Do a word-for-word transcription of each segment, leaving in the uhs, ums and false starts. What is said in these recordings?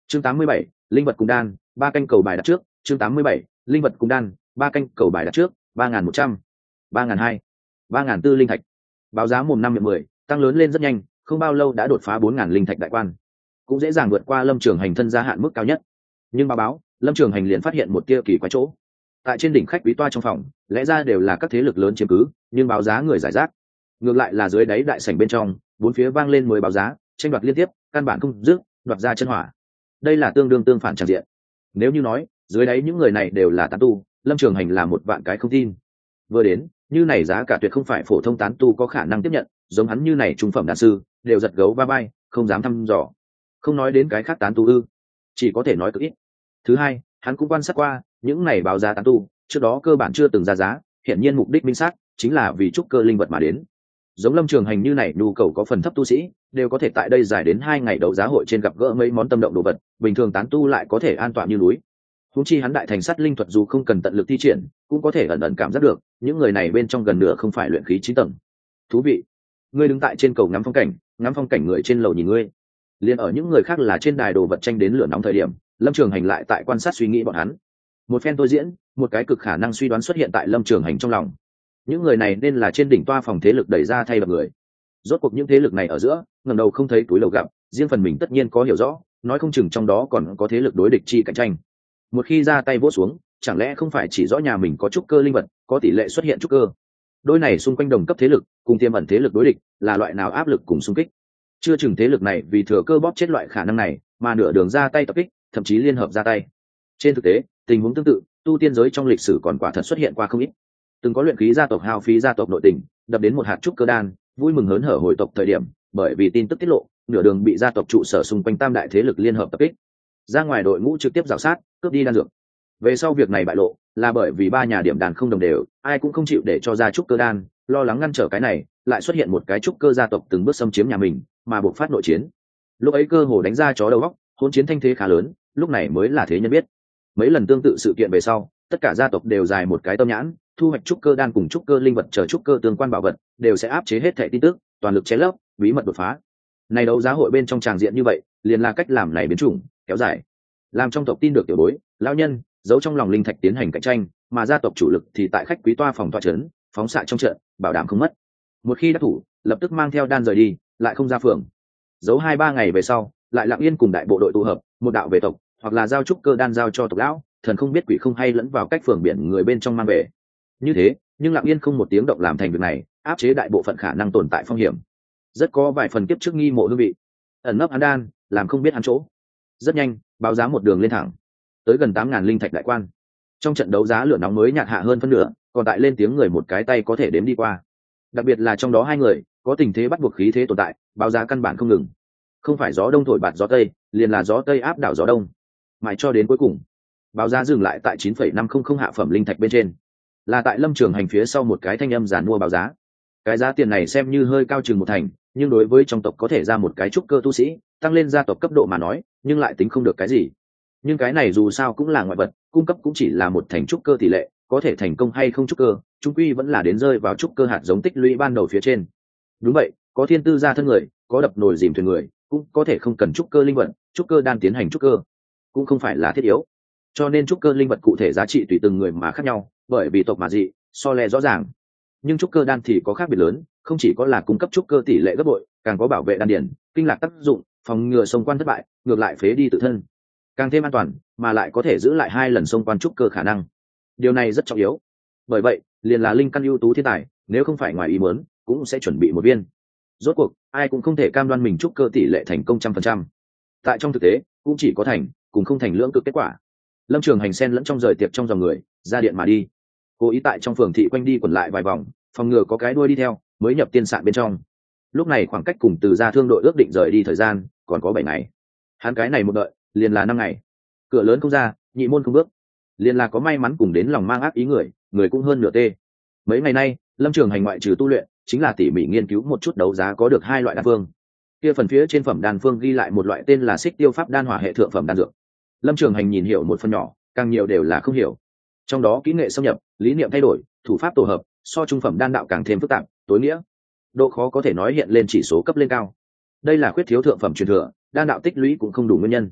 chương tám mươi bảy, linh vật cùng đan, ba canh cầu bài đặt trước. chương tám mươi bảy, linh vật cùng đan, ba canh cầu bài đặt trước. ba nghìn một trăm, ba nghìn hai, ba nghìn tư linh thạch. Báo giá mồm năm miệng mười, tăng lớn lên rất nhanh, không bao lâu đã đột phá bốn nghìn linh thạch đại quan, cũng dễ dàng vượt qua Lâm Trường Hành thân gia hạn mức cao nhất. Nhưng báo báo, Lâm Trường Hành liền phát hiện một tia kỳ quái chỗ. Tại trên đỉnh khách quý toa trong phòng, lẽ ra đều là các thế lực lớn chiếm cứ, nhưng báo giá người giải rác. Ngược lại là dưới đáy đại sảnh bên trong, bốn phía vang lên mười báo giá, tranh đoạt liên tiếp, căn bản không dứt, đoạt ra chân hỏa. Đây là tương đương tương phản tràn diện. Nếu như nói, dưới đáy những người này đều là tán tu, Lâm Trường Hành là một vạn cái không tin. Vừa đến, như này giá cả tuyệt không phải phổ thông tán tu có khả năng tiếp nhận, giống hắn như này trung phẩm đan sư, đều giật gấu va bay, không dám thăm dò. Không nói đến cái khác tán tu ư, chỉ có thể nói cực ít. Thứ hai, hắn cũng quan sát qua, những này báo giá tán tu, trước đó cơ bản chưa từng ra giá, hiện nhiên mục đích minh xác, chính là vì trúc cơ linh vật mà đến. Giống Lâm Trường Hành như này nhu cầu có phần thấp tu sĩ, đều có thể tại đây dài đến hai ngày đấu giá hội trên gặp gỡ mấy món tâm động đồ vật, bình thường tán tu lại có thể an toàn như núi. Huống chi hắn đại thành sát linh thuật dù không cần tận lực thi triển, cũng có thể ẩn ẩn cảm giác được, những người này bên trong gần nửa không phải luyện khí chín tầng. Thú vị. Ngươi đứng tại trên cầu ngắm phong cảnh, ngắm phong cảnh người trên lầu nhìn ngươi. Liên ở những người khác là trên đài đồ vật tranh đến lửa nóng thời điểm, Lâm Trường Hành lại tại quan sát suy nghĩ bọn hắn. Một phen tôi diễn, một cái cực khả năng suy đoán xuất hiện tại Lâm Trường Hành trong lòng. Những người này nên là trên đỉnh toa phòng thế lực đẩy ra thay đập người. Rốt cuộc những thế lực này ở giữa, ngẩng đầu không thấy túi lầu gặp, riêng phần mình tất nhiên có hiểu rõ, nói không chừng trong đó còn có thế lực đối địch chi cạnh tranh. Một khi ra tay vỗ xuống, chẳng lẽ không phải chỉ rõ nhà mình có trúc cơ linh vật, có tỷ lệ xuất hiện trúc cơ. Đôi này xung quanh đồng cấp thế lực, cùng tiềm ẩn thế lực đối địch, là loại nào áp lực cùng xung kích. Chưa chừng thế lực này vì thừa cơ bóp chết loại khả năng này, mà nửa đường ra tay tập kích, thậm chí liên hợp ra tay. Trên thực tế, tình huống tương tự, tu tiên giới trong lịch sử còn quả thật xuất hiện qua không ít. Từng có luyện khí gia tộc hao phí gia tộc nội tình, đập đến một hạt trúc cơ đan, vui mừng hớn hở hồi tộc thời điểm, bởi vì tin tức tiết lộ, nửa đường bị gia tộc trụ sở xung quanh tam đại thế lực liên hợp tập kích. Ra ngoài đội ngũ trực tiếp rào sát, cướp đi đan dược. Về sau việc này bại lộ, là bởi vì ba nhà điểm đàn không đồng đều, ai cũng không chịu để cho ra trúc cơ đan, lo lắng ngăn trở cái này, lại xuất hiện một cái trúc cơ gia tộc từng bước xâm chiếm nhà mình, mà buộc phát nội chiến. Lúc ấy cơ hồ đánh ra chó đầu óc, hỗn chiến thanh thế khá lớn, lúc này mới là thế nhân biết. Mấy lần tương tự sự kiện về sau, tất cả gia tộc đều dài một cái tâm nhãn, thu hoạch trúc cơ đan cùng trúc cơ linh vật chờ trúc cơ tương quan bảo vật, đều sẽ áp chế hết thảy tin tức, toàn lực chế lấp, bí mật đột phá. Này đấu giá hội bên trong tràng diện như vậy, liền là cách làm này biến chủng, kéo dài. Làm trong tộc tin được tiểu bối, lão nhân, giấu trong lòng linh thạch tiến hành cạnh tranh, mà gia tộc chủ lực thì tại khách quý toa phòng tọa trấn, phóng xạ trong trận, bảo đảm không mất. Một khi đắc thủ, lập tức mang theo đan rời đi, lại không ra phường. Giấu hai ba ngày về sau, lại lặng yên cùng đại bộ đội tụ hợp, một đạo về tộc, hoặc là giao trúc cơ đan giao cho tộc lão, thần không biết quỷ không hay lẫn vào cách phường biển người bên trong mang về. Như thế, nhưng lặng yên không một tiếng động làm thành việc này, áp chế đại bộ phận khả năng tồn tại phong hiểm. Rất có vài phần kiếp trước nghi mộ hương vị. Ẩn nấp hắn đan, làm không biết hắn chỗ. Rất nhanh, báo giá một đường lên thẳng, tới gần tám ngàn linh thạch đại quan. Trong trận đấu giá lửa nóng mới nhạt hạ hơn phân nửa, còn tại lên tiếng người một cái tay có thể đếm đi qua. Đặc biệt là trong đó hai người có tình thế bắt buộc khí thế tồn tại, báo giá căn bản không ngừng. Không phải gió đông thổi bạt gió tây, liền là gió tây áp đảo gió đông. Mãi cho đến cuối cùng, báo giá dừng lại tại chín phẩy năm không không hạ phẩm linh thạch bên trên. Là tại Lâm Trường Hành phía sau một cái thanh âm giản mua báo giá. Cái giá tiền này xem như hơi cao chừng một thành, nhưng đối với trong tộc có thể ra một cái trúc cơ tu sĩ, tăng lên gia tộc cấp độ mà nói, nhưng lại tính không được cái gì. Nhưng cái này dù sao cũng là ngoại vật, cung cấp cũng chỉ là một thành trúc cơ tỷ lệ, có thể thành công hay không trúc cơ, chung quy vẫn là đến rơi vào trúc cơ hạt giống tích lũy ban đầu phía trên. Đúng vậy, có thiên tư gia thân người, có đập nồi dìm thuyền người, cũng có thể không cần trúc cơ linh vật, trúc cơ đan tiến hành trúc cơ, cũng không phải là thiết yếu. Cho nên trúc cơ linh vật cụ thể giá trị tùy từng người mà khác nhau, bởi vì tộc mà dị, so lẹ rõ ràng. Nhưng trúc cơ đan thì có khác biệt lớn, không chỉ có là cung cấp trúc cơ tỷ lệ gấp bội, càng có bảo vệ đan điển, kinh lạc tác dụng, phòng ngừa xông quan thất bại, ngược lại phế đi tự thân, càng thêm an toàn, mà lại có thể giữ lại hai lần xông quan trúc cơ khả năng. Điều này rất trọng yếu. Bởi vậy, liền là linh căn ưu tú thiên tài, nếu không phải ngoài ý muốn, cũng sẽ chuẩn bị một viên. Rốt cuộc, ai cũng không thể cam đoan mình trúc cơ tỷ lệ thành công trăm phần trăm. Tại trong thực tế, cũng chỉ có thành, cùng không thành lưỡng cực kết quả. Lâm Trường Hành xen lẫn trong rời tiệc trong dòng người, ra điện mà đi. Cố ý tại trong phường thị quanh đi quẩn lại vài vòng, phòng ngừa có cái đuôi đi theo, mới nhập tiên sạn bên trong. Lúc này khoảng cách cùng Từ Gia thương đội ước định rời đi thời gian còn có bảy ngày. Hắn cái này một đợi, liền là năm ngày. Cửa lớn không ra, nhị môn không bước. Liền là có may mắn cùng đến lòng mang ác ý người, người cũng hơn nửa tê. Mấy ngày nay, Lâm Trường Hành ngoại trừ tu luyện, chính là tỉ mỉ nghiên cứu một chút đấu giá có được hai loại đan phương. Kia phần phía trên phẩm đan phương ghi lại một loại tên là Xích Tiêu Pháp đan hỏa hệ thượng phẩm đan dược. Lâm Trường Hành nhìn hiểu một phần nhỏ, càng nhiều đều là không hiểu. Trong đó kỹ nghệ xâm nhập, lý niệm thay đổi, thủ pháp tổ hợp, so trung phẩm đan đạo càng thêm phức tạp, tối nghĩa. Độ khó có thể nói hiện lên chỉ số cấp lên cao. Đây là khuyết thiếu thượng phẩm truyền thừa, đan đạo tích lũy cũng không đủ nguyên nhân.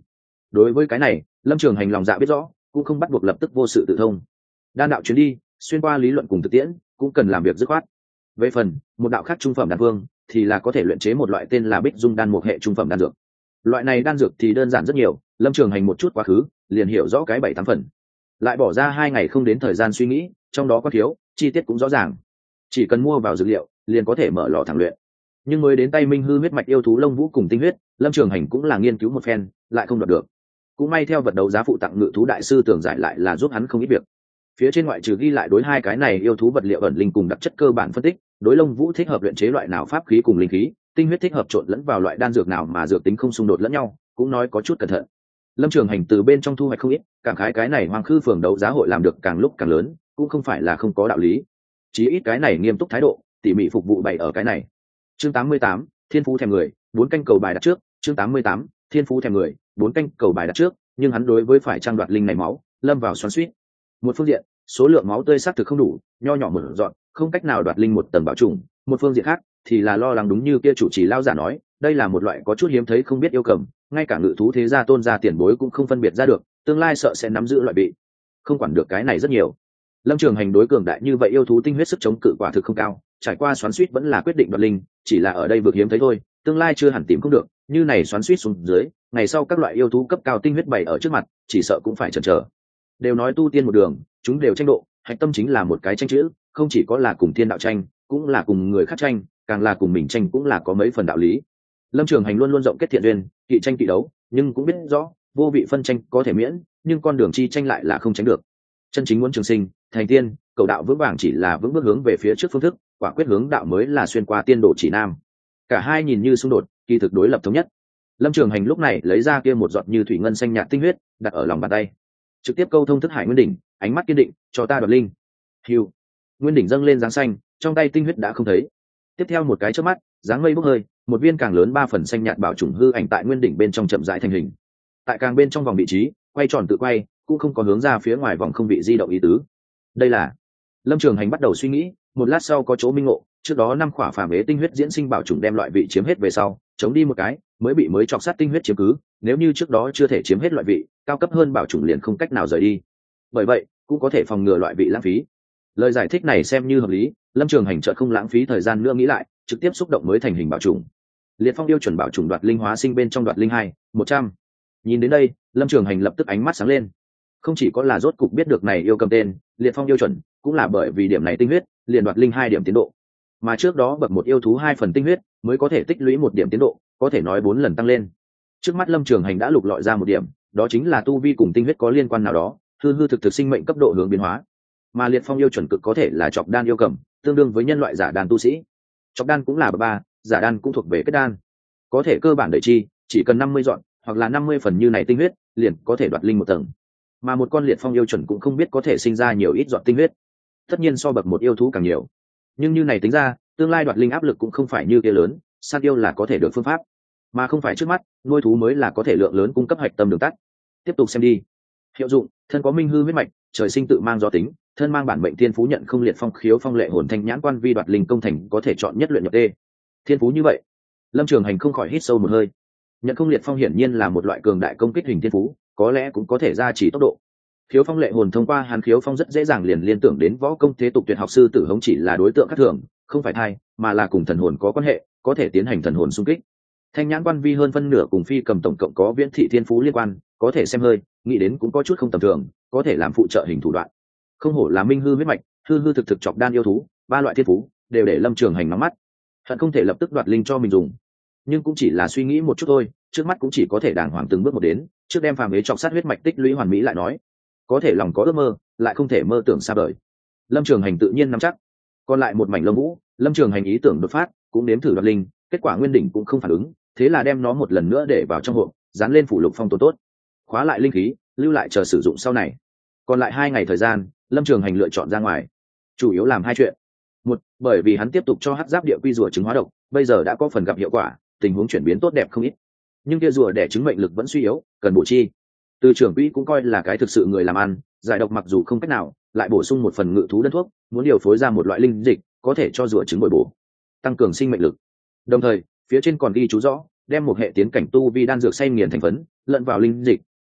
đối với cái này lâm trường hành lòng dạ biết rõ, cũng không bắt buộc lập tức vô sự tự thông. Đan đạo chuyến đi xuyên qua lý luận cùng thực tiễn, cũng cần làm việc dứt khoát. Về phần một đạo khác trung phẩm đan vương thì là có thể luyện chế một loại tên là bích dung đan một hệ trung phẩm đan dược. Loại này đan dược thì đơn giản rất nhiều, lâm trường hành một chút quá khứ liền hiểu rõ cái bảy tám phần, lại bỏ ra hai ngày không đến thời gian suy nghĩ, trong đó có thiếu chi tiết cũng rõ ràng, chỉ cần mua vào dược liệu liền có thể mở lò thẳng luyện. Nhưng mới đến tay minh hư huyết mạch yêu thú lông vũ cùng tinh huyết, lâm trường hành cũng là nghiên cứu một phen lại không đoạt được. Cũng may theo vật đấu giá phụ tặng ngự thú đại sư tưởng giải lại là giúp hắn không ít việc. Phía trên ngoại trừ ghi lại đối hai cái này yêu thú vật liệu ẩn linh cùng đặc chất cơ bản phân tích, đối lông vũ thích hợp luyện chế loại nào pháp khí cùng linh khí, tinh huyết thích hợp trộn lẫn vào loại đan dược nào mà dược tính không xung đột lẫn nhau, cũng nói có chút cẩn thận. Lâm trường hành từ bên trong thu hoạch không ít, cảm khái cái này hoàng khư phường đấu giá hội làm được càng lúc càng lớn, cũng không phải là không có đạo lý. Chí ít cái này nghiêm túc thái độ, tỉ mỉ phục vụ bày ở cái này. Chương tám mươi tám, thiên phú thèm người, bốn canh cầu bài đặt trước. Chương tám mươi tám, thiên phú thèm người, bốn canh cầu bài đặt trước. Nhưng hắn đối với phải trang đoạt linh này máu lâm vào xoắn xuýt. Một phương diện, số lượng máu tươi xác thực không đủ, nho nhỏ một dọn không cách nào đoạt linh một tầng bảo trùng. Một phương diện khác thì là lo lắng đúng như kia chủ trì lao giả nói, đây là một loại có chút hiếm thấy không biết yêu cầm, ngay cả ngự thú thế gia tôn gia tiền bối cũng không phân biệt ra được, tương lai sợ sẽ nắm giữ loại bị không quản được cái này rất nhiều. Lâm trường hành đối cường đại như vậy yêu thú tinh huyết sức chống cự quả thực không cao, trải qua xoắn xuýt vẫn là quyết định đoạt linh, chỉ là ở đây vực hiếm thấy thôi, tương lai chưa hẳn tìm không được. Như này xoắn xuýt xuống dưới, ngày sau các loại yêu thú cấp cao tinh huyết bày ở trước mặt, chỉ sợ cũng phải chần chờ. Đều nói tu tiên một đường, chúng đều tranh độ, hạch tâm chính là một cái tranh chữ, không chỉ có là cùng thiên đạo tranh, cũng là cùng người khác tranh, càng là cùng mình tranh cũng là có mấy phần đạo lý. Lâm trường hành luôn luôn rộng kết thiện duyên, kỵ tranh kỵ đấu, nhưng cũng biết rõ vô vị phân tranh có thể miễn, nhưng con đường chi tranh lại là không tránh được. Chân chính muốn trường sinh thành tiên, cầu đạo vững vàng chỉ là vững bước hướng về phía trước phương thức, quả quyết hướng đạo mới là xuyên qua tiên độ chỉ nam. Cả hai nhìn như xung đột, kỳ thực đối lập thống nhất. Lâm trường hành lúc này lấy ra kia một giọt như thủy ngân xanh nhạt tinh huyết, đặt ở lòng bàn tay, trực tiếp câu thông thức hải nguyên đỉnh, ánh mắt kiên định, cho ta đoạt linh. Hiu, nguyên đỉnh dâng lên dáng xanh, trong tay tinh huyết đã không thấy. Tiếp theo một cái chớp mắt, dáng mây bốc hơi, một viên càng lớn ba phần xanh nhạt bảo trùng hư ảnh tại nguyên đỉnh bên trong chậm rãi thành hình. Tại càng bên trong vòng vị trí, quay tròn tự quay, cũng không có hướng ra phía ngoài vòng không bị di động ý tứ. Đây là Lâm trường hành bắt đầu suy nghĩ, một lát sau có chỗ minh ngộ, trước đó năm khỏa phàm ế tinh huyết diễn sinh bảo trùng đem loại vị chiếm hết về sau, chống đi một cái, mới bị mới chọc sát tinh huyết chiếm cứ, nếu như trước đó chưa thể chiếm hết loại vị, cao cấp hơn bảo trùng liền không cách nào rời đi. Bởi vậy, cũng có thể phòng ngừa loại vị lãng phí. Lời giải thích này xem như hợp lý, Lâm trường hành chợt không lãng phí thời gian nữa nghĩ lại, trực tiếp xúc động mới thành hình bảo trùng. Liệt phong yêu chuẩn bảo trùng đoạt linh hóa sinh bên trong đoạt linh hai một trăm. Nhìn đến đây, Lâm trường hành lập tức ánh mắt sáng lên. Không chỉ có là rốt cục biết được này yêu cầm tên liệt phong yêu chuẩn, cũng là bởi vì điểm này tinh huyết liền đoạt linh hai điểm tiến độ, mà trước đó bậc một yêu thú hai phần tinh huyết mới có thể tích lũy một điểm tiến độ, có thể nói bốn lần tăng lên. Trước mắt Lâm trường hành đã lục lọi ra một điểm, đó chính là tu vi cùng tinh huyết có liên quan nào đó, hư hư thực thực sinh mệnh cấp độ hướng biến hóa. Mà liệt phong yêu chuẩn cực có thể là chọc đan yêu cầm, tương đương với nhân loại giả đan tu sĩ. Chọc đan cũng là bậc ba, giả đan cũng thuộc về kết đan, có thể cơ bản đợi chi chỉ cần năm mươi dọn hoặc là năm mươi phần như này tinh huyết liền có thể đoạt linh một tầng. Mà một con liệt phong yêu chuẩn cũng không biết có thể sinh ra nhiều ít dọn tinh huyết, tất nhiên so bậc một yêu thú càng nhiều. Nhưng như này tính ra, tương lai đoạt linh áp lực cũng không phải như kia lớn, săn yêu là có thể được phương pháp, mà không phải trước mắt nuôi thú mới là có thể lượng lớn cung cấp hạch tâm đường tắt. Tiếp tục xem đi. Hiệu dụng: thân có minh hư huyết mạch, trời sinh tự mang do tính, thân mang bản mệnh thiên phú nhận không liệt phong khiếu phong lệ hồn thanh nhãn quan vi đoạt linh công thành có thể chọn nhất luyện nhập tê. Thiên phú như vậy, Lâm trường hành không khỏi hít sâu một hơi. Nhận không liệt phong hiển nhiên là một loại cường đại công kích hình thiên phú, có lẽ cũng có thể gia trì tốc độ. Khiếu phong lệ hồn thông qua hàn khiếu phong rất dễ dàng liền liên tưởng đến võ công thế tục tuyệt học sư tử hống chỉ là đối tượng khác thường, không phải thai, mà là cùng thần hồn có quan hệ, có thể tiến hành thần hồn xung kích. Thanh nhãn quan vi hơn phân nửa cùng phi cầm tổng cộng có viễn thị thiên phú liên quan, có thể xem hơi, nghĩ đến cũng có chút không tầm thường, có thể làm phụ trợ hình thủ đoạn. Không hổ là minh hư huyết mạch, hư hư thực thực chọc đan yêu thú, ba loại thiên phú đều để Lâm trường hành nắm mắt, hận không thể lập tức đoạt linh cho mình dùng. Nhưng cũng chỉ là suy nghĩ một chút thôi, trước mắt cũng chỉ có thể đàng hoàng từng bước một đến, trước đem phàm ế chọc sát huyết mạch tích lũy hoàn mỹ lại nói. Có thể lòng có ước mơ, lại không thể mơ tưởng xa vời. Lâm trường hành tự nhiên nắm chắc. Còn lại một mảnh lông vũ, Lâm trường hành ý tưởng đột phát, cũng nếm thử đoạt linh, kết quả nguyên đỉnh cũng không phản ứng, thế là đem nó một lần nữa để vào trong hộp, dán lên phủ lục phong tồn tốt, khóa lại linh khí, lưu lại chờ sử dụng sau này. Còn lại hai ngày thời gian, Lâm trường hành lựa chọn ra ngoài, chủ yếu làm hai chuyện. Một, bởi vì hắn tiếp tục cho hắc giáp địa quy rùa trứng hóa độc, bây giờ đã có phần gặp hiệu quả, tình huống chuyển biến tốt đẹp không ít. Nhưng kia rùa đẻ trứng mệnh lực vẫn suy yếu, cần bổ chi. Từ trưởng quỹ cũng coi là cái thực sự người làm ăn, giải độc mặc dù không cách nào, lại bổ sung một phần ngự thú đơn thuốc, muốn điều phối ra một loại linh dịch có thể cho rùa trứng bồi bổ, tăng cường sinh mệnh lực. Đồng thời phía trên còn ghi chú rõ, đem một hệ tiến cảnh tu vi đan dược xay nghiền thành phấn lẫn vào linh dịch,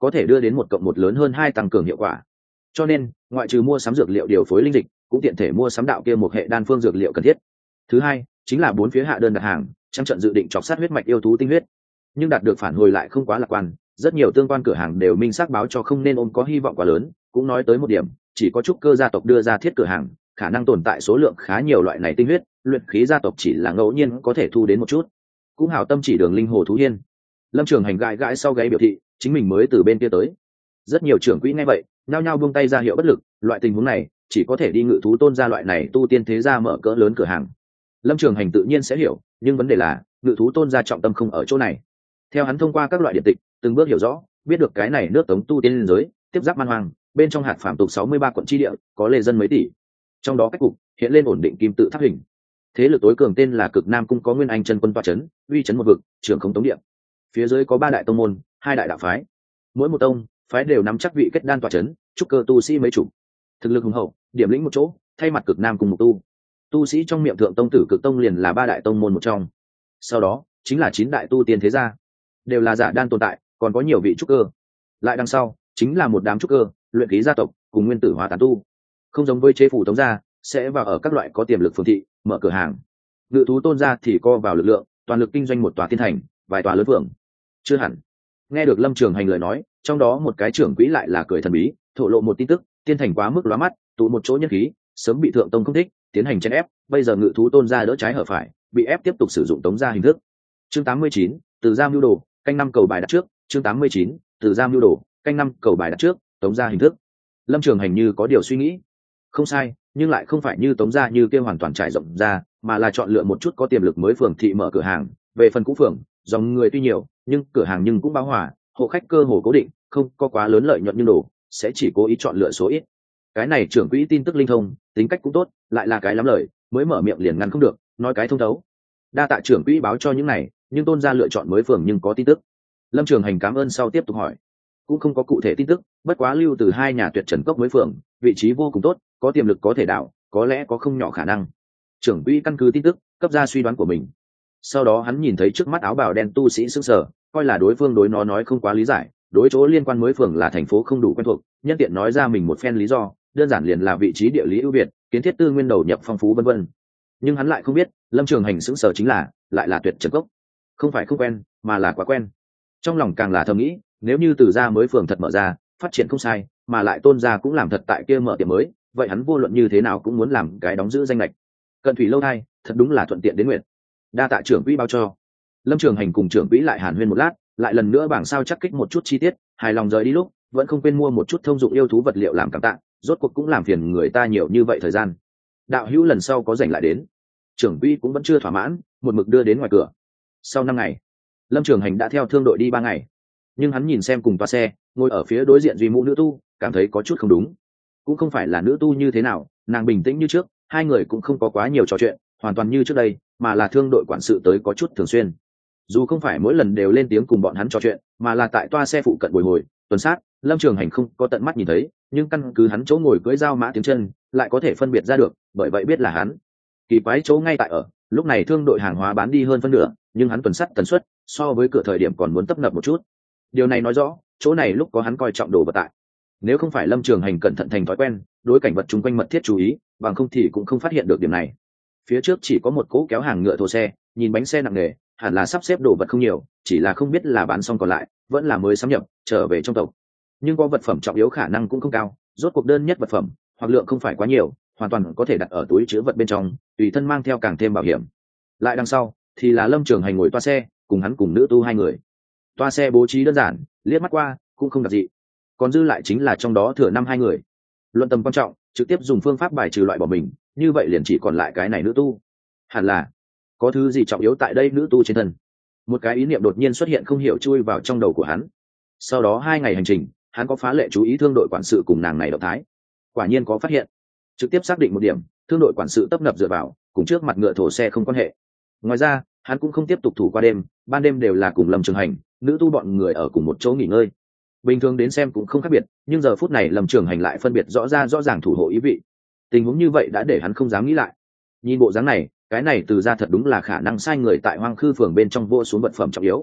có thể đưa đến một cộng một lớn hơn hai tăng cường hiệu quả. Cho nên ngoại trừ mua sắm dược liệu điều phối linh dịch, cũng tiện thể mua sắm đạo kia một hệ đan phương dược liệu cần thiết. Thứ hai chính là bốn phía hạ đơn đặt hàng, trong trận dự định chọc sát huyết mạch yêu thú tinh huyết, nhưng đạt được phản hồi lại không quá lạc quan. Rất nhiều tương quan cửa hàng đều minh xác báo cho không nên ôm có hy vọng quá lớn. Cũng nói tới một điểm, chỉ có trúc cơ gia tộc đưa ra thiết cửa hàng, khả năng tồn tại số lượng khá nhiều loại này tinh huyết, luyện khí gia tộc chỉ là ngẫu nhiên có thể thu đến một chút. Cũng hảo tâm chỉ đường linh hồ thú hiên. Lâm Trường Hành gãi gãi sau gáy biểu thị chính mình mới từ bên kia tới. Rất nhiều trưởng quỹ nghe vậy nhao nhao buông tay ra hiệu bất lực, loại tình huống này chỉ có thể đi Ngự Thú Tôn gia loại này tu tiên thế gia mở cỡ lớn cửa hàng. Lâm Trường Hành tự nhiên sẽ hiểu, nhưng vấn đề là Ngự Thú Tôn gia trọng tâm không ở chỗ này. Theo hắn thông qua các loại điện tịch từng bước hiểu rõ, biết được cái này nước Tống tu tiên liên giới tiếp giáp man hoang, bên trong hạt phạm tục sáu mươi ba quận chi địa có lê dân mấy tỷ, trong đó cách cục hiện lên ổn định kim tự tháp hình. Thế lực tối cường tên là Cực Nam cung có Nguyên Anh chân quân tọa chấn, uy chấn một vực, trưởng không tống địa. Phía dưới có ba đại tông môn, hai đại đạo phái, mỗi một tông phái đều nắm chắc vị kết đan tọa chấn, trúc cơ tu sĩ mấy chục, thực lực hùng hậu, điểm lĩnh một chỗ, thay mặt Cực Nam cung mục tu. Tu sĩ trong miệng thượng tông tử Cực tông liền là ba đại tông môn một trong. Sau đó chính là chín đại tu tiên thế gia, đều là giả đan tồn tại, còn có nhiều vị trúc cơ. Lại đằng sau chính là một đám trúc cơ, luyện khí gia tộc cùng nguyên tử hóa tán tu. Không giống với chế phủ tống gia sẽ vào ở các loại có tiềm lực phường thị mở cửa hàng, Ngự Thú Tôn gia thì co vào lực lượng toàn lực kinh doanh một tòa thiên thành, vài tòa lớn phường. Chưa hẳn. Nghe được Lâm Trường Hành lời nói, trong đó một cái trưởng quỹ lại là cười thần bí, thổ lộ một tin tức, tiên thành quá mức lóa mắt, tụ một chỗ nhân khí, sớm bị thượng tông không thích, tiến hành chèn ép, bây giờ Ngự Thú Tôn gia đỡ trái hở phải, bị ép tiếp tục sử dụng tống gia hình thức. Chương tám mươi chín, từ giam lưu đồ, canh năm cầu bài đặt trước, chương tám mươi chín, từ giam lưu đồ, canh năm cầu bài đặt trước, tống gia hình thức. Lâm Trường Hành như có điều suy nghĩ. Không sai, nhưng lại không phải như tống gia như kia hoàn toàn trải rộng ra, mà là chọn lựa một chút có tiềm lực mới phường thị mở cửa hàng. Về phần cũ phường, dòng người tuy nhiều, nhưng cửa hàng nhưng cũng bão hòa, hộ khách cơ hồ cố định, không có quá lớn lợi nhuận nhưng đồ, sẽ chỉ cố ý chọn lựa số ít. Cái này trưởng quỹ tin tức linh thông, tính cách cũng tốt, lại là cái lắm lời, mới mở miệng liền ngăn không được, nói cái thông thấu. Đa tạ trưởng quỹ báo cho những này, nhưng Tôn gia lựa chọn mới phường nhưng có tin tức. Lâm Trường Hành cảm ơn sau tiếp tục hỏi. Cũng không có cụ thể tin tức, bất quá lưu từ hai nhà tuyệt trần cốc mới phường, vị trí vô cùng tốt, có tiềm lực có thể đảo, có lẽ có không nhỏ khả năng. Trưởng quỹ căn cứ tin tức cấp ra suy đoán của mình. Sau đó hắn nhìn thấy trước mắt áo bào đen tu sĩ sững sờ, coi là đối phương đối nó nói không quá lý giải, đối chỗ liên quan mới phường là thành phố không đủ quen thuộc, nhân tiện nói ra mình một phen lý do, đơn giản liền là vị trí địa lý ưu việt, kiến thiết tư nguyên đầu nhập phong phú vân vân. Nhưng hắn lại không biết, Lâm Trường Hành sững sờ chính là, lại là tuyệt trần cốc. Không phải không quen, mà là quá quen. Trong lòng càng là thầm nghĩ, nếu như từ gia mới phường thật mở ra, phát triển không sai, mà lại Tôn gia cũng làm thật tại kia mở tiệm mới, vậy hắn vô luận như thế nào cũng muốn làm cái đóng giữ danh lệch. Cận thủy lâu thai, thật đúng là thuận tiện đến nguyện. Đa tạ trưởng quỹ bao cho. Lâm Trường Hành cùng trưởng quỹ lại hàn huyên một lát, lại lần nữa bảng sao chắc kích một chút chi tiết, hài lòng rời đi lúc vẫn không quên mua một chút thông dụng yêu thú vật liệu làm cảm tạ, rốt cuộc cũng làm phiền người ta nhiều như vậy thời gian. Đạo hữu lần sau có rảnh lại đến. Trưởng quỹ cũng vẫn chưa thỏa mãn, một mực đưa đến ngoài cửa. Sau năm ngày, Lâm Trường Hành đã theo thương đội đi ba ngày, nhưng hắn nhìn xem cùng toa xe ngồi ở phía đối diện duy mũ nữ tu, cảm thấy có chút không đúng. Cũng không phải là nữ tu như thế nào, nàng bình tĩnh như trước, hai người cũng không có quá nhiều trò chuyện, hoàn toàn như trước đây, mà là thương đội quản sự tới có chút thường xuyên. Dù không phải mỗi lần đều lên tiếng cùng bọn hắn trò chuyện, mà là tại toa xe phụ cận bồi hồi tuần sát, Lâm Trường Hành không có tận mắt nhìn thấy, nhưng căn cứ hắn chỗ ngồi cưỡi dao mã tiếng chân lại có thể phân biệt ra được, bởi vậy biết là hắn. Kỳ quái chỗ ngay tại ở, lúc này thương đội hàng hóa bán đi hơn phân nửa, nhưng hắn tuần sát tần suất so với cửa thời điểm còn muốn tấp nập một chút. Điều này nói rõ chỗ này lúc có hắn coi trọng đồ vật tại. Nếu không phải Lâm Trường Hành cẩn thận thành thói quen, đối cảnh vật chung quanh mật thiết chú ý, bằng không thì cũng không phát hiện được điểm này. Phía trước chỉ có một cỗ kéo hàng ngựa thổ xe, nhìn bánh xe nặng nề, hẳn là sắp xếp đồ vật không nhiều, chỉ là không biết là bán xong còn lại vẫn là mới sắm nhập trở về trong tộc. Nhưng có vật phẩm trọng yếu khả năng cũng không cao, rốt cuộc đơn nhất vật phẩm hoặc lượng không phải quá nhiều, hoàn toàn có thể đặt ở túi chứa vật bên trong, tùy thân mang theo càng thêm bảo hiểm. Lại đằng sau thì là Lâm Trường Hành ngồi toa xe, cùng hắn cùng nữ tu hai người. Toa xe bố trí đơn giản, liếc mắt qua cũng không đặc dị, còn dư lại chính là trong đó thừa năm hai người. Luận tầm quan trọng, trực tiếp dùng phương pháp bài trừ loại bỏ mình, như vậy liền chỉ còn lại cái này nữ tu. Hẳn là có thứ gì trọng yếu tại đây nữ tu trên thân. Một cái ý niệm đột nhiên xuất hiện không hiểu chui vào trong đầu của hắn. Sau đó hai ngày hành trình, hắn có phá lệ chú ý thương đội quản sự cùng nàng này động thái. Quả nhiên có phát hiện, trực tiếp xác định một điểm, thương đội quản sự tấp nập dựa vào, cùng trước mặt ngựa thổ xe không quan hệ. Ngoài ra hắn cũng không tiếp tục thủ qua đêm, ban đêm đều là cùng Lâm Trường Hành, nữ tu bọn người ở cùng một chỗ nghỉ ngơi. Bình thường đến xem cũng không khác biệt, nhưng giờ phút này Lâm Trường Hành lại phân biệt rõ ra rõ ràng thủ hộ ý vị. Tình huống như vậy đã để hắn không dám nghĩ lại. Nhìn bộ dáng này, cái này từ ra thật đúng là khả năng sai người tại Hoang Khư phường bên trong vô xuống vật phẩm trọng yếu.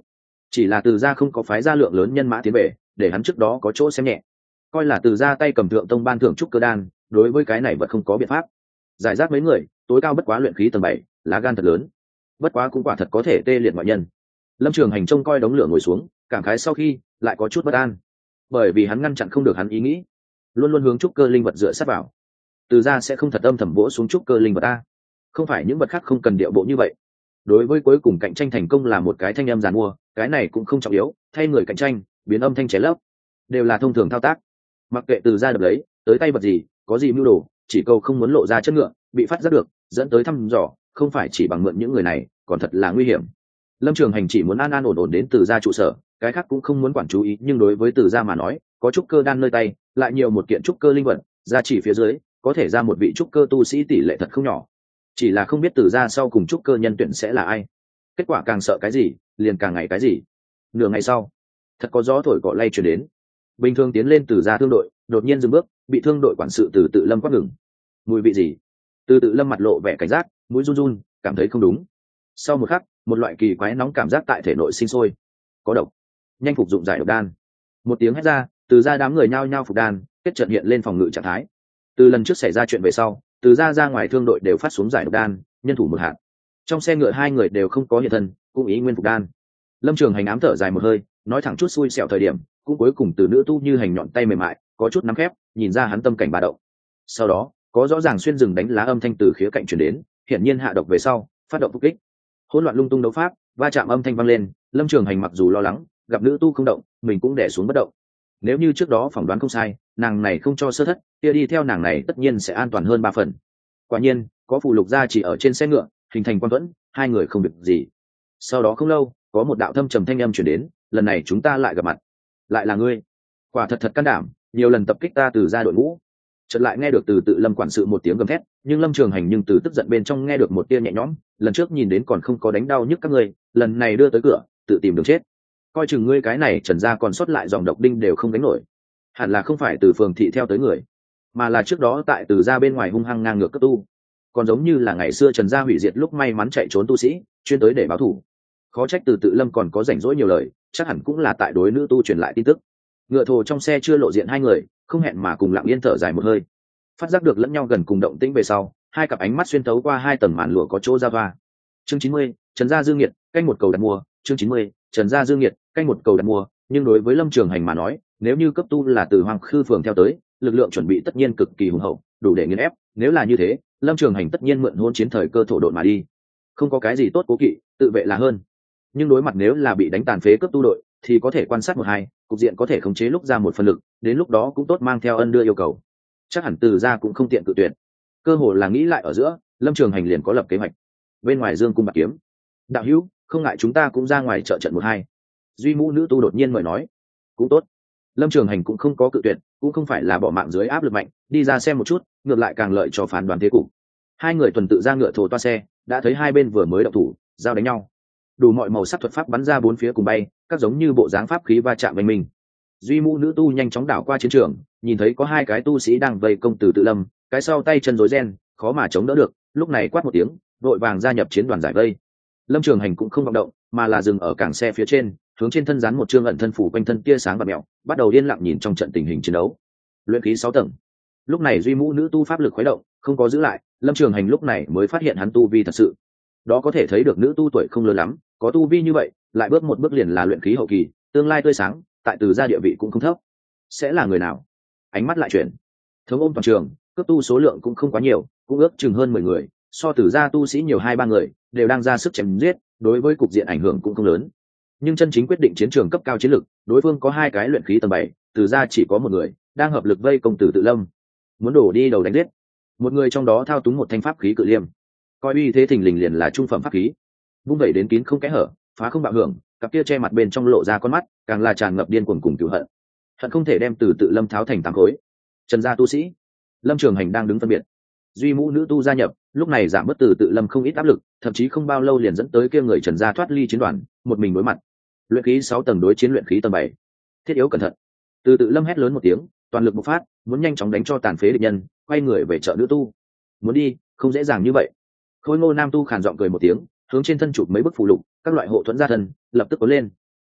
chỉ là từ gia không có phái gia lượng lớn nhân mã tiến về, để hắn trước đó có chỗ xem nhẹ, coi là từ gia tay cầm thượng tông ban thưởng trúc cơ đan, đối với cái này vẫn không có biện pháp. Giải rác mấy người, tối cao bất quá luyện khí tầng bảy, lá gan thật lớn, bất quá cũng quả thật có thể tê liệt ngoại nhân. Lâm Trường Hành trông coi đống lửa ngồi xuống, cảm khái sau khi lại có chút bất an, bởi vì hắn ngăn chặn không được hắn ý nghĩ, luôn luôn hướng trúc cơ linh vật dựa sát vào. Từ gia sẽ không thật âm thầm vỗ xuống trúc cơ linh vật ta, không phải những vật khác không cần điệu bộ như vậy. Đối với cuối cùng cạnh tranh thành công là một cái thanh âm giàn mua, cái này cũng không trọng yếu, thay người cạnh tranh, biến âm thanh chế lấp, đều là thông thường thao tác. Mặc kệ từ gia đập lấy tới tay vật gì, có gì mưu đồ, chỉ câu không muốn lộ ra chất ngựa, bị phát giác được, dẫn tới thăm dò, không phải chỉ bằng mượn những người này, còn thật là nguy hiểm. Lâm Trường Hành chỉ muốn an an ổn ổn đến từ gia trụ sở, cái khác cũng không muốn quản chú ý, nhưng đối với từ gia mà nói, có trúc cơ đan nơi tay, lại nhiều một kiện trúc cơ linh vật, gia chỉ phía dưới, có thể ra một vị trúc cơ tu sĩ tỷ lệ thật không nhỏ. Chỉ là không biết từ gia sau cùng trúc cơ nhân tuyển sẽ là ai. Kết quả càng sợ cái gì, liền càng ngày cái gì. Nửa ngày sau, thật có gió thổi cỏ lay chuyển đến. Bình thường tiến lên từ gia thương đội, đột nhiên dừng bước, bị thương đội quản sự từ tự lâm quát ngừng. Mùi vị gì? Từ tự lâm mặt lộ vẻ cảnh giác, mũi run run, cảm thấy không đúng. Sau một khắc, một loại kỳ quái nóng cảm giác tại thể nội sinh sôi. Có độc, nhanh phục dụng giải độc đan. Một tiếng hét ra, từ gia đám người nhao nhao phục đan, kết trận hiện lên phòng ngự trạng thái. Từ lần trước xảy ra chuyện về sau, từ gia ra ngoài thương đội đều phát xuống giải độc đan, nhân thủ một hạt. Trong xe ngựa hai người đều không có hiện thân, cũng ý nguyên phục đan. Lâm Trường Hành ám thở dài một hơi, nói thẳng chút xui xẻo thời điểm, cũng cuối cùng từ nữ tu như hành nhọn tay mềm mại, có chút nắm khép, nhìn ra hắn tâm cảnh bà động. Sau đó, có rõ ràng xuyên rừng đánh lá âm thanh từ khía cạnh truyền đến, hiển nhiên hạ độc về sau, phát động phục kích. Hỗn loạn lung tung đấu pháp, va chạm âm thanh vang lên, Lâm Trường Hành mặc dù lo lắng, gặp nữ tu không động, mình cũng đè xuống bất động. Nếu như trước đó phỏng đoán không sai, nàng này không cho sơ thất, kia đi theo nàng này tất nhiên sẽ an toàn hơn ba phần. Quả nhiên, có phù lục gia chỉ ở trên xe ngựa, hình thành quan thuẫn, hai người không việc gì. Sau đó không lâu, có một đạo thâm trầm thanh âm truyền đến, lần này chúng ta lại gặp mặt. Lại là ngươi? Quả thật thật can đảm, nhiều lần tập kích ta từ gia đội ngũ. Chợt lại nghe được từ tự Lâm quản sự một tiếng gầm thét, nhưng Lâm Trường Hành nhưng từ tức giận bên trong nghe được một tia nhẹ nhõm, lần trước nhìn đến còn không có đánh đau nhức các ngươi, lần này đưa tới cửa, tự tìm đường chết. Coi chừng ngươi cái này Trần gia còn sót lại dòng độc đinh đều không đánh nổi. Hẳn là không phải từ phường thị theo tới người, mà là trước đó tại từ gia bên ngoài hung hăng ngang ngược cấp tu, còn giống như là ngày xưa Trần gia hủy diệt lúc may mắn chạy trốn tu sĩ, chuyên tới để báo thù. Khó trách từ tự Lâm còn có rảnh rỗi nhiều lời, chắc hẳn cũng là tại đối nữ tu truyền lại tin tức. Ngựa thồ trong xe chưa lộ diện hai người, không hẹn mà cùng lặng yên thở dài một hơi, phát giác được lẫn nhau gần cùng động tĩnh về sau, hai cặp ánh mắt xuyên tấu qua hai tầng màn lụa có chỗ ra va. Chương chín mươi, Trần gia Dương Nghiệt, canh một cầu đặt mua. Chương chín mươi, Trần gia Dương Nghiệt, canh một cầu đặt mua. Nhưng đối với Lâm Trường Hành mà nói, nếu như cấp tu là từ Hoàng Khư phường theo tới, lực lượng chuẩn bị tất nhiên cực kỳ hùng hậu, đủ để nghiền ép. Nếu là như thế, Lâm Trường Hành tất nhiên mượn hôn chiến thời cơ thổ độn mà đi, không có cái gì tốt cố kỵ, tự vệ là hơn. Nhưng đối mặt nếu là bị đánh tàn phế cấp tu đội, thì có thể quan sát một hai, cục diện có thể khống chế lúc ra một phần lực, đến lúc đó cũng tốt mang theo ân đưa yêu cầu. Chắc hẳn từ gia cũng không tiện cự tuyệt. Cơ hồ là nghĩ lại ở giữa, Lâm Trường Hành liền có lập kế hoạch. Bên ngoài Dương cung bạc kiếm, đạo hữu, không ngại chúng ta cũng ra ngoài trợ trận một hai. Duy Mũ nữ tu đột nhiên mời nói. Cũng tốt. Lâm Trường Hành cũng không có cự tuyệt, cũng không phải là bỏ mạng dưới áp lực mạnh, đi ra xem một chút, ngược lại càng lợi cho phán đoán thế cục. Hai người tuần tự ra ngựa thổ toa xe, đã thấy hai bên vừa mới động thủ, giao đánh nhau. Đủ mọi màu sắc thuật pháp bắn ra bốn phía cùng bay, các giống như bộ dáng pháp khí va chạm với mình. Duy Mũ nữ tu nhanh chóng đảo qua chiến trường, nhìn thấy có hai cái tu sĩ đang vây công từ tự Lâm, cái sau tay chân rối ren, khó mà chống đỡ được, lúc này quát một tiếng, vội vàng gia nhập chiến đoàn giải vây. Lâm Trường Hành cũng không vọng động, mà là dừng ở cảng xe phía trên, hướng trên thân dán một chương ẩn thân phủ quanh thân tia sáng và mèo, bắt đầu yên lặng nhìn trong trận tình hình chiến đấu. Luyện khí sáu tầng. Lúc này Duy Mũ nữ tu pháp lực khuấy động, không có giữ lại, Lâm Trường Hành lúc này mới phát hiện hắn tu vi thật sự. Đó có thể thấy được nữ tu tuổi không lớn lắm, có tu vi như vậy, lại bước một bước liền là luyện khí hậu kỳ, tương lai tươi sáng, tại từ gia địa vị cũng không thấp. Sẽ là người nào? Ánh mắt lại chuyển, thống ôm toàn trường, cấp tu số lượng cũng không quá nhiều, cũng ước chừng hơn mười người, so từ gia tu sĩ nhiều hai ba người, đều đang ra sức chém giết, đối với cục diện ảnh hưởng cũng không lớn. Nhưng chân chính quyết định chiến trường cấp cao chiến lực, đối phương có hai cái luyện khí tầng bảy, từ gia chỉ có một người, đang hợp lực vây công Từ tự Lâm, muốn đổ đi đầu đánh giết. Một người trong đó thao túng một thanh pháp khí cự liêm, coi uy thế thình lình liền là trung phẩm pháp khí, vung vẩy đến kín không kẽ hở, phá không bạo hưởng, cặp kia che mặt bên trong lộ ra con mắt, càng là tràn ngập điên cuồng cùng cửu hận, hận không thể đem Từ tự Lâm tháo thành tám khối. Trần gia tu sĩ, Lâm Trường Hành đang đứng phân biệt. Duy Mũ nữ tu gia nhập, lúc này giảm bớt Từ tự Lâm không ít áp lực, thậm chí không bao lâu liền dẫn tới kia người Trần gia thoát ly chiến đoàn, một mình đối mặt. Luyện khí sáu tầng đối chiến luyện khí tầng bảy, thiết yếu cẩn thận. Từ tự Lâm hét lớn một tiếng, toàn lực bộc phát, muốn nhanh chóng đánh cho tàn phế địch nhân, quay người về chợ nữ tu. Muốn đi, không dễ dàng như vậy. Khôi Ngô nam tu khàn giọng cười một tiếng, hướng trên thân chụp mấy bức phù lục, các loại hộ thuẫn ra thân, lập tức có lên.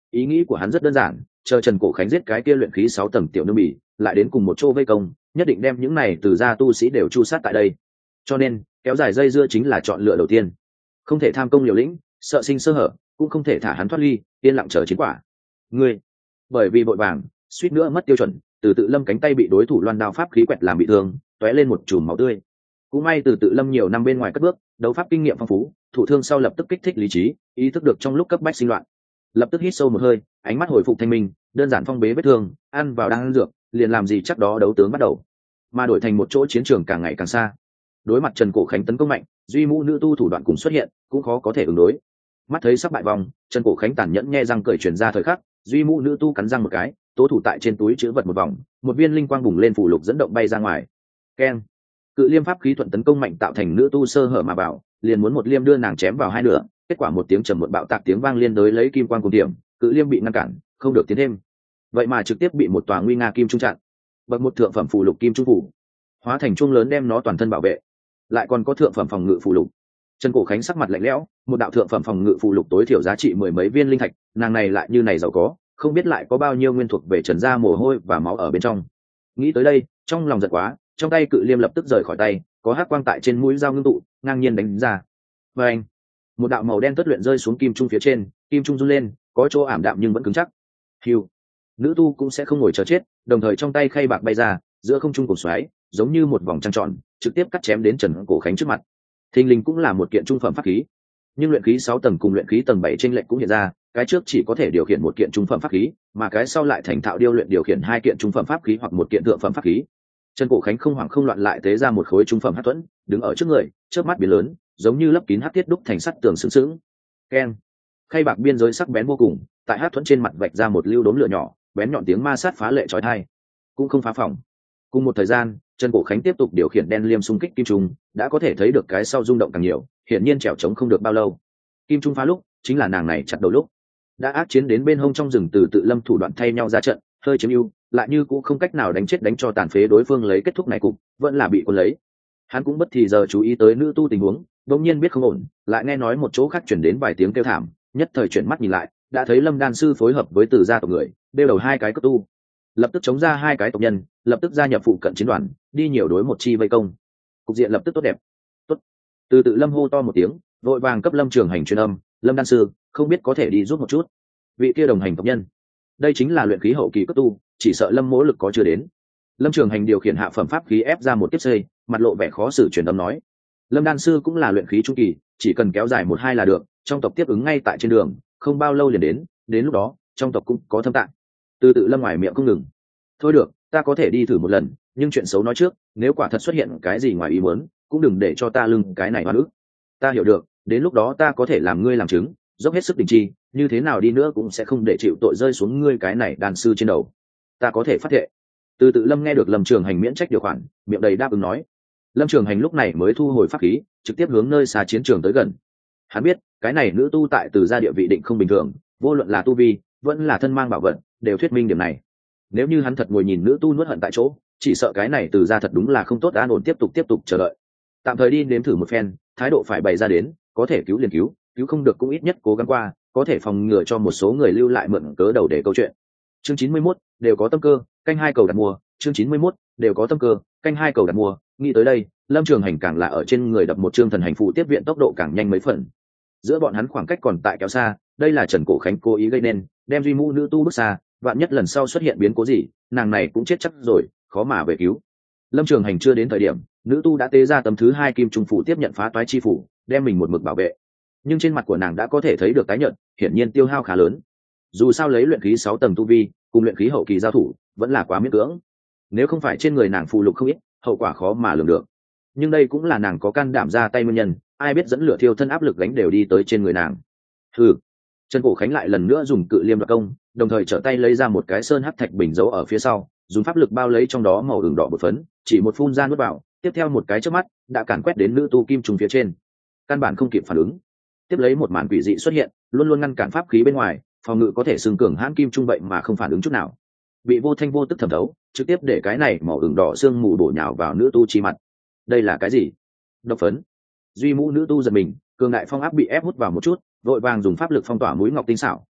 Ý nghĩ của hắn rất đơn giản, chờ Trần Cổ Khánh giết cái kia luyện khí sáu tầng tiểu nương bỉ, lại đến cùng một chỗ vây công, nhất định đem những này từ gia tu sĩ đều chu sát tại đây. Cho nên kéo dài dây dưa chính là chọn lựa đầu tiên. Không thể tham công liều lĩnh, sợ sinh sơ hở, cũng không thể thả hắn thoát ly, yên lặng chờ chiến quả. Ngươi, bởi vì vội vàng, suýt nữa mất tiêu chuẩn, Từ Tự Lâm cánh tay bị đối thủ loan đao pháp khí quẹt làm bị thương, tóe lên một chùm máu tươi. Cũng may Từ Tự Lâm nhiều năm bên ngoài cất bước, đấu pháp kinh nghiệm phong phú, thủ thương sau lập tức kích thích lý trí, ý thức được trong lúc cấp bách sinh loạn, lập tức hít sâu một hơi, ánh mắt hồi phục thanh minh, đơn giản phong bế vết thương, ăn vào đang ăn dược, liền làm gì chắc đó đấu tướng bắt đầu, mà đổi thành một chỗ chiến trường càng ngày càng xa. Đối mặt Trần Cổ Khánh tấn công mạnh, duy mũ nữ tu thủ đoạn cùng xuất hiện, cũng khó có thể ứng đối. Mắt thấy sắp bại vòng, Trần Cổ Khánh tàn nhẫn nhe răng cởi truyền ra thời khắc, duy mũ nữ tu cắn răng một cái, tố thủ tại trên túi chứa vật một vòng, một viên linh quang bùng lên phủ lục dẫn động bay ra ngoài. Keng! Cự liêm pháp khí thuận tấn công mạnh tạo thành nữ tu sơ hở mà bảo, liền muốn một liêm đưa nàng chém vào hai nửa, kết quả một tiếng trầm một bạo tạc tiếng vang liên đối lấy kim quang cùng điểm, cự liêm bị ngăn cản, không được tiến thêm. Vậy mà trực tiếp bị một tòa nguy nga kim trung chặn. Bậc một thượng phẩm phù lục kim trung phủ, hóa thành chuông lớn đem nó toàn thân bảo vệ. Lại còn có thượng phẩm phòng ngự phù lục. Trần Cổ Khánh sắc mặt lạnh lẽo, một đạo thượng phẩm phòng ngự phù lục tối thiểu giá trị mười mấy viên linh thạch, nàng này lại như này giàu có, không biết lại có bao nhiêu nguyên thuộc về Trần gia mồ hôi và máu ở bên trong. Nghĩ tới đây, trong lòng giật quá, trong tay cự liêm lập tức rời khỏi tay, có hắc quang tại trên mũi dao ngưng tụ, ngang nhiên đánh ra. Và anh, một đạo màu đen tất luyện rơi xuống kim trung phía trên, kim trung run lên, có chỗ ảm đạm nhưng vẫn cứng chắc. Hiu, nữ tu cũng sẽ không ngồi chờ chết, đồng thời trong tay khay bạc bay ra, giữa không trung cổ xoáy, giống như một vòng trăng tròn, trực tiếp cắt chém đến Trần Cổ Khánh trước mặt. Thình lình cũng là một kiện trung phẩm pháp khí, nhưng luyện khí sáu tầng cùng luyện khí tầng bảy trên lệnh cũng hiện ra, cái trước chỉ có thể điều khiển một kiện trung phẩm pháp khí, mà cái sau lại thành thạo điêu luyện điều khiển hai kiện trung phẩm pháp khí hoặc một kiện thượng phẩm pháp khí. Trần Cổ Khánh không hoảng không loạn lại tế ra một khối trung phẩm hắc thuẫn, đứng ở trước người, chớp mắt biến lớn, giống như lấp kín hắc thiết đúc thành sắt tường sướng sướng. Keng! Khay bạc biên giới sắc bén vô cùng, tại hắc thuẫn trên mặt vạch ra một lưu đốm lửa nhỏ, bén nhọn tiếng ma sát phá lệ chói tai, cũng không phá phỏng. Cùng một thời gian, Trần Cổ Khánh tiếp tục điều khiển đen liêm xung kích kim trung, đã có thể thấy được cái sau rung động càng nhiều, hiển nhiên trèo trống không được bao lâu. Kim trung phá lúc, chính là nàng này chặt đầu lúc. Đã ác chiến đến bên hông trong rừng Từ Tự Lâm thủ đoạn thay nhau ra trận, hơi chiếm ưu, lại như cũng không cách nào đánh chết đánh cho tàn phế đối phương lấy kết thúc này cục, vẫn là bị cuốn lấy. Hắn cũng bất thì giờ chú ý tới nữ tu tình huống, đột nhiên biết không ổn, lại nghe nói một chỗ khác truyền đến vài tiếng kêu thảm, nhất thời chuyển mắt nhìn lại, đã thấy Lâm đan sư phối hợp với Từ gia tộc người, đeo đầu hai cái cấp tu, lập tức chống ra hai cái tộc nhân, lập tức gia nhập phụ cận chiến đoàn, đi nhiều đối một chi vây công. Cục diện lập tức tốt đẹp. Tốt. Từ Tự Lâm hô to một tiếng, vội vàng cấp Lâm Trường Hành truyền âm, Lâm đan sư, không biết có thể đi giúp một chút. Vị kia đồng hành tộc nhân, đây chính là luyện khí hậu kỳ cấp tu, chỉ sợ Lâm mỗ lực có chưa đến. Lâm Trường Hành điều khiển hạ phẩm pháp khí ép ra một tiếp xây, mặt lộ vẻ khó xử truyền âm nói, Lâm đan sư cũng là luyện khí trung kỳ, chỉ cần kéo dài một hai là được, trong tộc tiếp ứng ngay tại trên đường, không bao lâu liền đến, đến lúc đó trong tộc cũng có thâm tạng. Từ Tự Lâm ngoài miệng không ngừng, thôi được, ta có thể đi thử một lần, nhưng chuyện xấu nói trước, nếu quả thật xuất hiện cái gì ngoài ý muốn, cũng đừng để cho ta lưng cái này oan ức. Ta hiểu được, đến lúc đó ta có thể làm ngươi làm chứng, dốc hết sức đình chi, như thế nào đi nữa cũng sẽ không để chịu tội rơi xuống ngươi cái này đàn sư trên đầu. Ta có thể phát thệ. Từ Tự Lâm nghe được Lâm Trường Hành miễn trách điều khoản, miệng đầy đáp ứng nói. Lâm Trường Hành lúc này mới thu hồi pháp khí, trực tiếp hướng nơi xa chiến trường tới gần. Hắn biết, cái này nữ tu tại Từ gia địa vị định không bình thường, vô luận là tu vi, vẫn là thân mang bảo vật, đều thuyết minh điểm này. Nếu như hắn thật ngồi nhìn nữ tu nuốt hận tại chỗ, chỉ sợ cái này Từ gia thật đúng là không tốt, an ổn tiếp tục tiếp tục chờ đợi. Tạm thời đi nếm thử một phen, thái độ phải bày ra đến, có thể cứu liền cứu, cứu không được cũng ít nhất cố gắng qua, có thể phòng ngừa cho một số người lưu lại mượn cớ đầu để câu chuyện. Chương chín mươi mốt, đều có tâm cơ, canh hai cầu đặt mua, chương chín mươi mốt, đều có tâm cơ, canh hai cầu đặt mua, nghĩ tới đây, Lâm Trường Hành càng là ở trên người đập một chương thần hành phụ tiếp viện tốc độ càng nhanh mấy phần. Giữa bọn hắn khoảng cách còn tại kéo xa, đây là Trần Cổ Khánh cố ý gây nên, đem duy mũ nữ tu bước xa, vạn nhất lần sau xuất hiện biến cố gì, nàng này cũng chết chắc rồi, khó mà về cứu. Lâm Trường Hành chưa đến thời điểm, nữ tu đã tế ra tấm thứ hai kim trung phủ tiếp nhận phá toái chi phủ, đem mình một mực bảo vệ. Nhưng trên mặt của nàng đã có thể thấy được tái nhợt, hiển nhiên tiêu hao khá lớn. Dù sao lấy luyện khí sáu tầng tu vi, cùng luyện khí hậu kỳ giao thủ, vẫn là quá miễn cưỡng. Nếu không phải trên người nàng phù lục không ít, hậu quả khó mà lường được. Nhưng đây cũng là nàng có can đảm ra tay nguyên nhân, ai biết dẫn lửa thiêu thân áp lực gánh đều đi tới trên người nàng. Hừ. Trần Cổ Khánh lại lần nữa dùng cự liêm đoạt công, đồng thời trở tay lấy ra một cái sơn hắc thạch bình giấu ở phía sau, dùng pháp lực bao lấy trong đó màu ửng đỏ bột phấn, chỉ một phun ra nuốt vào, tiếp theo một cái chớp mắt, đã càn quét đến nữ tu kim trùng phía trên. Căn bản không kịp phản ứng. Tiếp lấy một màn quỷ dị xuất hiện, luôn luôn ngăn cản pháp khí bên ngoài, phòng ngự có thể xưng cường hãn kim trung vậy mà không phản ứng chút nào. Bị vô thanh vô tức thẩm thấu, trực tiếp để cái này màu ửng đỏ xương mù bổ nhào vào nữ tu chi mặt. Đây là cái gì? Độc phấn. Duy mũ nữ tu giật mình, cường đại phong áp bị ép hút vào một chút, vội vàng dùng pháp lực phong tỏa mũi ngọc tinh xảo,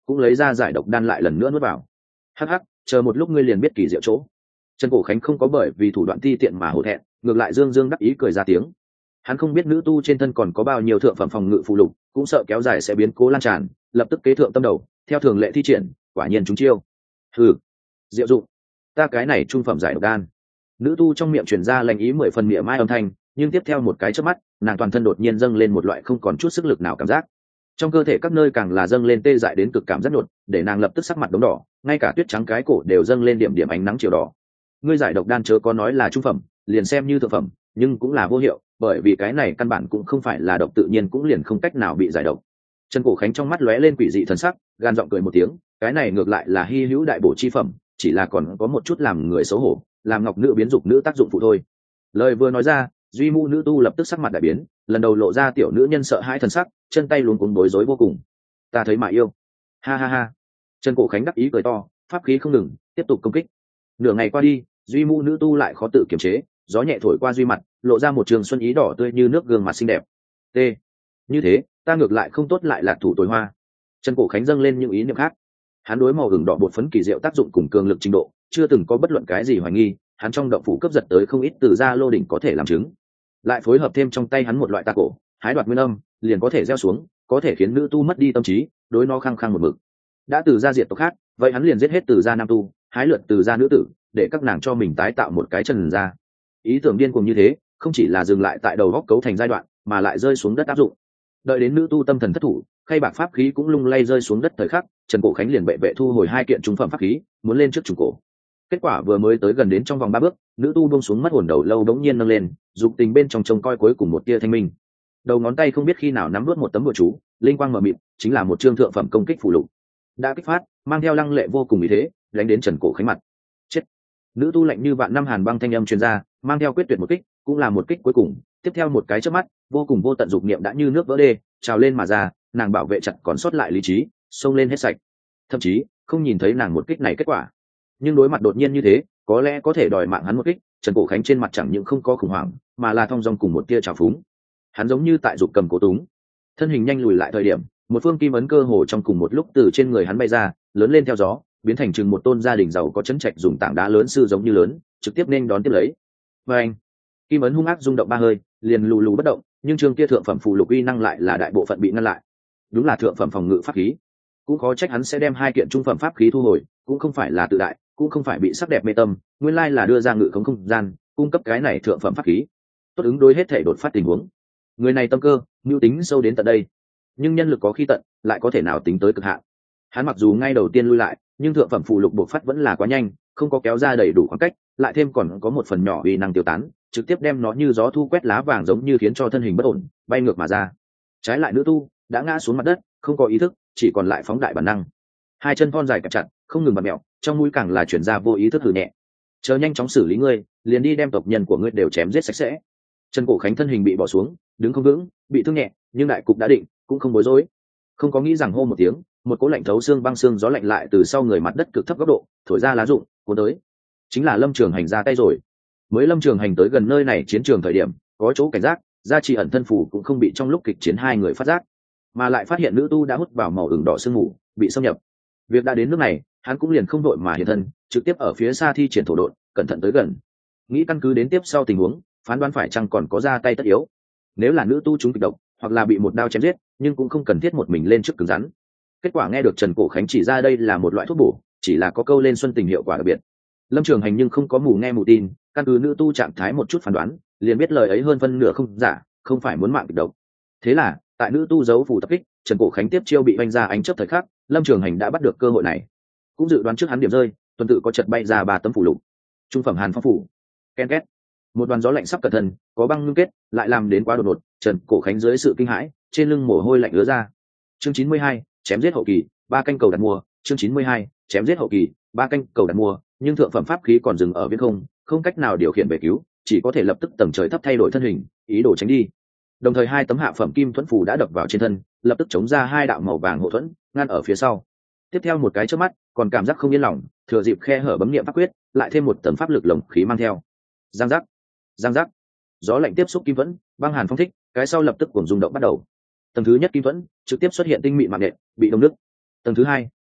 cũng lấy ra giải độc đan lại lần nữa nuốt vào. Hắc hắc, chờ một lúc ngươi liền biết kỳ diệu chỗ. Trần Cổ Khánh không có bởi vì thủ đoạn ti tiện mà hổ thẹn, ngược lại dương dương đắc ý cười ra tiếng. Hắn không biết nữ tu trên thân còn có bao nhiêu thượng phẩm phòng ngự phụ lục, cũng sợ kéo dài sẽ biến cố lan tràn, lập tức kế thượng tâm đầu, theo thường lệ thi triển, quả nhiên chúng chiêu. Hừ, diệu dụng, ta cái này trung phẩm giải độc đan. Nữ tu trong miệng truyền ra lành ý mười phần mỉa mai âm thanh, nhưng tiếp theo một cái chớp mắt, nàng toàn thân đột nhiên dâng lên một loại không còn chút sức lực nào cảm giác. Trong cơ thể các nơi càng là dâng lên tê dại đến cực cảm rất nhột, để nàng lập tức sắc mặt đống đỏ, ngay cả tuyết trắng cái cổ đều dâng lên điểm điểm ánh nắng chiều đỏ. Ngươi giải độc đan chớ có nói là trung phẩm, liền xem như thượng phẩm, nhưng cũng là vô hiệu, bởi vì cái này căn bản cũng không phải là độc tự nhiên, cũng liền không cách nào bị giải độc. Trần Cổ Khánh trong mắt lóe lên quỷ dị thần sắc, gan giọng cười một tiếng, cái này ngược lại là hi hữu đại bổ chi phẩm, chỉ là còn có một chút làm người xấu hổ, làm ngọc nữ biến dục nữ tác dụng phụ thôi. Lời vừa nói ra, duy mu nữ tu lập tức sắc mặt đại biến, lần đầu lộ ra tiểu nữ nhân sợ hãi thần sắc, chân tay luống cuống bối rối vô cùng. Ta thấy mà yêu. Ha ha ha. Trần Cổ Khánh đắc ý cười to, pháp khí không ngừng, tiếp tục công kích. Nửa ngày qua đi, duy mu nữ tu lại khó tự kiềm chế, gió nhẹ thổi qua duy mặt, lộ ra một trường xuân ý đỏ tươi như nước gương mặt xinh đẹp. T. Như thế, ta ngược lại không tốt lại là thủ tối hoa. Trần Cổ Khánh dâng lên những ý niệm khác. Hắn đối màu hừng đỏ bột phấn kỳ diệu tác dụng cùng cường lực trình độ, chưa từng có bất luận cái gì hoài nghi, hắn trong động phủ cấp giật tới không ít từ ra lô đỉnh có thể làm chứng. Lại phối hợp thêm trong tay hắn một loại tà cổ, hái đoạt nguyên âm, liền có thể gieo xuống, có thể khiến nữ tu mất đi tâm trí, đối nó khăng khăng một mực. Đã từ ra diệt tộc khác, vậy hắn liền giết hết từ ra nam tu, hái lượt từ ra nữ tử, để các nàng cho mình tái tạo một cái chân ra. Ý tưởng điên cuồng như thế, không chỉ là dừng lại tại đầu góc cấu thành giai đoạn, mà lại rơi xuống đất áp dụng. Đợi đến nữ tu tâm thần thất thủ, khay bạc pháp khí cũng lung lay rơi xuống đất thời khắc, Trần Cổ Khánh liền bệ vệ thu hồi hai kiện trung phẩm pháp khí, muốn lên trước trùng cổ. Kết quả vừa mới tới gần đến trong vòng ba bước, nữ tu buông xuống mất hồn đầu lâu đống nhiên nâng lên, dục tình bên trong trông coi cuối cùng một tia thanh minh. Đầu ngón tay không biết khi nào nắm nuốt một tấm bùa chú, linh quang mở mịt, chính là một chương thượng phẩm công kích phù lục. Đã kích phát, mang theo lăng lệ vô cùng ý thế, đánh đến Trần Cổ Khánh mặt. Chết. Nữ tu lạnh như vạn năm hàn băng thanh âm truyền ra, mang theo quyết tuyệt một kích, cũng là một kích cuối cùng, tiếp theo một cái chớp mắt, vô cùng vô tận dục niệm đã như nước vỡ đê, trào lên mà ra, nàng bảo vệ chặt còn sót lại lý trí, xông lên hết sạch. Thậm chí, không nhìn thấy nàng một kích này kết quả. Nhưng đối mặt đột nhiên như thế, có lẽ có thể đòi mạng hắn một kích, Trần Cổ Khánh trên mặt chẳng những không có khủng hoảng, mà là thong dong cùng một tia trào phúng. Hắn giống như tại dục cầm cố túng, thân hình nhanh lùi lại thời điểm, một phương kim ấn cơ hồ trong cùng một lúc từ trên người hắn bay ra, lớn lên theo gió, biến thành chừng một tôn gia đình giàu có chấn trạch dùng tảng đá lớn sư giống như lớn, trực tiếp nên đón tiếp lấy. Và anh, kim ấn hung ác rung động ba hơi, liền lù lù bất động, nhưng trường kia thượng phẩm phù lục uy năng lại là đại bộ phận bị ngăn lại. Đúng là thượng phẩm phòng ngự pháp khí, cũng khó trách hắn sẽ đem hai kiện trung phẩm pháp khí thu hồi, cũng không phải là tự đại, cũng không phải bị sắc đẹp mê tâm, nguyên lai là đưa ra ngự không không gian, cung cấp cái này thượng phẩm pháp khí, tốt ứng đối hết thể đột phát tình huống. Người này tâm cơ, mưu tính sâu đến tận đây, nhưng nhân lực có khi tận, lại có thể nào tính tới cực hạn. Hắn mặc dù ngay đầu tiên lui lại, nhưng thượng phẩm phù lục bộc phát vẫn là quá nhanh, không có kéo ra đầy đủ khoảng cách, lại thêm còn có một phần nhỏ uy năng tiêu tán, trực tiếp đem nó như gió thu quét lá vàng giống như khiến cho thân hình bất ổn, bay ngược mà ra. Trái lại nữ tu đã ngã xuống mặt đất, không có ý thức, chỉ còn lại phóng đại bản năng. Hai chân thon dài cặp chặt, không ngừng bật mẹo, trong mũi càng là chuyển ra vô ý thức thử nhẹ. Chờ nhanh chóng xử lý ngươi, liền đi đem tộc nhân của ngươi đều chém giết sạch sẽ. Trần Cổ Khánh thân hình bị bỏ xuống, đứng không vững, bị thương nhẹ, nhưng đại cục đã định, cũng không bối rối. Không có nghĩ rằng hô một tiếng, một cỗ lạnh thấu xương băng xương gió lạnh lại từ sau người mặt đất cực thấp góc độ thổi ra lá rụng cuốn tới. Chính là Lâm Trường Hành ra tay rồi. Mới Lâm Trường Hành tới gần nơi này chiến trường thời điểm, có chỗ cảnh giác, gia trì ẩn thân phù cũng không bị trong lúc kịch chiến hai người phát giác, mà lại phát hiện nữ tu đã hút vào màu ửng đỏ sương mù, bị xâm nhập. Việc đã đến nước này, hắn cũng liền không đội mà hiện thân, trực tiếp ở phía xa thi triển thổ độn, cẩn thận tới gần. Nghĩ căn cứ đến tiếp sau tình huống, phán đoán phải chăng còn có ra tay tất yếu. Nếu là nữ tu trúng kịch độc, hoặc là bị một đao chém giết, nhưng cũng không cần thiết một mình lên trước cứng rắn. Kết quả nghe được Trần Cổ Khánh chỉ ra đây là một loại thuốc bổ, chỉ là có câu lên xuân tình hiệu quả đặc biệt. Lâm Trường Hành nhưng không có mù nghe mù tin, căn cứ nữ tu trạng thái một chút phán đoán, liền biết lời ấy hơn phân nửa không giả, không phải muốn mạng kịch độc. Thế là, tại nữ tu giấu phù tập kích, Trần Cổ Khánh tiếp chiêu bị vanh ra ánh chớp thời khắc, Lâm Trường Hành đã bắt được cơ hội này. Cũng dự đoán trước hắn điểm rơi, tuần tự có chợt bay ra ba tấm phù lục. Trung phẩm Hàn Phong phủ. Ken két. Một đoàn gió lạnh sắp cẩn thân, có băng ngưng kết, lại làm đến quá đột ngột, Trần Cổ Khánh dưới sự kinh hãi, trên lưng mồ hôi lạnh ứa ra. Chương chín mươi hai, chém giết hậu kỳ, ba canh cầu đặt mua. Chương chín mươi hai, chém giết hậu kỳ, ba canh cầu đặt mua, nhưng thượng phẩm pháp khí còn dừng ở viễn không, không cách nào điều khiển về cứu, chỉ có thể lập tức tầng trời thấp thay đổi thân hình, ý đồ tránh đi. Đồng thời hai tấm hạ phẩm kim thuẫn phù đã đập vào trên thân, lập tức chống ra hai đạo màu vàng hộ thuẫn, ngăn ở phía sau. Tiếp theo một cái chớp mắt, còn cảm giác không yên lòng, thừa dịp khe hở bấm niệm pháp quyết, lại thêm một tấm pháp lực lồng khí mang theo. Giang giác, giang giác. Gió lạnh tiếp xúc kim thuẫn, băng hàn phong thích, cái sau lập tức cuồng rung động bắt đầu. Tầng thứ nhất kim thuẫn trực tiếp xuất hiện tinh mịn mạng nện, bị đông nước. Tầng thứ hai,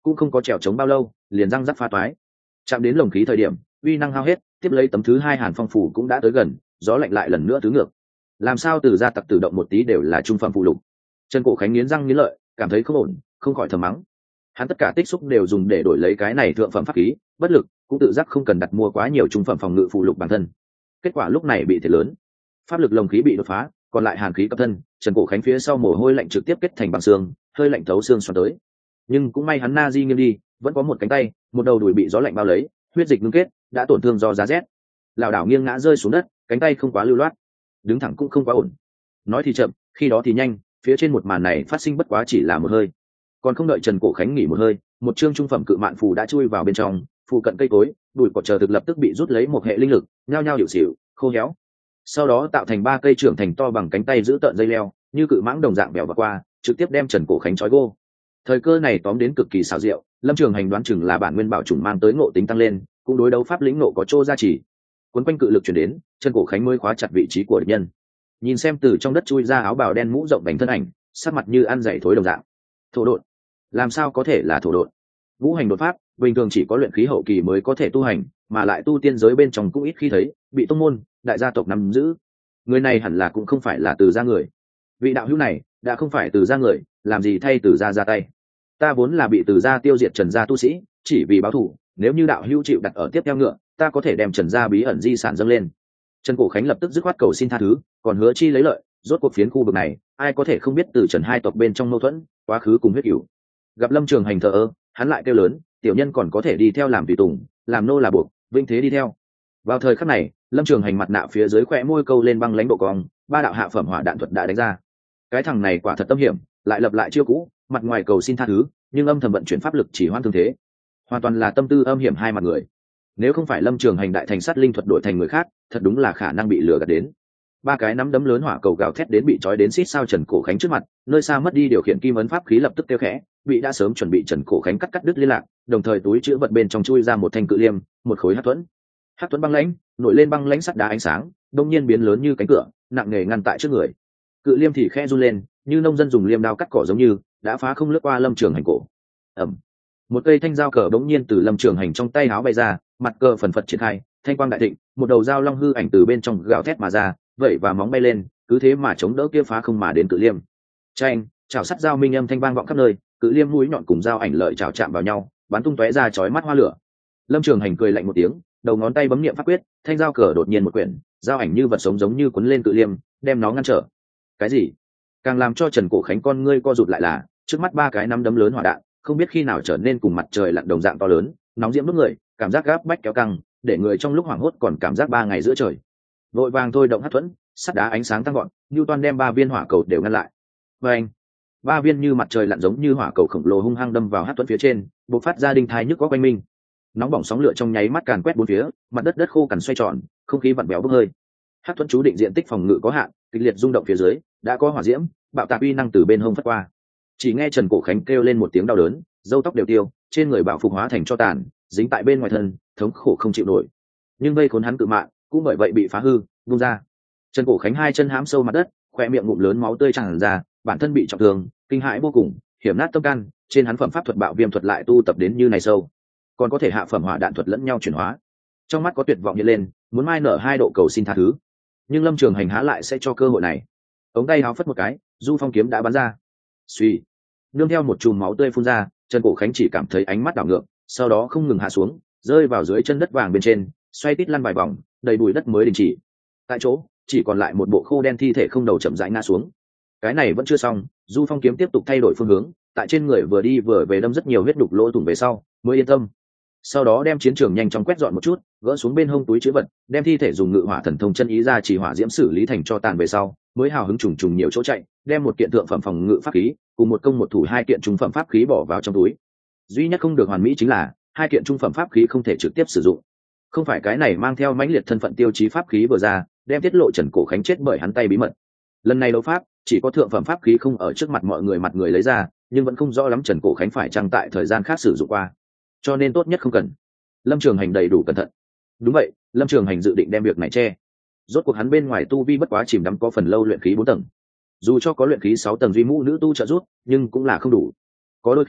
cũng không có trèo trống bao lâu liền răng rắc pha toái. Chạm đến lồng khí thời điểm uy năng hao hết, tiếp lấy tấm thứ hai hàn phong phủ cũng đã tới gần, gió lạnh lại lần nữa tứ ngược. Làm sao từ gia tặc tự động một tí đều là trung phẩm phụ lục. Trần Cổ Khánh nghiến răng nghiến lợi, cảm thấy không ổn, không khỏi thầm mắng. Hắn tất cả tích xúc đều dùng để đổi lấy cái này thượng phẩm pháp khí, bất lực, cũng tự giác không cần đặt mua quá nhiều trung phẩm phòng ngự phụ lục bản thân. Kết quả lúc này bị thiệt lớn. Pháp lực lồng khí bị đột phá, còn lại hàn khí cấp thân, Trần Cổ Khánh phía sau mồ hôi lạnh trực tiếp kết thành băng xương, hơi lạnh thấu xương xoắn tới. Nhưng cũng may hắn na di nghiêng đi, vẫn có một cánh tay, một đầu đùi bị gió lạnh bao lấy, huyết dịch ngưng kết, đã tổn thương do giá rét. Lảo đảo nghiêng ngã rơi xuống đất, cánh tay không quá lưu loát, đứng thẳng cũng không quá ổn. Nói thì chậm, khi đó thì nhanh, phía trên một màn này phát sinh bất quá chỉ là một hơi. Còn không đợi Trần Cổ Khánh nghỉ một hơi, một chương trung phẩm cự mạn phù đã chui vào bên trong, phù cận cây cối, bụi cỏ chờ thực lập tức bị rút lấy một hệ linh lực, nhao nhao hiệu xỉu, khô héo. Sau đó tạo thành ba cây trưởng thành to bằng cánh tay giữ tợn dây leo, như cự mãng đồng dạng bèo vào qua, trực tiếp đem Trần Cổ Khánh trói gô. Thời cơ này tóm đến cực kỳ xảo diệu, Lâm Trường Hành đoán chừng là bản nguyên bảo trùng mang tới ngộ tính tăng lên, cũng đối đấu pháp lĩnh ngộ có chỗ gia trì. Cuốn quanh cự lực chuyển đến, Trần Cổ Khánh mới khóa chặt vị trí của địch nhân. Nhìn xem từ trong đất chui ra áo bào đen mũ rộng đánh thân ảnh, sắc mặt như ăn dày thối đồng dạng. Thổ độn, làm sao có thể là thổ độn? Ngũ hành đột pháp bình thường chỉ có luyện khí hậu kỳ mới có thể tu hành, mà lại tu tiên giới bên trong cũng ít khi thấy, bị tông môn đại gia tộc nắm giữ. Người này hẳn là cũng không phải là từ gia người. Vị đạo hữu này đã không phải từ gia người, làm gì thay từ gia ra tay? Ta vốn là bị từ gia tiêu diệt Trần gia tu sĩ, chỉ vì báo thù, nếu như đạo hữu chịu đặt ở tiếp theo ngựa, ta có thể đem Trần gia bí ẩn di sản dâng lên. Trần Cổ Khánh lập tức dứt khoát cầu xin tha thứ, còn hứa chi lấy lợi, rốt cuộc phiến khu vực này, ai có thể không biết từ Trần hai tộc bên trong mâu thuẫn, quá khứ cùng huyết cửu. Gặp Lâm Trường Hành thờ ơ, hắn lại kêu lớn, tiểu nhân còn có thể đi theo làm tùy tùng, làm nô là buộc, vinh thế đi theo. Vào thời khắc này, Lâm Trường Hành mặt nạ phía dưới khóe môi câu lên băng lãnh độ cong, ba đạo hạ phẩm hỏa đạn thuật đã đánh ra. Cái thằng này quả thật tâm hiểm, lại lập lại chiêu cũ, mặt ngoài cầu xin tha thứ, nhưng âm thầm vận chuyển pháp lực chỉ hoãn thương thế. Hoàn toàn là tâm tư âm hiểm hai mặt người. Nếu không phải Lâm Trường Hành đại thành sát linh thuật đổi thành người khác, thật đúng là khả năng bị lừa gạt đến. Ba cái nắm đấm lớn hỏa cầu gào thét đến bị trói đến xít sao Trần Cổ Khánh trước mặt, nơi xa mất đi điều khiển kim ấn pháp khí lập tức kêu khẽ, bị đã sớm chuẩn bị Trần Cổ Khánh cắt cắt đứt liên lạc, đồng thời túi chứa vật bên trong chui ra một thanh cự liêm, một khối hắc thuẫn. Hắc thuẫn băng lãnh, nổi lên băng lãnh sắt đá ánh sáng, đông nhiên biến lớn như cánh cửa, nặng nề ngăn tại trước người. Cự liêm thì khẽ run lên, như nông dân dùng liêm đao cắt cỏ giống như, đã phá không lướt qua Lâm Trường Hành cổ. Ầm. Một cây thanh dao cờ bỗng nhiên từ Lâm Trường Hành trong tay áo bay ra, mặt cờ phần phật triển khai, thanh quang đại thịnh, một đầu dao long hư ảnh từ bên trong gào thét mà ra, vậy và móng bay lên, cứ thế mà chống đỡ kia phá không mà đến cự liêm. Chanh, chảo sắt dao minh âm thanh vang vọng khắp nơi, cự liêm mũi nhọn cùng dao ảnh lợi chảo chạm vào nhau, bắn tung tóe ra chói mắt hoa lửa. Lâm Trường Hành cười lạnh một tiếng, đầu ngón tay bấm niệm pháp quyết, thanh dao cờ đột nhiên một quyển, dao ảnh như vật sống giống như cuốn lên cự liêm, đem nó ngăn trở. Cái gì? Càng làm cho Trần Cổ Khánh con ngươi co rụt lại là, trước mắt ba cái nắm đấm lớn hỏa đạn, không biết khi nào trở nên cùng mặt trời lặn đồng dạng to lớn, nóng diễm đốt người, cảm giác gáp bách kéo căng, để người trong lúc hoảng hốt còn cảm giác ba ngày giữa trời. Vội vàng thôi động hất thuẫn, sắt đá ánh sáng tăng gọn, Newton đem ba viên hỏa cầu đều ngăn lại. Và anh, ba viên như mặt trời lặn giống như hỏa cầu khổng lồ hung hăng đâm vào hất thuẫn phía trên, bộc phát ra đinh thai nhức có quanh minh. Nóng bỏng sóng lửa trong nháy mắt càn quét bốn phía, mặt đất đất khô cằn xoay tròn, không khí vặn vẹo bốc hơi. Hất thuẫn chú định diện tích phòng ngự có hạn, kịch liệt rung động phía dưới, đã có hỏa diễm, bạo tạc uy năng từ bên hông phất qua. Chỉ nghe Trần Cổ Khánh kêu lên một tiếng đau đớn, râu tóc đều tiêu, trên người bạo phục hóa thành cho tàn, dính tại bên ngoài thân, thống khổ không chịu nổi. Nhưng vây khốn hắn cự mạng cũng bởi vậy bị phá hư, vung ra. Trần Cổ Khánh hai chân hãm sâu mặt đất, khoe miệng ngụm lớn máu tươi tràn ra, bản thân bị trọng thương, kinh hãi vô cùng, hiểm nát tâm can, trên hắn phẩm pháp thuật bạo viêm thuật lại tu tập đến như này sâu, còn có thể hạ phẩm hỏa đạn thuật lẫn nhau chuyển hóa. Trong mắt có tuyệt vọng hiện lên, muốn mai nở hai độ cầu xin tha thứ, nhưng Lâm Trường Hành há lại sẽ cho cơ hội này. Ống tay háo phất một cái, du phong kiếm đã bắn ra. Suy, nương theo một chùm máu tươi phun ra, Trần Cổ Khánh chỉ cảm thấy ánh mắt đảo ngược, sau đó không ngừng hạ xuống, rơi vào dưới chân đất vàng bên trên, xoay tít lăn vài vòng, đầy bụi đất mới đình chỉ. Tại chỗ chỉ còn lại một bộ khô đen thi thể không đầu chậm rãi ngã xuống. Cái này vẫn chưa xong, du phong kiếm tiếp tục thay đổi phương hướng, tại trên người vừa đi vừa về đâm rất nhiều huyết đục lỗ thủng về sau mới yên tâm. Sau đó đem chiến trường nhanh chóng quét dọn một chút, gỡ xuống bên hông túi chứa vật, đem thi thể dùng ngự hỏa thần thông chân ý ra chỉ hỏa diễm xử lý thành cho tàn về sau, mới hào hứng trùng trùng nhiều chỗ chạy, đem một kiện thượng phẩm phòng ngự pháp khí cùng một công một thủ hai kiện trung phẩm pháp khí bỏ vào trong túi. Duy nhất không được hoàn mỹ chính là hai kiện trung phẩm pháp khí không thể trực tiếp sử dụng. Không phải cái này mang theo mãnh liệt thân phận tiêu chí pháp khí vừa ra, đem tiết lộ Trần Cổ Khánh chết bởi hắn tay bí mật. Lần này đấu pháp, chỉ có thượng phẩm pháp khí không ở trước mặt mọi người mặt người lấy ra, nhưng vẫn không rõ lắm Trần Cổ Khánh phải chăng tại thời gian khác sử dụng qua, cho nên tốt nhất không cần. Lâm Trường Hành đầy đủ cẩn thận. Đúng vậy, Lâm Trường Hành dự định đem việc này che. Rốt cuộc hắn bên ngoài tu vi bất quá chìm đắm có phần lâu luyện khí bốn tầng, dù cho có luyện khí sáu tầng duy mũ nữ tu trợ giúp, nhưng cũng là không đủ. Có đôi khi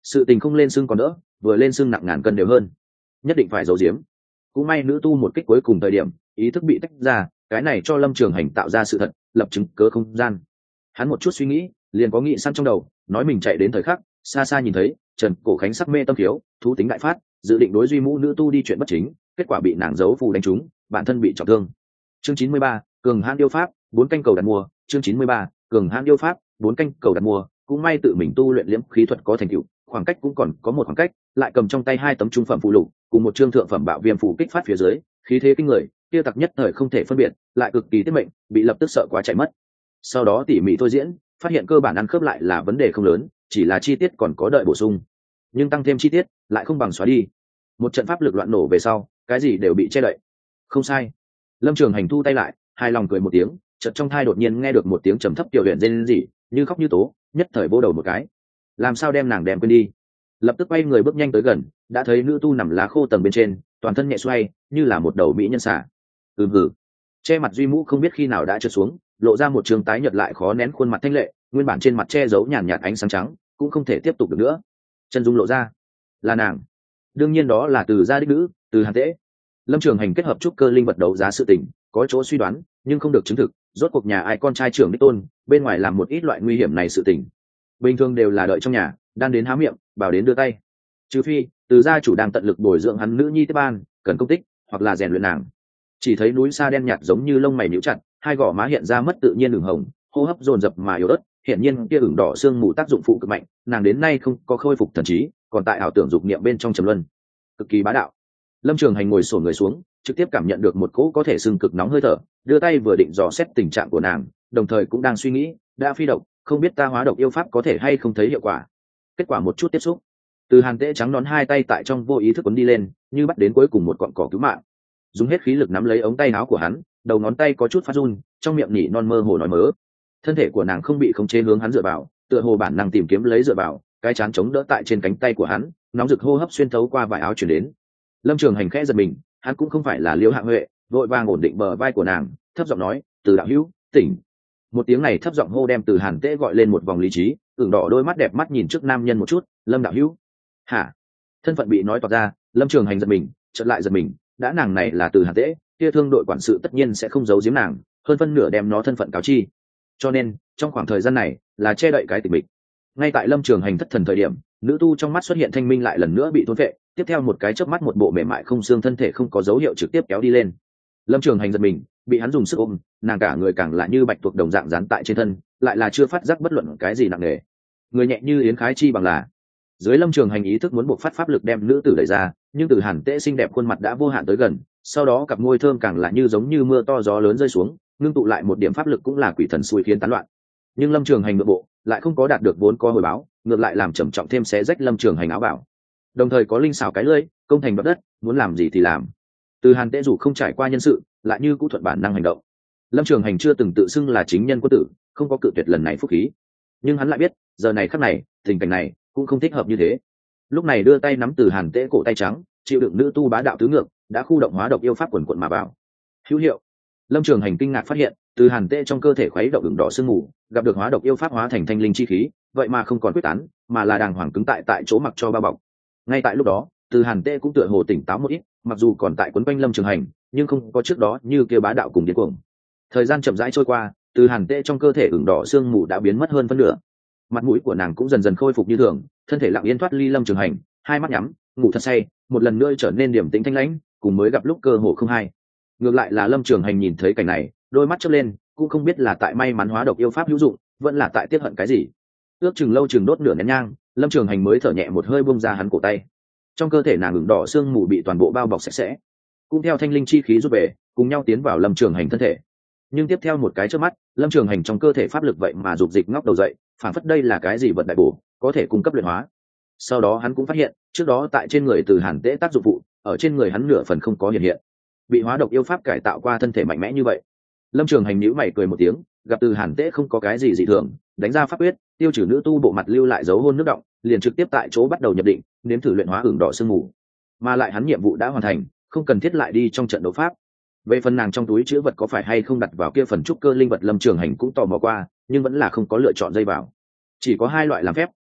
sự tình không lên xương còn đỡ, vừa lên xương nặng ngàn cân đều hơn, nhất định phải giấu giếm. Cũng may nữ tu một kích cuối cùng thời điểm ý thức bị tách ra, cái này cho Lâm Trường Hành tạo ra sự thật, lập chứng cớ không gian. Hắn một chút suy nghĩ liền có nghị săn trong đầu, nói mình chạy đến thời khắc xa xa nhìn thấy Trần Cổ Khánh sắc mê tâm thiếu, thú tính đại phát, dự định đối duy mũ nữ tu đi chuyện bất chính, kết quả bị nàng giấu phù đánh trúng, bản thân bị trọng thương. Chương chín mươi ba, cường hãn yêu pháp, bốn canh cầu đặt mua. Chương chín mươi ba, cường hãn yêu pháp, bốn canh cầu đặt mua. Cũng may tự mình tu luyện liễm khí thuật có thành tựu, khoảng cách cũng còn có một khoảng cách, lại cầm trong tay hai tấm trung phẩm phụ lục cùng một chương thượng phẩm bạo viêm phù kích phát phía dưới, khí thế kinh người, kia tặc nhất thời không thể phân biệt, lại cực kỳ tiết mệnh, bị lập tức sợ quá chạy mất. Sau đó tỉ mỉ thôi diễn, phát hiện cơ bản ăn khớp lại là vấn đề không lớn, chỉ là chi tiết còn có đợi bổ sung, nhưng tăng thêm chi tiết lại không bằng xóa đi. Một trận pháp lực loạn nổ về sau, cái gì đều bị che đậy. Không sai. Lâm Trường Hành thu tay lại, hài lòng cười một tiếng, chợt trong thai đột nhiên nghe được một tiếng trầm thấp tiểu huyền rên rỉ, như khóc như tố, nhất thời vỗ đầu một cái. Làm sao đem nàng đem quên đi? Lập tức quay người bước nhanh tới gần, đã thấy nữ tu nằm lá khô tầng bên trên, toàn thân nhẹ xoay, như là một đầu mỹ nhân xà. Ừm hử. Che mặt duy mũ không biết khi nào đã trượt xuống, lộ ra một trường tái nhợt lại khó nén khuôn mặt thanh lệ, nguyên bản trên mặt che giấu nhàn nhạt ánh sáng trắng, cũng không thể tiếp tục được nữa. Chân dung lộ ra, là nàng. Đương nhiên đó là Từ gia đích nữ, Từ Hàn Tễ. Lâm Trường Hành kết hợp trúc cơ linh vật đấu giá sự tình, có chỗ suy đoán, nhưng không được chứng thực, rốt cuộc nhà ai con trai trưởng đích tôn, bên ngoài làm một ít loại nguy hiểm này sự tình. Bình thường đều là đợi trong nhà, đan đến há miệng, bảo đến đưa tay. Trừ phi, Từ gia chủ đang tận lực bồi dưỡng hắn nữ nhi tiếp ban, cần công tích, hoặc là rèn luyện nàng. Chỉ thấy núi xa đen nhạt giống như lông mày nhíu chặt, hai gò má hiện ra mất tự nhiên ửng hồng, hô hấp dồn dập mà yếu ớt, hiển nhiên kia ửng đỏ xương mù tác dụng phụ cực mạnh, nàng đến nay không có khôi phục thần trí, còn tại ảo tưởng dục niệm bên trong trầm luân, cực kỳ bá đạo. Lâm Trường Hành ngồi xổm người xuống, trực tiếp cảm nhận được một cỗ có thể sưng cực nóng hơi thở, đưa tay vừa định dò xét tình trạng của nàng, đồng thời cũng đang suy nghĩ, đã phi độc, không biết ta hóa độc yêu pháp có thể hay không thấy hiệu quả. Kết quả một chút tiếp xúc, Từ Hàn Tễ trắng nón hai tay tại trong vô ý thức cuốn đi lên, như bắt đến cuối cùng một cọng cỏ cứu mạng. Dùng hết khí lực nắm lấy ống tay áo của hắn, đầu ngón tay có chút phát run, trong miệng nhỉ non mơ hồ nói mớ. Thân thể của nàng không bị khống chế hướng hắn dựa vào, tựa hồ bản năng tìm kiếm lấy dựa vào, cái chán chống đỡ tại trên cánh tay của hắn, nóng rực hô hấp xuyên thấu qua vải áo truyền đến. Lâm Trường Hành khẽ giật mình, hắn cũng không phải là Liễu Hạ Huệ, vội vàng ổn định bờ vai của nàng, thấp giọng nói, "Từ đạo hữu, tỉnh." Một tiếng này thấp giọng hô đem Từ Hàn Tễ gọi lên một vòng lý trí, ửng đỏ đôi mắt đẹp mắt nhìn trước nam nhân một chút, "Lâm đạo hữu." "Hả?" Thân phận bị nói toạc ra, Lâm Trường Hành giật mình, chợt lại giật mình, đã nàng này là Từ Hàn Tễ, kia thương đội quản sự tất nhiên sẽ không giấu giếm nàng, hơn phân nửa đem nó thân phận cáo chi. Cho nên, trong khoảng thời gian này, là che đậy cái tịch mịch. Ngay tại Lâm Trường Hành thất thần thời điểm, nữ tu trong mắt xuất hiện thanh minh lại lần nữa bị thôn phệ, tiếp theo một cái chớp mắt một bộ mềm mại không xương thân thể không có dấu hiệu trực tiếp kéo đi lên. Lâm Trường Hành giật mình, bị hắn dùng sức ôm, nàng cả người càng lại như bạch tuộc đồng dạng dán tại trên thân, lại là chưa phát giác bất luận cái gì nặng nề. Người nhẹ như yến khái chi bằng là. Dưới Lâm Trường Hành ý thức muốn buộc phát pháp lực đem nữ tử đẩy ra, nhưng Từ Hàn Tễ xinh đẹp khuôn mặt đã vô hạn tới gần, sau đó cặp môi thơm càng lại như giống như mưa to gió lớn rơi xuống, ngưng tụ lại một điểm pháp lực cũng là quỷ thần xui khiến tán loạn. Nhưng Lâm Trường Hành nội bộ lại không có đạt được vốn có hồi báo, ngược lại làm trầm trọng thêm xé rách Lâm Trường Hành áo bảo. Đồng thời có linh xào cái lưỡi, công thành bậc đất, muốn làm gì thì làm. Từ Hàn Tễ dù không trải qua nhân sự, lại như cũ thuận bản năng hành động. Lâm Trường Hành chưa từng tự xưng là chính nhân quân tử, không có cự tuyệt lần này phúc khí. Nhưng hắn lại biết, giờ này khắc này, tình cảnh này cũng không thích hợp như thế. Lúc này đưa tay nắm Từ Hàn Tễ cổ tay trắng, chịu đựng nữ tu bá đạo tứ ngược, đã khu động hóa độc yêu pháp quần quần mà vào. Hữu hiệu. Lâm Trường Hành kinh ngạc phát hiện, Từ Hàn Tễ trong cơ thể khuấy động ửng đỏ sương mù, gặp được hóa độc yêu pháp hóa thành thanh linh chi khí, vậy mà không còn quyết tán, mà là đàng hoàng cứng tại tại chỗ mặc cho bao bọc. Ngay tại lúc đó, Từ Hàn Tễ cũng tựa hồ tỉnh táo một ít, mặc dù còn tại quấn quanh Lâm Trường Hành, nhưng không có trước đó như kia bá đạo cùng điên cuồng. Thời gian chậm rãi trôi qua, Từ Hàn Tễ trong cơ thể ửng đỏ sương mù đã biến mất hơn phân nửa. Mặt mũi của nàng cũng dần dần khôi phục như thường, thân thể lặng yên thoát ly Lâm Trường Hành, hai mắt nhắm, ngủ thật say, một lần nữa trở nên điềm tĩnh thanh lãnh, cùng mới gặp lúc cơ hồ không hai. Ngược lại là Lâm Trường Hành nhìn thấy cảnh này, đôi mắt chớp lên, cũng không biết là tại may mắn hóa độc yêu pháp hữu dụng, vẫn là tại tiết hận cái gì. Ước chừng lâu chừng đốt nửa nén nhang, Lâm Trường Hành mới thở nhẹ một hơi buông ra hắn cổ tay. Trong cơ thể nàng ửng đỏ sương mù bị toàn bộ bao bọc sạch sẽ, cũng theo thanh linh chi khí rút về, cùng nhau tiến vào Lâm Trường Hành thân thể. Nhưng tiếp theo một cái chớp mắt, Lâm Trường Hành trong cơ thể pháp lực vậy mà dục dịch ngóc đầu dậy, phản phất đây là cái gì vật đại bổ, có thể cung cấp luyện hóa. Sau đó hắn cũng phát hiện, trước đó tại trên người Từ Hàn Tễ tác dụng phụ, ở trên người hắn nửa phần không có hiện hiện. Bị hóa độc yêu pháp cải tạo qua thân thể mạnh mẽ như vậy. Lâm Trường Hành nhíu mày cười một tiếng, gặp Từ Hàn Tễ không có cái gì dị thường, đánh ra pháp quyết, tiêu trừ nữ tu bộ mặt lưu lại dấu hôn nước động, liền trực tiếp tại chỗ bắt đầu nhập định, nếm thử luyện hóa ửng đỏ sương mù. Mà lại hắn nhiệm vụ đã hoàn thành, không cần thiết lại đi trong trận đấu pháp. Về phần nàng trong túi chứa vật có phải hay không đặt vào kia phần trúc cơ linh vật, Lâm Trường Hành cũng tò mò qua, nhưng vẫn là không có lựa chọn dây vào. Chỉ có hai loại làm phép,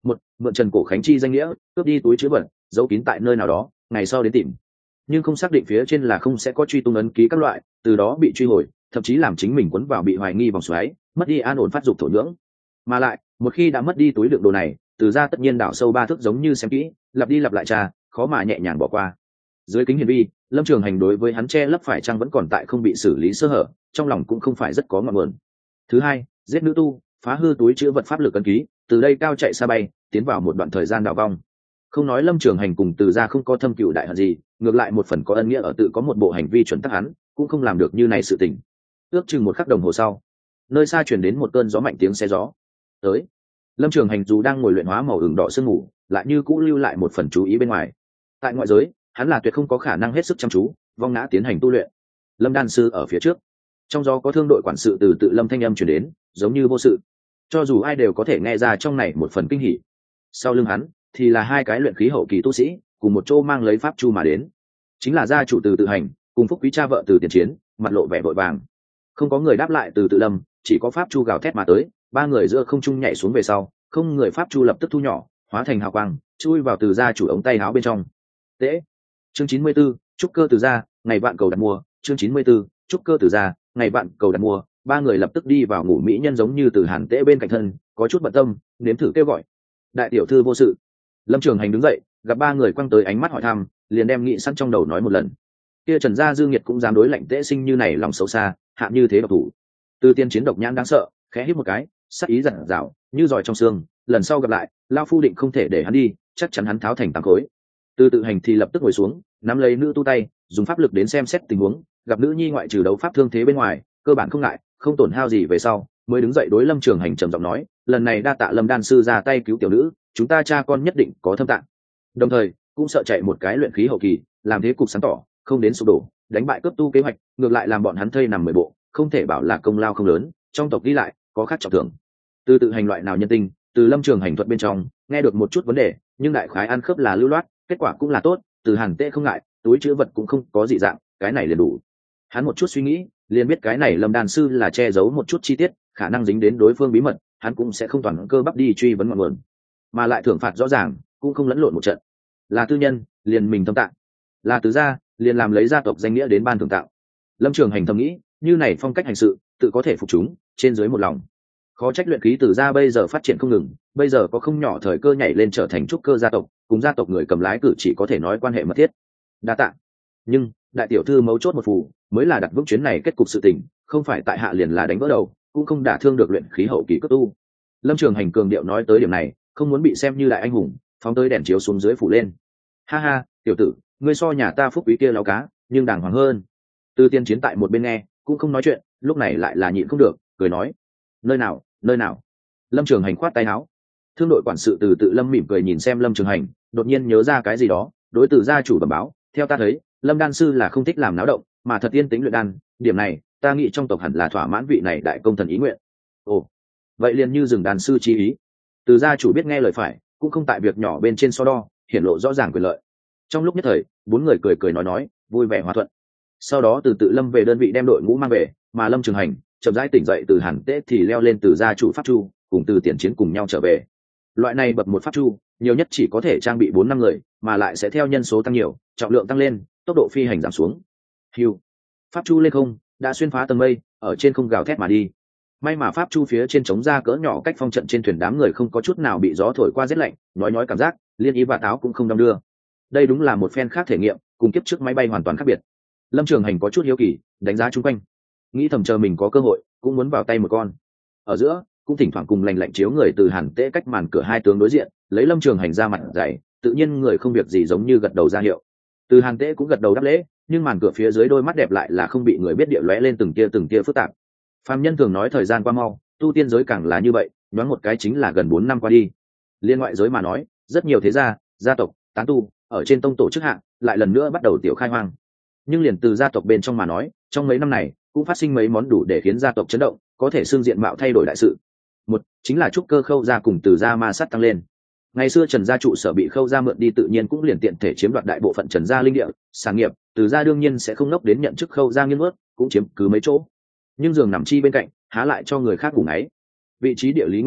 một mượn Trần Cổ Khánh chi danh nghĩa cướp đi túi chứa vật giấu kín tại nơi nào đó, ngày sau đến tìm, nhưng không xác định phía trên là không sẽ có truy tung ấn ký các loại, từ đó bị truy hồi, thậm chí làm chính mình quấn vào bị hoài nghi vòng xoáy, mất đi an ổn phát dục thổ nhưỡng. Mà lại một khi đã mất đi túi đựng đồ này, từ ra tất nhiên đảo sâu ba thước giống như xem kỹ, lặp đi lặp lại tra, khó mà nhẹ nhàng bỏ qua. Dưới kính hiển vi, Lâm Trường Hành đối với hắn che lấp phải chăng vẫn còn tại không bị xử lý sơ hở, trong lòng cũng không phải rất có ngọn nguồn. Thứ hai, giết nữ tu, phá hư túi chứa vật pháp lực ấn ký, từ đây cao chạy xa bay, tiến vào một đoạn thời gian đảo vong. Không nói Lâm Trường Hành cùng từ ra không có thâm cựu đại hận gì, ngược lại một phần có ân nghĩa ở tự có một bộ hành vi chuẩn tắc, hắn cũng không làm được như này sự tình. Ước chừng một khắc đồng hồ sau, nơi xa truyền đến một cơn gió mạnh tiếng xe gió. Tới. Lâm Trường Hành dù đang ngồi luyện hóa màu ửng đỏ sương ngủ, lại như cũ lưu lại một phần chú ý bên ngoài. Tại ngoại giới, hắn là tuyệt không có khả năng hết sức chăm chú, vong ngã tiến hành tu luyện. Lâm đan sư ở phía trước, trong gió có thương đội quản sự từ tự Lâm thanh âm truyền đến, giống như vô sự, cho dù ai đều có thể nghe ra trong này một phần kinh hỉ. Sau lưng hắn thì là hai cái luyện khí hậu kỳ tu sĩ, cùng một chỗ mang lấy pháp chu mà đến, chính là gia chủ từ tự hành cùng phúc quý cha vợ từ tiền chiến, mặt lộ vẻ vội vàng. Không có người đáp lại từ tự Lâm, chỉ có pháp chu gào thét mà tới, ba người giữa không trung nhảy xuống về sau, không người pháp chu lập tức thu nhỏ, hóa thành hào quang, chui vào từ gia chủ ống tay áo bên trong. Tễ. Chương chín mươi 94, trúc cơ từ gia, ngày bạn cầu đặt mua, chương chín mươi 94, trúc cơ từ gia, ngày bạn cầu đặt mua, ba người lập tức đi vào ngủ mỹ nhân giống như từ Hàn Tễ bên cạnh thân, có chút bận tâm, nếm thử kêu gọi. Đại tiểu thư vô sự. Lâm Trường Hành đứng dậy, gặp ba người quăng tới ánh mắt hỏi thăm, liền đem nghị sẵn trong đầu nói một lần. Kia Trần gia Dương Nhiệt cũng dám đối lạnh Tễ sinh như này lòng xấu xa, hạ như thế độc thủ. Từ tiên chiến độc nhãn đáng sợ, khẽ hít một cái, sắc ý dặn dạo như giỏi trong xương, lần sau gặp lại, lao phu định không thể để hắn đi, chắc chắn hắn tháo thành tám khối. Từ tự hành thì lập tức ngồi xuống, nắm lấy nữ tu tay, dùng pháp lực đến xem xét tình huống, gặp nữ nhi ngoại trừ đấu pháp thương thế bên ngoài, cơ bản không ngại, không tổn hao gì về sau, mới đứng dậy đối Lâm Trường Hành trầm giọng nói, lần này đa tạ Lâm đan sư ra tay cứu tiểu nữ, chúng ta cha con nhất định có thâm tạng. Đồng thời cũng sợ chạy một cái luyện khí hậu kỳ, làm thế cục sáng tỏ, không đến sụp đổ, đánh bại cướp tu kế hoạch, ngược lại làm bọn hắn thây nằm mười bộ, không thể bảo là công lao không lớn, trong tộc đi lại có khác trọng thưởng. Từ tự hành loại nào nhân tinh, từ Lâm Trường Hành thuật bên trong nghe được một chút vấn đề, nhưng đại khái ăn khớp là lưu loát, kết quả cũng là tốt, từ Hàn Tễ không ngại, túi chứa vật cũng không có dị dạng, cái này liền đủ. Hắn một chút suy nghĩ, liền biết cái này Lâm đan sư là che giấu một chút chi tiết, khả năng dính đến đối phương bí mật, hắn cũng sẽ không toàn cơ bắp đi truy vấn ngọn nguồn, mà lại thưởng phạt rõ ràng, cũng không lẫn lộn một trận. Là tư nhân, liền mình thâm tạng; là tứ gia, liền làm lấy gia tộc danh nghĩa đến ban thưởng tạo. Lâm Trường Hành thầm nghĩ, như này phong cách hành sự, tự có thể phục chúng, trên dưới một lòng. Khó trách luyện khí từ gia bây giờ phát triển không ngừng, bây giờ có không nhỏ thời cơ nhảy lên trở thành trúc cơ gia tộc, cùng gia tộc người cầm lái cử chỉ có thể nói quan hệ mật thiết. Đa tạ. Nhưng đại tiểu thư mấu chốt một phù, mới là đặt vững chuyến này kết cục sự tình, không phải tại hạ liền là đánh vỡ đầu, cũng không đả thương được luyện khí hậu kỳ cấp tu. Lâm Trường Hành cường điệu nói tới điểm này, không muốn bị xem như đại anh hùng, phóng tới đèn chiếu xuống dưới phủ lên. Ha ha, tiểu tử, ngươi so nhà ta phúc quý kia láo cá, nhưng đàng hoàng hơn. Từ tiên chiến tại một bên nghe, cũng không nói chuyện, lúc này lại là nhịn không được, cười nói, nơi nào, nơi nào. Lâm Trường Hành khoát tay áo. Thương đội quản sự từ tự Lâm mỉm cười nhìn xem Lâm Trường Hành, đột nhiên nhớ ra cái gì đó, đối từ gia chủ bẩm báo, theo ta thấy, Lâm đan sư là không thích làm náo động, mà thật yên tĩnh luyện đan, điểm này ta nghĩ trong tộc hẳn là thỏa mãn vị này đại công thần ý nguyện. Ồ, vậy liền như rừng đàn sư chi ý. Từ gia chủ biết nghe lời phải, cũng không tại việc nhỏ bên trên so đo, hiển lộ rõ ràng quyền lợi. Trong lúc nhất thời, bốn người cười cười nói nói, vui vẻ hòa thuận. Sau đó từ tự Lâm về đơn vị đem đội ngũ mang về, mà Lâm Trường Hành chậm rãi tỉnh dậy từ Hàn Tễ thì leo lên từ gia chủ pháp chu, cùng từ tiền chiến cùng nhau trở về. Loại này bậc một pháp chu, nhiều nhất chỉ có thể trang bị bốn năm người, mà lại sẽ theo nhân số tăng nhiều, trọng lượng tăng lên, tốc độ phi hành giảm xuống. Hưu, pháp chu lên không, đã xuyên phá tầng mây, ở trên không gào thét mà đi. May mà pháp chu phía trên chống ra cỡ nhỏ cách phong trận trên thuyền, đám người không có chút nào bị gió thổi qua rét lạnh, nói nói cảm giác liên y và táo cũng không đong đưa. Đây đúng là một phen khác thể nghiệm, cùng kiếp trước máy bay hoàn toàn khác biệt. Lâm Trường Hành có chút hiếu kỳ, đánh giá chung quanh, nghĩ thầm chờ mình có cơ hội cũng muốn vào tay một con. Ở giữa cũng thỉnh thoảng cùng lành lạnh chiếu người từ Hàn Tễ cách màn cửa hai tướng đối diện, lấy Lâm Trường Hành ra mặt dày, tự nhiên người không việc gì giống như gật đầu ra hiệu. Từ Hàn Tễ cũng gật đầu đáp lễ, nhưng màn cửa phía dưới đôi mắt đẹp lại là không bị người biết địa lóe lên từng tia từng tia phức tạp. Phàm nhân thường nói thời gian qua mau, tu tiên giới càng là như vậy, nhoáng một cái chính là gần bốn năm qua đi. Liên ngoại giới mà nói, rất nhiều thế gia, gia tộc, tán tu ở trên tông tổ chức hạng lại lần nữa bắt đầu tiểu khai hoang. Nhưng liền từ gia tộc bên trong mà nói, trong mấy năm này cũng phát sinh mấy món đủ để khiến gia tộc chấn động, có thể xương diện mạo thay đổi đại sự. Một chính là trúc cơ Khâu gia cùng từ gia ma sát tăng lên. Ngày xưa Trần gia trụ sở bị Khâu gia mượn đi, tự nhiên cũng liền tiện thể chiếm đoạt đại bộ phận Trần gia linh địa, sản nghiệp, từ gia đương nhiên sẽ không nốc đến nhận chức Khâu gia nghiên ướt, cũng chiếm cứ mấy chỗ. Nhưng giường nằm chi bên cạnh, há lại cho người khác ngủ ngáy. Vị trí địa lý nguyên nhân,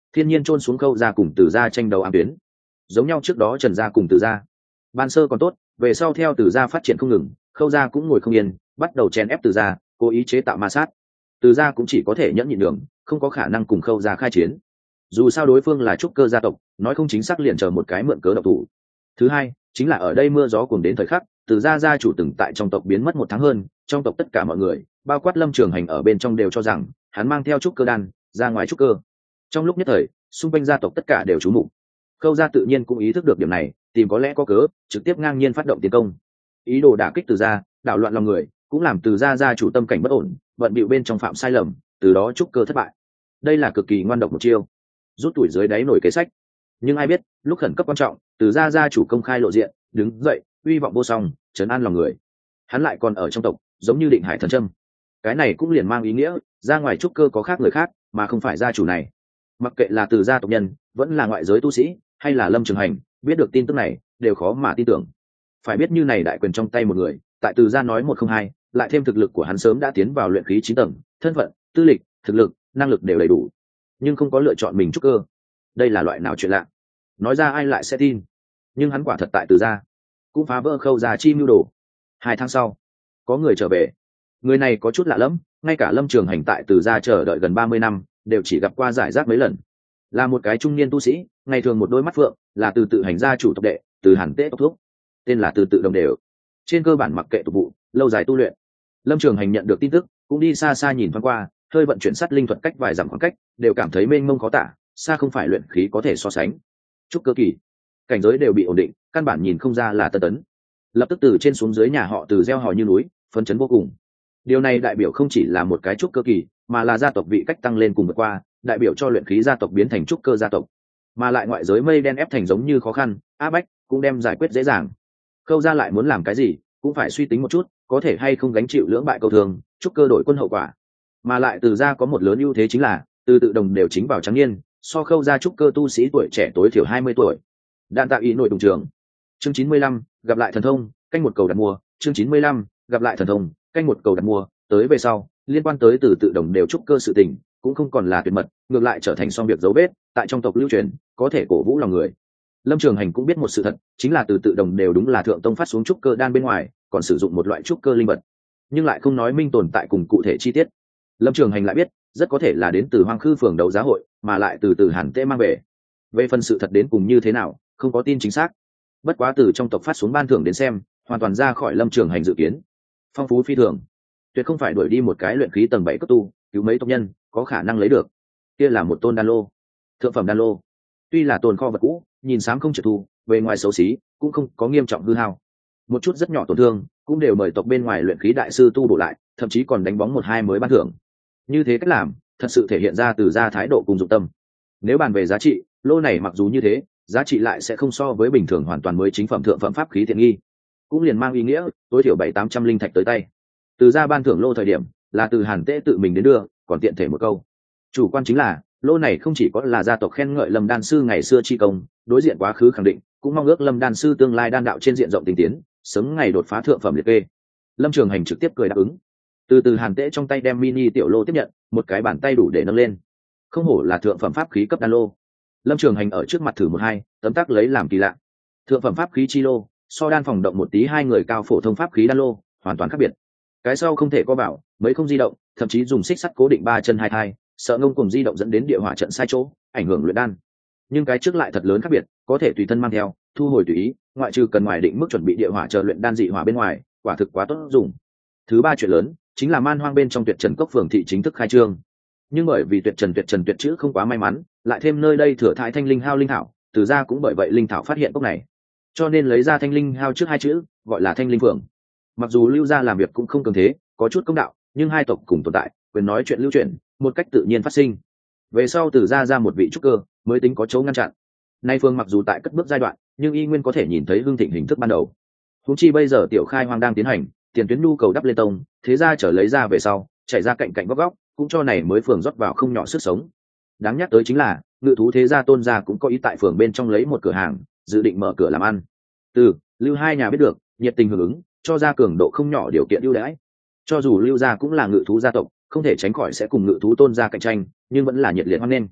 thiên nhiên trôn xuống Khâu gia cùng Từ gia tranh đấu ám tuyến, giống nhau trước đó Trần gia cùng Từ gia. Ban sơ còn tốt, về sau theo Từ gia phát triển không ngừng, Khâu gia cũng ngồi không yên, bắt đầu chèn ép Từ gia, cố ý chế tạo ma sát. Từ gia cũng chỉ có thể nhẫn nhịn đường, không có khả năng cùng Khâu gia khai chiến. Dù sao đối phương là trúc cơ gia tộc, nói không chính xác liền chờ một cái mượn cớ độc thủ. Thứ hai, chính là ở đây mưa gió cuồng đến thời khắc, Từ gia gia chủ từng tại trong tộc biến mất một tháng hơn, trong tộc tất cả mọi người, bao quát Lâm Trường Hành ở bên trong đều cho rằng hắn mang theo trúc cơ đan ra ngoài trúc cơ. Trong lúc nhất thời, xung quanh gia tộc tất cả đều chú mục. Khâu gia tự nhiên cũng ý thức được điểm này, tìm có lẽ có cớ, trực tiếp ngang nhiên phát động tiến công. Ý đồ đả kích Từ gia, đảo loạn lòng người, cũng làm Từ gia gia chủ tâm cảnh bất ổn, vận bịu bên trong phạm sai lầm, từ đó trúc cơ thất bại. Đây là cực kỳ ngoan độc một chiêu, rút tuổi dưới đáy nổi kế sách. Nhưng ai biết, lúc khẩn cấp quan trọng, Từ gia gia chủ công khai lộ diện, đứng dậy, uy vọng vô song, trấn an lòng người. Hắn lại còn ở trong tộc, giống như định hải thần châm. Cái này cũng liền mang ý nghĩa, ra ngoài trúc cơ có khác người khác, mà không phải gia chủ này. Mặc kệ là Từ gia tộc nhân, vẫn là ngoại giới tu sĩ, hay là Lâm Trường Hành, biết được tin tức này, đều khó mà tin tưởng. Phải biết như này đại quyền trong tay một người, tại Từ gia nói một không hai, lại thêm thực lực của hắn sớm đã tiến vào luyện khí chín tầng, thân phận, tư lịch, thực lực, năng lực đều đầy đủ, nhưng không có lựa chọn mình trúc cơ. Đây là loại nào chuyện lạ? Nói ra ai lại sẽ tin? Nhưng hắn quả thật tại Từ gia, cũng phá vỡ Khâu gia chi mưu đồ. Hai tháng sau, có người trở về. Người này có chút lạ lẫm, ngay cả Lâm Trường Hành tại Từ gia chờ đợi gần ba mươi năm, đều chỉ gặp qua giải rác mấy lần. Là một cái trung niên tu sĩ, ngày thường một đôi mắt phượng, là Từ Tự Hành gia chủ tộc đệ, Từ Hàn Tế tộc thuốc, tên là Từ Tự Đồng đều. Trên cơ bản mặc kệ tục vụ, lâu dài tu luyện. Lâm Trường Hành nhận được tin tức, cũng đi xa xa nhìn thoáng qua, hơi vận chuyển sát linh thuật cách vài dặm khoảng cách, đều cảm thấy mênh mông khó tả, xa không phải luyện khí có thể so sánh. Trúc cơ kỳ, cảnh giới đều bị ổn định, căn bản nhìn không ra là tân tấn. Lập tức từ trên xuống dưới nhà họ Từ gieo hò như núi, phấn chấn vô cùng. Điều này đại biểu không chỉ là một cái trúc cơ kỳ, mà là gia tộc vị cách tăng lên cùng vượt qua, đại biểu cho luyện khí gia tộc biến thành trúc cơ gia tộc. Mà lại ngoại giới mây đen ép thành giống như khó khăn, áp bách, cũng đem giải quyết dễ dàng. Khâu gia lại muốn làm cái gì, cũng phải suy tính một chút, có thể hay không gánh chịu lưỡng bại câu thường, trúc cơ đổi quân hậu quả. Mà lại Từ gia có một lớn ưu thế chính là, Từ Tự Đồng đều chính vào trắng niên, so Khâu gia trúc cơ tu sĩ tuổi trẻ tối thiểu hai mươi tuổi. Đạn tạo ý nội đồng trường. Chương chín mươi lăm, gặp lại thần thông, canh một cầu đặt mua, chương chín mươi lăm, gặp lại thần thông, canh một cầu đặt mua, tới về sau, liên quan tới Từ Tự Đồng đều trúc cơ sự tình, cũng không còn là tuyệt mật, ngược lại trở thành xong việc dấu vết, tại trong tộc lưu truyền, có thể cổ vũ lòng người. Lâm Trường Hành cũng biết một sự thật, chính là Từ Tự Đồng đều đúng là thượng tông phát xuống trúc cơ đan bên ngoài, còn sử dụng một loại trúc cơ linh vật, nhưng lại không nói minh tồn tại cùng cụ thể chi tiết. Lâm Trường Hành lại biết, rất có thể là đến từ Hoang Khư phường đấu giá hội, mà lại từ từ Hàn Tế mang về. Về phần sự thật đến cùng như thế nào, không có tin chính xác. Bất quá từ trong tộc phát xuống ban thưởng đến xem, hoàn toàn ra khỏi Lâm Trường Hành dự kiến. Phong phú phi thường, tuyệt không phải đuổi đi một cái luyện khí tầng bảy cấp tu, cứu mấy tộc nhân, có khả năng lấy được. Kia là một tôn đan lô, thượng phẩm đan lô. Tuy là tồn kho vật cũ, nhìn xám không trượt thu, bề ngoài xấu xí, cũng không có nghiêm trọng hư hao. Một chút rất nhỏ tổn thương, cũng đều mời tộc bên ngoài luyện khí đại sư tu bổ lại, thậm chí còn đánh bóng một hai mới ban thưởng. Như thế cách làm, thật sự thể hiện ra từ gia thái độ cùng dụng tâm. Nếu bàn về giá trị, lô này mặc dù như thế, giá trị lại sẽ không so với bình thường hoàn toàn mới chính phẩm thượng phẩm pháp khí tiện nghi, cũng liền mang ý nghĩa tối thiểu bảy tám trăm linh thạch tới tay. Từ gia ban thưởng lô thời điểm là từ Hàn Tế tự mình đến đưa, còn tiện thể một câu. Chủ quan chính là lô này không chỉ có là gia tộc khen ngợi Lâm đan sư ngày xưa chi công, đối diện quá khứ khẳng định, cũng mong ước Lâm đan sư tương lai đan đạo trên diện rộng tinh tiến, sớm ngày đột phá thượng phẩm liệt kê. Lâm Trường Hành trực tiếp cười đáp ứng. Từ từ Hàn Tế trong tay đem mini tiểu lô tiếp nhận, một cái bàn tay đủ để nâng lên. Không hổ là thượng phẩm pháp khí cấp đan lô. Lâm Trường Hành ở trước mặt thử một hai, tấm tắc lấy làm kỳ lạ. Thượng phẩm pháp khí chi lô, so đan phòng động một tí hai người cao phổ thông pháp khí đan lô, hoàn toàn khác biệt. Cái sau không thể co bảo, mấy không di động, thậm chí dùng xích sắt cố định ba chân hai thai, sợ ngông cùng di động dẫn đến địa hỏa trận sai chỗ, ảnh hưởng luyện đan. Nhưng cái trước lại thật lớn khác biệt, có thể tùy thân mang theo, thu hồi tùy ý, ngoại trừ cần ngoài định mức chuẩn bị địa hỏa chờ luyện đan dị hỏa bên ngoài, quả thực quá tốt dùng. Thứ ba chuyện lớn, chính là man hoang bên trong Tuyệt Trần Cốc phường thị chính thức khai trương. Nhưng bởi vì Tuyệt Trần Tuyệt Trần tuyệt chữ không quá may mắn, lại thêm nơi đây thừa thải thanh linh hao linh thảo, từ ra cũng bởi vậy linh thảo phát hiện cốc này, cho nên lấy ra thanh linh hao trước hai chữ, gọi là thanh linh phường. Mặc dù lưu gia làm việc cũng không cường thế, có chút công đạo, nhưng hai tộc cùng tồn tại, quyền nói chuyện lưu truyền, một cách tự nhiên phát sinh. Về sau từ ra ra một vị trúc cơ, mới tính có chỗ ngăn chặn. Nay phương mặc dù tại cất bước giai đoạn, nhưng y nguyên có thể nhìn thấy hương thịnh hình thức ban đầu. Huống chi bây giờ tiểu khai hoang đang tiến hành, tiền tuyến nhu cầu đắp lên tông, thế ra trở lấy ra về sau, chạy ra cạnh cạnh góc góc, cũng cho này mới phường rót vào không nhỏ sức sống. Đáng nhắc tới chính là, ngự thú thế gia Tôn gia cũng có ý tại phường bên trong lấy một cửa hàng, dự định mở cửa làm ăn. Từ lưu hai nhà biết được, nhiệt tình hưởng ứng, cho ra cường độ không nhỏ điều kiện ưu đãi. Cho dù lưu gia cũng là ngự thú gia tộc, không thể tránh khỏi sẽ cùng ngự thú Tôn gia cạnh tranh, nhưng vẫn là nhiệt liệt hoan nghênh.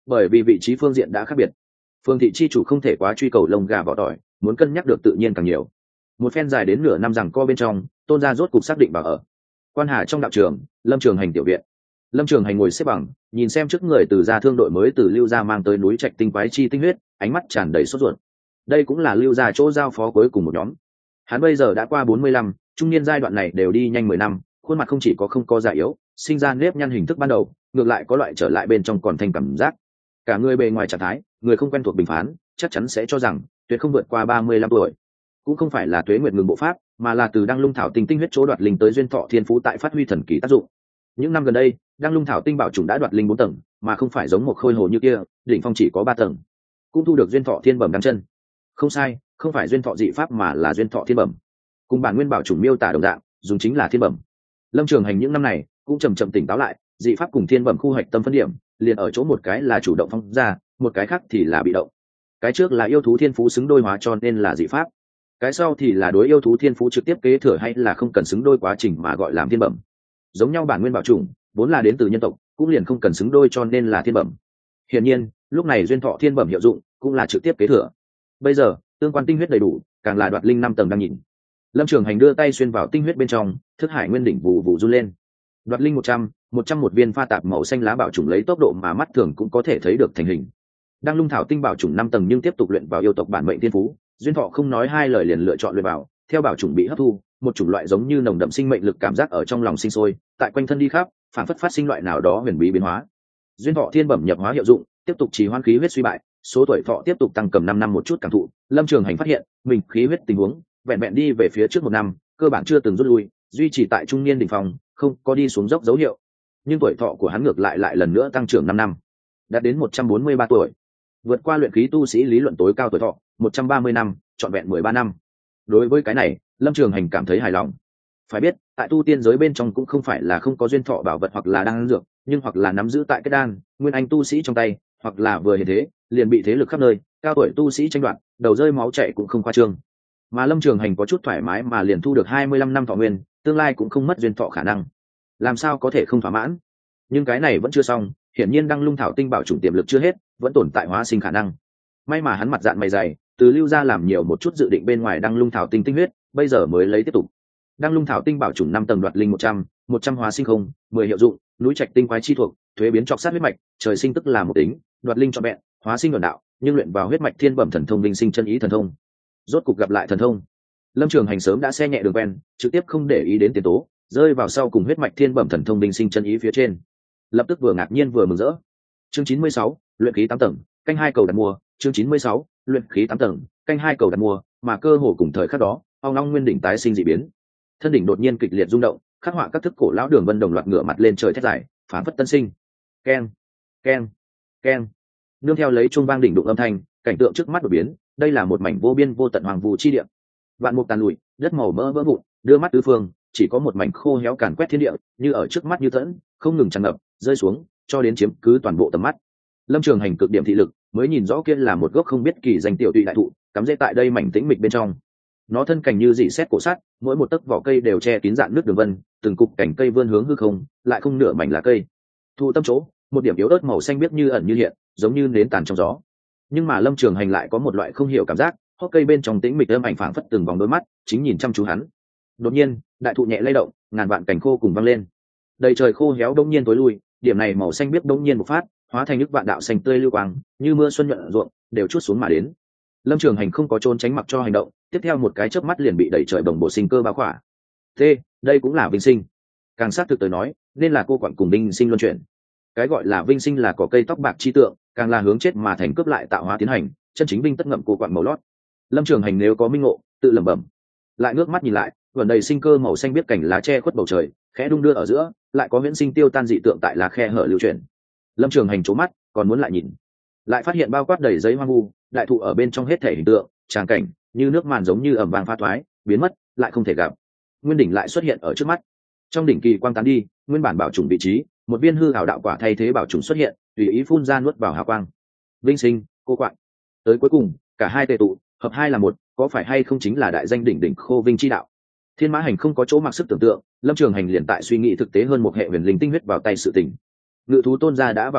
bởi vì vị trí phương diện đã khác biệt. Phương thị chi chủ không thể quá truy cầu lông gà vỏ tỏi, muốn cân nhắc được tự nhiên càng nhiều. Một phen dài đến nửa năm rằng co bên trong, tôn gia rốt cục xác định vào ở quan hà trong đạo trường. Lâm Trường Hành tiểu viện. Lâm Trường Hành ngồi xếp bằng, nhìn xem trước người từ gia thương đội mới từ lưu gia mang tới núi trạch tinh quái chi tinh huyết, ánh mắt tràn đầy sốt ruột. Đây cũng là lưu gia chỗ giao phó cuối cùng một nhóm. Hắn bây giờ đã qua bốn mươi lăm, trung niên giai đoạn này đều đi nhanh mười năm, khuôn mặt không chỉ có không có già yếu, sinh ra nếp nhăn hình thức ban đầu, ngược lại có loại trở lại bên trong còn thành cảm giác. Cả người bề ngoài trạng thái, người không quen thuộc bình phán, chắc chắn sẽ cho rằng tuyệt không vượt qua ba mươi lăm tuổi. Cũng không phải là tuế nguyệt ngừng bộ pháp, mà là từ đăng lung thảo tinh tinh huyết chỗ đoạt linh tới duyên thọ thiên phú tại phát huy thần kỳ tác dụng. Những năm gần đây, đăng lung thảo tinh bảo trùng đã đoạt linh bốn tầng, mà không phải giống một khôi hồ như kia, đỉnh phong chỉ có ba tầng. Cũng thu được duyên thọ thiên bẩm đăng chân. Không sai, không phải duyên thọ dị pháp mà là duyên thọ thiên bẩm. Cùng bản nguyên bảo trùng miêu tả đồng dạng, dùng chính là thiên bẩm. Lâm Trường Hành những năm này cũng chậm chậm tỉnh táo lại, dị pháp cùng thiên bẩm khu hoạch tâm phân điểm, liền ở chỗ một cái là chủ động phong ra, một cái khác thì là bị động. Cái trước là yêu thú thiên phú xứng đôi hóa cho nên là dị pháp. Cái sau thì là đối yêu thú thiên phú trực tiếp kế thừa hay là không cần xứng đôi quá trình mà gọi làm thiên bẩm. Giống nhau bản nguyên bảo trùng vốn là đến từ nhân tộc, cũng liền không cần xứng đôi cho nên là thiên bẩm. Hiển nhiên, lúc này duyên thọ thiên bẩm hiệu dụng cũng là trực tiếp kế thừa. Bây giờ, tương quan tinh huyết đầy đủ, càng là đoạt linh năm tầng đang nhìn. Lâm Trường Hành đưa tay xuyên vào tinh huyết bên trong, thức hải nguyên đỉnh vụ vụ run lên. Đoạt linh một trăm, một trăm một viên pha tạp màu xanh lá bảo trùng lấy tốc độ mà mắt thường cũng có thể thấy được thành hình. Đang lung thảo tinh bảo trùng năm tầng nhưng tiếp tục luyện vào yêu tộc bản mệnh thiên phú, duyên thọ không nói hai lời liền lựa chọn luyện vào, theo bảo trùng bị hấp thu, một chủng loại giống như nồng đậm sinh mệnh lực cảm giác ở trong lòng sinh sôi, tại quanh thân đi khắp, phản phất phát sinh loại nào đó huyền bí biến hóa. Duyên thọ thiên bẩm nhập hóa hiệu dụng, tiếp tục trì hoãn khí huyết suy bại, số tuổi thọ tiếp tục tăng cầm năm năm một chút cảm thụ. Lâm Trường Hành phát hiện, mình khí huyết tình huống vẹn vẹn đi về phía trước một năm, cơ bản chưa từng rút lui, duy trì tại trung niên đỉnh phong, không có đi xuống dốc dấu hiệu. Nhưng tuổi thọ của hắn ngược lại lại lần nữa tăng trưởng năm năm, đạt đến một trăm bốn mươi ba tuổi, vượt qua luyện khí tu sĩ lý luận tối cao tuổi thọ một trăm ba mươi năm, trọn vẹn mười ba năm. Đối với cái này, Lâm Trường Hành cảm thấy hài lòng. Phải biết, tại tu tiên giới bên trong cũng không phải là không có duyên thọ bảo vật hoặc là đan dược, nhưng hoặc là nắm giữ tại cái đan, nguyên anh tu sĩ trong tay, hoặc là vừa hiện thế, liền bị thế lực khắp nơi, cao tuổi tu sĩ tranh đoạt, đầu rơi máu chảy cũng không khoa trương. Mà Lâm Trường Hành có chút thoải mái mà liền thu được hai mươi lăm năm thọ nguyên, tương lai cũng không mất duyên thọ khả năng. Làm sao có thể không thỏa mãn? Nhưng cái này vẫn chưa xong, hiển nhiên đăng lung thảo tinh bảo trùng tiềm lực chưa hết, vẫn tồn tại hóa sinh khả năng. May mà hắn mặt dạn mày dày, từ lưu ra làm nhiều một chút dự định bên ngoài đăng lung thảo tinh tinh huyết, bây giờ mới lấy tiếp tục. Đăng lung thảo tinh bảo trùng năm tầng đoạt linh một trăm, một trăm hóa sinh không, mười hiệu dụng, núi trạch tinh quái chi thuộc, thuế biến trọc sát huyết mạch, trời sinh tức là một tính, đoạt linh trọn vẹn, hóa sinh luận đạo, nhưng luyện vào huyết mạch thiên bẩm thần thông linh sinh chân ý thần thông. Rốt cục gặp lại thần thông. Lâm Trường Hành sớm đã xe nhẹ đường quen, trực tiếp không để ý đến tiền tố, rơi vào sau cùng huyết mạch thiên bẩm thần thông linh sinh chân ý phía trên. Lập tức vừa ngạc nhiên vừa mừng rỡ. Chương chín mươi sáu, luyện khí tám tầng, canh hai cầu đặt mua, chương chín mươi sáu, luyện khí tám tầng, canh hai cầu đặt mua, mà cơ hồ cùng thời khắc đó, ong long nguyên đỉnh tái sinh dị biến. Thân đỉnh đột nhiên kịch liệt rung động, khắc họa các thức cổ lão đường vân đồng loạt ngửa mặt lên trời thét dài, phản phất tân sinh. Keng, keng, keng. Nương theo lấy chuông vang đỉnh đụng âm thanh, cảnh tượng trước mắt đột biến, đây là một mảnh vô biên vô tận hoàng vu chi địa. Vạn mục tàn lụi, đất màu mỡ vỡ vụn, đưa mắt tứ phương, chỉ có một mảnh khô héo càn quét thiên địa, như ở trước mắt như tẫn, không ngừng tràn ngập, rơi xuống, cho đến chiếm cứ toàn bộ tầm mắt. Lâm Trường Hành cực điểm thị lực, mới nhìn rõ kia là một gốc không biết kỳ danh tiểu tụy đại thụ, cắm rễ tại đây mảnh tĩnh mịch bên trong. Nó thân cành như dị xét cổ sắt, mỗi một tấc vỏ cây đều che kín dạng nước đường vân, từng cục cành cây vươn hướng hư không, lại không nửa mảnh lá cây. Thụ tâm chỗ, một điểm yếu ớt màu xanh biếc như ẩn như hiện, giống như nến tàn trong gió. Nhưng mà Lâm Trường Hành lại có một loại không hiểu cảm giác, hốc cây bên trong tĩnh mịch âm ảnh phảng phất từng vòng đôi mắt, chính nhìn chăm chú hắn. Đột nhiên, đại thụ nhẹ lay động, ngàn vạn cành khô cùng văng lên. Đầy trời khô héo đông nhiên tối lui, điểm này màu xanh biếc đông nhiên một phát, hóa thành nước vạn đạo xanh tươi lưu quang, như mưa xuân nhuận ruộng, đều chút xuống mà đến. Lâm Trường Hành không có trốn tránh mặc cho hành động, tiếp theo một cái chớp mắt liền bị đẩy trời bồng bột sinh cơ bao khỏa. Thế, đây cũng là vinh sinh. Càng sát thực tới nói, nên là cô quản cùng vinh sinh luân chuyển. Cái gọi là vinh sinh là cỏ cây tóc bạc chi tượng, càng là hướng chết mà thành cướp lại tạo hóa tiến hành, chân chính vinh tất ngậm cô quản màu lót. Lâm Trường Hành nếu có minh ngộ, tự lẩm bẩm. Lại ngước mắt nhìn lại, vườn đầy sinh cơ màu xanh biết cảnh lá che khuất bầu trời, khẽ đung đưa ở giữa, lại có huyễn sinh tiêu tan dị tượng tại lá khe hở lưu chuyển. Lâm Trường Hành trố mắt, còn muốn lại nhìn, lại phát hiện bao quát đầy giấy hoang vu, đại thụ ở bên trong hết thể hình tượng, tràng cảnh, như nước màn giống như ẩm vàng pha thoái, biến mất, lại không thể gặp. Nguyên đỉnh lại xuất hiện ở trước mắt. Trong đỉnh kỳ quang tán đi, nguyên bản bảo trùng vị trí, một viên hư ảo đạo quả thay thế bảo trùng xuất hiện, tùy ý phun ra nuốt vào hào quang. Vinh sinh, cô quạng. Tới cuối cùng, cả hai tề tụ, hợp hai là một, có phải hay không chính là đại danh đỉnh đỉnh khô vinh chi đạo. Thiên Mã Hành không có chỗ mặc sức tưởng tượng, Lâm Trường Hành liền tại suy nghĩ thực tế hơn một hệ huyền linh tinh huyết vào tay sự tình. Ngự thú tôn gia đã vào ở,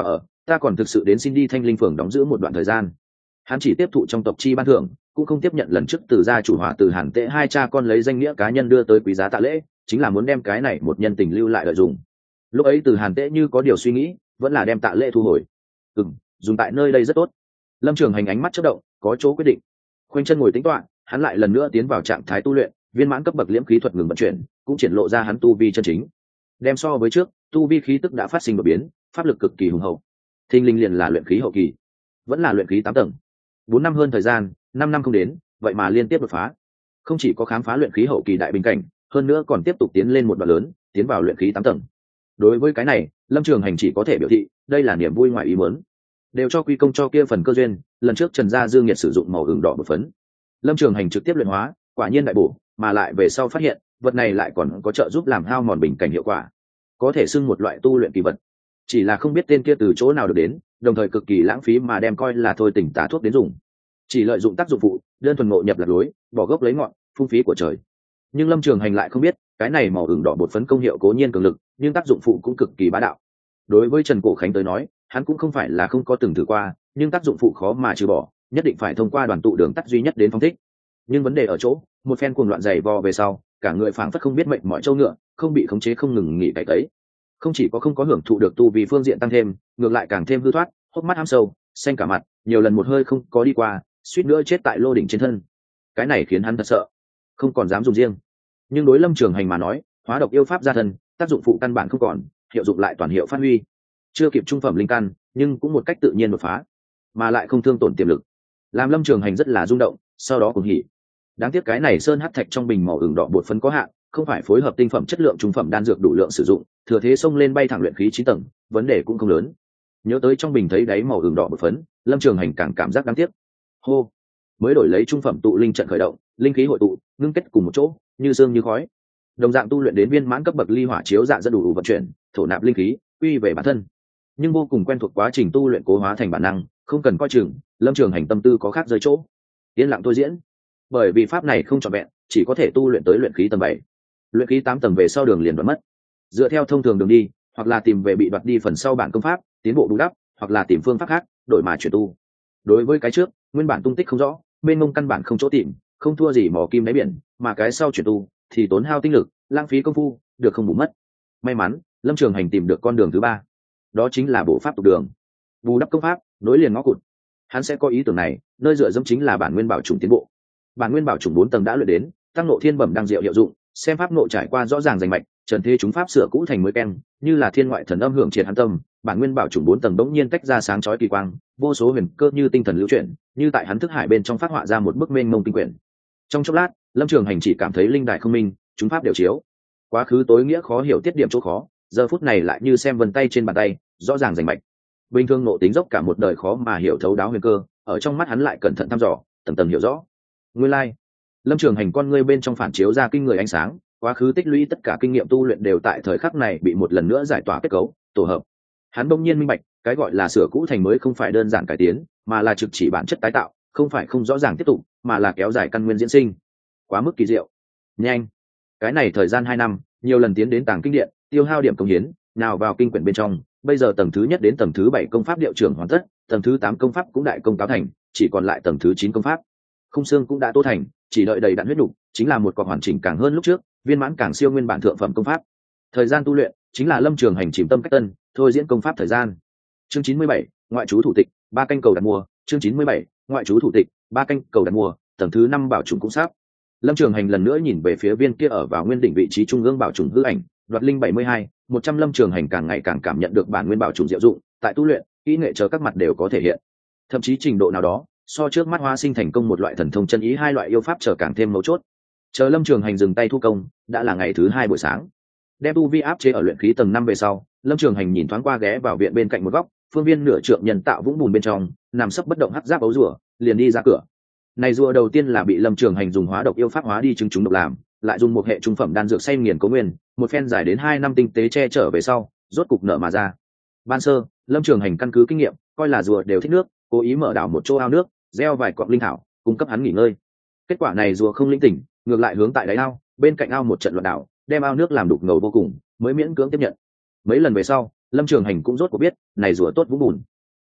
ta còn thực sự đến xin đi Thanh Linh phường đóng giữ một đoạn thời gian. Hắn chỉ tiếp thụ trong tộc chi ban thưởng, cũng không tiếp nhận lần trước từ gia chủ Hỏa từ Hàn Tễ hai cha con lấy danh nghĩa cá nhân đưa tới quý giá tạ lễ, chính là muốn đem cái này một nhân tình lưu lại lợi dụng. Lúc ấy từ Hàn Tễ như có điều suy nghĩ, vẫn là đem tạ lễ thu hồi. Ừm, dùng tại nơi đây rất tốt. Lâm Trường Hành ánh mắt chớp động, có chỗ quyết định. Khoanh chân ngồi tính toán, hắn lại lần nữa tiến vào trạng thái tu luyện, viên mãn cấp bậc liễm khí thuật ngừng vận chuyển, cũng triển lộ ra hắn tu vi chân chính. Đem so với trước, tu vi khí tức đã phát sinh đột biến, pháp lực cực kỳ hùng hậu. Thinh linh liền là luyện khí hậu kỳ, vẫn là luyện khí tám tầng. Bốn năm hơn thời gian, năm năm không đến, vậy mà liên tiếp đột phá. Không chỉ có khám phá luyện khí hậu kỳ đại bình cảnh, hơn nữa còn tiếp tục tiến lên một đoạn lớn, tiến vào luyện khí tám tầng. Đối với cái này, Lâm Trường Hành chỉ có thể biểu thị, đây là niềm vui ngoài ý muốn. Đều cho quy công cho kia phần cơ duyên, lần trước Trần Gia Dương Nhiệt sử dụng màu hừng đỏ bột phấn. Lâm Trường Hành trực tiếp luyện hóa, quả nhiên đại bổ, mà lại về sau phát hiện, vật này lại còn có trợ giúp làm hao mòn bình cảnh hiệu quả, có thể xưng một loại tu luyện kỳ vật. Chỉ là không biết tên kia từ chỗ nào được đến, đồng thời cực kỳ lãng phí mà đem coi là thôi tỉnh tá thuốc đến dùng, chỉ lợi dụng tác dụng phụ, đơn thuần ngộ nhập lạc lối, bỏ gốc lấy ngọn, phung phí của trời. Nhưng Lâm Trường Hành lại không biết, cái này màu ửng đỏ bột phấn công hiệu cố nhiên cường lực, nhưng tác dụng phụ cũng cực kỳ bá đạo. Đối với Trần Cổ Khánh tới nói, hắn cũng không phải là không có từng thử qua, nhưng tác dụng phụ khó mà trừ bỏ, nhất định phải thông qua đoàn tụ đường tắt duy nhất đến phóng thích. Nhưng vấn đề ở chỗ, một phen cuồng loạn giày vò về sau, cả người phảng phất không biết mệnh mọi châu ngựa, không bị khống chế không ngừng nghỉ cày cấy. Không chỉ có không có hưởng thụ được tu vì phương diện tăng thêm, ngược lại càng thêm hư thoát, hốc mắt hám sâu, xanh cả mặt, nhiều lần một hơi không có đi qua, suýt nữa chết tại lô đỉnh trên thân. Cái này khiến hắn thật sợ, không còn dám dùng riêng. Nhưng đối Lâm Trường Hành mà nói, hóa độc yêu pháp gia thân, tác dụng phụ căn bản không còn, hiệu dụng lại toàn hiệu phát huy. Chưa kịp trung phẩm linh căn, nhưng cũng một cách tự nhiên đột phá, mà lại không thương tổn tiềm lực, làm Lâm Trường Hành rất là rung động, sau đó cũng hỉ. Đáng tiếc cái này sơn hắc thạch trong bình màu ửng đỏ bột phấn có hạn, không phải phối hợp tinh phẩm chất lượng trung phẩm đan dược đủ lượng sử dụng, thừa thế xông lên bay thẳng luyện khí chín tầng, vấn đề cũng không lớn. Nhớ tới trong bình thấy đáy màu ửng đỏ bột phấn, Lâm Trường Hành càng cảm giác đáng tiếc. Hô, mới đổi lấy trung phẩm tụ linh trận khởi động, linh khí hội tụ, ngưng kết cùng một chỗ, như sương như khói. Đồng dạng tu luyện đến viên mãn cấp bậc ly hỏa chiếu dạ dẫn đủ, đủ vận chuyển, thổ nạp linh khí, quy về bản thân. Nhưng vô cùng quen thuộc quá trình tu luyện cố hóa thành bản năng, không cần coi chừng, Lâm Trường Hành tâm tư có khác rơi chỗ. Yên lặng thôi diễn. Bởi vì pháp này không trọn vẹn, chỉ có thể tu luyện tới luyện khí tầng bảy. Luyện khí tám tầng về sau đường liền đoạt mất. Dựa theo thông thường đường đi, hoặc là tìm về bị đoạt đi phần sau bản công pháp, tiến bộ bù đắp, hoặc là tìm phương pháp khác, đổi mà chuyển tu. Đối với cái trước, nguyên bản tung tích không rõ, bên mông căn bản không chỗ tìm, không thua gì mò kim đáy biển, mà cái sau chuyển tu thì tốn hao tinh lực, lãng phí công phu, được không bù mất. May mắn, Lâm Trường Hành tìm được con đường thứ ba, đó chính là bộ pháp tục đường, bù đắp công pháp, nối liền ngõ cụt. Hắn sẽ có ý tưởng này, nơi dựa dẫm chính là bản nguyên bảo trùng tiến bộ. Bản nguyên bảo trùng bốn tầng đã luyện đến, tăng nộ thiên bẩm đang diệu hiệu dụng, xem pháp nộ trải qua rõ ràng rành mạch, trần thế chúng pháp sửa cũ thành mới keng, như là thiên ngoại thần âm hưởng triệt hắn tâm. Bản nguyên bảo trùng bốn tầng bỗng nhiên tách ra sáng chói kỳ quang, vô số huyền cơ như tinh thần lưu chuyển, như tại hắn thức hải bên trong phát họa ra một bức mênh mông tinh quyển. Trong chốc lát, Lâm Trường Hành chỉ cảm thấy linh đại không minh, chúng pháp đều chiếu. Quá khứ tối nghĩa khó hiểu tiết điểm chỗ khó, giờ phút này lại như xem vân tay trên bàn tay, rõ ràng rành mạch. Bình thường nộ tính dốc cả một đời khó mà hiểu thấu đáo huyền cơ, ở trong mắt hắn lại cẩn thận thăm dò, tầng tầng hiểu rõ. Nguyên lai, like. Lâm Trường Hành con ngươi bên trong phản chiếu ra kinh người ánh sáng, quá khứ tích lũy tất cả kinh nghiệm tu luyện đều tại thời khắc này bị một lần nữa giải tỏa kết cấu, tổ hợp. Hắn bỗng nhiên minh bạch, cái gọi là sửa cũ thành mới không phải đơn giản cải tiến, mà là trực chỉ bản chất tái tạo, không phải không rõ ràng tiếp tục, mà là kéo dài căn nguyên diễn sinh. Quá mức kỳ diệu. Nhanh. Cái này thời gian hai năm, nhiều lần tiến đến tàng kinh điện, tiêu hao điểm công hiến, nào vào kinh quyển bên trong, bây giờ tầng thứ nhất đến tầng thứ bảy công pháp điệu trưởng hoàn tất, tầng thứ tám công pháp cũng đại công cáo thành, chỉ còn lại tầng thứ chín công pháp. Khung xương cũng đã tô thành, chỉ đợi đầy đặn huyết đủ, chính là một quả hoàn chỉnh càng hơn lúc trước, viên mãn càng siêu nguyên bản thượng phẩm công pháp. Thời gian tu luyện chính là Lâm Trường Hành chìm tâm cách tân, thôi diễn công pháp thời gian. Chương chín mươi bảy, ngoại trú thủ tịch, ba canh cầu đặt mua, chương chín mươi bảy, ngoại trú thủ tịch, ba canh cầu đặt mua, tầng thứ năm bảo trùng cũng sắp. Lâm Trường Hành lần nữa nhìn về phía viên kia ở vào nguyên đỉnh vị trí trung ương bảo trùng hư ảnh, đoạt linh bảy mươi hai, một trăm. Lâm Trường Hành càng ngày càng cảm nhận được bản nguyên bảo trùng diệu dụng, tại tu luyện, kỹ nghệ chờ các mặt đều có thể hiện. Thậm chí trình độ nào đó, so trước mắt hóa sinh thành công một loại thần thông chân ý hai loại yêu pháp chờ càng thêm mấu chốt. Chờ Lâm Trường Hành dừng tay thu công, đã là ngày thứ hai buổi sáng. Đem tu vi áp chế ở luyện khí tầng năm về sau, Lâm Trường Hành nhìn thoáng qua ghé vào viện bên cạnh một góc, phương viên nửa trượng nhân tạo vũng bùn bên trong, nằm sấp bất động hắc giáp ấu rùa, liền đi ra cửa. Này rùa đầu tiên là bị Lâm Trường Hành dùng hóa độc yêu pháp hóa đi chứng chúng độc làm, lại dùng một hệ trung phẩm đan dược xay nghiền cố nguyên, một phen dài đến hai năm tinh tế che chở về sau, rốt cục nở mà ra. Ban sơ, Lâm Trường Hành căn cứ kinh nghiệm, coi là rùa đều thích nước, cố ý mở đảo một chỗ ao nước, gieo vài cọng linh thảo, cung cấp hắn nghỉ ngơi. Kết quả này rùa không linh tỉnh, ngược lại hướng tại đáy ao, bên cạnh ao một trận loạn đảo, đem ao nước làm đục ngầu vô cùng, mới miễn cưỡng tiếp nhận. Mấy lần về sau, Lâm Trường Hành cũng rốt cuộc biết, này rùa tốt vũng bùn.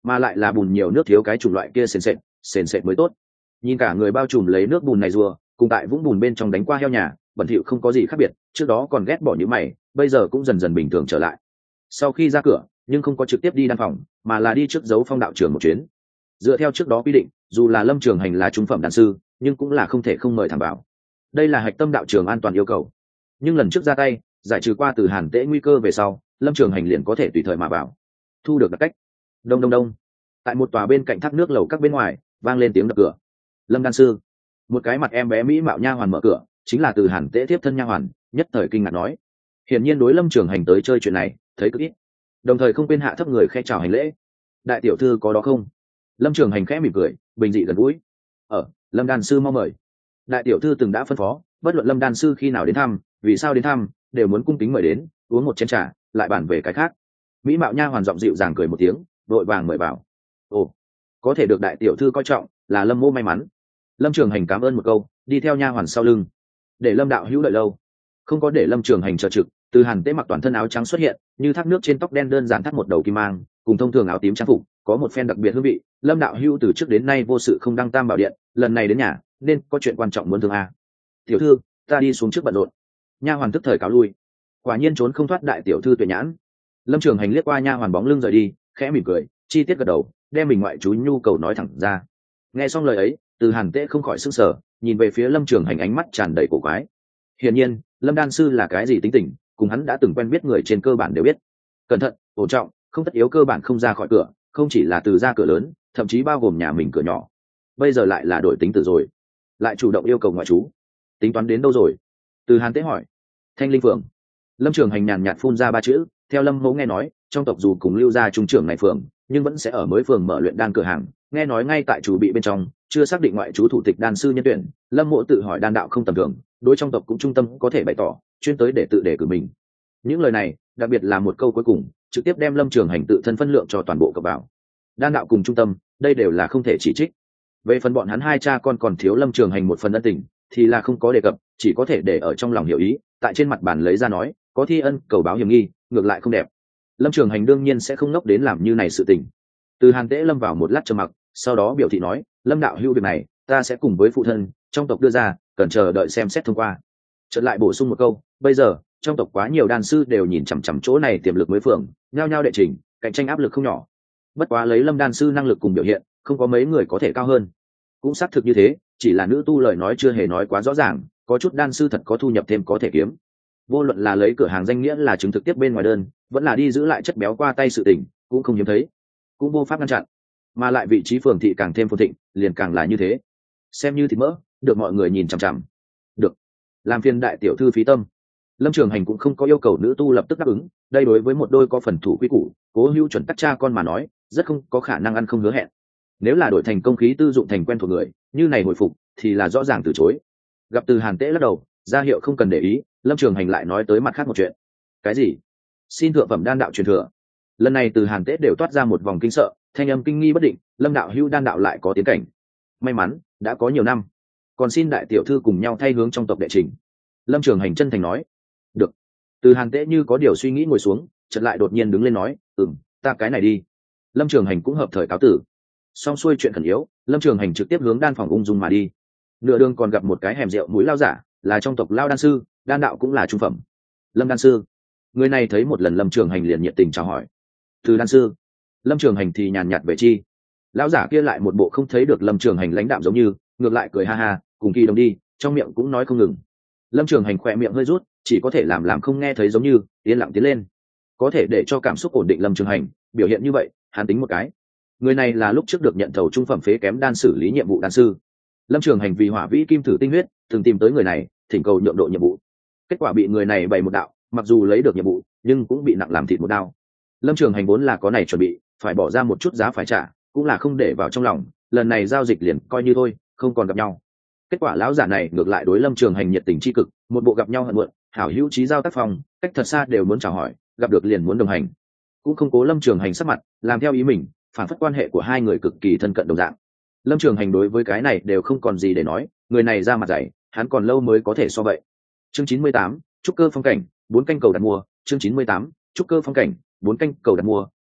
mà lại là bùn nhiều nước thiếu cái chủng loại kia sền sệt sền sệt mới tốt. Nhìn cả người bao trùm lấy nước bùn này rùa cùng tại vũng bùn bên trong đánh qua heo nhà, bẩn thỉu không có gì khác biệt, trước đó còn ghét bỏ những mày, bây giờ cũng dần dần bình thường trở lại. Sau khi ra cửa, nhưng không có trực tiếp đi đan phòng, mà là đi trước giấu Phong đạo trưởng một chuyến. Dựa theo trước đó quy định, dù là Lâm Trường Hành là trung phẩm đan sư, nhưng cũng là không thể không mời thẳng vào. Đây là hạch tâm đạo trường an toàn yêu cầu. Nhưng lần trước ra tay, giải trừ qua từ Hàn Tễ nguy cơ về sau, Lâm Trường Hành liền có thể tùy thời mà vào. Thu được đặc cách. Đông đông đông. Tại một tòa bên cạnh thác nước lầu các bên ngoài, vang lên tiếng đập cửa. Lâm đan sư. Một cái mặt em bé mỹ mạo nha hoàn mở cửa, chính là từ Hàn Tễ tiếp thân nha hoàn, nhất thời kinh ngạc nói. Hiển nhiên đối Lâm Trường Hành tới chơi chuyện này, thấy cực ít. Đồng thời không quên hạ thấp người khẽ chào hành lễ. Đại tiểu thư có đó không? Lâm Trường Hành khẽ mỉm cười, bình dị gần gũi. Ở, Lâm đan sư mau mời. Đại tiểu thư từng đã phân phó, bất luận Lâm đan sư khi nào đến thăm, vì sao đến thăm, đều muốn cung kính mời đến, uống một chén trà, lại bàn về cái khác. Mỹ mạo nha hoàn giọng dịu dàng cười một tiếng, vội vàng mời vào. Ồ, có thể được đại tiểu thư coi trọng, là Lâm mô may mắn. Lâm Trường Hành cảm ơn một câu, đi theo nha hoàn sau lưng. Để Lâm đạo hữu đợi lâu, không có để Lâm Trường Hành chờ trực, từ Hàn Tế mặc toàn thân áo trắng xuất hiện, như thác nước trên tóc đen đơn giản thắt một đầu kim mang, cùng thông thường áo tím trang phục, có một phen đặc biệt hương vị. Lâm đạo hữu từ trước đến nay vô sự không đăng tam bảo điện, lần này đến nhà, nên có chuyện quan trọng muốn thương a. Tiểu thư, ta đi xuống trước bận rộn. Nha hoàn tức thời cáo lui. Quả nhiên trốn không thoát đại tiểu thư tuyệt nhãn. Lâm Trường Hành liếc qua nha hoàn bóng lưng rời đi, khẽ mỉm cười, chi tiết gật đầu, đem mình ngoại trú nhu cầu nói thẳng ra. Nghe xong lời ấy, từ Hàn Tế không khỏi sững sờ, nhìn về phía Lâm Trường Hành ánh mắt tràn đầy cổ quái. Hiển nhiên, Lâm đan sư là cái gì tính tình, cùng hắn đã từng quen biết người trên cơ bản đều biết. Cẩn thận, ổn trọng, không tất yếu cơ bản không ra khỏi cửa, không chỉ là từ ra cửa lớn, thậm chí bao gồm nhà mình cửa nhỏ. Bây giờ lại là đổi tính từ rồi, lại chủ động yêu cầu ngoại trú. Tính toán đến đâu rồi? Từ Hàn Tế hỏi. Thanh Linh phường. Lâm Trường Hành nhàn nhạt phun ra ba chữ, theo Lâm mẫu nghe nói, trong tộc dù cùng lưu gia trung trưởng này phường, nhưng vẫn sẽ ở mới phường mở luyện đan cửa hàng, nghe nói ngay tại chủ bị bên trong, chưa xác định ngoại trú thủ tịch đan sư nhân tuyển. Lâm mộ tự hỏi đan đạo không tầm thường, đối trong tộc cũng trung tâm có thể bày tỏ, chuyên tới để tự đề cử mình. Những lời này, đặc biệt là một câu cuối cùng, trực tiếp đem Lâm Trường Hành tự thân phân lượng cho toàn bộ cập vào. Đan đạo cùng trung tâm, đây đều là không thể chỉ trích. Về phần bọn hắn hai cha con còn thiếu Lâm Trường Hành một phần ân tình, thì là không có đề cập, chỉ có thể để ở trong lòng hiểu ý, tại trên mặt bàn lấy ra nói, có thi ân cầu báo hiểm nghi, ngược lại không đẹp. Lâm Trường Hành đương nhiên sẽ không nốc đến làm như này sự tình. Từ Hàn Tế lâm vào một lát trầm mặc, sau đó biểu thị nói, Lâm đạo hữu việc này, ta sẽ cùng với phụ thân trong tộc đưa ra, cần chờ đợi xem xét thông qua. Chợt lại bổ sung một câu, bây giờ trong tộc quá nhiều đan sư đều nhìn chằm chằm chỗ này tiềm lực mới phường, nhao nhao đệ trình, cạnh tranh áp lực không nhỏ. Bất quá lấy Lâm đan sư năng lực cùng biểu hiện, không có mấy người có thể cao hơn. Cũng xác thực như thế, chỉ là nữ tu lời nói chưa hề nói quá rõ ràng, có chút đan sư thật có thu nhập thêm có thể kiếm. Vô luận là lấy cửa hàng danh nghĩa là chứng thực tiếp bên ngoài đơn, vẫn là đi giữ lại chất béo qua tay sự tình, cũng không hiếm thấy, cũng vô pháp ngăn chặn. Mà lại vị trí phường thị càng thêm phồn thịnh, liền càng là như thế. Xem như thịt mỡ, được mọi người nhìn chằm chằm. Được, làm phiền đại tiểu thư phí tâm. Lâm Trường Hành cũng không có yêu cầu nữ tu lập tức đáp ứng, đây đối với một đôi có phần thủ quy củ, cố hữu chuẩn tắc cha con mà nói, rất không có khả năng ăn không hứa hẹn. Nếu là đổi thành công khí tư dụng thành quen thuộc người, như này hồi phục thì là rõ ràng từ chối. Gặp Từ Hàn Tế lắc đầu, ra hiệu không cần để ý. Lâm Trường Hành lại nói tới mặt khác một chuyện. Cái gì? Xin thượng phẩm đan đạo truyền thừa. Lần này Từ Hàn Tế đều toát ra một vòng kinh sợ, thanh âm kinh nghi bất định. Lâm đạo hữu đan đạo lại có tiến cảnh, may mắn đã có nhiều năm, còn xin đại tiểu thư cùng nhau thay hướng trong tộc đệ trình. Lâm Trường Hành chân thành nói. Được. Từ Hàn Tế như có điều suy nghĩ ngồi xuống, chợt lại đột nhiên đứng lên nói, ừm, ta cái này đi. Lâm Trường Hành cũng hợp thời cáo tử. Xong xuôi chuyện khẩn yếu, Lâm Trường Hành trực tiếp hướng đan phòng ung dung mà đi. Nửa đường còn gặp một cái hẻm rượu mũi lao giả, là trong tộc lao đan sư, đan đạo cũng là trung phẩm. Lâm đan sư. Người này thấy một lần Lâm Trường Hành liền nhiệt tình chào hỏi. Từ đan sư. Lâm Trường Hành thì nhàn nhạt về chi. Lão giả kia lại một bộ không thấy được Lâm Trường Hành lãnh đạm giống như, ngược lại cười ha ha, cùng kỳ đồng đi, trong miệng cũng nói không ngừng. Lâm Trường Hành khỏe miệng hơi rút, chỉ có thể làm làm không nghe thấy giống như, yên lặng tiến lên. Có thể để cho cảm xúc ổn định Lâm Trường Hành, biểu hiện như vậy, hắn tính một cái. Người này là lúc trước được nhận thầu trung phẩm phế kém đan xử lý nhiệm vụ đan sư. Lâm Trường Hành vì hỏa vĩ kim thử tinh huyết, từng tìm tới người này, thỉnh cầu nhượng độ nhiệm vụ. Kết quả bị người này bày một đạo, mặc dù lấy được nhiệm vụ, nhưng cũng bị nặng làm thịt một đao. Lâm Trường Hành vốn là có này chuẩn bị, phải bỏ ra một chút giá phải trả, cũng là không để vào trong lòng, lần này giao dịch liền coi như thôi, không còn gặp nhau. Kết quả lão giả này ngược lại đối Lâm Trường Hành nhiệt tình tri cực, một bộ gặp nhau hận muộn, hảo hữu chí giao tác phong, cách thật xa đều muốn chào hỏi, gặp được liền muốn đồng hành, cũng không cố Lâm Trường Hành sắc mặt, làm theo ý mình, phản phất quan hệ của hai người cực kỳ thân cận đồng dạng. Lâm Trường Hành đối với cái này đều không còn gì để nói, người này ra mặt dày, hắn còn lâu mới có thể so vậy. Chương chín mươi tám, trúc cơ phong cảnh, bốn canh cầu đặt mua. Chương chín mươi tám, trúc cơ phong cảnh, bốn canh cầu đặt mua.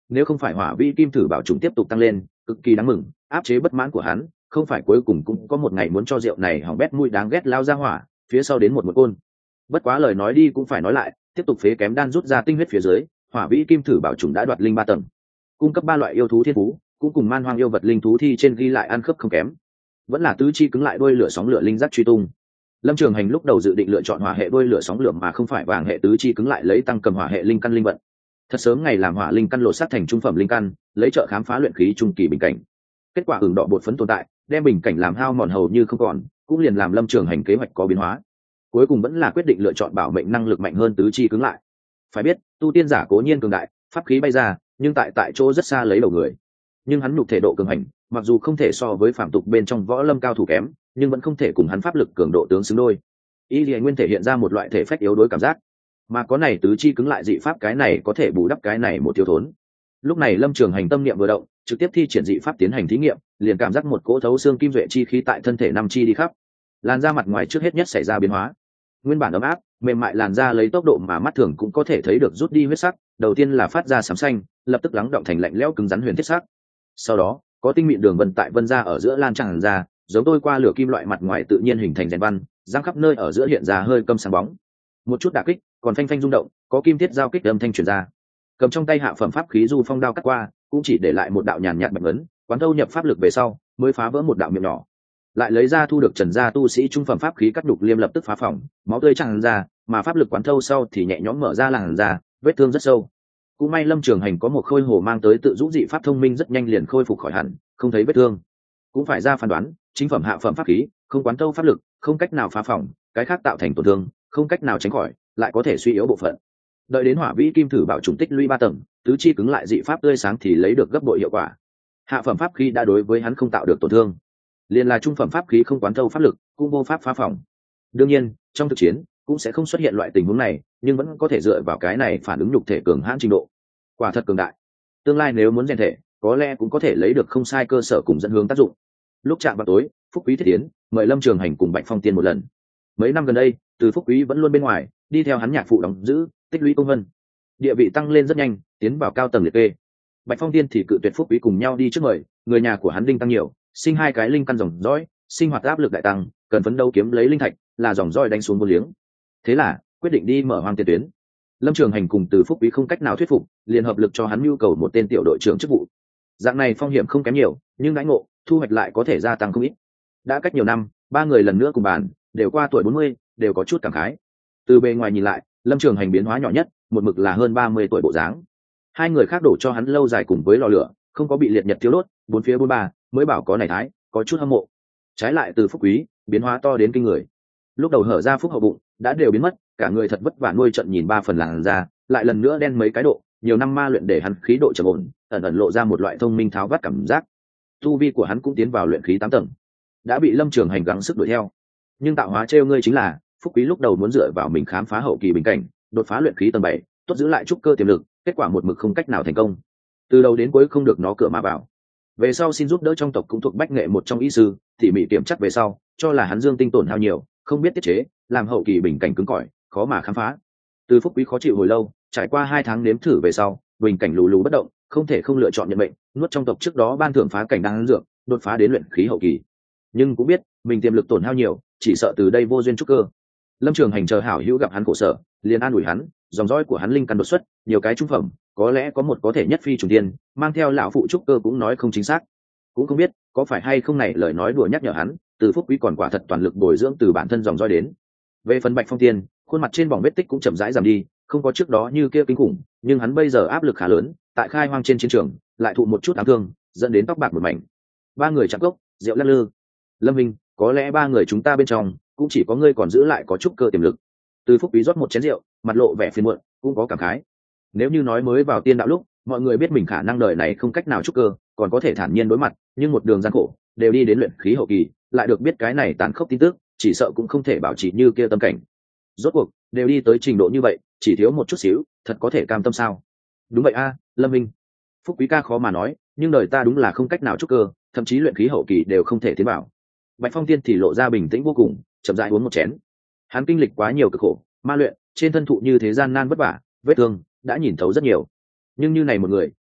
nếu không phải hỏa vĩ kim thử bảo trùng tiếp tục tăng lên, cực kỳ đáng mừng, áp chế bất mãn của hắn, không phải cuối cùng cũng có một ngày muốn cho rượu này hỏng bét mùi đáng ghét lao ra hỏa, phía sau đến một một côn. Bất quá lời nói đi cũng phải nói lại, tiếp tục phế kém đan rút ra tinh huyết phía dưới, hỏa vĩ kim thử bảo trùng đã đoạt linh ba tầng, cung cấp ba loại yêu thú thiên phú, cũng cùng man hoang yêu vật linh thú thi trên ghi lại ăn khớp không kém. Vẫn là tứ chi cứng lại đôi lửa sóng lửa linh giác truy tung. Lâm Trường Hành lúc đầu dự định lựa chọn hỏa hệ đôi lửa sóng lửa mà không phải vàng hệ tứ chi cứng lại lấy tăng cầm hỏa hệ linh căn linh vận. Thật sớm ngày làm hỏa linh căn lột xác thành trung phẩm linh căn, lấy trợ khám phá luyện khí trung kỳ bình cảnh. Kết quả hưởng đỏ bột phấn tồn tại, đem bình cảnh làm hao mòn hầu như không còn, cũng liền làm Lâm Trường Hành kế hoạch có biến hóa. Cuối cùng vẫn là quyết định lựa chọn bảo mệnh năng lực mạnh hơn tứ chi cứng lại. Phải biết, tu tiên giả cố nhiên cường đại, pháp khí bay ra, nhưng tại tại chỗ rất xa lấy đầu người. Nhưng hắn nhục thể độ cường hành, mặc dù không thể so với phạm tục bên trong võ lâm cao thủ kém, nhưng vẫn không thể cùng hắn pháp lực cường độ tướng xứng đôi. Y Lệ Nguyên thể hiện ra một loại thể phách yếu đuối cảm giác, mà có này tứ chi cứng lại dị pháp cái này có thể bù đắp cái này một thiếu thốn. Lúc này Lâm Trường Hành tâm niệm vừa động, trực tiếp thi triển dị pháp tiến hành thí nghiệm, liền cảm giác một cỗ thấu xương kim duệ chi khí tại thân thể năm chi đi khắp. Làn da mặt ngoài trước hết nhất xảy ra biến hóa. Nguyên bản ấm áp, mềm mại làn da lấy tốc độ mà mắt thường cũng có thể thấy được rút đi huyết sắc, đầu tiên là phát ra xám xanh, lập tức lắng động thành lạnh lẽo cứng rắn huyền thiết sắc. Sau đó, có tinh mịn đường vân tại vân da ở giữa lan tràn ra, giống tôi qua lửa kim loại mặt ngoài tự nhiên hình thành rèn văn, giang khắp nơi ở giữa hiện ra hơi câm sáng bóng. Một chút đả kích, còn phanh phanh rung động, có kim thiết giao kích âm thanh truyền ra. Cầm trong tay hạ phẩm pháp khí du phong đao cắt qua, cũng chỉ để lại một đạo nhàn nhạt bạch ấn, quán thâu nhập pháp lực về sau, mới phá vỡ một đạo miệng nhỏ. Lại lấy ra thu được trần gia tu sĩ trung phẩm pháp khí cắt đục liêm lập tức phá phỏng, máu tươi tràn ra, mà pháp lực quán thâu sau thì nhẹ nhõm mở ra làn da, vết thương rất sâu. Cũng may Lâm Trường Hành có một khôi hồ mang tới tự dũng dị pháp thông minh rất nhanh liền khôi phục khỏi hẳn, không thấy vết thương. Cũng phải ra phán đoán, chính phẩm hạ phẩm pháp khí, không quán thâu pháp lực, không cách nào phá phỏng, cái khác tạo thành tổn thương, không cách nào tránh khỏi, lại có thể suy yếu bộ phận. Đợi đến hỏa vĩ kim thử bảo trùng tích lũy ba tầng, tứ chi cứng lại dị pháp tươi sáng thì lấy được gấp bội hiệu quả. Hạ phẩm pháp khí đã đối với hắn không tạo được tổn thương, liền là trung phẩm pháp khí không quán thâu pháp lực, cũng vô pháp phá phỏng. Đương nhiên, trong thực chiến cũng sẽ không xuất hiện loại tình huống này, nhưng vẫn có thể dựa vào cái này phản ứng nhục thể cường hãn trình độ. Quả thật cường đại. Tương lai nếu muốn rèn thể, có lẽ cũng có thể lấy được không sai cơ sở cùng dẫn hướng tác dụng. Lúc chạm vào tối, Phúc Quý thiết tiến mời Lâm Trường Hành cùng Bạch Phong Tiên một lần. Mấy năm gần đây, từ Phúc Quý vẫn luôn bên ngoài, đi theo hắn nhạc phụ đóng giữ, tích lũy công vân, địa vị tăng lên rất nhanh, tiến vào cao tầng liệt kê. Bạch Phong Tiên thì cự tuyệt Phúc Quý cùng nhau đi trước mời, người nhà của hắn linh tăng nhiều, sinh hai cái linh căn dòng dõi, sinh hoạt áp lực đại tăng, cần phấn đấu kiếm lấy linh thạch, là dòng dõi đánh xuống vô liếng. Thế là quyết định đi mở hoang tiền tuyến. Lâm Trường Hành cùng Từ Phúc Quý không cách nào thuyết phục, liền hợp lực cho hắn nhu cầu một tên tiểu đội trưởng chức vụ. Dạng này phong hiểm không kém nhiều, nhưng đãi ngộ, thu hoạch lại có thể gia tăng không ít. Đã cách nhiều năm, ba người lần nữa cùng bàn, đều qua tuổi bốn mươi, đều có chút cảm khái. Từ bề ngoài nhìn lại, Lâm Trường Hành biến hóa nhỏ nhất, một mực là hơn ba mươi tuổi bộ dáng. Hai người khác đổ cho hắn lâu dài cùng với lò lửa, không có bị liệt nhật thiếu đốt, bốn phía bốn ba, mới bảo có này thái, có chút hâm mộ. Trái lại Từ Phúc Quý, biến hóa to đến kinh người. Lúc đầu hở ra phúc hậu bụng, đã đều biến mất, cả người thật vất vả nuôi trận nhìn ba phần làn ra, lại lần nữa đen mấy cái độ, nhiều năm ma luyện để hắn khí độ trầm ổn, ẩn ẩn lộ ra một loại thông minh tháo vát cảm giác. Tu vi của hắn cũng tiến vào luyện khí tám tầng, đã bị Lâm Trường Hành gắng sức đuổi theo. Nhưng tạo hóa trêu ngươi chính là, Phúc Quý lúc đầu muốn dựa vào mình khám phá hậu kỳ bình cảnh, đột phá luyện khí tầng bảy, tốt giữ lại trúc cơ tiềm lực, kết quả một mực không cách nào thành công. Từ đầu đến cuối không được nó cửa mà vào. Về sau xin giúp đỡ trong tộc cũng thuộc bách nghệ một trong y sư, tỉ mỉ kiểm chắc về sau, cho là hắn dương tinh tổn hao nhiều, không biết tiết chế, làm hậu kỳ bình cảnh cứng cỏi, khó mà khám phá. Từ Phúc Quý khó chịu hồi lâu, trải qua hai tháng nếm thử về sau, bình cảnh lù lù bất động, không thể không lựa chọn nhận mệnh, nuốt trong tộc trước đó ban thưởng phá cảnh đang dược, đột phá đến luyện khí hậu kỳ. Nhưng cũng biết mình tiềm lực tổn hao nhiều, chỉ sợ từ đây vô duyên trúc cơ. Lâm Trường Hành chờ hảo hữu gặp hắn khổ sở, liền an ủi hắn, dòng dõi của hắn linh căn đột xuất, nhiều cái trung phẩm, có lẽ có một có thể nhất phi trùng tiên, mang theo lão phụ trúc cơ cũng nói không chính xác. Cũng không biết có phải hay không này lời nói đùa nhắc nhở hắn, Từ Phúc Quý còn quả thật toàn lực bồi dưỡng từ bản thân dòng dõi đến. Về phần Bạch Phong Tiên, khuôn mặt trên bỏng vết tích cũng chậm rãi giảm đi, không có trước đó như kia kinh khủng, nhưng hắn bây giờ áp lực khá lớn, tại khai hoang trên chiến trường, lại thụ một chút ám thương, dẫn đến tóc bạc một mảnh. Ba người chạm cốc, rượu lắc lư. Lâm Minh, có lẽ ba người chúng ta bên trong, cũng chỉ có ngươi còn giữ lại có chút cơ tiềm lực. Từ Phúc Quý rót một chén rượu, mặt lộ vẻ phiền muộn, cũng có cảm khái. Nếu như nói mới vào tiên đạo lúc, mọi người biết mình khả năng đời này không cách nào trúc cơ, còn có thể thản nhiên đối mặt, nhưng một đường gian khổ, đều đi đến luyện khí hậu kỳ, lại được biết cái này tàn khốc tin tức, chỉ sợ cũng không thể bảo trì như kia tâm cảnh. Rốt cuộc, đều đi tới trình độ như vậy, chỉ thiếu một chút xíu, thật có thể cam tâm sao? Đúng vậy a, Lâm Minh. Phúc Quý ca khó mà nói, nhưng đời ta đúng là không cách nào trúc cơ, thậm chí luyện khí hậu kỳ đều không thể tiến vào. Bạch Phong Tiên thì lộ ra bình tĩnh vô cùng, chậm rãi uống một chén. Hắn kinh lịch quá nhiều cực khổ, ma luyện, trên thân thụ như thế gian nan vất vả, vết thương đã nhìn thấu rất nhiều. Nhưng như này một người,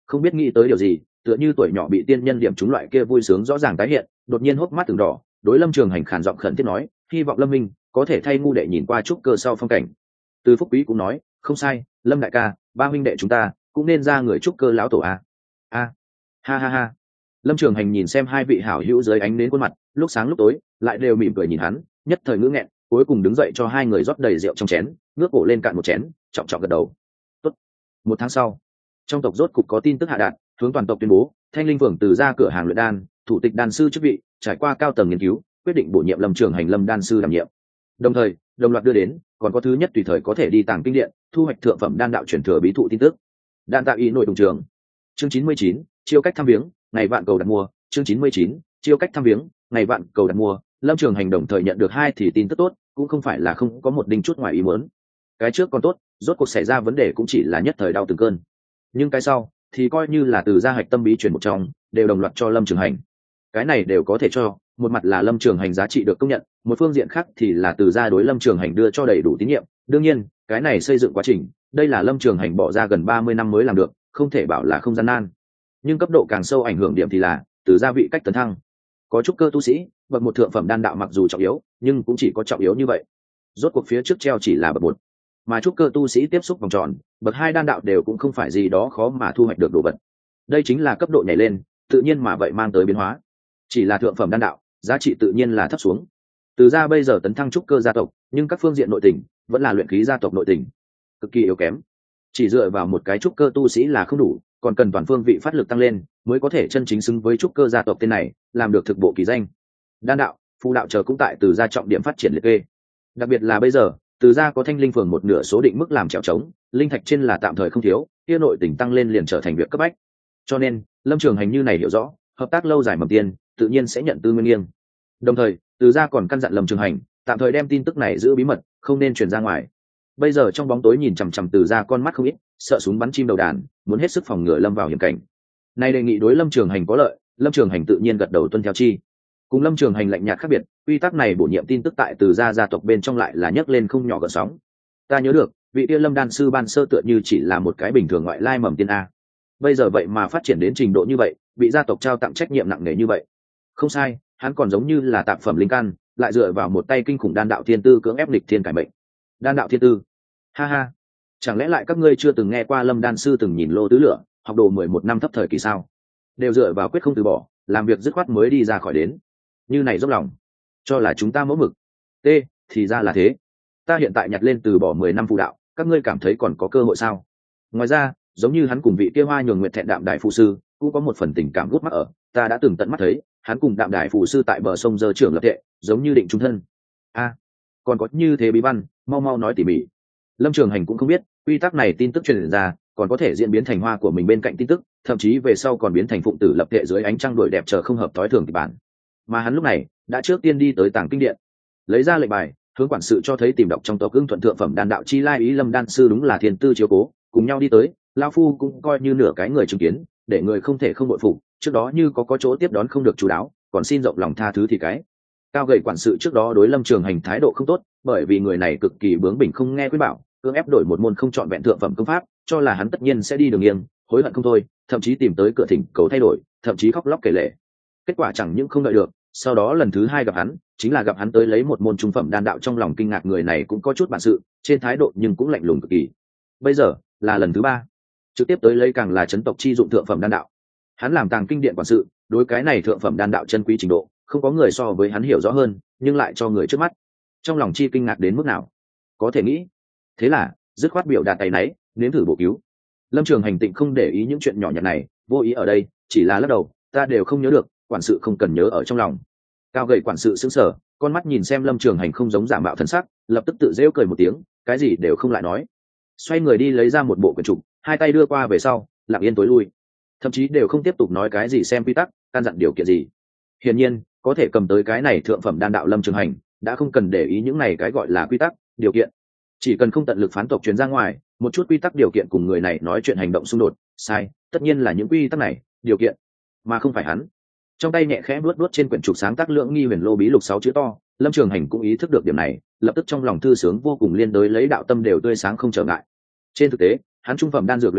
không biết nghĩ tới điều gì, tựa như tuổi nhỏ bị tiên nhân điểm trúng loại kia vui sướng rõ ràng tái hiện, đột nhiên hốc mắt từng đỏ, đối Lâm Trường Hành khàn giọng khẩn thiết nói, hy vọng Lâm Minh có thể thay ngu đệ nhìn qua trúc cơ sau phong cảnh. Từ Phúc Quý cũng nói, không sai, Lâm đại ca, ba huynh đệ chúng ta cũng nên ra người trúc cơ lão tổ a. A, ha ha ha. Lâm Trường Hành nhìn xem hai vị hảo hữu dưới ánh nến khuôn mặt, lúc sáng lúc tối lại đều mỉm cười nhìn hắn, nhất thời ngữ nghẹn, cuối cùng đứng dậy cho hai người rót đầy rượu trong chén, ngước cổ lên cạn một chén, trọng trọng gật đầu. Tốt. Một tháng sau, trong tộc rốt cục có tin tức hạ đạt, hướng toàn tộc tuyên bố, Thanh Linh Phường từ ra cửa hàng luyện đan, thủ tịch đan sư chức vị, trải qua cao tầng nghiên cứu, quyết định bổ nhiệm Lâm Trường Hành Lâm đan sư đảm nhiệm. Đồng thời, đồng loạt đưa đến, còn có thứ nhất tùy thời có thể đi tàng kinh điện, thu hoạch thượng phẩm đan đạo truyền thừa bí thụ tin tức. Đan tạo ý nội đồng trường. Chương chín mươi chín, chiêu cách thăm viếng, ngày vạn cầu đặt mua, chương chín mươi chín, chiêu cách thăm viếng, ngày vạn cầu đặt mua. Lâm Trường Hành đồng thời nhận được hai thì tin tức tốt, cũng không phải là không có một đinh chút ngoài ý muốn. Cái trước còn tốt, rốt cuộc xảy ra vấn đề cũng chỉ là nhất thời đau từng cơn. Nhưng cái sau thì coi như là từ gia hạch tâm bí truyền một trong, đều đồng loạt cho Lâm Trường Hành. Cái này đều có thể cho, một mặt là Lâm Trường Hành giá trị được công nhận, một phương diện khác thì là từ gia đối Lâm Trường Hành đưa cho đầy đủ tín nhiệm. Đương nhiên, cái này xây dựng quá trình, đây là Lâm Trường Hành bỏ ra gần ba mươi năm mới làm được, không thể bảo là không gian nan. Nhưng cấp độ càng sâu ảnh hưởng điểm thì là từ gia vị cách tấn thăng. Có trúc cơ tu sĩ, bậc một thượng phẩm đan đạo mặc dù trọng yếu, nhưng cũng chỉ có trọng yếu như vậy. Rốt cuộc phía trước treo chỉ là bậc một, mà trúc cơ tu sĩ tiếp xúc vòng tròn, bậc hai đan đạo đều cũng không phải gì đó khó mà thu hoạch được đồ vật. Đây chính là cấp độ nhảy lên, tự nhiên mà vậy mang tới biến hóa. Chỉ là thượng phẩm đan đạo, giá trị tự nhiên là thấp xuống. Từ gia bây giờ tấn thăng trúc cơ gia tộc, nhưng các phương diện nội tình vẫn là luyện khí gia tộc nội tình, cực kỳ yếu kém. Chỉ dựa vào một cái trúc cơ tu sĩ là không đủ, còn cần toàn phương vị phát lực tăng lên, mới có thể chân chính xứng với trúc cơ gia tộc tên này, làm được thực bộ kỳ danh. Đan đạo, phù đạo chờ cũng tại từ gia trọng điểm phát triển liệt kê. Đặc biệt là bây giờ, từ gia có Thanh Linh Phường một nửa số định mức làm trèo trống, linh thạch trên là tạm thời không thiếu, kia nội tình tăng lên liền trở thành việc cấp bách. Cho nên, Lâm Trường Hành như này hiểu rõ, hợp tác lâu dài mầm tiền, tự nhiên sẽ nhận tư nguyên nghiêng. Đồng thời, từ gia còn căn dặn Lâm Trường Hành, tạm thời đem tin tức này giữ bí mật, không nên truyền ra ngoài. Bây giờ trong bóng tối nhìn chằm chằm từ gia con mắt không ít, sợ súng bắn chim đầu đàn, muốn hết sức phòng ngừa lâm vào hiểm cảnh. Nay đề nghị đối Lâm Trường Hành có lợi, Lâm Trường Hành tự nhiên gật đầu tuân theo chi. Cùng Lâm Trường Hành lạnh nhạt khác biệt, quy tắc này bổ nhiệm tin tức tại từ gia gia tộc bên trong lại là nhấc lên không nhỏ gợn sóng. Ta nhớ được, vị kia Lâm đan sư ban sơ tựa như chỉ là một cái bình thường ngoại lai mầm tiên a. Bây giờ vậy mà phát triển đến trình độ như vậy, bị gia tộc trao tặng trách nhiệm nặng nề như vậy. Không sai, hắn còn giống như là tạp phẩm linh căn, lại dựa vào một tay kinh khủng đan đạo thiên tư cưỡng ép lịch thiên cải mệnh. Đan đạo thiên tư? Ha ha, chẳng lẽ lại các ngươi chưa từng nghe qua Lâm đan sư từng nhìn lô tứ lửa, học đồ mười một năm thấp thời kỳ sao? Đều dựa vào quyết không từ bỏ, làm việc dứt khoát mới đi ra khỏi đến. Như này dốc lòng, cho là chúng ta mẫu mực. T, thì ra là thế. Ta hiện tại nhặt lên từ bỏ mười năm phù đạo, các ngươi cảm thấy còn có cơ hội sao? Ngoài ra, giống như hắn cùng vị kia Hoa Nhường Nguyệt Thẹn Đạm Đại phụ sư, cũng có một phần tình cảm gút mắt ở, ta đã từng tận mắt thấy, hắn cùng Đạm Đại phụ sư tại bờ sông Giơ trưởng lập thệ, giống như định chung thân. A, còn có như thế bí văn, mau mau nói tỉ mỉ. Lâm Trường Hành cũng không biết, quy tắc này tin tức truyền ra, còn có thể diễn biến thành hoa của mình bên cạnh tin tức, thậm chí về sau còn biến thành phụng tử lập thệ dưới ánh trăng đổi đẹp chờ không hợp tối thường kịch bản. Mà hắn lúc này đã trước tiên đi tới tàng kinh điện, lấy ra lệnh bài, hướng quản sự cho thấy tìm đọc trong tộc ưng thuận thượng phẩm đan đạo chi lai ý Lâm đan sư đúng là thiên tư chiếu cố, cùng nhau đi tới, lão phu cũng coi như nửa cái người chứng kiến, để người không thể không bội phục, trước đó như có có chỗ tiếp đón không được chú đáo, còn xin rộng lòng tha thứ thì cái. Cao gầy quản sự trước đó đối Lâm Trường Hành thái độ không tốt, bởi vì người này cực kỳ bướng bỉnh không nghe khuyên bảo, cưỡng ép đổi một môn không chọn vẹn thượng phẩm công pháp, cho là hắn tất nhiên sẽ đi đường nghiêng, hối hận không thôi, thậm chí tìm tới cửa thỉnh cầu thay đổi, thậm chí khóc lóc kể lể. Kết quả chẳng những không đợi được, sau đó lần thứ hai gặp hắn, chính là gặp hắn tới lấy một môn trung phẩm đan đạo, trong lòng kinh ngạc người này cũng có chút bản sự, trên thái độ nhưng cũng lạnh lùng cực kỳ. Bây giờ là lần thứ ba, trực tiếp tới lấy càng là chấn tộc chi dụng thượng phẩm đan đạo. Hắn làm tàng kinh điện quản sự, đối cái này thượng phẩm đan đạo chân quý trình độ, không có người so với hắn hiểu rõ hơn, nhưng lại cho người trước mắt, trong lòng chi kinh ngạc đến mức nào, có thể nghĩ. Thế là dứt khoát biểu đạt tay náy, nếm thử bổ cứu. Lâm Trường Hành tịnh không để ý những chuyện nhỏ nhặt này, vô ý ở đây, chỉ là lắc đầu, ta đều không nhớ được, quản sự không cần nhớ ở trong lòng. Cao gầy quản sự sững sờ, con mắt nhìn xem Lâm Trường Hành không giống giả mạo thân sắc, lập tức tự rêu cười một tiếng, cái gì đều không lại nói, xoay người đi lấy ra một bộ quyển trục, hai tay đưa qua về sau, lặng yên tối lui, thậm chí đều không tiếp tục nói cái gì xem quy tắc, căn dặn điều kiện gì. Hiển nhiên, có thể cầm tới cái này thượng phẩm đan đạo Lâm Trường Hành đã không cần để ý những này cái gọi là quy tắc, điều kiện, chỉ cần không tận lực phán tộc truyền ra ngoài, một chút quy tắc điều kiện cùng người này nói chuyện hành động xung đột, sai, tất nhiên là những quy tắc này, điều kiện, mà không phải hắn. Trong tay nhẹ khẽ vuốt vuốt trên quyển trục sáng tác lượng nghi huyền lô bí lục sáu chữ to, Lâm Trường Hành cũng ý thức được điểm này, lập tức trong lòng thư sướng vô cùng, liên đối lấy đạo tâm đều tươi sáng không trở ngại. Trên thực tế, hắn trung phẩm đan dược luyện chế,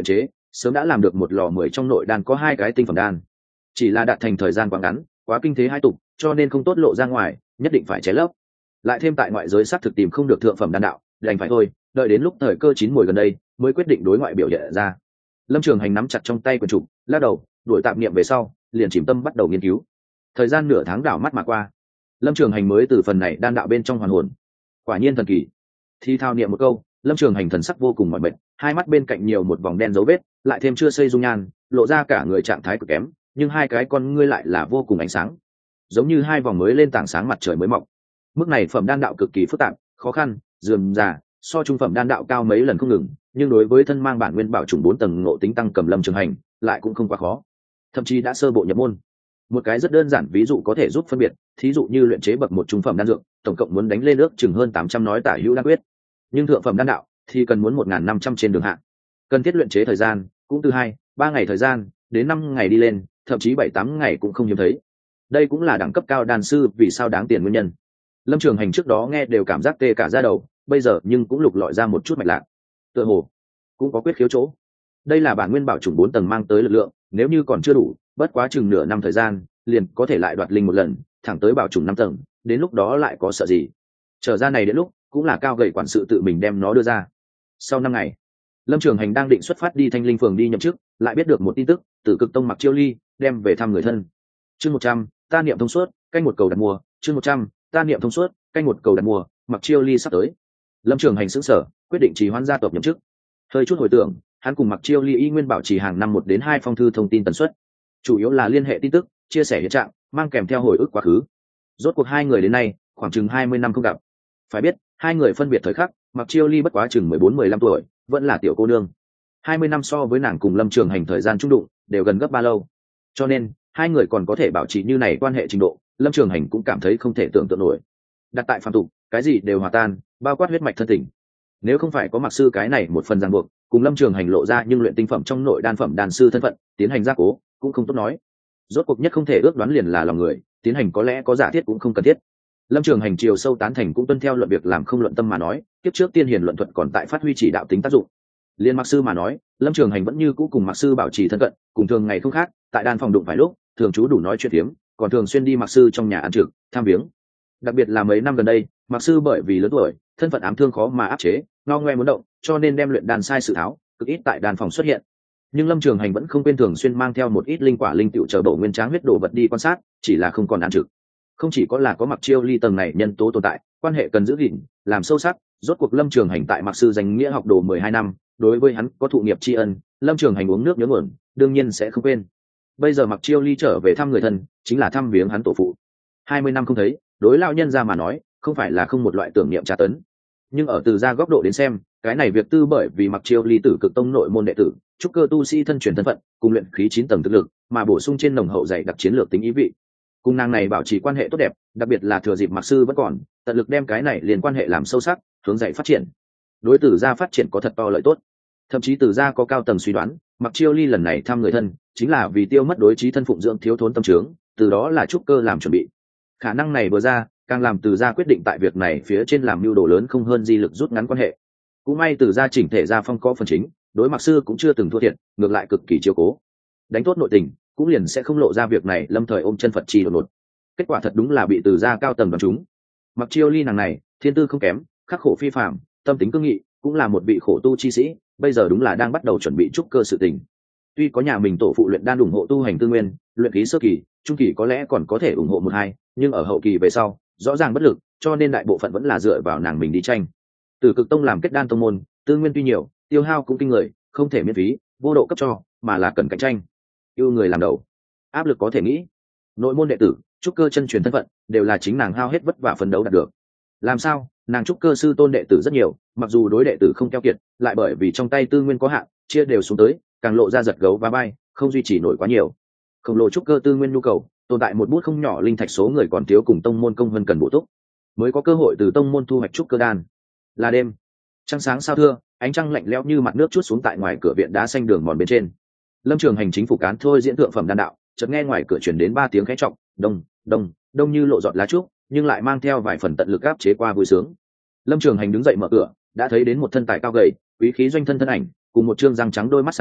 sớm đã làm được một lò mười trong nội đan có hai cái tinh phẩm đan, chỉ là đạt thành thời gian quá ngắn, quá kinh thế hai tục, cho nên không tốt lộ ra ngoài, nhất định phải chế lấp. Lại thêm tại ngoại giới xác thực tìm không được thượng phẩm đan đạo, đành phải thôi, đợi đến lúc thời cơ chín mùi gần đây mới quyết định đối ngoại biểu hiện ra. Lâm Trường Hành nắm chặt trong tay quyển trục, lắc đầu, đuổi tạp niệm về sau, liền chìm tâm bắt đầu nghiên cứu. Thời gian nửa tháng đảo mắt mà qua, Lâm Trường Hành mới từ phần này đan đạo bên trong hoàn hồn. Quả nhiên thần kỳ. Thì thao niệm một câu, Lâm Trường Hành thần sắc vô cùng mỏi mệt, hai mắt bên cạnh nhiều một vòng đen dấu vết, lại thêm chưa xây dung nhan, lộ ra cả người trạng thái cực kém, nhưng hai cái con ngươi lại là vô cùng ánh sáng, giống như hai vòng mới lên tảng sáng mặt trời mới mọc. Mức này phẩm đan đạo cực kỳ phức tạp, khó khăn, rườm rà, so trung phẩm đan đạo cao mấy lần không ngừng, nhưng đối với thân mang bản nguyên bảo trùng bốn tầng ngộ tính tăng cầm Lâm Trường Hành lại cũng không quá khó, thậm chí đã sơ bộ nhập môn. Một cái rất đơn giản ví dụ có thể giúp phân biệt, thí dụ như luyện chế bậc một trung phẩm đan dược, tổng cộng muốn đánh lên ước chừng hơn tám trăm nói tả hữu đan quyết, nhưng thượng phẩm đan đạo thì cần muốn một nghìn năm trăm trên đường hạ, cần thiết luyện chế thời gian cũng từ hai ba ngày thời gian đến năm ngày đi lên, thậm chí bảy tám ngày cũng không hiếm thấy. Đây cũng là đẳng cấp cao đan sư vì sao đáng tiền nguyên nhân. Lâm Trường Hành trước đó nghe đều cảm giác tê cả da đầu, bây giờ nhưng cũng lục lọi ra một chút mạch lạc, tựa hồ cũng có quyết khiếu chỗ. Đây là bản nguyên bảo chủng bốn tầng mang tới lực lượng, nếu như còn chưa đủ, bất quá chừng nửa năm thời gian liền có thể lại đoạt linh một lần, thẳng tới bảo chủng năm tầng, đến lúc đó lại có sợ gì. Trở ra này đến lúc cũng là cao gầy quản sự tự mình đem nó đưa ra. Sau năm ngày, Lâm Trường Hành đang định xuất phát đi Thanh Linh phường đi nhậm chức, lại biết được một tin tức, Tử Cực Tông Mặc Chiêu Ly đem về thăm người thân. Chương một trăm, ta niệm thông suốt, canh một cầu đặt mua, chương một trăm, ta niệm thông suốt, canh một cầu đặt mua, Mặc Chiêu Ly sắp tới. Lâm Trường Hành sững sờ, quyết định trì hoãn gia tộc nhậm chức. Hơi chút hồi tưởng, hắn cùng Mặc Chiêu Ly y nguyên bảo trì hàng năm một đến hai phong thư thông tin tần suất, chủ yếu là liên hệ tin tức, chia sẻ hiện trạng, mang kèm theo hồi ức quá khứ. Rốt cuộc hai người đến nay khoảng chừng hai mươi năm không gặp. Phải biết, hai người phân biệt thời khắc, Mặc Chiêu Ly bất quá chừng mười bốn mười lăm tuổi, vẫn là tiểu cô nương. hai mươi năm so với nàng cùng Lâm Trường Hành thời gian chung đụng, đều gần gấp ba lâu. Cho nên, hai người còn có thể bảo trì như này quan hệ trình độ, Lâm Trường Hành cũng cảm thấy không thể tưởng tượng nổi. Đặt tại phàm tục, cái gì đều hòa tan, bao quát huyết mạch thân tình. Nếu không phải có Mặc sư cái này một phần ràng buộc, cùng Lâm Trường Hành lộ ra nhưng luyện tinh phẩm trong nội đan phẩm đan sư thân phận, tiến hành gia cố, cũng không tốt nói. Rốt cuộc nhất không thể ước đoán liền là lòng người, tiến hành có lẽ có giả thiết cũng không cần thiết. Lâm Trường Hành chiều sâu tán thành cũng tuân theo luận việc làm không luận tâm mà nói, tiếp trước tiên hiền luận thuật còn tại phát huy chỉ đạo tính tác dụng. Liên Mặc sư mà nói, Lâm Trường Hành vẫn như cũ cùng Mặc sư bảo trì thân cận, cùng thường ngày không khác, tại đan phòng đụng phải lúc, thường chú đủ nói chuyện phiếm, còn thường xuyên đi Mặc sư trong nhà ăn trực, tham viếng. Đặc biệt là mấy năm gần đây, Mặc sư bởi vì lớn tuổi, thân phận ám thương khó mà áp chế, ngao ngoe muốn động, cho nên đem luyện đan sai sự tháo, cực ít tại đan phòng xuất hiện. Nhưng Lâm Trường Hành vẫn không quên thường xuyên mang theo một ít linh quả linh tựu chờ bổ nguyên tráng huyết đồ vật đi quan sát, chỉ là không còn ăn trực. Không chỉ có là có Mặc Chiêu Ly tầng này nhân tố tồn tại, quan hệ cần giữ gìn, làm sâu sắc. Rốt cuộc Lâm Trường Hành tại Mặc sư danh nghĩa học đồ mười hai năm, đối với hắn có thụ nghiệp tri ân, Lâm Trường Hành uống nước nhớ nguồn, đương nhiên sẽ không quên. Bây giờ Mặc Chiêu Ly trở về thăm người thân, chính là thăm viếng hắn tổ phụ. hai mươi năm không thấy, đối lão nhân ra mà nói, không phải là không một loại tưởng niệm tra tấn. Nhưng ở từ gia góc độ đến xem, cái này việc tư bởi vì Mặc Chiêu Ly Tử Cực Tông nội môn đệ tử, trúc cơ tu sĩ thân truyền thân phận, cùng luyện khí chín tầng thực lực, mà bổ sung trên nồng hậu dày đặc chiến lược tính ý vị. Cùng nàng này bảo trì quan hệ tốt đẹp, đặc biệt là thừa dịp Mặc sư vẫn còn, tận lực đem cái này liền quan hệ làm sâu sắc, hướng dạy phát triển. Đối tử gia phát triển có thật to lợi tốt. Thậm chí tử gia có cao tầng suy đoán, Mặc Chiêu Ly lần này thăm người thân, chính là vì tiêu mất đối trí thân phụng dưỡng thiếu thốn tâm trướng, từ đó là trúc cơ làm chuẩn bị. Khả năng này vừa ra, càng làm từ gia quyết định tại việc này phía trên làm mưu đồ lớn không hơn di lực rút ngắn quan hệ. Cũng may từ gia chỉnh thể gia phong có phần chính, đối Mặc sư cũng chưa từng thua thiệt, ngược lại cực kỳ chiếu cố. Đánh tốt nội tình, cũng liền sẽ không lộ ra việc này lâm thời ôm chân Phật trì đột ngột. Kết quả thật đúng là bị từ gia cao tầng đoán chúng. Mặc Chiêu Ly nàng này, thiên tư không kém, khắc khổ phi phàm, tâm tính cương nghị, cũng là một vị khổ tu chi sĩ, bây giờ đúng là đang bắt đầu chuẩn bị trúc cơ sự tình. Tuy có nhà mình tổ phụ luyện đan ủng hộ tu hành tư nguyên, luyện khí sơ kỳ, trung kỳ có lẽ còn có thể ủng hộ một hai, nhưng ở hậu kỳ về sau, rõ ràng bất lực, cho nên đại bộ phận vẫn là dựa vào nàng mình đi tranh. Từ Cực Tông làm kết đan tông môn, tư nguyên tuy nhiều, tiêu hao cũng kinh người, không thể miễn phí, vô độ cấp cho, mà là cần cạnh tranh. Yêu người làm đầu, áp lực có thể nghĩ. Nội môn đệ tử, trúc cơ chân truyền thân phận, đều là chính nàng hao hết vất vả phấn đấu đạt được. Làm sao? Nàng trúc cơ sư tôn đệ tử rất nhiều, mặc dù đối đệ tử không keo kiệt, lại bởi vì trong tay tư nguyên có hạn, chia đều xuống tới, càng lộ ra giật gấu và bay, không duy trì nổi quá nhiều. Khổng lồ trúc cơ tư nguyên nhu cầu, tồn tại một bút không nhỏ linh thạch số người còn thiếu cùng tông môn công hơn cần bổ túc, mới có cơ hội từ tông môn thu hoạch trúc cơ đan. Là đêm, trăng sáng sao thưa, ánh trăng lạnh lẽo như mặt nước trút xuống tại ngoài cửa viện đá xanh đường mòn bên trên. Lâm Trường Hành chính phủ cán thôi diễn thượng phẩm đan đạo, chợt nghe ngoài cửa truyền đến ba tiếng khẽ trọng, đông, đông, đông như lộ giọt lá trúc, nhưng lại mang theo vài phần tận lực áp chế qua vui sướng. Lâm Trường Hành đứng dậy mở cửa, đã thấy đến một thân tài cao gầy, quý khí doanh thân thân ảnh, cùng một trương răng trắng đôi mắt sáng,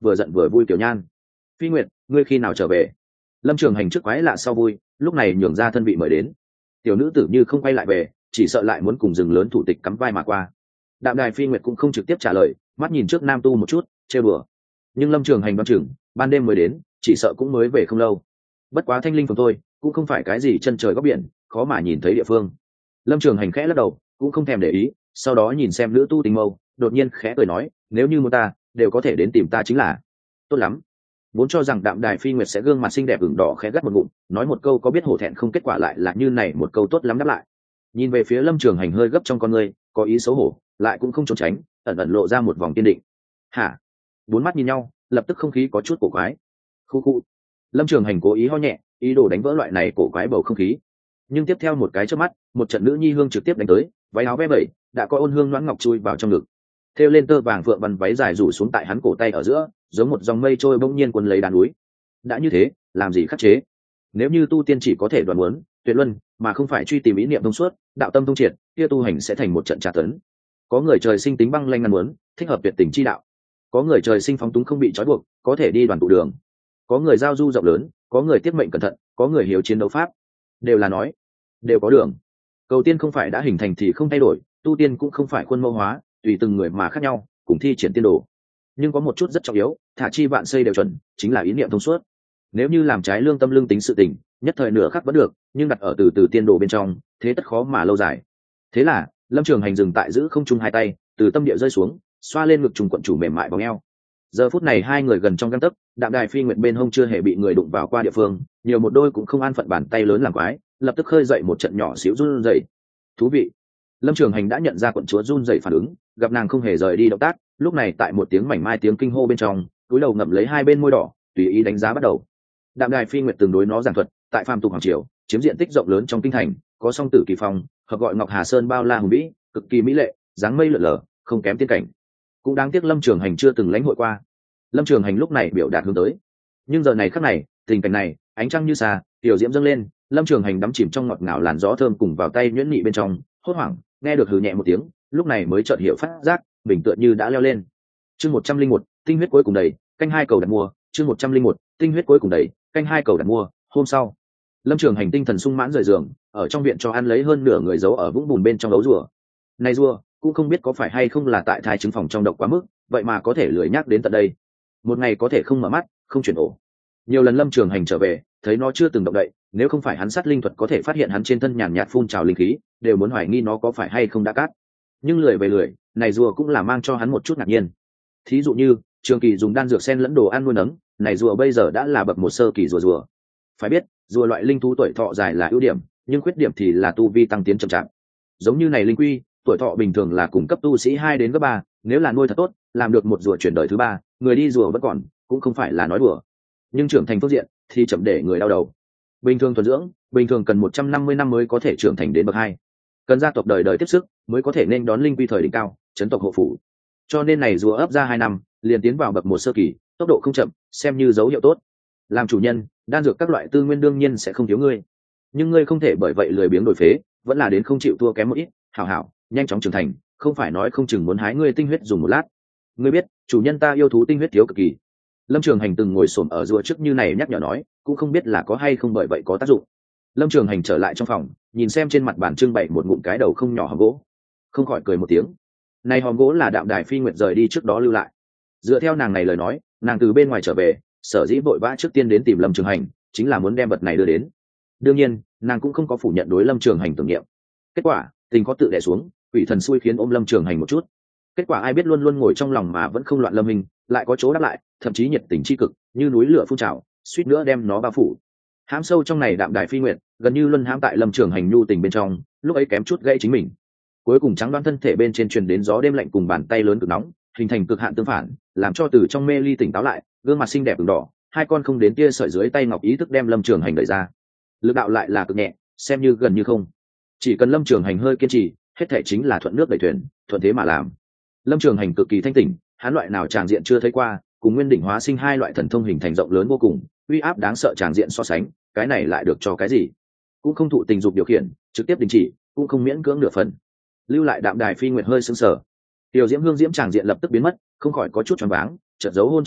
vừa giận vừa vui kiểu nhan. Phi Nguyệt, ngươi khi nào trở về? Lâm Trường Hành trước quái lạ sau vui, lúc này nhường ra thân vị mời đến. Tiểu nữ tử như không quay lại về, chỉ sợ lại muốn cùng rừng lớn thủ tịch cắm vai mà qua. Đạm Đài Phi Nguyệt cũng không trực tiếp trả lời, mắt nhìn trước nam tu một chút, trêu đùa. Nhưng Lâm Trường Hành đoán chừng ban đêm mới đến, chỉ sợ cũng mới về không lâu. Bất quá Thanh Linh phường thôi, cũng không phải cái gì chân trời góc biển, khó mà nhìn thấy địa phương. Lâm Trường Hành khẽ lắc đầu, cũng không thèm để ý, sau đó nhìn xem nữ tu tình mâu, đột nhiên khẽ cười nói, nếu như muốn ta, đều có thể đến tìm ta chính là. Tốt lắm. Vốn cho rằng Đạm Đài Phi Nguyệt sẽ gương mặt xinh đẹp ửng đỏ khẽ gắt một ngụm, nói một câu có biết hổ thẹn không, kết quả lại là như này một câu tốt lắm đáp lại. Nhìn về phía Lâm Trường Hành hơi gấp trong con người, có ý xấu hổ, lại cũng không trốn tránh, ẩn ẩn lộ ra một vòng kiên định. Hả? Bốn mắt nhìn nhau, lập tức không khí có chút cổ quái. Khu khu. Lâm Trường Hành cố ý ho nhẹ, ý đồ đánh vỡ loại này cổ quái bầu không khí. Nhưng tiếp theo một cái chớp mắt, một trận nữ nhi hương trực tiếp đánh tới, váy áo ve bẩy, đã có ôn hương loãng ngọc chui vào trong ngực. Thêu lên tơ vàng phượng văn váy dài rủ xuống tại hắn cổ tay ở giữa, giống một dòng mây trôi bỗng nhiên cuốn lấy đàn núi. Đã như thế, làm gì khắc chế? Nếu như tu tiên chỉ có thể đoán muốn, tuyệt luân, mà không phải truy tìm ý niệm thông suốt, đạo tâm thông triệt, kia tu hành sẽ thành một trận tra tấn. Có người trời sinh tính băng lanh ngăn muốn, thích hợp tuyệt tình chi đạo. Có người trời sinh phóng túng không bị trói buộc, có thể đi đoàn tụ đường. Có người giao du rộng lớn, có người tiết mệnh cẩn thận, có người hiếu chiến đấu pháp. Đều là nói, đều có đường. Cầu tiên không phải đã hình thành thì không thay đổi, tu tiên cũng không phải khuôn mẫu hóa, tùy từng người mà khác nhau, cùng thi triển tiên đồ. Nhưng có một chút rất trọng yếu, thả chi vạn xây đều chuẩn, chính là ý niệm thông suốt. Nếu như làm trái lương tâm lương tính sự tình, nhất thời nửa khắc vẫn được, nhưng đặt ở từ từ tiên đồ bên trong, thế tất khó mà lâu dài. Thế là Lâm Trường Hành dừng tại giữ không trung hai tay, từ tâm địa rơi xuống, xoa lên ngực trùng quận chủ mềm mại bóng eo. Giờ phút này hai người gần trong gang tấc, Đạm Đài Phi Nguyệt bên hông chưa hề bị người đụng vào qua địa phương, nhiều một đôi cũng không an phận bàn tay lớn làm quái, lập tức khơi dậy một trận nhỏ xíu run rẩy. Thú vị. Lâm Trường Hành đã nhận ra quận chúa run rẩy phản ứng, gặp nàng không hề rời đi động tác, lúc này tại một tiếng mảnh mai tiếng kinh hô bên trong, túi đầu ngậm lấy hai bên môi đỏ, tùy ý đánh giá bắt đầu. Đạm Đài Phi Nguyệt từng đối nó giảng thuật, tại phàm tục hoàng triều, chiếm diện tích rộng lớn trong kinh thành, có song tử kỳ phong, hợp gọi Ngọc Hà Sơn bao la hùng vĩ, cực kỳ mỹ lệ, dáng mây lượn lờ, không kém tiên cảnh. Cũng đáng tiếc Lâm Trường Hành chưa từng lãnh hội qua. Lâm Trường Hành lúc này biểu đạt hướng tới. Nhưng giờ này khắc này, tình cảnh này, ánh trăng như xa, tiểu diễm dâng lên, Lâm Trường Hành đắm chìm trong ngọt ngào làn gió thơm cùng vào tay nhuyễn nị bên trong, hốt hoảng, nghe được hừ nhẹ một tiếng, lúc này mới chợt hiểu phát giác, mình tựa như đã leo lên. Chương một trăm linh một, tinh huyết cuối cùng đầy, canh hai cầu đặt mua, chương một trăm linh một, tinh huyết cuối cùng đầy, canh hai cầu đặt mua. Hôm sau, Lâm Trường Hành tinh thần sung mãn rời giường, ở trong viện cho ăn lấy hơn nửa người giấu ở vũng bùn bên trong ấu rùa. Này rùa, cũng không biết có phải hay không là tại thai trứng phòng trong độc quá mức, vậy mà có thể lười nhắc đến tận đây. Một ngày có thể không mở mắt, không chuyển ổ. Nhiều lần Lâm Trường Hành trở về, thấy nó chưa từng động đậy, nếu không phải hắn sát linh thuật có thể phát hiện hắn trên thân nhàn nhạt phun trào linh khí, đều muốn hoài nghi nó có phải hay không đã cát. Nhưng lười về lười, này rùa cũng là mang cho hắn một chút ngạc nhiên. Thí dụ như Trường Kỳ dùng đan dược sen lẫn đồ ăn nuôi nấng, này rùa bây giờ đã là bậc một sơ kỳ rùa rùa. Phải biết, rùa loại linh thú tuổi thọ dài là ưu điểm, nhưng khuyết điểm thì là tu vi tăng tiến chậm chạp. Giống như này linh quy, tuổi thọ bình thường là cùng cấp tu sĩ hai đến cấp ba, nếu là nuôi thật tốt, làm được một rùa chuyển đời thứ ba, người đi rùa vẫn còn, cũng không phải là nói đùa. Nhưng trưởng thành phương diện thì chậm để người đau đầu. Bình thường thuần dưỡng, bình thường cần một trăm năm mươi năm mới có thể trưởng thành đến bậc hai. Cần gia tộc đời đời tiếp sức mới có thể nên đón linh quy thời đỉnh cao, chấn tộc hộ phủ. Cho nên này rùa ấp ra hai năm, liền tiến vào bậc một sơ kỳ, tốc độ không chậm, xem như dấu hiệu tốt. Làm chủ nhân, đan dược các loại tư nguyên đương nhiên sẽ không thiếu ngươi, nhưng ngươi không thể bởi vậy lười biếng đổi phế, vẫn là đến không chịu thua kém một ít, hảo hảo, nhanh chóng trưởng thành, không phải nói không chừng muốn hái ngươi tinh huyết dùng một lát. Ngươi biết, chủ nhân ta yêu thú tinh huyết thiếu cực kỳ. Lâm Trường Hành từng ngồi xổm ở rùa trước như này nhắc nhở nói, cũng không biết là có hay không bởi vậy có tác dụng. Lâm Trường Hành trở lại trong phòng, nhìn xem trên mặt bàn trưng bày một ngụm cái đầu không nhỏ hòm gỗ, không khỏi cười một tiếng. Này hòm gỗ là Đạm Đài Phi Nguyệt rời đi trước đó lưu lại. Dựa theo nàng này lời nói, nàng từ bên ngoài trở về, sở dĩ vội vã trước tiên đến tìm Lâm Trường Hành, chính là muốn đem vật này đưa đến. Đương nhiên, nàng cũng không có phủ nhận đối Lâm Trường Hành tưởng niệm. Kết quả, tình có tự đè xuống, quỷ thần xui khiến ôm Lâm Trường Hành một chút. Kết quả ai biết luôn luôn ngồi trong lòng mà vẫn không loạn Lâm Hình, lại có chỗ đáp lại, thậm chí nhiệt tình tri cực, như núi lửa phun trào, suýt nữa đem nó bao phủ. Hãm sâu trong này Đạm Đài Phi Nguyệt, gần như luân hãm tại Lâm Trường Hành nhu tình bên trong, lúc ấy kém chút gãy chính mình. Cuối cùng trắng đoán thân thể bên trên truyền đến gió đêm lạnh cùng bàn tay lớn cực nóng, hình thành cực hạn tương phản, làm cho từ trong mê ly tỉnh táo lại, gương mặt xinh đẹp ửng đỏ, hai con không đến tia sợi dưới tay ngọc ý thức đem Lâm Trường Hành đẩy ra. Lực đạo lại là cực nhẹ, xem như gần như không. Chỉ cần Lâm Trường Hành hơi kiên trì, hết thảy chính là thuận nước đẩy thuyền, thuận thế mà làm. Lâm Trường Hành cực kỳ thanh tỉnh, hắn loại nào tràng diện chưa thấy qua, cùng Nguyên Đỉnh Hóa Sinh hai loại thần thông hình thành rộng lớn vô cùng, uy áp đáng sợ tràng diện so sánh, cái này lại được cho cái gì? Cũng không thụ tình dục điều khiển, trực tiếp đình chỉ, cũng không miễn cưỡng nửa phần. Lưu lại Đạm Đài Phi Nguyệt hơi sững sờ. Tiểu Diễm Hương Diễm tràng diện lập tức biến mất, không khỏi có chút choáng váng, chợt dấu hôn trải rộng,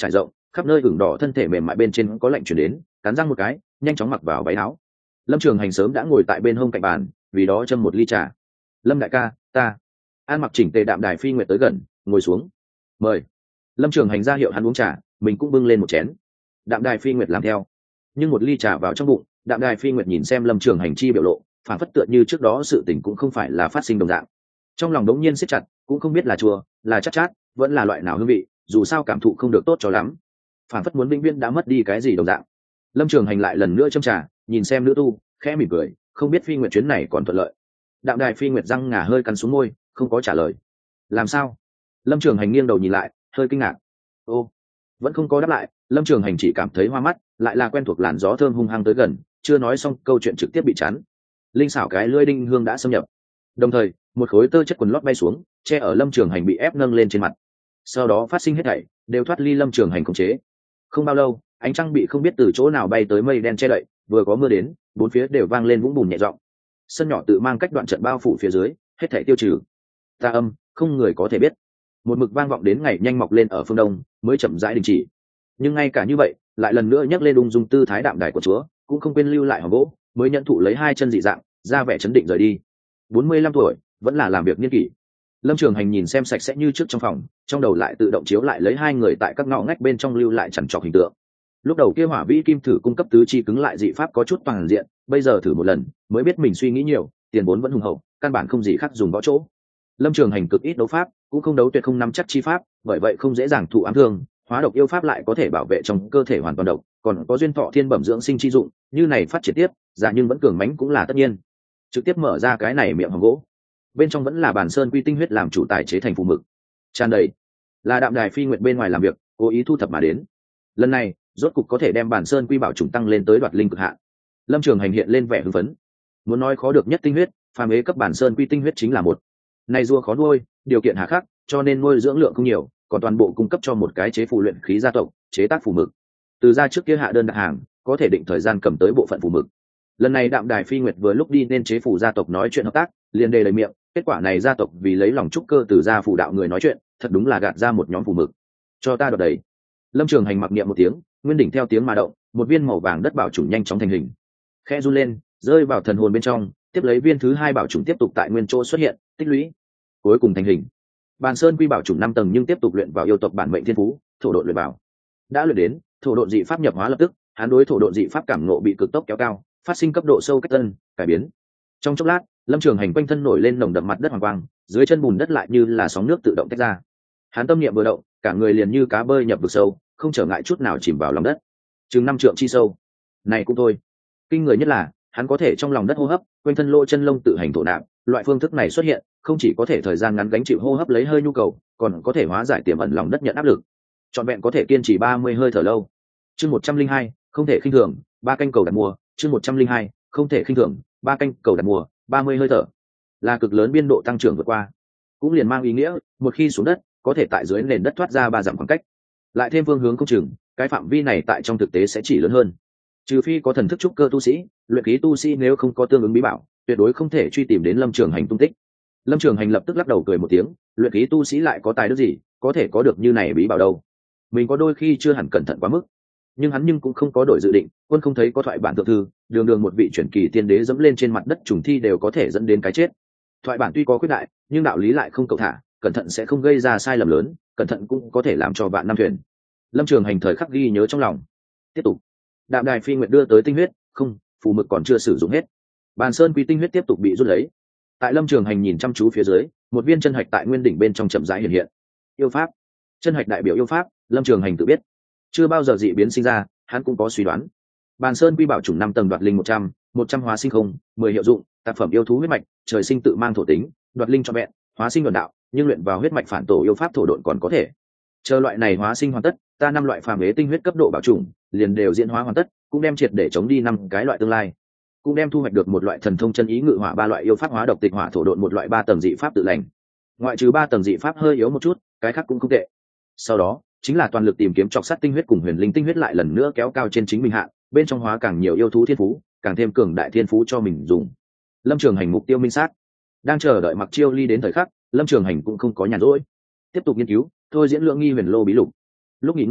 khắp nơi ửng đỏ thân thể mềm mại bên trên có lạnh chuyển đến, cắn răng một cái nhanh chóng mặc vào váy áo. Lâm Trường Hành sớm đã ngồi tại bên hông cạnh bàn, vì đó châm một ly trà. Lâm đại ca, ta An Mặc chỉnh tề Đạm Đài Phi Nguyệt tới gần, ngồi xuống. Mời. Lâm Trường Hành ra hiệu hắn uống trà, mình cũng bưng lên một chén. Đạm Đài Phi Nguyệt làm theo, nhưng một ly trà vào trong bụng, Đạm Đài Phi Nguyệt nhìn xem Lâm Trường Hành chi biểu lộ, phản phất tựa như trước đó sự tình cũng không phải là phát sinh đồng dạng. Trong lòng đống nhiên siết chặt, cũng không biết là chua, là chát chát, vẫn là loại nào hương vị, dù sao cảm thụ không được tốt cho lắm. Phản phất muốn vĩnh viễn đã mất đi cái gì đồng dạng. Lâm Trường Hành lại lần nữa châm trà, nhìn xem nữ tu, khẽ mỉm cười, không biết Phi Nguyệt chuyến này còn thuận lợi. Đạm Đài Phi Nguyệt răng ngà hơi cắn xuống môi, không có trả lời. Làm sao? Lâm Trường Hành nghiêng đầu nhìn lại, hơi kinh ngạc. Ô, vẫn không có đáp lại. Lâm Trường Hành chỉ cảm thấy hoa mắt, lại là quen thuộc làn gió thơm hung hăng tới gần, chưa nói xong câu chuyện trực tiếp bị chắn. Linh xảo cái lưỡi đinh hương đã xâm nhập, đồng thời một khối tơ chất quần lót bay xuống, che ở Lâm Trường Hành bị ép nâng lên trên mặt. Sau đó phát sinh hết thảy đều thoát ly Lâm Trường Hành khống chế. Không bao lâu, ánh trăng bị không biết từ chỗ nào bay tới mây đen che đậy, vừa có mưa đến, bốn phía đều vang lên vũng bùn nhẹ giọng. Sân nhỏ tự mang cách đoạn trận bao phủ phía dưới, hết thảy tiêu trừ. Ta âm, không người có thể biết. Một mực vang vọng đến ngày nhanh mọc lên ở phương đông, mới chậm rãi đình chỉ. Nhưng ngay cả như vậy, lại lần nữa nhắc lên ung dung tư thái đạm đài của chúa, cũng không quên lưu lại hòm gỗ, mới nhận thụ lấy hai chân dị dạng, ra vẻ chấn định rời đi. Bốn mươi lăm tuổi, vẫn là làm việc niên kỷ. Lâm Trường Hành nhìn xem sạch sẽ như trước trong phòng, trong đầu lại tự động chiếu lại lấy hai người tại các ngõ ngách bên trong lưu lại chằn trọc hình tượng. Lúc đầu kia hỏa vĩ kim thử cung cấp tứ chi cứng lại dị pháp có chút toàn diện, bây giờ thử một lần mới biết mình suy nghĩ nhiều, tiền vốn vẫn hùng hậu, căn bản không gì khác dùng võ chỗ. Lâm Trường Hành cực ít đấu pháp, cũng không đấu tuyệt không nắm chắc chi pháp, bởi vậy không dễ dàng thụ ám thương. Hóa độc yêu pháp lại có thể bảo vệ trong cơ thể hoàn toàn độc, còn có duyên thọ thiên bẩm dưỡng sinh chi dụng, như này phát triển tiếp, giả nhưng vẫn cường mãnh cũng là tất nhiên. Trực tiếp mở ra cái này miệng hòm gỗ, bên trong vẫn là bản sơn quy tinh huyết làm chủ tài chế thành phù mực, tràn đầy là Đạm Đài Phi Nguyệt bên ngoài làm việc, cố ý thu thập mà đến. Lần này rốt cục có thể đem bản sơn quy bảo trùng tăng lên tới đoạt linh cực hạn. Lâm Trường Hành hiện lên vẻ hưng phấn, muốn nói khó được nhất tinh huyết, phàm ế cấp bản sơn quy tinh huyết chính là một. Này rùa khó nuôi, điều kiện hà khắc, cho nên nuôi dưỡng lượng không nhiều, còn toàn bộ cung cấp cho một cái chế phù luyện khí gia tộc chế tác phù mực. Từ ra trước kia hạ đơn đặt hàng, có thể định thời gian cầm tới bộ phận phù mực. Lần này Đạm Đài Phi Nguyệt vừa lúc đi nên chế phù gia tộc nói chuyện hợp tác, liền đề lời miệng, kết quả này gia tộc vì lấy lòng trúc cơ từ gia phù đạo người nói chuyện, thật đúng là gạt ra một nhóm phù mực. Cho ta đoạt đầy. Lâm Trường Hành mặc niệm một tiếng, nguyên đỉnh theo tiếng mà động, một viên màu vàng đất bảo chủng nhanh chóng thành hình. Khẽ run lên, rơi vào thần hồn bên trong, tiếp lấy viên thứ hai bảo chủng tiếp tục tại nguyên chỗ xuất hiện, tích lũy, cuối cùng thành hình. Bàn Sơn Quy bảo chủng năm tầng nhưng tiếp tục luyện vào yêu tộc bản mệnh thiên phú, thổ độ luyện vào. Đã luyện đến, thổ độ dị pháp nhập hóa lập tức, hắn đối thổ độ dị pháp cảm ngộ bị cực tốc kéo cao, phát sinh cấp độ sâu cách tân, cải biến. Trong chốc lát, Lâm Trường Hành quanh thân nổi lên nồng đậm mặt đất hoàng quang, dưới chân bùn đất lại như là sóng nước tự động tách ra. Hắn tâm niệm vừa động, cả người liền như cá bơi nhập vực sâu, không trở ngại chút nào chìm vào lòng đất. Chừng năm trượng chi sâu. Này cũng thôi. Kinh người nhất là, hắn có thể trong lòng đất hô hấp, quanh thân lỗ chân lông tự hành thổ nạp, loại phương thức này xuất hiện, không chỉ có thể thời gian ngắn gánh chịu hô hấp lấy hơi nhu cầu, còn có thể hóa giải tiềm ẩn lòng đất nhận áp lực. Trọn vẹn có thể kiên trì ba mươi hơi thở lâu. Chương một trăm linh hai, không thể khinh thường, ba canh cầu đặt mua, chương một trăm linh hai, không thể khinh thường, ba canh cầu đặt mua, ba mươi hơi thở. Là cực lớn biên độ tăng trưởng vượt qua. Cũng liền mang ý nghĩa, một khi xuống đất, có thể tại dưới nền đất thoát ra ba dặm khoảng cách. Lại thêm phương hướng không chừng, cái phạm vi này tại trong thực tế sẽ chỉ lớn hơn. Trừ phi có thần thức trúc cơ tu sĩ, luyện khí tu sĩ nếu không có tương ứng bí bảo, tuyệt đối không thể truy tìm đến Lâm Trường Hành tung tích. Lâm Trường Hành lập tức lắc đầu cười một tiếng, luyện khí tu sĩ lại có tài đức gì, có thể có được như này bí bảo đâu. Mình có đôi khi chưa hẳn cẩn thận quá mức, nhưng hắn nhưng cũng không có đổi dự định, quân không thấy có thoại bản thượng thư, đường đường một vị chuyển kỳ tiên đế dẫm lên trên mặt đất trùng thi đều có thể dẫn đến cái chết. Thoại bản tuy có khuyết đại, nhưng đạo lý lại không cầu thả, cẩn thận sẽ không gây ra sai lầm lớn, cẩn thận cũng có thể làm cho vạn năm thuyền. Lâm Trường Hành thời khắc ghi nhớ trong lòng. Tiếp tục, Đạm Đài Phi Nguyệt đưa tới tinh huyết, không, phù mực còn chưa sử dụng hết. Bàn Sơn Quy tinh huyết tiếp tục bị rút lấy. Tại Lâm Trường Hành nhìn chăm chú phía dưới, một viên chân hạch tại nguyên đỉnh bên trong chậm rãi hiện hiện. Yêu pháp, chân hạch đại biểu yêu pháp, Lâm Trường Hành tự biết, chưa bao giờ dị biến sinh ra, hắn cũng có suy đoán. Bàn Sơn Quy bảo chủng năm tầng đoạt linh một trăm, một trăm hóa sinh không, mười hiệu dụng, tác phẩm yêu thú huyết mạch, trời sinh tự mang thổ tính, đoạt linh cho vẹn, hóa sinh đồn đạo, nhưng luyện vào huyết mạch phản tổ yêu pháp thổ độn còn có thể. Chờ loại này hóa sinh hoàn tất, ta năm loại phàm ế tinh huyết cấp độ bảo chủng liền đều diễn hóa hoàn tất, cũng đem triệt để chống đi năm cái loại tương lai, cũng đem thu hoạch được một loại thần thông chân ý ngự hỏa ba loại yêu pháp hóa độc tịch hỏa thổ độn một loại ba tầng dị pháp tự lành. Ngoại trừ ba tầng dị pháp hơi yếu một chút, cái khác cũng không tệ. Sau đó chính là toàn lực tìm kiếm chọc sát tinh huyết cùng huyền linh tinh huyết lại lần nữa kéo cao trên chính mình hạn, bên trong hóa càng nhiều yêu thú thiên phú, càng thêm cường đại thiên phú cho mình dùng. Lâm Trường Hành mục tiêu minh sát, đang chờ đợi Mặc Chiêu Ly đến thời khắc, Lâm Trường Hành cũng không có nhàn rỗi, tiếp tục nghiên cứu thôi diễn lượng nghi huyền lô bí lục. Lúc nghỉ ngơi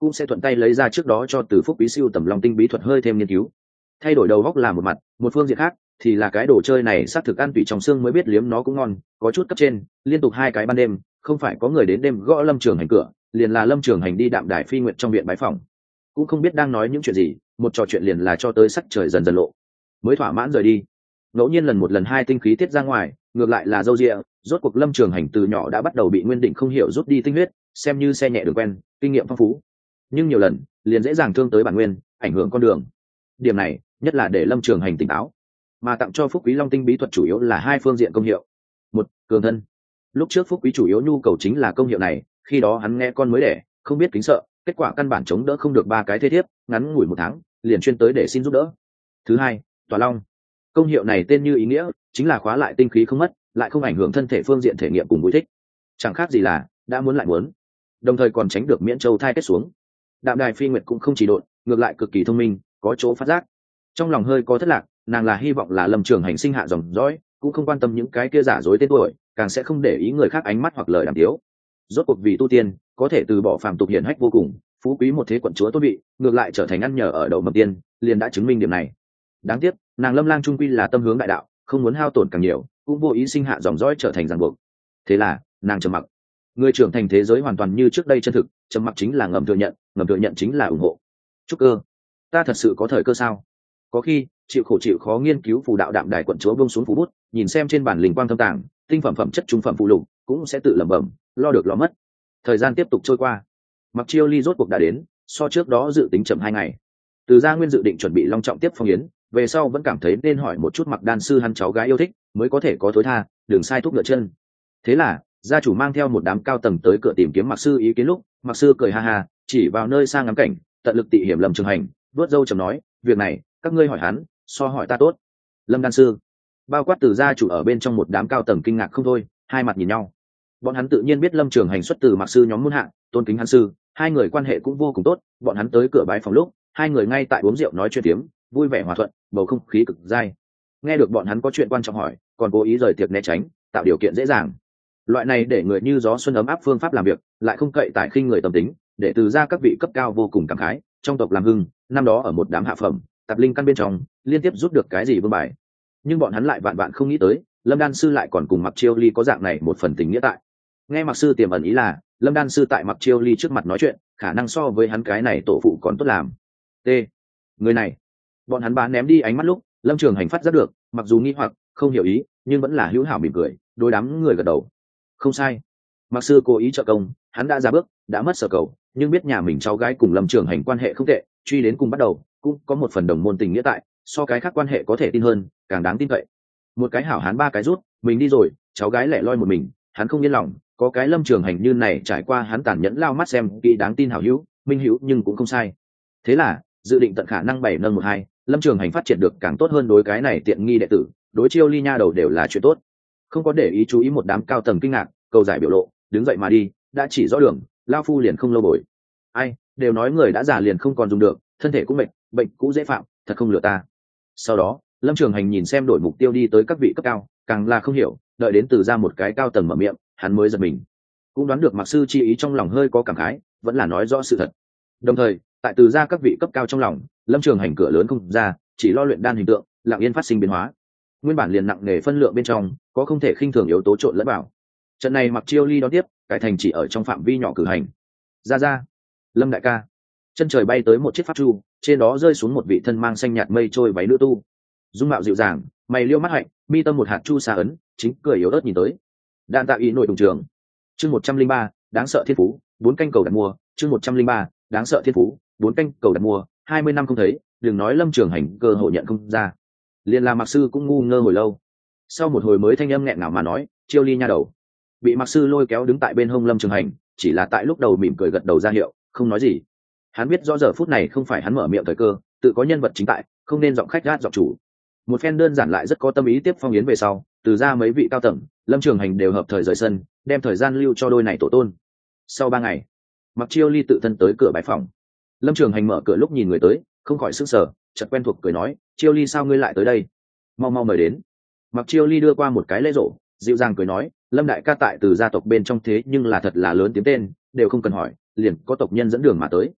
cũng sẽ thuận tay lấy ra trước đó cho từ phúc quý siêu tầm long tinh bí thuật hơi thêm nghiên cứu. Thay đổi đầu góc là một mặt, một phương diện khác thì là cái đồ chơi này xác thực ăn tùy trong xương mới biết liếm nó cũng ngon, có chút cấp trên liên tục hai cái ban đêm không phải có người đến đêm gõ Lâm Trường Hành cửa, liền là Lâm Trường Hành đi đạm đài phi nguyện trong viện bái phòng, cũng không biết đang nói những chuyện gì, một trò chuyện liền là cho tới sắc trời dần dần lộ, mới thỏa mãn rời đi. Ngẫu nhiên lần một lần hai tinh khí tiết ra ngoài, ngược lại là dâu dịa, rốt cuộc Lâm Trường Hành từ nhỏ đã bắt đầu bị Nguyên Định không hiểu rút đi tinh huyết, xem như xe nhẹ đường quen, kinh nghiệm phong phú, nhưng nhiều lần liền dễ dàng thương tới bản nguyên, ảnh hưởng con đường. Điểm này nhất là để Lâm Trường Hành tỉnh táo, mà tặng cho Phúc Quý Long tinh bí thuật chủ yếu là hai phương diện công hiệu. Một, cường thân. Lúc trước Phúc Quý chủ yếu nhu cầu chính là công hiệu này, khi đó hắn nghe con mới đẻ, không biết kính sợ, kết quả căn bản chống đỡ không được ba cái thế thiếp, ngắn ngủi một tháng liền chuyên tới để xin giúp đỡ. Thứ hai, Tỏa Long. Công hiệu này tên như ý nghĩa, chính là khóa lại tinh khí không mất, lại không ảnh hưởng thân thể phương diện thể nghiệm cùng vui thích, chẳng khác gì là đã muốn lại muốn, đồng thời còn tránh được miễn châu thai kết xuống. Đạm đài phi nguyệt cũng không chỉ độn, ngược lại cực kỳ thông minh, có chỗ phát giác. Trong lòng hơi có thất lạc, nàng là hy vọng là Lâm Trường Hành sinh hạ dòng dõi, cũng không quan tâm những cái kia giả dối tên tuổi, càng sẽ không để ý người khác ánh mắt hoặc lời đàm tiếu. Rốt cuộc vì tu tiên có thể từ bỏ phàm tục hiển hách vô cùng, phú quý một thế quận chúa tốt vị, ngược lại trở thành ăn nhờ ở đậu mầm tiên, liền đã chứng minh điểm này. Đáng tiếc nàng Lâm Lang trung quy là tâm hướng đại đạo, không muốn hao tổn càng nhiều, cũng vô ý sinh hạ dòng dõi trở thành ràng buộc. Thế là nàng trầm mặc. Người trưởng thành thế giới hoàn toàn như trước đây chân thực, trầm mặc chính là ngầm thừa nhận, ngầm thừa nhận chính là ủng hộ. Trúc Cơ, ta thật sự có thời cơ sao? Có khi chịu khổ chịu khó nghiên cứu phù đạo đạm đài quận chúa buông xuống phù bút, nhìn xem trên bản linh quang thâm tàng tinh phẩm phẩm chất trung phẩm phụ lục, cũng sẽ tự lẩm bẩm, lo được lo mất. Thời gian tiếp tục trôi qua, Mặc Chiêu Ly rốt cuộc đã đến, so trước đó dự tính chậm hai ngày. Từ Gia Nguyên dự định chuẩn bị long trọng tiếp phong yến, về sau vẫn cảm thấy nên hỏi một chút Mặc đan sư hắn cháu gái yêu thích, mới có thể có thối tha, đừng sai thuốc ngựa chân. Thế là gia chủ mang theo một đám cao tầng tới cửa tìm kiếm Mặc sư ý kiến lúc, Mặc sư cười ha ha, chỉ vào nơi xa ngắm cảnh, tận lực tị hiểm Lâm Trường Hành, vớt râu trầm nói, việc này các ngươi hỏi hắn, so hỏi ta tốt. Lâm đan sư, bao quát từ gia chủ ở bên trong một đám cao tầng kinh ngạc không thôi, hai mặt nhìn nhau. Bọn hắn tự nhiên biết Lâm Trường Hành xuất từ Mặc sư nhóm muôn hạng, tôn kính hắn sư, hai người quan hệ cũng vô cùng tốt. Bọn hắn tới cửa bái phòng lúc, hai người ngay tại uống rượu nói chuyện tiếm, vui vẻ hòa thuận, bầu không khí cực dai. Nghe được bọn hắn có chuyện quan trọng hỏi, còn cố ý rời tiệc né tránh, tạo điều kiện dễ dàng. Loại này để người như gió xuân ấm áp phương pháp làm việc, lại không cậy tại khinh người tâm tính, để từ gia các vị cấp cao vô cùng cảm khái. Trong tộc làm hưng, năm đó ở một đám hạ phẩm tạp linh căn bên trong, liên tiếp rút được cái gì vương bài, nhưng bọn hắn lại vạn vạn không nghĩ tới, Lâm đan sư lại còn cùng Mặc Chiêu Ly có dạng này một phần tình nghĩa tại. Nghe Mặc sư tiềm ẩn ý là Lâm đan sư tại Mặc Chiêu Ly trước mặt nói chuyện, khả năng so với hắn cái này tổ phụ còn tốt làm. T, người này, bọn hắn bán ném đi ánh mắt lúc, Lâm Trường Hành phát giác được, mặc dù nghi hoặc không hiểu ý, nhưng vẫn là hữu hảo mỉm cười, đối đám người gật đầu. Không sai, Mặc sư cố ý trợ công, hắn đã ra bước, đã mất sở cầu, nhưng biết nhà mình cháu gái cùng Lâm Trường Hành quan hệ không tệ, truy đến cùng bắt đầu cũng có một phần đồng môn tình nghĩa tại, so cái khác quan hệ có thể tin hơn, càng đáng tin cậy. Một cái hảo hán ba cái rút, mình đi rồi, cháu gái lẻ loi một mình, hắn không yên lòng, có cái Lâm Trường Hành như này trải qua hắn tàn nhẫn lao mắt xem kỹ đáng tin hảo hữu, minh hữu nhưng cũng không sai. Thế là dự định tận khả năng bảy nâng một hai, Lâm Trường Hành phát triển được càng tốt hơn, đối cái này tiện nghi đệ tử, đối Chiêu Ly nha đầu đều là chuyện tốt. Không có để ý chú ý một đám cao tầng kinh ngạc, cầu giải biểu lộ, đứng dậy mà đi, đã chỉ rõ đường, lao phu liền không lâu bồi. Ai, đều nói người đã già liền không còn dùng được, thân thể cũng mệt, bệnh cũ dễ phạm, thật không lừa ta. Sau đó Lâm Trường Hành nhìn xem đổi mục tiêu đi tới các vị cấp cao, càng là không hiểu, đợi đến từ ra một cái cao tầng mở miệng, hắn mới giật mình, cũng đoán được Mặc sư chi ý trong lòng hơi có cảm khái, vẫn là nói rõ sự thật. Đồng thời tại từ ra các vị cấp cao trong lòng, Lâm Trường Hành cửa lớn không ra, chỉ lo luyện đan hình tượng lặng yên phát sinh biến hóa. Nguyên bản liền nặng nề phân lượng bên trong, có không thể khinh thường yếu tố trộn lẫn vào. Trận này Mặc Chiêu Ly đón tiếp, cải thành chỉ ở trong phạm vi nhỏ cử hành. Ra ra, Lâm đại ca. Chân trời bay tới một chiếc pháp chu, trên đó rơi xuống một vị thân mang xanh nhạt mây trôi váy nữ tu, dung mạo dịu dàng, mày liêu mắt hạnh, mi tâm một hạt chu xa ấn, chính cười yếu ớt nhìn tới. Đan tạo ý nội đồng trường. Chương một trăm linh ba, đáng sợ thiên phú, bốn canh cầu đặt mua. Chương một trăm linh ba, đáng sợ thiên phú, bốn canh cầu đặt mua. Hai mươi năm không thấy, đừng nói Lâm Trường Hành cơ hội nhận không ra, liền là Mặc sư cũng ngu ngơ hồi lâu. Sau một hồi mới thanh âm nghẹn ngào mà nói, Chiêu Ly nha đầu. Bị Mặc sư lôi kéo đứng tại bên hông Lâm Trường Hành, chỉ là tại lúc đầu mỉm cười gật đầu ra hiệu, không nói gì. Hắn biết rõ giờ phút này không phải hắn mở miệng thời cơ, tự có nhân vật chính tại, không nên giọng khách gát giọng chủ. Một phen đơn giản lại rất có tâm ý tiếp phong yến về sau, từ ra mấy vị cao tầng, Lâm Trường Hành đều hợp thời rời sân, đem thời gian lưu cho đôi này tổ tôn. Sau ba ngày, Mặc Chiêu Ly tự thân tới cửa bái phòng. Lâm Trường Hành mở cửa lúc nhìn người tới, không khỏi sững sờ, chợt quen thuộc cười nói, Chiêu Ly sao ngươi lại tới đây? Mau mau mời đến. Mặc Chiêu Ly đưa qua một cái lễ rộ, dịu dàng cười nói, Lâm đại ca tại từ gia tộc bên trong thế nhưng là thật là lớn tiếng tên, đều không cần hỏi, liền có tộc nhân dẫn đường mà tới.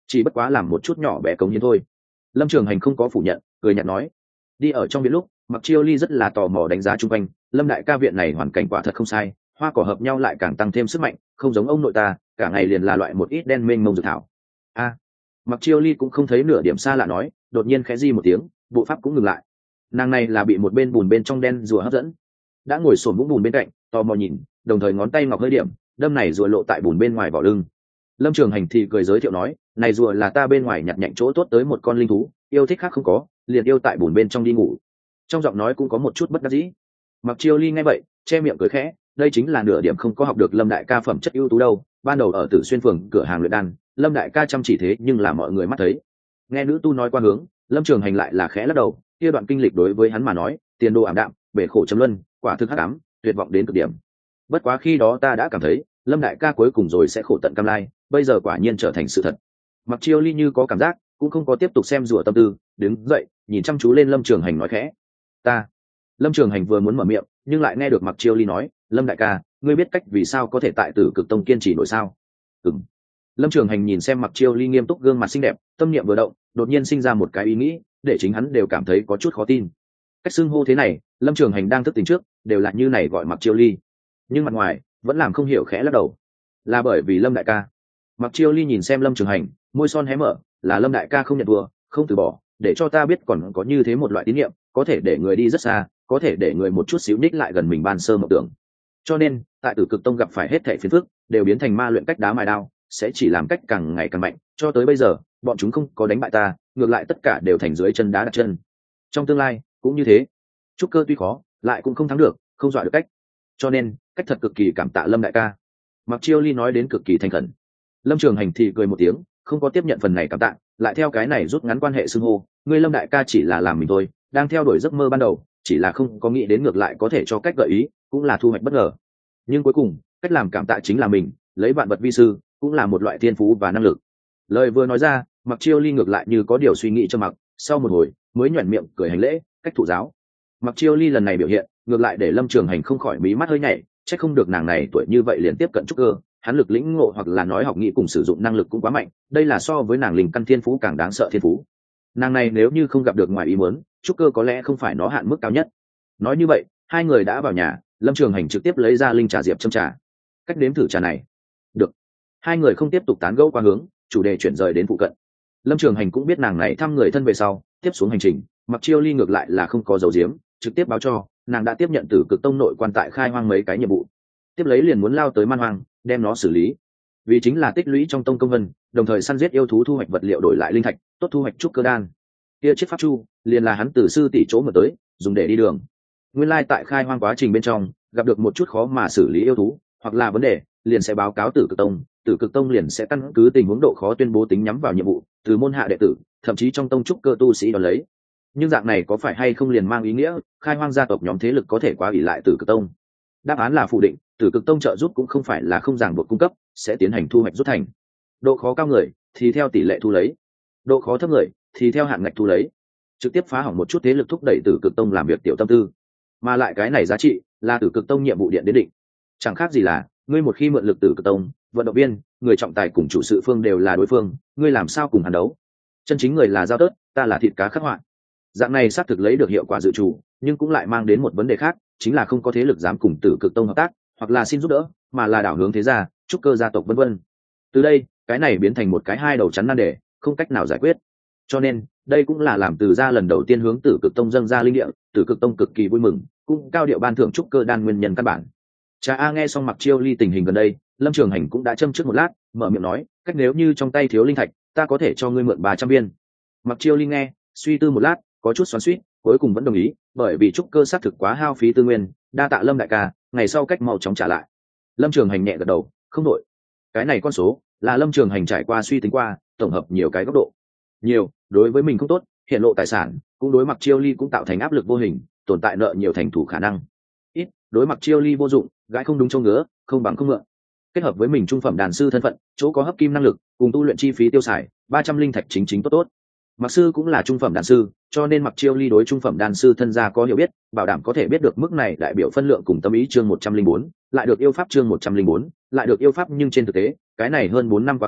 chỉ bất quá làm một chút nhỏ bé cống hiến thôi. Lâm Trường Hành không có phủ nhận, cười nhạt nói. Đi ở trong viện lúc, Mặc Chiêu Ly rất là tò mò đánh giá chung quanh. Lâm đại ca viện này hoàn cảnh quả thật không sai, hoa cỏ hợp nhau lại càng tăng thêm sức mạnh, không giống ông nội ta cả ngày liền là loại một ít đen mênh mông dược thảo. A, à, Mặc Chiêu Ly cũng không thấy nửa điểm xa lạ nói, đột nhiên khẽ di một tiếng, bộ pháp cũng ngừng lại. Nàng này là bị một bên bùn bên trong đen rùa hấp dẫn, đã ngồi xổm vũng bùn bên cạnh, tò mò nhìn, đồng thời ngón tay ngọc hơi điểm, đâm này rùa lộ tại bùn bên ngoài vỏ lưng. Lâm Trường Hành thì cười giới thiệu nói, này rùa là ta bên ngoài nhặt nhạnh chỗ tốt tới một con linh thú, yêu thích khác không có, liền yêu tại bùn bên trong đi ngủ. Trong giọng nói cũng có một chút bất đắc dĩ. Mặc Chiêu Ly nghe vậy, che miệng cười khẽ, đây chính là nửa điểm không có học được Lâm đại ca phẩm chất ưu tú đâu. Ban đầu ở Tử Xuyên phường cửa hàng luyện đan, Lâm đại ca chăm chỉ thế nhưng là mọi người mắt thấy. Nghe nữ tu nói qua hướng, Lâm Trường Hành lại là khẽ lắc đầu, kia đoạn kinh lịch đối với hắn mà nói, tiền đồ ảm đạm, bể khổ chấm luân, quả thực hắc ám, tuyệt vọng đến cực điểm. Bất quá khi đó ta đã cảm thấy, Lâm đại ca cuối cùng rồi sẽ khổ tận cam lai, bây giờ quả nhiên trở thành sự thật. Mặc Chiêu Ly như có cảm giác, cũng không có tiếp tục xem rùa tâm tư, đứng dậy, nhìn chăm chú lên Lâm Trường Hành nói khẽ, ta. Lâm Trường Hành vừa muốn mở miệng, nhưng lại nghe được Mặc Chiêu Ly nói, Lâm đại ca, ngươi biết cách vì sao có thể tại Tử Cực Tông kiên trì nổi sao? Ừm. Lâm Trường Hành nhìn xem Mặc Chiêu Ly nghiêm túc gương mặt xinh đẹp, tâm niệm vừa động, đột nhiên sinh ra một cái ý nghĩ, để chính hắn đều cảm thấy có chút khó tin. Cách xưng hô thế này, Lâm Trường Hành đang thức tỉnh trước, đều là như này gọi Mặc Chiêu Ly, nhưng mặt ngoài vẫn làm không hiểu, khẽ lắc đầu. Là bởi vì Lâm đại ca. Mặc Chiêu Ly nhìn xem Lâm Trường Hành, môi son hé mở, là Lâm đại ca không nhận thua, không từ bỏ, để cho ta biết còn có như thế một loại tín niệm, có thể để người đi rất xa, có thể để người một chút xíu ních lại gần mình ban sơ mộng tưởng. Cho nên, tại Tử Cực Tông gặp phải hết thảy phiền phức, đều biến thành ma luyện cách đá mài đao, sẽ chỉ làm cách càng ngày càng mạnh, cho tới bây giờ, bọn chúng không có đánh bại ta, ngược lại tất cả đều thành dưới chân đá đặt chân. Trong tương lai, cũng như thế. Trúc cơ tuy khó, lại cũng không thắng được, không dọa được cách. Cho nên, cách thật cực kỳ cảm tạ Lâm đại ca. Mặc Chiêu Ly nói đến cực kỳ thành khẩn. Lâm Trường Hành thì cười một tiếng, không có tiếp nhận phần này cảm tạ, lại theo cái này rút ngắn quan hệ xưng hô, ngươi Lâm đại ca chỉ là làm mình thôi, đang theo đuổi giấc mơ ban đầu, chỉ là không có nghĩ đến ngược lại có thể cho cách gợi ý, cũng là thu hoạch bất ngờ. Nhưng cuối cùng, cách làm cảm tạ chính là mình, lấy vạn vật vi sư, cũng là một loại thiên phú và năng lực. Lời vừa nói ra, Mặc Chiêu Ly ngược lại như có điều suy nghĩ cho mặc, sau một hồi, mới nhuyễn miệng cười hành lễ, cách thụ giáo. Mặc Chiêu Ly lần này biểu hiện, ngược lại để Lâm Trường Hành không khỏi mí mắt hơi nhảy, chắc không được nàng này tuổi như vậy liền tiếp cận trúc cơ, hắn lực lĩnh ngộ hoặc là nói học nghị cùng sử dụng năng lực cũng quá mạnh, đây là so với nàng linh căn thiên phú càng đáng sợ thiên phú. Nàng này nếu như không gặp được ngoài ý muốn, trúc cơ có lẽ không phải nó hạn mức cao nhất. Nói như vậy, hai người đã vào nhà, Lâm Trường Hành trực tiếp lấy ra linh trà diệp châm trà. Cách đếm thử trà này. Được. Hai người không tiếp tục tán gẫu qua hướng, chủ đề chuyển rời đến phụ cận. Lâm Trường Hành cũng biết nàng này thăm người thân về sau, tiếp xuống hành trình, Mặc Chiêu Ly ngược lại là không có dấu diếm, trực tiếp báo cho nàng đã tiếp nhận Tử Cực Tông nội quan tại khai hoang mấy cái nhiệm vụ, tiếp lấy liền muốn lao tới man hoang, đem nó xử lý, vì chính là tích lũy trong tông công vân, đồng thời săn giết yêu thú thu hoạch vật liệu đổi lại linh thạch, tốt thu hoạch trúc cơ đan. Kia chiếc pháp chu liền là hắn từ sư tỷ chỗ mở tới, dùng để đi đường. Nguyên lai tại khai hoang quá trình bên trong, gặp được một chút khó mà xử lý yêu thú, hoặc là vấn đề, liền sẽ báo cáo Tử Cực Tông, Tử Cực Tông liền sẽ căn cứ tình huống độ khó tuyên bố tính nhắm vào nhiệm vụ, từ môn hạ đệ tử, thậm chí trong tông trúc cơ tu sĩ đón lấy. Nhưng dạng này có phải hay không liền mang ý nghĩa khai hoang gia tộc nhóm thế lực có thể quá ỷ lại Tử Cực Tông? Đáp án là phủ định, Tử Cực Tông trợ giúp cũng không phải là không ràng buộc cung cấp, sẽ tiến hành thu hoạch rút thành. Độ khó cao người thì theo tỷ lệ thu lấy, độ khó thấp người thì theo hạn ngạch thu lấy, trực tiếp phá hỏng một chút thế lực thúc đẩy Tử Cực Tông làm việc tiểu tâm tư, mà lại cái này giá trị là Tử Cực Tông nhiệm vụ điện đến định. Chẳng khác gì là ngươi một khi mượn lực Tử Cực Tông, vận động viên, người trọng tài cùng chủ sự phương đều là đối phương, ngươi làm sao cùng hắn đấu? Chân chính người là giao tớt, ta là thịt cá khắc họa. Dạng này xác thực lấy được hiệu quả dự trù, nhưng cũng lại mang đến một vấn đề khác, chính là không có thế lực dám cùng Tử Cực Tông hợp tác, hoặc là xin giúp đỡ, mà là đảo hướng thế gia, trúc cơ gia tộc vân vân. Từ đây, cái này biến thành một cái hai đầu chắn nan đề, không cách nào giải quyết. Cho nên, đây cũng là làm Từ gia lần đầu tiên hướng Tử Cực Tông dâng ra linh địa, Tử Cực Tông cực kỳ vui mừng, cũng cao điệu ban thưởng trúc cơ đan nguyên nhân căn bản. Cha A nghe xong Mặc Chiêu Ly tình hình gần đây, Lâm Trường Hành cũng đã châm trước một lát, mở miệng nói, cách nếu như trong tay thiếu linh thạch, ta có thể cho ngươi mượn ba trăm viên. Mặc Chiêu Ly nghe, suy tư một lát, có chút xoắn xuýt, cuối cùng vẫn đồng ý, bởi vì trúc cơ xác thực quá hao phí tư nguyên, đa tạ Lâm đại ca, ngày sau cách mau chóng trả lại. Lâm Trường Hành nhẹ gật đầu, không đổi. Cái này con số là Lâm Trường Hành trải qua suy tính qua, tổng hợp nhiều cái góc độ. Nhiều, đối với mình không tốt, hiện lộ tài sản, cũng đối Mặc Chiêu Ly cũng tạo thành áp lực vô hình, tồn tại nợ nhiều thành thủ khả năng. Ít, đối Mặc Chiêu Ly vô dụng, gái không đúng châu ngứa, không bằng không mượn. Kết hợp với mình trung phẩm đàn sư thân phận, chỗ có hấp kim năng lực, cùng tu luyện chi phí tiêu xài, ba trăm linh thạch chính chính tốt tốt. Mặc sư cũng là trung phẩm đàn sư, cho nên Mặc Chiêu Ly đối trung phẩm đàn sư thân gia có hiểu biết, bảo đảm có thể biết được mức này đại biểu phân lượng cùng tâm ý chương một trăm linh bốn, lại được yêu pháp chương một trăm linh bốn, lại được yêu pháp nhưng trên thực tế, cái này hơn bốn năm quá khứ,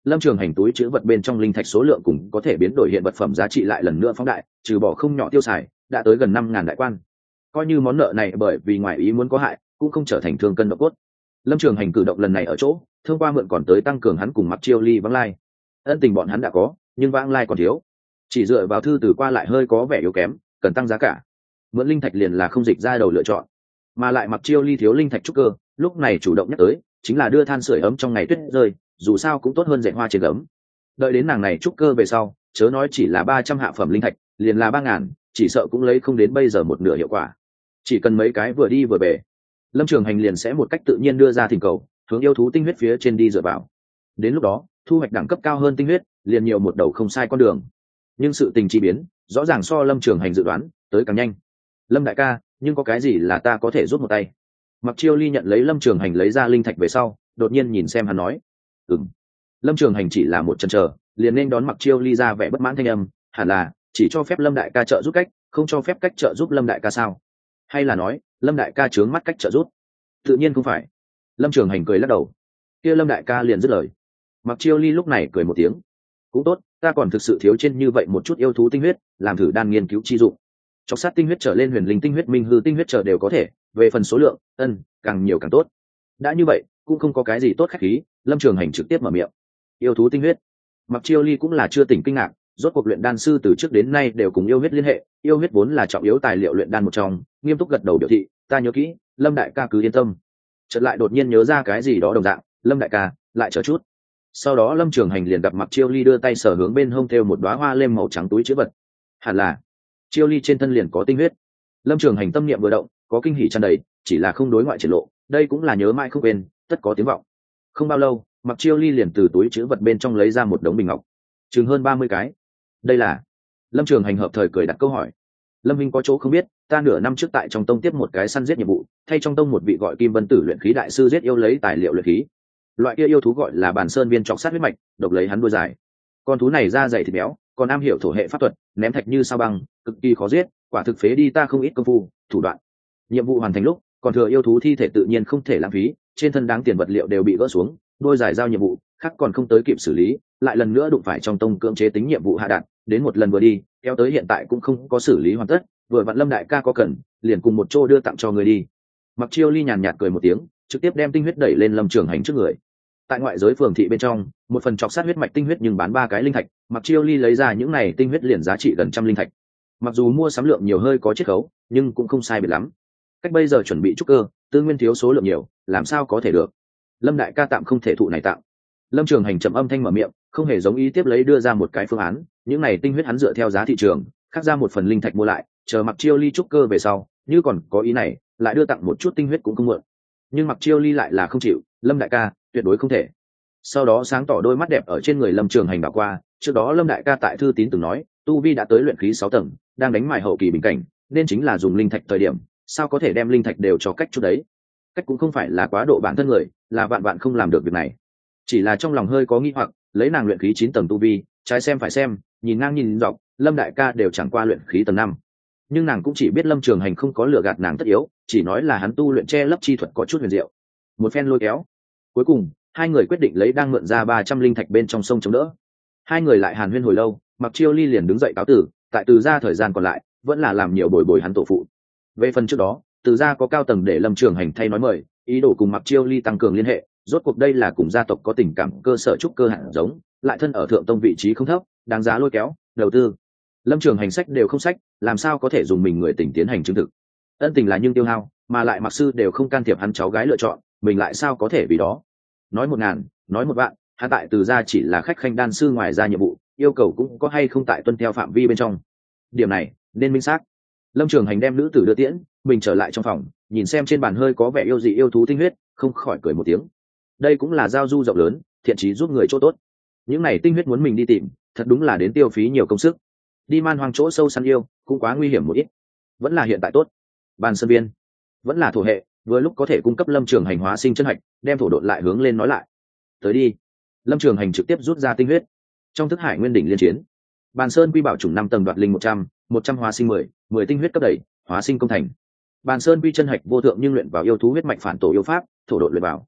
lâm trường hành túi chữ vật bên trong linh thạch số lượng cùng có thể biến đổi hiện vật phẩm giá trị lại lần nữa phóng đại, trừ bỏ không nhỏ tiêu xài, đã tới gần năm ngàn đại quan. Coi như món nợ này bởi vì ngoài ý muốn có hại, cũng không trở thành thương cân độ cốt. Lâm trường hành cử động lần này ở chỗ thông qua mượn còn tới tăng cường hắn cùng Mặc Chiêu Ly vãng lai. Ân tình bọn hắn đã có, nhưng vãng lai còn thiếu, chỉ dựa vào thư từ qua lại hơi có vẻ yếu kém, cần tăng giá cả. Mượn linh thạch liền là không dịch ra đầu lựa chọn, mà lại Mặc Chiêu Ly thiếu linh thạch trúc cơ, lúc này chủ động nhắc tới chính là đưa than sưởi ấm trong ngày tuyết rơi, dù sao cũng tốt hơn dạy hoa trên gấm. Đợi đến nàng này trúc cơ về sau, chớ nói chỉ là ba trăm hạ phẩm linh thạch, liền là ba ngàn, chỉ sợ cũng lấy không đến bây giờ một nửa hiệu quả. Chỉ cần mấy cái vừa đi vừa về, lâm trường hành liền sẽ một cách tự nhiên đưa ra thỉnh cầu, hướng yêu thú tinh huyết phía trên đi dựa vào. Đến lúc đó thu hoạch đẳng cấp cao hơn tinh huyết, liền nhiều một đầu không sai con đường. Nhưng sự tình chi biến rõ ràng so lâm trường hành dự đoán tới càng nhanh. Lâm đại ca, nhưng có cái gì là ta có thể giúp một tay? Mặc Chiêu Ly nhận lấy lâm trường hành lấy ra linh thạch về sau, đột nhiên nhìn xem hắn nói. Ừm. Lâm trường hành chỉ là một chần chờ, liền nên đón Mặc Chiêu Ly ra vẻ bất mãn thanh âm, hẳn là chỉ cho phép lâm đại ca trợ giúp cách, không cho phép cách trợ giúp lâm đại ca sao? Hay là nói lâm đại ca trướng mắt cách trợ giúp? Tự nhiên không phải. Lâm trường hành cười lắc đầu. Kia lâm đại ca liền dứt lời. Mặc Chiêu Ly lúc này cười một tiếng. Cũng tốt, ta còn thực sự thiếu trên như vậy một chút yêu thú tinh huyết, làm thử đan nghiên cứu chi dụng. Chọc sát tinh huyết trở lên huyền linh tinh huyết minh hư tinh huyết trở đều có thể, về phần số lượng, ân, càng nhiều càng tốt. Đã như vậy, cũng không có cái gì tốt khách khí, lâm trường hành trực tiếp mở miệng. Yêu thú tinh huyết. Mặc Chiêu Ly cũng là chưa tỉnh kinh ngạc, rốt cuộc luyện đan sư từ trước đến nay đều cùng yêu huyết liên hệ, yêu huyết vốn là trọng yếu tài liệu luyện đan một trong, nghiêm túc gật đầu biểu thị, ta nhớ kỹ, lâm đại ca cứ yên tâm. Chợt lại đột nhiên nhớ ra cái gì đó đồng dạng, lâm đại ca, lại chờ chút. Sau đó lâm trường hành liền gặp Mặc Chiêu Ly đưa tay sờ hướng bên hông thêu một đóa hoa lêm màu trắng túi chữ vật. Hẳn là Chiêu Ly trên thân liền có tinh huyết. Lâm trường hành tâm niệm vừa động, có kinh hỉ tràn đầy, chỉ là không đối ngoại triển lộ, đây cũng là nhớ mãi không quên, tất có tiếng vọng. Không bao lâu, Mặc Chiêu Ly liền từ túi chữ vật bên trong lấy ra một đống bình ngọc, chừng hơn ba mươi cái. Đây là? Lâm trường hành hợp thời cười đặt câu hỏi. Lâm Minh có chỗ không biết, ta nửa năm trước tại trong tông tiếp một cái săn giết nhiệm vụ, thay trong tông một vị gọi Kim Vân Tử luyện khí đại sư giết yêu lấy tài liệu luyện khí. Loại kia yêu thú gọi là Bàn Sơn viên trọc sát huyết mạch, độc lấy hắn đuôi dài. Con thú này da dày thịt béo, còn am hiểu thổ hệ pháp thuật, ném thạch như sao băng, cực kỳ khó giết, quả thực phế đi ta không ít công phu, thủ đoạn. Nhiệm vụ hoàn thành lúc, còn thừa yêu thú thi thể tự nhiên không thể lãng phí, trên thân đáng tiền vật liệu đều bị gỡ xuống, đôi giải giao nhiệm vụ, khác còn không tới kịp xử lý, lại lần nữa đụng phải trong tông cưỡng chế tính nhiệm vụ hạ đạn, đến một lần vừa đi, kéo tới hiện tại cũng không có xử lý hoàn tất, vừa vặn Lâm đại ca có cần, liền cùng một chỗ đưa tặng cho người đi. Mặc Chiêu Ly nhàn nhạt cười một tiếng, trực tiếp đem tinh huyết đẩy lên Lâm Trường Hành trước người. Tại ngoại giới phường thị bên trong, một phần chọc sát huyết mạch tinh huyết nhưng bán ba cái linh thạch, Mặc Chiêu Ly lấy ra những này tinh huyết liền giá trị gần trăm linh thạch. Mặc dù mua sắm lượng nhiều hơi có chiết khấu, nhưng cũng không sai biệt lắm. Cách bây giờ chuẩn bị trúc cơ, tư nguyên thiếu số lượng nhiều, làm sao có thể được. Lâm đại ca tạm không thể thụ này tạm. Lâm Trường Hành trầm âm thanh mở miệng, không hề giống ý tiếp lấy đưa ra một cái phương án, những này tinh huyết hắn dựa theo giá thị trường, khắc ra một phần linh thạch mua lại, chờ Mặc Chiêu Ly trúc cơ về sau, như còn có ý này, lại đưa tặng một chút tinh huyết cũng không muộn. Nhưng Mặc Chiêu Ly lại là không chịu, Lâm đại ca, tuyệt đối không thể. Sau đó sáng tỏ đôi mắt đẹp ở trên người Lâm Trường Hành đảo qua, trước đó Lâm đại ca tại thư tín từng nói, tu vi đã tới luyện khí sáu tầng, đang đánh mài hậu kỳ bình cảnh, nên chính là dùng linh thạch thời điểm, sao có thể đem linh thạch đều cho cách chút đấy. Cách cũng không phải là quá độ bản thân người, là vạn vạn không làm được việc này. Chỉ là trong lòng hơi có nghi hoặc, lấy nàng luyện khí chín tầng tu vi, trái xem phải xem, nhìn ngang nhìn dọc, Lâm đại ca đều chẳng qua luyện khí tầng năm. Nhưng nàng cũng chỉ biết Lâm Trường Hành không có lừa gạt nàng tất yếu, chỉ nói là hắn tu luyện che lấp chi thuật có chút huyền diệu. Một phen lôi kéo, cuối cùng hai người quyết định lấy đang mượn ra ba trăm linh thạch bên trong sông chống đỡ. Hai người lại hàn huyên hồi lâu, Mặc Chiêu Ly liền đứng dậy cáo tử, tại Từ gia thời gian còn lại, vẫn là làm nhiều bồi bồi hắn tổ phụ. Về phần trước đó, Từ gia có cao tầng để Lâm Trường Hành thay nói mời, ý đồ cùng Mặc Chiêu Ly tăng cường liên hệ, rốt cuộc đây là cùng gia tộc có tình cảm cơ sở trúc cơ hạt giống, lại thân ở thượng tông vị trí không thấp, đáng giá lôi kéo, đầu tư. Lâm Trường Hành sách đều không sách, làm sao có thể dùng mình người tình tiến hành chứng thực. Ân tình là nhưng tiêu hao, mà lại Mặc sư đều không can thiệp hắn cháu gái lựa chọn, mình lại sao có thể vì đó. Nói một ngàn, nói một vạn, hắn tại Từ gia chỉ là khách khanh đan sư, ngoài ra nhiệm vụ, yêu cầu cũng có hay không tại tuân theo phạm vi bên trong. Điểm này nên minh xác. Lâm Trường Hành đem nữ tử đưa tiễn, mình trở lại trong phòng, nhìn xem trên bàn hơi có vẻ yêu dị yêu thú tinh huyết, không khỏi cười một tiếng. Đây cũng là giao du rộng lớn, thiện chí giúp người chỗ tốt. Những này tinh huyết muốn mình đi tìm, thật đúng là đến tiêu phí nhiều công sức. Đi man hoang chỗ sâu săn yêu, cũng quá nguy hiểm một ít. Vẫn là hiện tại tốt. Bàn Sơn Viên, vẫn là thổ hệ, vừa lúc có thể cung cấp Lâm Trường Hành hóa sinh chân hạch, đem thổ độn lại hướng lên nói lại. Tới đi. Lâm Trường Hành trực tiếp rút ra tinh huyết. Trong thức hải nguyên đỉnh liên chiến, Bàn Sơn quy bảo chủng năm tầng đoạt linh một trăm, một trăm hóa sinh mười, mười tinh huyết cấp đẩy, hóa sinh công thành. Bàn Sơn quy chân hạch vô thượng nhưng luyện vào yêu thú huyết mạch phản tổ yêu pháp, thổ độn luyện vào.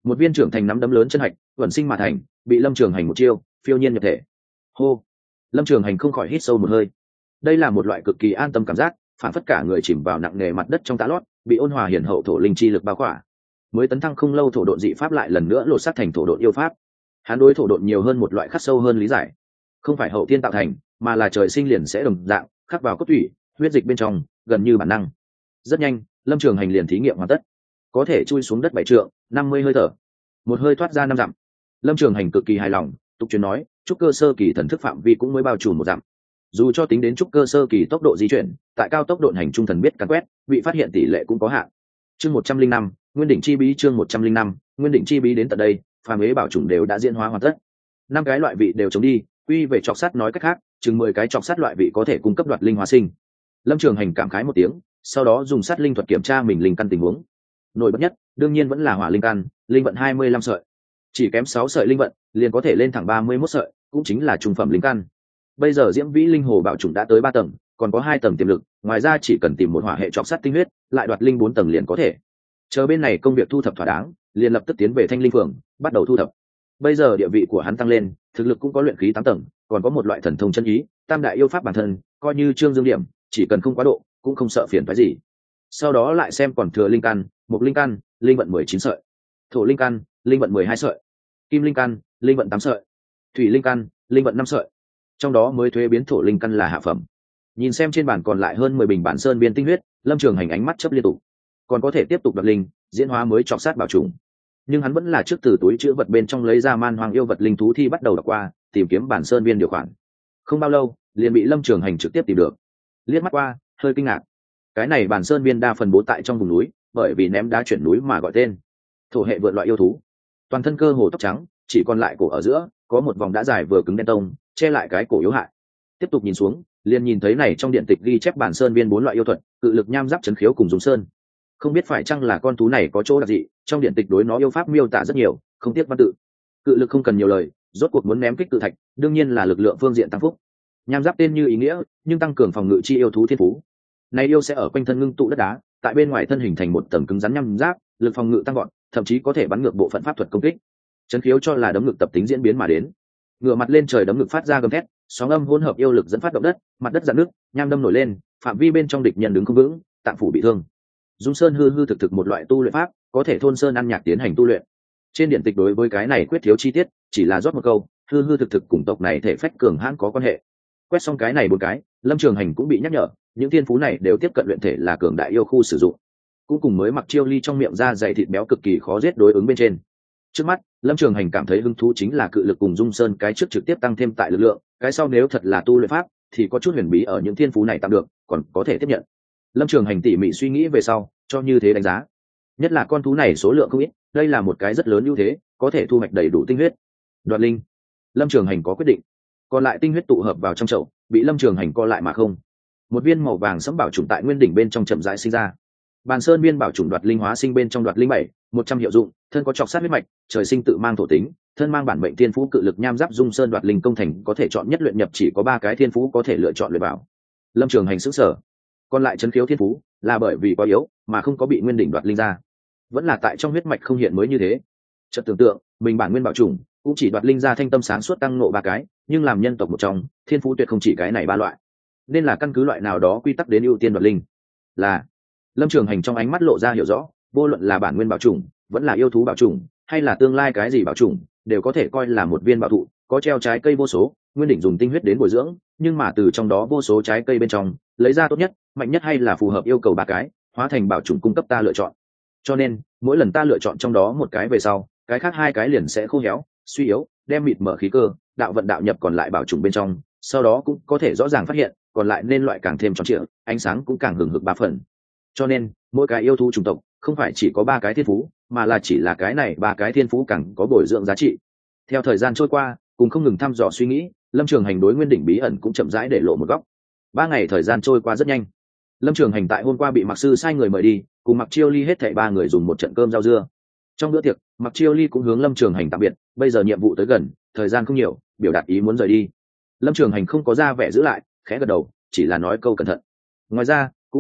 một viên trưởng thành nắm đấm lớn chân hạch vẩn sinh mà thành, bị lâm trường hành một chiêu phiêu nhiên nhập thể. Hô. Lâm trường hành không khỏi hít sâu một hơi. Đây là một loại cực kỳ an tâm cảm giác, phản phất cả người chìm vào nặng nề mặt đất trong tã lót, bị ôn hòa hiển hậu thổ linh chi lực bao khỏa. Mới tấn thăng không lâu thổ độn dị pháp lại lần nữa lột xác thành thổ độn yêu pháp. Hắn đối thổ độn nhiều hơn một loại khắc sâu hơn lý giải, không phải hậu tiên tạo thành, mà là trời sinh liền sẽ đồng dạng khắc vào cốt thủy huyết dịch bên trong, gần như bản năng. Rất nhanh, lâm trường hành liền thí nghiệm hoàn tất, có thể chui xuống đất bảy trượng, năm mươi hơi thở, một hơi thoát ra năm dặm. Lâm trường hành cực kỳ hài lòng, tục truyền nói trúc cơ sơ kỳ thần thức phạm vi cũng mới bao trùm một dặm. Dù cho tính đến trúc cơ sơ kỳ tốc độ di chuyển, tại cao tốc độ hành trung thần biết càn quét, bị phát hiện tỷ lệ cũng có hạn. Chương một trăm linh năm, nguyên đỉnh chi bí. Chương một trăm linh năm, nguyên đỉnh chi bí. Đến tận đây, phàm ế bảo chủng đều đã diễn hóa hoàn tất. Năm cái loại vị đều chống đi, quy về chọc sắt nói cách khác, chừng mười cái chọc sắt loại vị có thể cung cấp đoạt linh hóa sinh. Lâm trường hành cảm khái một tiếng, sau đó dùng sát linh thuật kiểm tra mình linh căn tình huống. Nổi bật nhất đương nhiên vẫn là hỏa linh căn, linh vận hai mươi lăm sợi, chỉ kém sáu sợi linh vận liền có thể lên thẳng ba mươi mốt sợi, cũng chính là trung phẩm linh căn. Bây giờ diễm vĩ linh hồ bảo chủng đã tới ba tầng, còn có hai tầng tiềm lực, ngoài ra chỉ cần tìm một hỏa hệ chọc sắt tinh huyết, lại đoạt linh bốn tầng liền có thể. Chờ bên này công việc thu thập thỏa đáng, liền lập tức tiến về Thanh Linh Phường, bắt đầu thu thập. Bây giờ địa vị của hắn tăng lên, thực lực cũng có luyện khí tám tầng, còn có một loại thần thông chân ý, tam đại yêu pháp bản thân, coi như trương dương điểm, chỉ cần không quá độ, cũng không sợ phiền phức gì. Sau đó lại xem còn thừa linh căn, mộc linh căn, linh vận mười chín sợi, thổ linh căn, linh vận mười hai sợi, kim linh căn, linh vận tám sợi, thủy linh căn, linh vận năm sợi. Trong đó mới thuế biến thổ linh căn là hạ phẩm. Nhìn xem trên bàn còn lại hơn mười bình bản sơn viên tinh huyết, lâm trường hành ánh mắt chớp liên tục. Còn có thể tiếp tục đoạt linh, diễn hóa mới chọc sát bảo trùng. Nhưng hắn vẫn là trước từ túi chữ vật bên trong lấy ra man hoang yêu vật linh thú thi bắt đầu đọc qua, tìm kiếm bản sơn viên điều khoản. Không bao lâu, liền bị lâm trường hành trực tiếp tìm được. Liếc mắt qua, hơi kinh ngạc. Cái này bản sơn viên đa phần bố tại trong vùng núi, bởi vì ném đá chuyển núi mà gọi tên. Thổ hệ vượt loại yêu thú, toàn thân cơ hồ tóc trắng, chỉ còn lại cổ ở giữa có một vòng đã dài vừa cứng đen tông, che lại cái cổ yếu hại. Tiếp tục nhìn xuống, liền nhìn thấy này trong điện tịch ghi chép bản sơn viên bốn loại yêu thuật, cự lực nham giáp chấn khiếu cùng dùng sơn. Không biết phải chăng là con thú này có chỗ đặc dị, trong điện tịch đối nó yêu pháp miêu tả rất nhiều, không tiếc văn tự. Cự lực không cần nhiều lời, rốt cuộc muốn ném kích tự thạch, đương nhiên là lực lượng phương diện tăng phúc. Nham giáp tên như ý nghĩa, nhưng tăng cường phòng ngự chi yêu thú thiên phú. Này yêu sẽ ở quanh thân ngưng tụ đất đá, tại bên ngoài thân hình thành một tầng cứng rắn nham giáp, lực phòng ngự tăng gọn, thậm chí có thể bắn ngược bộ phận pháp thuật công kích. Chấn khiếu cho là đấm ngực tập tính diễn biến mà đến. Ngửa mặt lên trời đấm ngực phát ra gầm thét, sóng âm hỗn hợp yêu lực dẫn phát động đất, mặt đất rạn nước, nham đâm nổi lên, phạm vi bên trong địch nhân đứng không vững, tạng phủ bị thương. Dung sơn hư hư thực thực một loại tu luyện pháp, có thể thôn sơn ăn nhạc tiến hành tu luyện. Trên điện tịch đối với cái này quyết thiếu chi tiết, chỉ là rót một câu, hư hư thực thực cùng tộc này thể phách cường hãn có quan hệ. Quét xong cái này bốn cái, lâm trường hành cũng bị nhắc nhở, những thiên phú này đều tiếp cận luyện thể là cường đại yêu khu sử dụng, cũng cùng mới mặc chiêu ly trong miệng ra dày thịt béo cực kỳ khó giết đối ứng bên trên. Trước mắt lâm trường hành cảm thấy hứng thú chính là cự lực cùng dung sơn, cái trước trực tiếp tăng thêm tại lực lượng, cái sau nếu thật là tu luyện pháp thì có chút huyền bí ở những thiên phú này tạm được, còn có thể tiếp nhận. Lâm trường hành tỉ mỉ suy nghĩ về sau cho như thế đánh giá, nhất là con thú này số lượng không ít, đây là một cái rất lớn ưu thế, có thể thu hoạch đầy đủ tinh huyết. Đoạt linh, lâm trường hành có quyết định. Còn lại tinh huyết tụ hợp vào trong chậu, bị lâm trường hành co lại mà không. Một viên màu vàng sẫm bảo trùng tại nguyên đỉnh bên trong chậm rãi sinh ra. Bàn sơn viên bảo trùng đoạt linh hóa sinh bên trong đoạt linh bảy, một trăm hiệu dụng, thân có chọc sát huyết mạch, trời sinh tự mang thổ tính, thân mang bản mệnh thiên phú cự lực nham giáp dung sơn đoạt linh công thành có thể chọn nhất luyện nhập, chỉ có ba cái thiên phú có thể lựa chọn luyện bảo. Lâm trường hành sững sờ. Còn lại chấn khiếu thiên phú là bởi vì quá yếu mà không có bị nguyên đỉnh đoạt linh ra, vẫn là tại trong huyết mạch không hiện mới như thế. Chợt tưởng tượng mình bản nguyên bảo trùng cũng chỉ đoạt linh ra thanh tâm sáng suốt tăng ngộ ba cái, nhưng làm nhân tộc một trong thiên phú tuyệt không chỉ cái này ba loại, nên là căn cứ loại nào đó quy tắc đến ưu tiên đoạt linh. Là lâm trường hành trong ánh mắt lộ ra hiểu rõ, vô luận là bản nguyên bảo trùng vẫn là yêu thú bảo trùng hay là tương lai cái gì bảo trùng, đều có thể coi là một viên bảo thụ, có treo trái cây vô số, nguyên đỉnh dùng tinh huyết đến bồi dưỡng, nhưng mà từ trong đó vô số trái cây bên trong lấy ra tốt nhất mạnh nhất hay là phù hợp yêu cầu ba cái, hóa thành bảo trùng cung cấp ta lựa chọn. Cho nên mỗi lần ta lựa chọn trong đó một cái về sau, cái khác hai cái liền sẽ khô héo suy yếu, đem mịt mở khí cơ đạo vận đạo nhập còn lại bảo trùng bên trong, sau đó cũng có thể rõ ràng phát hiện còn lại nên loại càng thêm tròn trịa, ánh sáng cũng càng hừng hực ba phần. Cho nên mỗi cái yêu thú chủng tộc không phải chỉ có ba cái thiên phú, mà là chỉ là cái này ba cái thiên phú càng có bồi dưỡng giá trị. Theo thời gian trôi qua, cùng không ngừng thăm dò suy nghĩ, lâm trường hành đối nguyên đỉnh bí ẩn cũng chậm rãi để lộ một góc. Ba ngày thời gian trôi qua rất nhanh. Lâm trường hành tại hôm qua bị mặc sư sai người mời đi, cùng mặc chiêu ly hết thảy ba người dùng một trận cơm rau dưa. Trong bữa tiệc, mặc chiêu ly cũng hướng lâm trường hành tạm biệt, bây giờ nhiệm vụ tới gần, thời gian không nhiều, biểu đạt ý muốn rời đi. Lâm trường hành không có ra vẻ giữ lại, khẽ gật đầu, chỉ là nói câu cẩn thận. Ngoài ra cũng được biết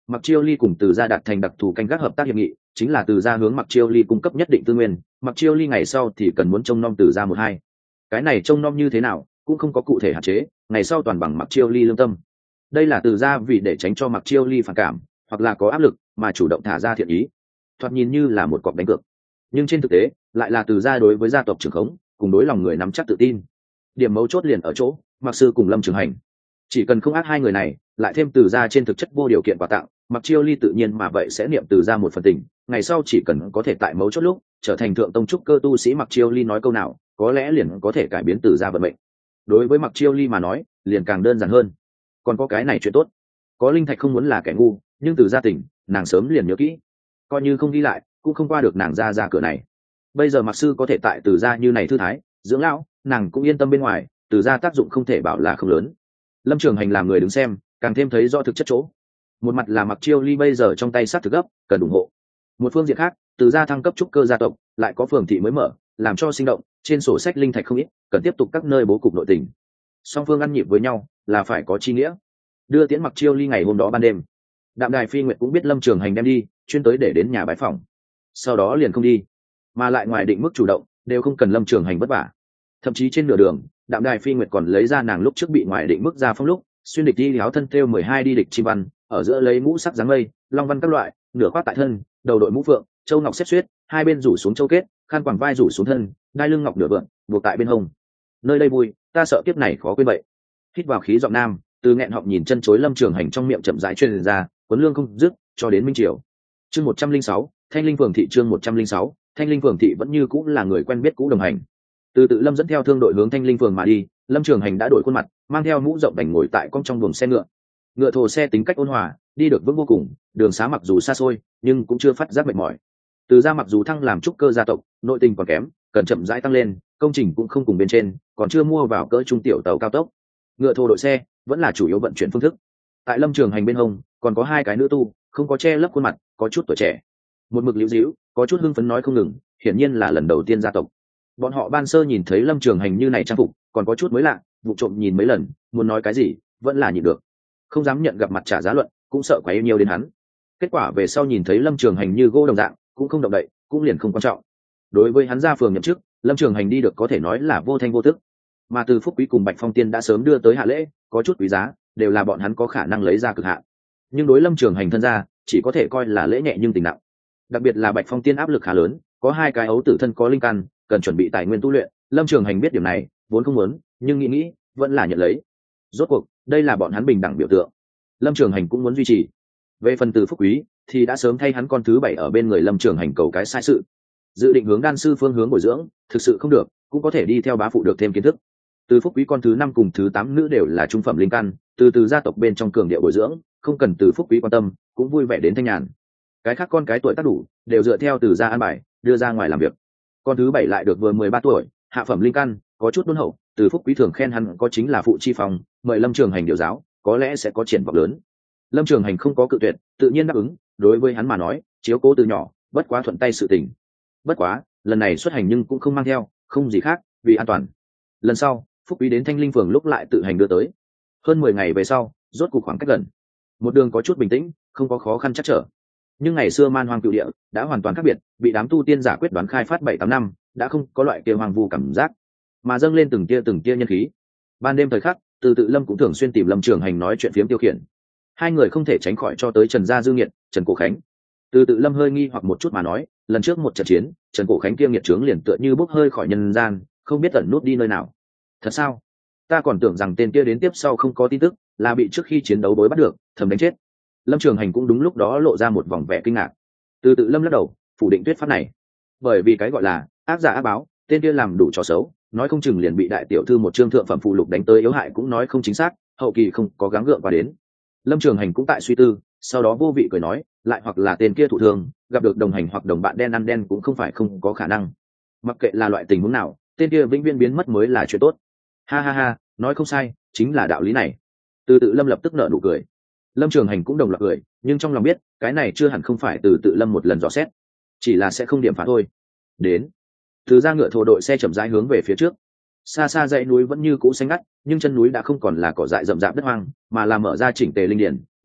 Mặc Chiêu Ly cùng Từ gia đạt thành đặc thù canh gác hợp tác hiệp nghị, chính là Từ gia hướng Mặc Chiêu Ly cung cấp nhất định tư nguyên, Mặc Chiêu Ly ngày sau thì cần muốn trông nom Từ gia một hai. Cái này trông nom như thế nào, cũng không có cụ thể hạn chế, ngày sau toàn bằng Mặc Chiêu Ly lương tâm. Đây là Từ gia vì để tránh cho Mặc Chiêu Ly phản cảm, hoặc là có áp lực, mà chủ động thả ra thiện ý. Thoạt nhìn như là một cọc đánh cược, nhưng trên thực tế, lại là Từ gia đối với gia tộc trưởng khống, cùng đối lòng người nắm chắc tự tin. Điểm mấu chốt liền ở chỗ, Mặc sư cùng Lâm Trường Hành. Chỉ cần không ác hai người này, lại thêm Từ gia trên thực chất vô điều kiện quà tặng, Mặc Chiêu Ly tự nhiên mà vậy sẽ niệm Từ gia một phần tình, ngày sau chỉ cần có thể tại mấu chốt lúc trở thành thượng tông trúc cơ tu sĩ, Mặc Chiêu Ly nói câu nào, có lẽ liền có thể cải biến Từ gia vận mệnh. Đối với Mặc Chiêu Ly mà nói, liền càng đơn giản hơn. Còn có cái này chuyện tốt, có linh thạch không muốn là kẻ ngu, nhưng Từ gia tỉnh, nàng sớm liền nhớ kỹ, coi như không đi lại, cũng không qua được nàng ra ra cửa này. Bây giờ Mặc sư có thể tại Từ gia như này thư thái, dưỡng lão, nàng cũng yên tâm bên ngoài, Từ gia tác dụng không thể bảo là không lớn. Lâm Trường Hành làm người đứng xem, càng thêm thấy rõ thực chất chỗ. Một mặt là Mặc Chiêu Ly bây giờ trong tay sát thực gấp, cần ủng hộ. Một phương diện khác, Từ gia thăng cấp trúc cơ gia tộc, lại có phường thị mới mở, làm cho sinh động, trên sổ sách linh thạch không ít, cần tiếp tục các nơi bố cục nội tình. Song phương ăn nhịp với nhau, là phải có chi nghĩa. Đưa tiễn Mặc Chiêu Ly ngày hôm đó ban đêm, Đạm Đài Phi Nguyệt cũng biết Lâm Trường Hành đem đi, chuyên tới để đến nhà bái phòng. Sau đó liền không đi, mà lại ngoài định mức chủ động, đều không cần Lâm Trường Hành vất vả. Thậm chí trên nửa đường, Đạm Đài Phi Nguyệt còn lấy ra nàng lúc trước bị ngoài định mức ra phong lúc xuyên địch đi áo thân thêu mười hai đi địch chi văn, ở giữa lấy mũ sắc dáng mây, long văn các loại, nửa khoác tại thân, đầu đội mũ phượng, châu ngọc xếp xuyết, hai bên rủ xuống châu kết, khăn quàng vai rủ xuống thân, đai lưng ngọc nửa vượn, buộc tại bên hông. Nơi đây vui, ta sợ kiếp này khó quên vậy. Hít vào khí giọng nam, từ nghẹn họng nhìn chân chối Lâm Trường Hành trong miệng chậm rãi truyền ra, cuốn lương không dứt, cho đến minh triều. Chương một trăm linh sáu, Thanh Linh Phường thị chương một trăm linh sáu, Thanh Linh Phường thị vẫn như cũng là người quen biết cũ đồng hành. Từ Tự Lâm dẫn theo thương đội hướng Thanh Linh Phường mà đi, Lâm Trường Hành đã đổi khuôn mặt, mang theo mũ rộng đành ngồi tại cong trong buồng xe ngựa. Ngựa thồ xe tính cách ôn hòa, đi được vững vô cùng, đường xá mặc dù xa xôi, nhưng cũng chưa phát giác mệt mỏi. Từ gia mặc dù thăng làm trúc cơ gia tộc, nội tình còn kém, cần chậm rãi tăng lên, công trình cũng không cùng bên trên, còn chưa mua vào cỡ trung tiểu tàu cao tốc. Ngựa thồ đội xe vẫn là chủ yếu vận chuyển phương thức. Tại Lâm Trường Hành bên hông, còn có hai cái nữ tu, không có che lấp khuôn mặt, có chút tuổi trẻ. Một mực liễu díu, có chút hưng phấn nói không ngừng, hiển nhiên là lần đầu tiên gia tộc. Bọn họ ban sơ nhìn thấy Lâm Trường Hành như này trang phục, còn có chút mới lạ, vụ trộm nhìn mấy lần, muốn nói cái gì, vẫn là nhịn được. Không dám nhận gặp mặt trả giá luận, cũng sợ quá yêu nhiều đến hắn. Kết quả về sau nhìn thấy Lâm Trường Hành như gỗ đồng dạng, cũng không động đậy, cũng liền không quan trọng. Đối với hắn ra phường nhậm chức, Lâm Trường Hành đi được có thể nói là vô thanh vô tức. Mà Từ Phúc Quý cùng Bạch Phong Tiên đã sớm đưa tới hạ lễ, có chút quý giá, đều là bọn hắn có khả năng lấy ra cực hạn. Nhưng đối Lâm Trường Hành thân ra, chỉ có thể coi là lễ nhẹ nhưng tình nặng. Đặc biệt là Bạch Phong Tiên áp lực khá lớn, có hai cái ấu tử thân có linh căn, cần chuẩn bị tài nguyên tu luyện. Lâm Trường Hành biết điểm này, vốn không muốn, nhưng nghĩ nghĩ, vẫn là nhận lấy. Rốt cuộc, đây là bọn hắn bình đẳng biểu tượng, Lâm Trường Hành cũng muốn duy trì. Về phần Từ Phúc Quý, thì đã sớm thay hắn con thứ bảy ở bên người Lâm Trường Hành cầu cái sai sự, dự định hướng đan sư phương hướng bồi dưỡng, thực sự không được, cũng có thể đi theo bá phụ được thêm kiến thức. Từ Phúc Quý con thứ năm cùng thứ tám nữ đều là trung phẩm linh căn, từ từ gia tộc bên trong cường điệu bồi dưỡng, không cần Từ Phúc Quý quan tâm, cũng vui vẻ đến thanh nhàn. Cái khác con cái tuổi tác đủ, đều dựa theo từ gia an bài, đưa ra ngoài làm việc. Con thứ bảy lại được vừa mười ba tuổi, hạ phẩm linh căn, có chút đôn hậu, Từ Phúc Quý thường khen hắn có chính là phụ chi phòng, mời Lâm Trường Hành điều giáo, có lẽ sẽ có triển vọng lớn. Lâm Trường Hành không có cự tuyệt, tự nhiên đáp ứng, đối với hắn mà nói, chiếu cố từ nhỏ, bất quá thuận tay sự tình. Bất quá, lần này xuất hành nhưng cũng không mang theo, không gì khác, vì an toàn. Lần sau, Phúc Quý đến Thanh Linh Phường lúc lại tự hành đưa tới. Hơn mười ngày về sau, rốt cuộc khoảng cách gần. Một đường có chút bình tĩnh, không có khó khăn chắc trở. Nhưng ngày xưa Man Hoang cựu địa đã hoàn toàn khác biệt, bị đám tu tiên giả quyết đoán khai phát bảy tám năm, đã không có loại kia hoang vu cảm giác, mà dâng lên từng tia từng tia nhân khí. Ban đêm thời khắc, Từ Tự Lâm cũng thường xuyên tìm Lâm Trường Hành nói chuyện phiếm tiêu khiển. Hai người không thể tránh khỏi cho tới Trần Gia Dư Nghiệt, Trần Cổ Khánh. Từ Tự Lâm hơi nghi hoặc một chút mà nói, lần trước một trận chiến, Trần Cổ Khánh kia nghiệt trướng liền tựa như bốc hơi khỏi nhân gian, không biết ẩn nút đi nơi nào. Thật sao? Ta còn tưởng rằng tên kia đến tiếp sau không có tin tức, là bị trước khi chiến đấu bối bắt được, thầm đánh chết. Lâm Trường Hành cũng đúng lúc đó lộ ra một vòng vẻ kinh ngạc. Từ Tự Lâm lắc đầu, phủ định thuyết pháp này. Bởi vì cái gọi là ác giả ác báo, tên kia làm đủ trò xấu, nói không chừng liền bị đại tiểu thư một trương thượng phẩm phụ lục đánh tới yếu hại cũng nói không chính xác, hậu kỳ không có gắng gượng qua đến. Lâm Trường Hành cũng tại suy tư, sau đó vô vị cười nói, lại hoặc là tên kia thụ thương, gặp được đồng hành hoặc đồng bạn đen ăn đen cũng không phải không có khả năng. Mặc kệ là loại tình huống nào, tên kia vĩnh viễn biến mất mới là chuyện tốt. Ha ha ha, nói không sai, chính là đạo lý này. Từ Tự Lâm lập tức nở nụ cười. Lâm Trường Hành cũng đồng loạt cười, nhưng trong lòng biết, cái này chưa hẳn không phải Từ Tự Lâm một lần dò xét, chỉ là sẽ không điểm phá thôi. Đến, từ ra ngựa thổ đội xe chậm rãi hướng về phía trước. Xa xa dãy núi vẫn như cũ xanh ngắt, nhưng chân núi đã không còn là cỏ dại rậm rạp đất hoang, mà là mở ra chỉnh tề linh điển,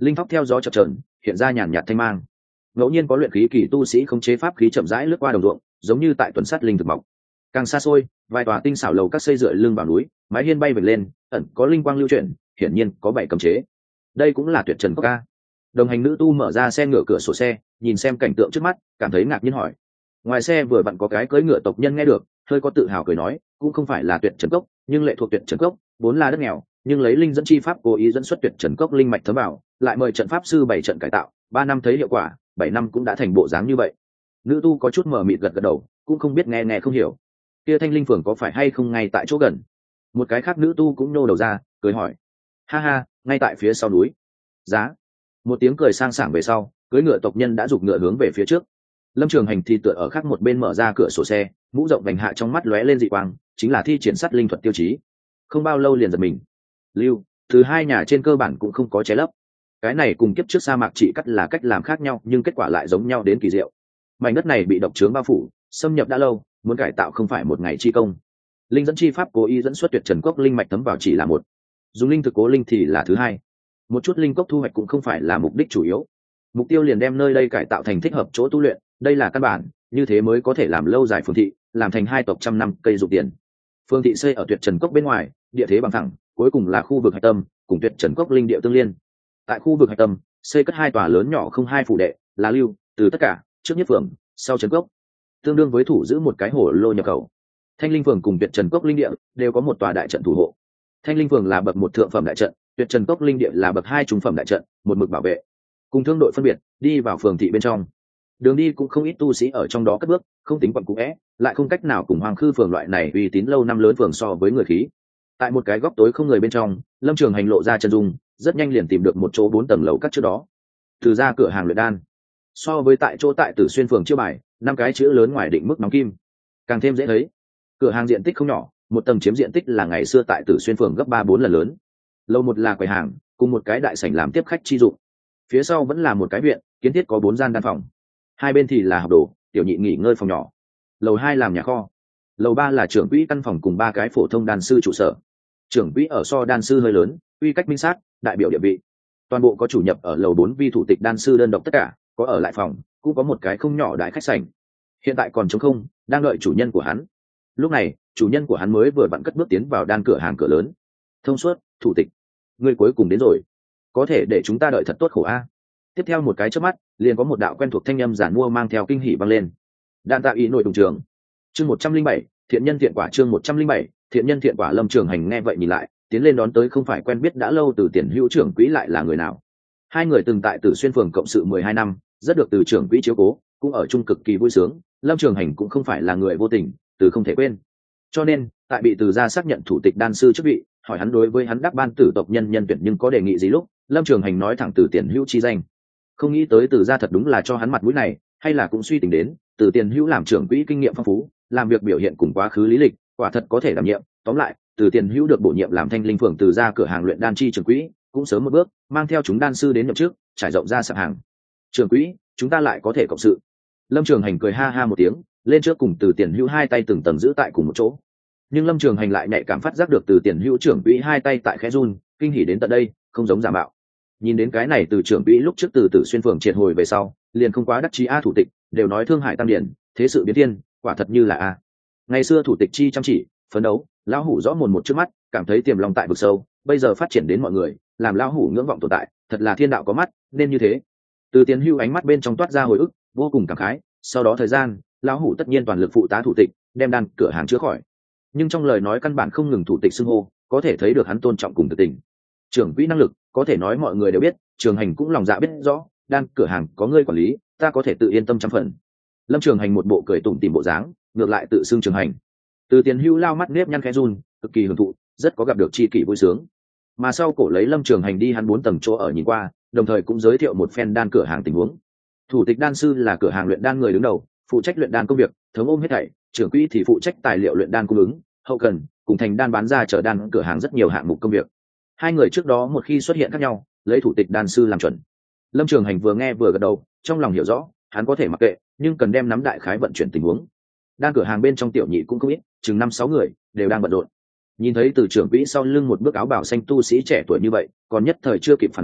linh thóc theo gió chập trờn hiện ra nhàn nhạt thanh mang. Ngẫu nhiên có luyện khí kỳ tu sĩ khống chế pháp khí chậm rãi lướt qua đồng ruộng, giống như tại tuần sát linh thực mọc. Càng xa xôi, vài tòa tinh xảo lầu các xây dựa lưng vào núi, mái hiên bay vệt lên, ẩn có linh quang lưu chuyển, hiển nhiên có bảy cấm chế. Đây cũng là tuyệt trần cốc ca. Đồng hành nữ tu mở ra xe ngựa cửa sổ xe, nhìn xem cảnh tượng trước mắt, cảm thấy ngạc nhiên hỏi. Ngoài xe vừa vặn có cái cưỡi ngựa tộc nhân nghe được, hơi có tự hào cười nói, cũng không phải là tuyệt trần cốc, nhưng lệ thuộc tuyệt trần cốc, vốn là đất nghèo, nhưng lấy linh dẫn chi pháp cố ý dẫn xuất tuyệt trần cốc linh mạch thấm vào, lại mời trận pháp sư bảy trận cải tạo, ba năm thấy hiệu quả, bảy năm cũng đã thành bộ dáng như vậy. Nữ tu có chút mờ mịt gật gật đầu, cũng không biết nghe nghe không hiểu. Kia Thanh Linh phường có phải hay không ngay tại chỗ gần? Một cái khác nữ tu cũng nô đầu ra, cười hỏi. Ha ha, ngay tại phía sau núi. Giá. Một tiếng cười sang sảng về sau, cưỡi ngựa tộc nhân đã giục ngựa hướng về phía trước. Lâm Trường Hành thì tựa ở khác một bên mở ra cửa sổ xe, mũ rộng vành hạ trong mắt lóe lên dị quang, chính là thi triển sát linh thuật tiêu chí. Không bao lâu liền giật mình. Lưu, thứ hai nhà trên cơ bản cũng không có che lấp. Cái này cùng kiếp trước sa mạc chỉ cắt là cách làm khác nhau, nhưng kết quả lại giống nhau đến kỳ diệu. Mảnh đất này bị độc trướng bao phủ, xâm nhập đã lâu, muốn cải tạo không phải một ngày chi công. Linh dẫn chi pháp cố ý dẫn xuất tuyệt trần cốc linh mạch thấm vào chỉ là một, dùng linh thực cố linh thì là thứ hai. Một chút linh cốc thu hoạch cũng không phải là mục đích chủ yếu, mục tiêu liền đem nơi đây cải tạo thành thích hợp chỗ tu luyện, đây là căn bản, như thế mới có thể làm lâu dài phường thị, làm thành hai tộc trăm năm cây dụng tiền. Phương thị xây ở tuyệt trần cốc bên ngoài, địa thế bằng thẳng, cuối cùng là khu vực hạch tâm, cùng tuyệt trần cốc linh địa tương liên. Tại khu vực hạch tâm, xây cất hai tòa lớn nhỏ không hai phủ đệ, là lưu, từ tất cả, trước nhất phường, sau trần cốc, tương đương với thủ giữ một cái hồ lô nhập khẩu. Thanh Linh phường cùng tuyệt trần cốc linh địa đều có một tòa đại trận thủ hộ. Thanh Linh phường là bậc một thượng phẩm đại trận, tuyệt trần cốc linh địa là bậc hai trung phẩm đại trận, một mực bảo vệ. Cùng thương đội phân biệt, đi vào phường thị bên trong. Đường đi cũng không ít tu sĩ ở trong đó cất bước, không tính quận cũ é, lại không cách nào cùng Hoàng Khư phường loại này uy tín lâu năm lớn phường so với người khí. Tại một cái góc tối không người bên trong, Lâm Trường Hành lộ ra chân dung, rất nhanh liền tìm được một chỗ bốn tầng lầu các trước đó. Từ ra cửa hàng luyện đan, so với tại chỗ tại Tử Xuyên phường chiêu bài, năm cái chữ lớn ngoài định mức nóng kim, càng thêm dễ thấy. Cửa hàng diện tích không nhỏ, một tầng chiếm diện tích là ngày xưa tại Tử Xuyên phường gấp ba bốn lần lớn. Lầu một là quầy hàng, cùng một cái đại sảnh làm tiếp khách chi dụng. Phía sau vẫn là một cái viện, kiến thiết có bốn gian đan phòng. Hai bên thì là học đồ, tiểu nhị nghỉ ngơi phòng nhỏ. Lầu hai làm nhà kho. Lầu ba là trưởng quỹ căn phòng cùng ba cái phổ thông đan sư trụ sở. Trưởng quỹ ở so đan sư hơi lớn, uy cách minh sát, đại biểu địa vị. Toàn bộ có chủ nhập ở lầu bốn vi thủ tịch đan sư đơn độc tất cả, có ở lại phòng, cũng có một cái không nhỏ đại khách sảnh. Hiện tại còn trống không, đang đợi chủ nhân của hắn. Lúc này, chủ nhân của hắn mới vừa vặn cất bước tiến vào đan cửa hàng cửa lớn. Thông suốt, thủ tịch, ngươi cuối cùng đến rồi. Có thể để chúng ta đợi thật tốt khổ a. Tiếp theo một cái chớp mắt, liền có một đạo quen thuộc thanh âm giản mua mang theo kinh hỉ vang lên. Đan tạo ý nội đồng trường. Chương một trăm linh bảy, thiện nhân thiện quả chương một trăm linh bảy, thiện nhân thiện quả Lâm Trường Hành nghe vậy nhìn lại, tiến lên đón tới không phải quen biết đã lâu từ Tiền Hữu trưởng quỹ lại là người nào. Hai người từng tại Tử Xuyên phường cộng sự mười hai năm, rất được từ trưởng quỹ chiếu cố, cũng ở chung cực kỳ vui sướng, Lâm Trường Hành cũng không phải là người vô tình, từ không thể quên. Cho nên, tại bị từ gia xác nhận thủ tịch đan sư chức vị, hỏi hắn đối với hắn đắc ban tử tộc nhân nhân tuyển nhưng có đề nghị gì lúc, Lâm Trường Hành nói thẳng từ Tiền Hữu chi danh. Không nghĩ tới từ gia thật đúng là cho hắn mặt mũi này, hay là cũng suy tính đến, từ Tiền Hữu làm trưởng quỹ kinh nghiệm phong phú, làm việc biểu hiện cùng quá khứ lý lịch, quả thật có thể đảm nhiệm. Tóm lại, từ Tiền Hữu được bổ nhiệm làm Thanh Linh phường từ gia cửa hàng luyện đan chi trưởng quỹ, cũng sớm một bước mang theo chúng đan sư đến nhậm chức, trải rộng ra sạp hàng. Trưởng quỹ, chúng ta lại có thể cộng sự. Lâm Trường Hành cười ha ha một tiếng, lên trước cùng từ Tiền Hữu hai tay từng tầng giữ tại cùng một chỗ. Nhưng Lâm Trường Hành lại nhạy cảm phát giác được từ Tiền Hữu trưởng quỹ hai tay tại khẽ run, kinh hỉ đến tận đây, không giống giả mạo. Nhìn đến cái này từ trưởng quỹ lúc trước từ Tử Xuyên phường triệt hồi về sau, liền không quá đắc chí a thủ tịch, đều nói thương hải tăng điển, thế sự biến thiên, quả thật như là a. Ngày xưa thủ tịch chi chăm chỉ, phấn đấu, lão hủ rõ mồn một trước mắt, cảm thấy tiềm lòng tại vực sâu, bây giờ phát triển đến mọi người, làm lão hủ ngưỡng vọng tồn tại, thật là thiên đạo có mắt, nên như thế. Từ Tiền Hữu ánh mắt bên trong toát ra hồi ức, vô cùng cảm khái, sau đó thời gian, lão hủ tất nhiên toàn lực phụ tá thủ tịch, đem đan cửa hàng chữa khỏi. Nhưng trong lời nói căn bản không ngừng thủ tịch xưng hô, có thể thấy được hắn tôn trọng cùng tự tình. Trưởng quỹ năng lực, có thể nói mọi người đều biết, Trường Hành cũng lòng dạ biết rõ, đan cửa hàng có ngươi quản lý, ta có thể tự yên tâm trăm phần. Lâm Trường Hành một bộ cười tủm tỉm bộ dáng, ngược lại tự xưng Trường Hành. Từ Tiền Hữu lao mắt nếp nhăn khẽ run, cực kỳ hưởng thụ, rất có gặp được chi kỷ vui sướng. Mà sau cổ lấy Lâm Trường Hành đi hắn bốn tầng chỗ ở nhìn qua, đồng thời cũng giới thiệu một phen đan cửa hàng tình huống. Thủ tịch đan sư là cửa hàng luyện đan người đứng đầu, phụ trách luyện đan công việc, thống ôm hết thảy, trưởng quỹ thì phụ trách tài liệu luyện đan cung ứng, hậu cần, cùng thành đan bán ra chở đan cửa hàng rất nhiều hạng mục công việc. Hai người trước đó một khi xuất hiện khác nhau, lấy thủ tịch đan sư làm chuẩn. Lâm Trường Hành vừa nghe vừa gật đầu, trong lòng hiểu rõ, hắn có thể mặc kệ, nhưng cần đem nắm đại khái vận chuyển tình huống. Đan cửa hàng bên trong tiểu nhị cũng không ít, chừng năm sáu người, đều đang bận rộn. Nhìn thấy từ trưởng quỹ sau lưng một bước áo bảo xanh tu sĩ trẻ tuổi như vậy, còn nhất thời chưa kịp phản ứng,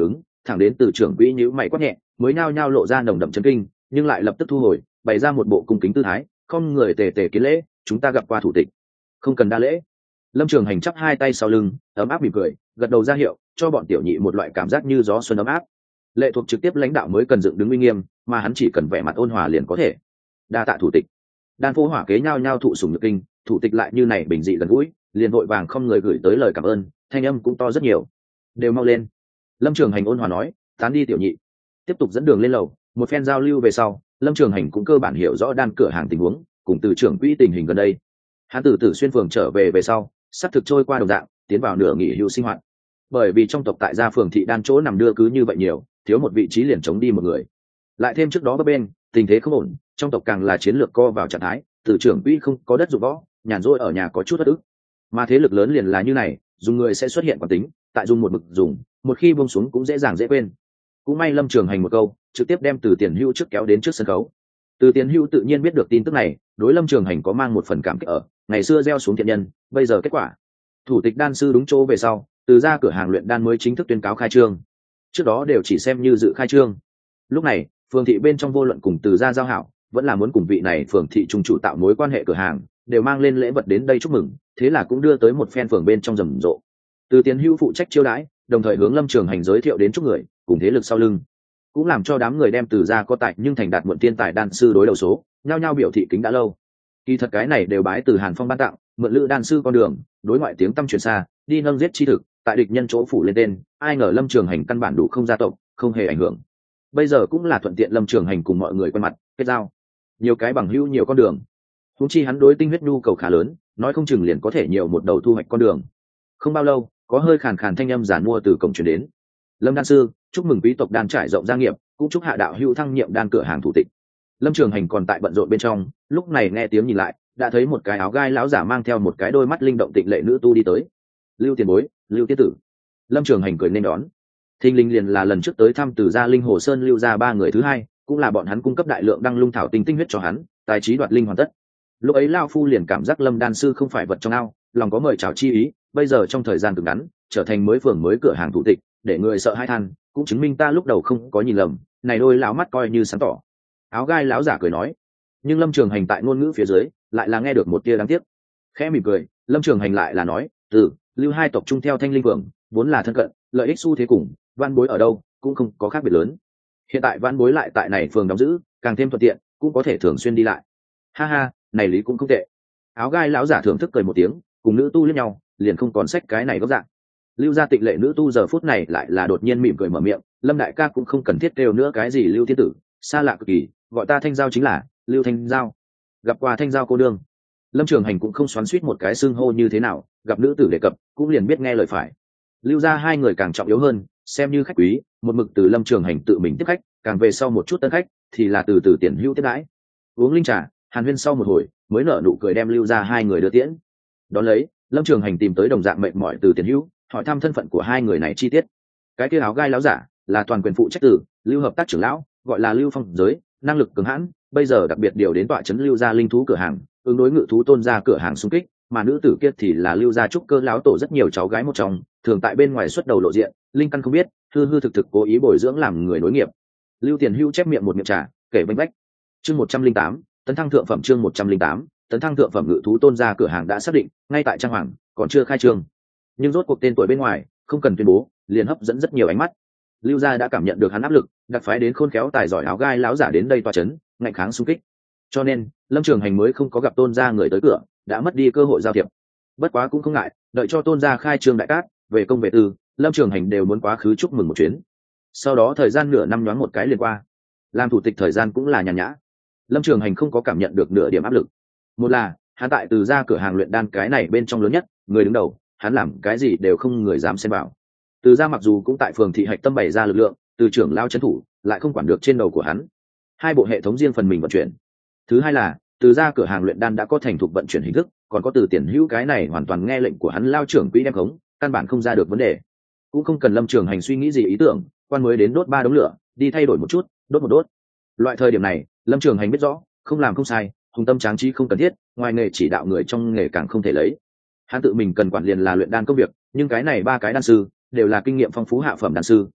thẳng đến từ trưởng quỹ nhíu mày quát nhẹ mới nhao nhao lộ ra nồng đậm chấn kinh, nhưng lại lập tức thu hồi, bày ra một bộ cung kính tư thái, không người tề tề kiến lễ, chúng ta gặp qua thủ tịch, không cần đa lễ. Lâm Trường Hành chắp hai tay sau lưng, ấm áp mỉm cười, gật đầu ra hiệu cho bọn tiểu nhị một loại cảm giác như gió xuân ấm áp. Lệ thuộc trực tiếp lãnh đạo mới cần dựng đứng uy nghiêm, mà hắn chỉ cần vẻ mặt ôn hòa liền có thể. Đa tạ thủ tịch. Đan Phố Hỏa kế nhao nhao thụ sủng nhược kinh, thủ tịch lại như này bình dị gần gũi, liền vội vàng không người gửi tới lời cảm ơn, thanh âm cũng to rất nhiều. Đều mau lên. Lâm Trường Hành ôn hòa nói, tán đi tiểu nhị. Tiếp tục dẫn đường lên lầu, một phen giao lưu về sau, Lâm Trường Hành cũng cơ bản hiểu rõ đan cửa hàng tình huống, cùng từ trưởng quỹ tình hình gần đây. Hắn từ Tử Xuyên phường trở về về sau, sắp thực trôi qua đồng dạng, tiến vào nửa nghỉ hưu sinh hoạt. Bởi vì trong tộc tại gia phường thị đan chỗ nằm đưa cứ như vậy nhiều, thiếu một vị trí liền chống đi một người. Lại thêm trước đó bấp bên, tình thế không ổn, trong tộc càng là chiến lược co vào trạng thái, từ trưởng quỹ không có đất dụng võ, nhàn rỗi ở nhà có chút bất ức. Mà thế lực lớn liền là như này, dùng người sẽ xuất hiện quán tính, tại dùng một mực dùng, một khi buông xuống cũng dễ dàng dễ quên. Cũng may Lâm Trường Hành một câu, trực tiếp đem Từ Tiền Hưu trước kéo đến trước sân khấu. Từ Tiền Hưu tự nhiên biết được tin tức này, đối Lâm Trường Hành có mang một phần cảm kích ở, ngày xưa gieo xuống thiện nhân, bây giờ kết quả. Thủ tịch đan sư đúng chỗ về sau, từ ra cửa hàng luyện đan mới chính thức tuyên cáo khai trương. Trước đó đều chỉ xem như dự khai trương. Lúc này, phường thị bên trong vô luận cùng từ ra giao hảo, vẫn là muốn cùng vị này phường thị trung chủ tạo mối quan hệ cửa hàng, đều mang lên lễ vật đến đây chúc mừng, thế là cũng đưa tới một phen phường bên trong rầm rộ. Từ Tiền Hưu phụ trách chiêu đãi, đồng thời hướng Lâm Trường Hành giới thiệu đến chúc người, cùng thế lực sau lưng, cũng làm cho đám người đem từ ra có tài nhưng thành đạt muộn tiên tài đan sư đối đầu số, nhao nhao biểu thị kính đã lâu. Kỳ thật cái này đều bái từ Hàn Phong ban tặng, mượn lữ đan sư con đường, đối ngoại tiếng tăm truyền xa, đi nâng giết chi thực, tại địch nhân chỗ phủ lên tên, ai ngờ Lâm Trường Hành căn bản đủ không gia tộc, không hề ảnh hưởng. Bây giờ cũng là thuận tiện Lâm Trường Hành cùng mọi người quen mặt, kết giao. Nhiều cái bằng hữu nhiều con đường. Huống chi hắn đối tinh huyết nhu cầu khá lớn, nói không chừng liền có thể nhiều một đầu thu hoạch con đường. Không bao lâu, có hơi khàn khàn thanh âm giản mua từ cổng truyền đến. Lâm đan sư, chúc mừng quý tộc đan trải rộng gia nghiệp, cũng chúc hạ đạo hữu thăng nhiệm đan cửa hàng thủ tịch. Lâm Trường Hành còn tại bận rộn bên trong, lúc này nghe tiếng nhìn lại, đã thấy một cái áo gai lão giả mang theo một cái đôi mắt linh động tịnh lệ nữ tu đi tới. Lưu tiền bối, Lưu tiết tử. Lâm Trường Hành cười nên đón. Thinh linh liền là lần trước tới thăm từ gia linh hồ sơn Lưu gia ba người thứ hai, cũng là bọn hắn cung cấp đại lượng đăng lung thảo tinh tinh huyết cho hắn, tài trí đoạt linh hoàn tất. Lúc ấy lão phu liền cảm giác Lâm đan sư không phải vật trong ao, lòng có mời chào chi ý, bây giờ trong thời gian cực ngắn, trở thành mới phường mới cửa hàng thủ tịch, để người sợ hai than, cũng chứng minh ta lúc đầu không có nhìn lầm, này đôi lão mắt coi như sáng tỏ. Áo gai lão giả cười nói, nhưng Lâm Trường Hành tại ngôn ngữ phía dưới lại là nghe được một tia đáng tiếc. Khẽ mỉm cười, Lâm Trường Hành lại là nói, từ Lưu hai tộc chung theo Thanh Linh Phường, vốn là thân cận, lợi ích xu thế cùng, Văn Bối ở đâu cũng không có khác biệt lớn. Hiện tại Văn Bối lại tại này phường đóng giữ, càng thêm thuận tiện, cũng có thể thường xuyên đi lại. Ha ha, này lý cũng không tệ. Áo gai lão giả thưởng thức cười một tiếng, cùng nữ tu liếc nhau, liền không còn sách cái này góc dạng. Lưu gia tịnh lệ nữ tu giờ phút này lại là đột nhiên mỉm cười mở miệng, Lâm đại ca cũng không cần thiết kêu nữa cái gì Lưu thiên tử, xa lạ cực kỳ, gọi ta Thanh Giao chính là Lưu Thanh Giao. Gặp qua Thanh Giao cô đương. Lâm Trường Hành cũng không xoắn xuýt một cái xưng hô như thế nào, gặp nữ tử đề cập cũng liền biết nghe lời phải. Lưu gia hai người càng trọng yếu hơn, xem như khách quý, một mực từ Lâm Trường Hành tự mình tiếp khách, càng về sau một chút tân khách thì là từ từ Tiền Hưu tiếp đãi. Uống linh trà, hàn huyên sau một hồi, mới nở nụ cười đem Lưu gia hai người đưa tiễn. Đón lấy, Lâm Trường Hành tìm tới đồng dạng mệt mỏi từ Tiền Hưu, hỏi thăm thân phận của hai người này chi tiết. Cái kia áo gai lão giả là toàn quyền phụ trách tử Lưu hợp tác trưởng lão, gọi là Lưu Phong giới, năng lực cường hãn, bây giờ đặc biệt điều đến tọa trấn Lưu gia linh thú cửa hàng, ứng đối ngự thú tôn gia cửa hàng xung kích, mà nữ tử kia thì là Lưu gia trúc cơ lão tổ rất nhiều cháu gái một trong, thường tại bên ngoài xuất đầu lộ diện, linh căn không biết, hư hư thực thực cố ý bồi dưỡng làm người nối nghiệp. Lưu Tiền Hưu chép miệng một miệng trà, kể vênh vách. Chương một trăm linh tám, tấn thăng thượng phẩm chương một trăm linh tám, tấn thăng thượng phẩm ngự thú tôn gia cửa hàng đã xác định, ngay tại trang hoàng, còn chưa khai trương. Nhưng rốt cuộc tên tuổi bên ngoài, không cần tuyên bố, liền hấp dẫn rất nhiều ánh mắt. Lưu gia đã cảm nhận được hắn áp lực, đặc phái đến khôn khéo tài giỏi áo gai lão giả đến đây tọa chấn, ngạnh kháng xung kích. Cho nên, Lâm Trường Hành mới không có gặp tôn gia người tới cửa, đã mất đi cơ hội giao thiệp. Bất quá cũng không ngại, đợi cho tôn gia khai trương đại cát, về công về tư, Lâm Trường Hành đều muốn quá khứ chúc mừng một chuyến. Sau đó thời gian nửa năm nhoáng một cái liền qua, làm thủ tịch thời gian cũng là nhàn nhã. Lâm Trường Hành không có cảm nhận được nửa điểm áp lực. Một là, hắn tại từ gia cửa hàng luyện đan cái này bên trong lớn nhất, người đứng đầu, hắn làm cái gì đều không người dám xen vào. Từ gia mặc dù cũng tại phường thị hạch tâm bày ra lực lượng, từ trưởng lao trấn thủ, lại không quản được trên đầu của hắn. Hai bộ hệ thống riêng phần mình vận chuyển. Thứ hai là, từ gia cửa hàng luyện đan đã có thành thục vận chuyển hình thức, còn có từ Tiền Hữu cái này hoàn toàn nghe lệnh của hắn lao trưởng quỹ đem khống, căn bản không ra được vấn đề. Cũng không cần Lâm Trường Hành suy nghĩ gì ý tưởng, quan mới đến đốt ba đống lửa, đi thay đổi một chút, đốt một đốt. Loại thời điểm này, Lâm Trường Hành biết rõ, không làm không sai, hùng tâm tráng trí không cần thiết, ngoài nghề chỉ đạo người trong nghề càng không thể lấy. Hắn tự mình cần quản liền là luyện đan công việc, nhưng cái này ba cái đan sư đều là kinh nghiệm phong phú hạ phẩm đan sư,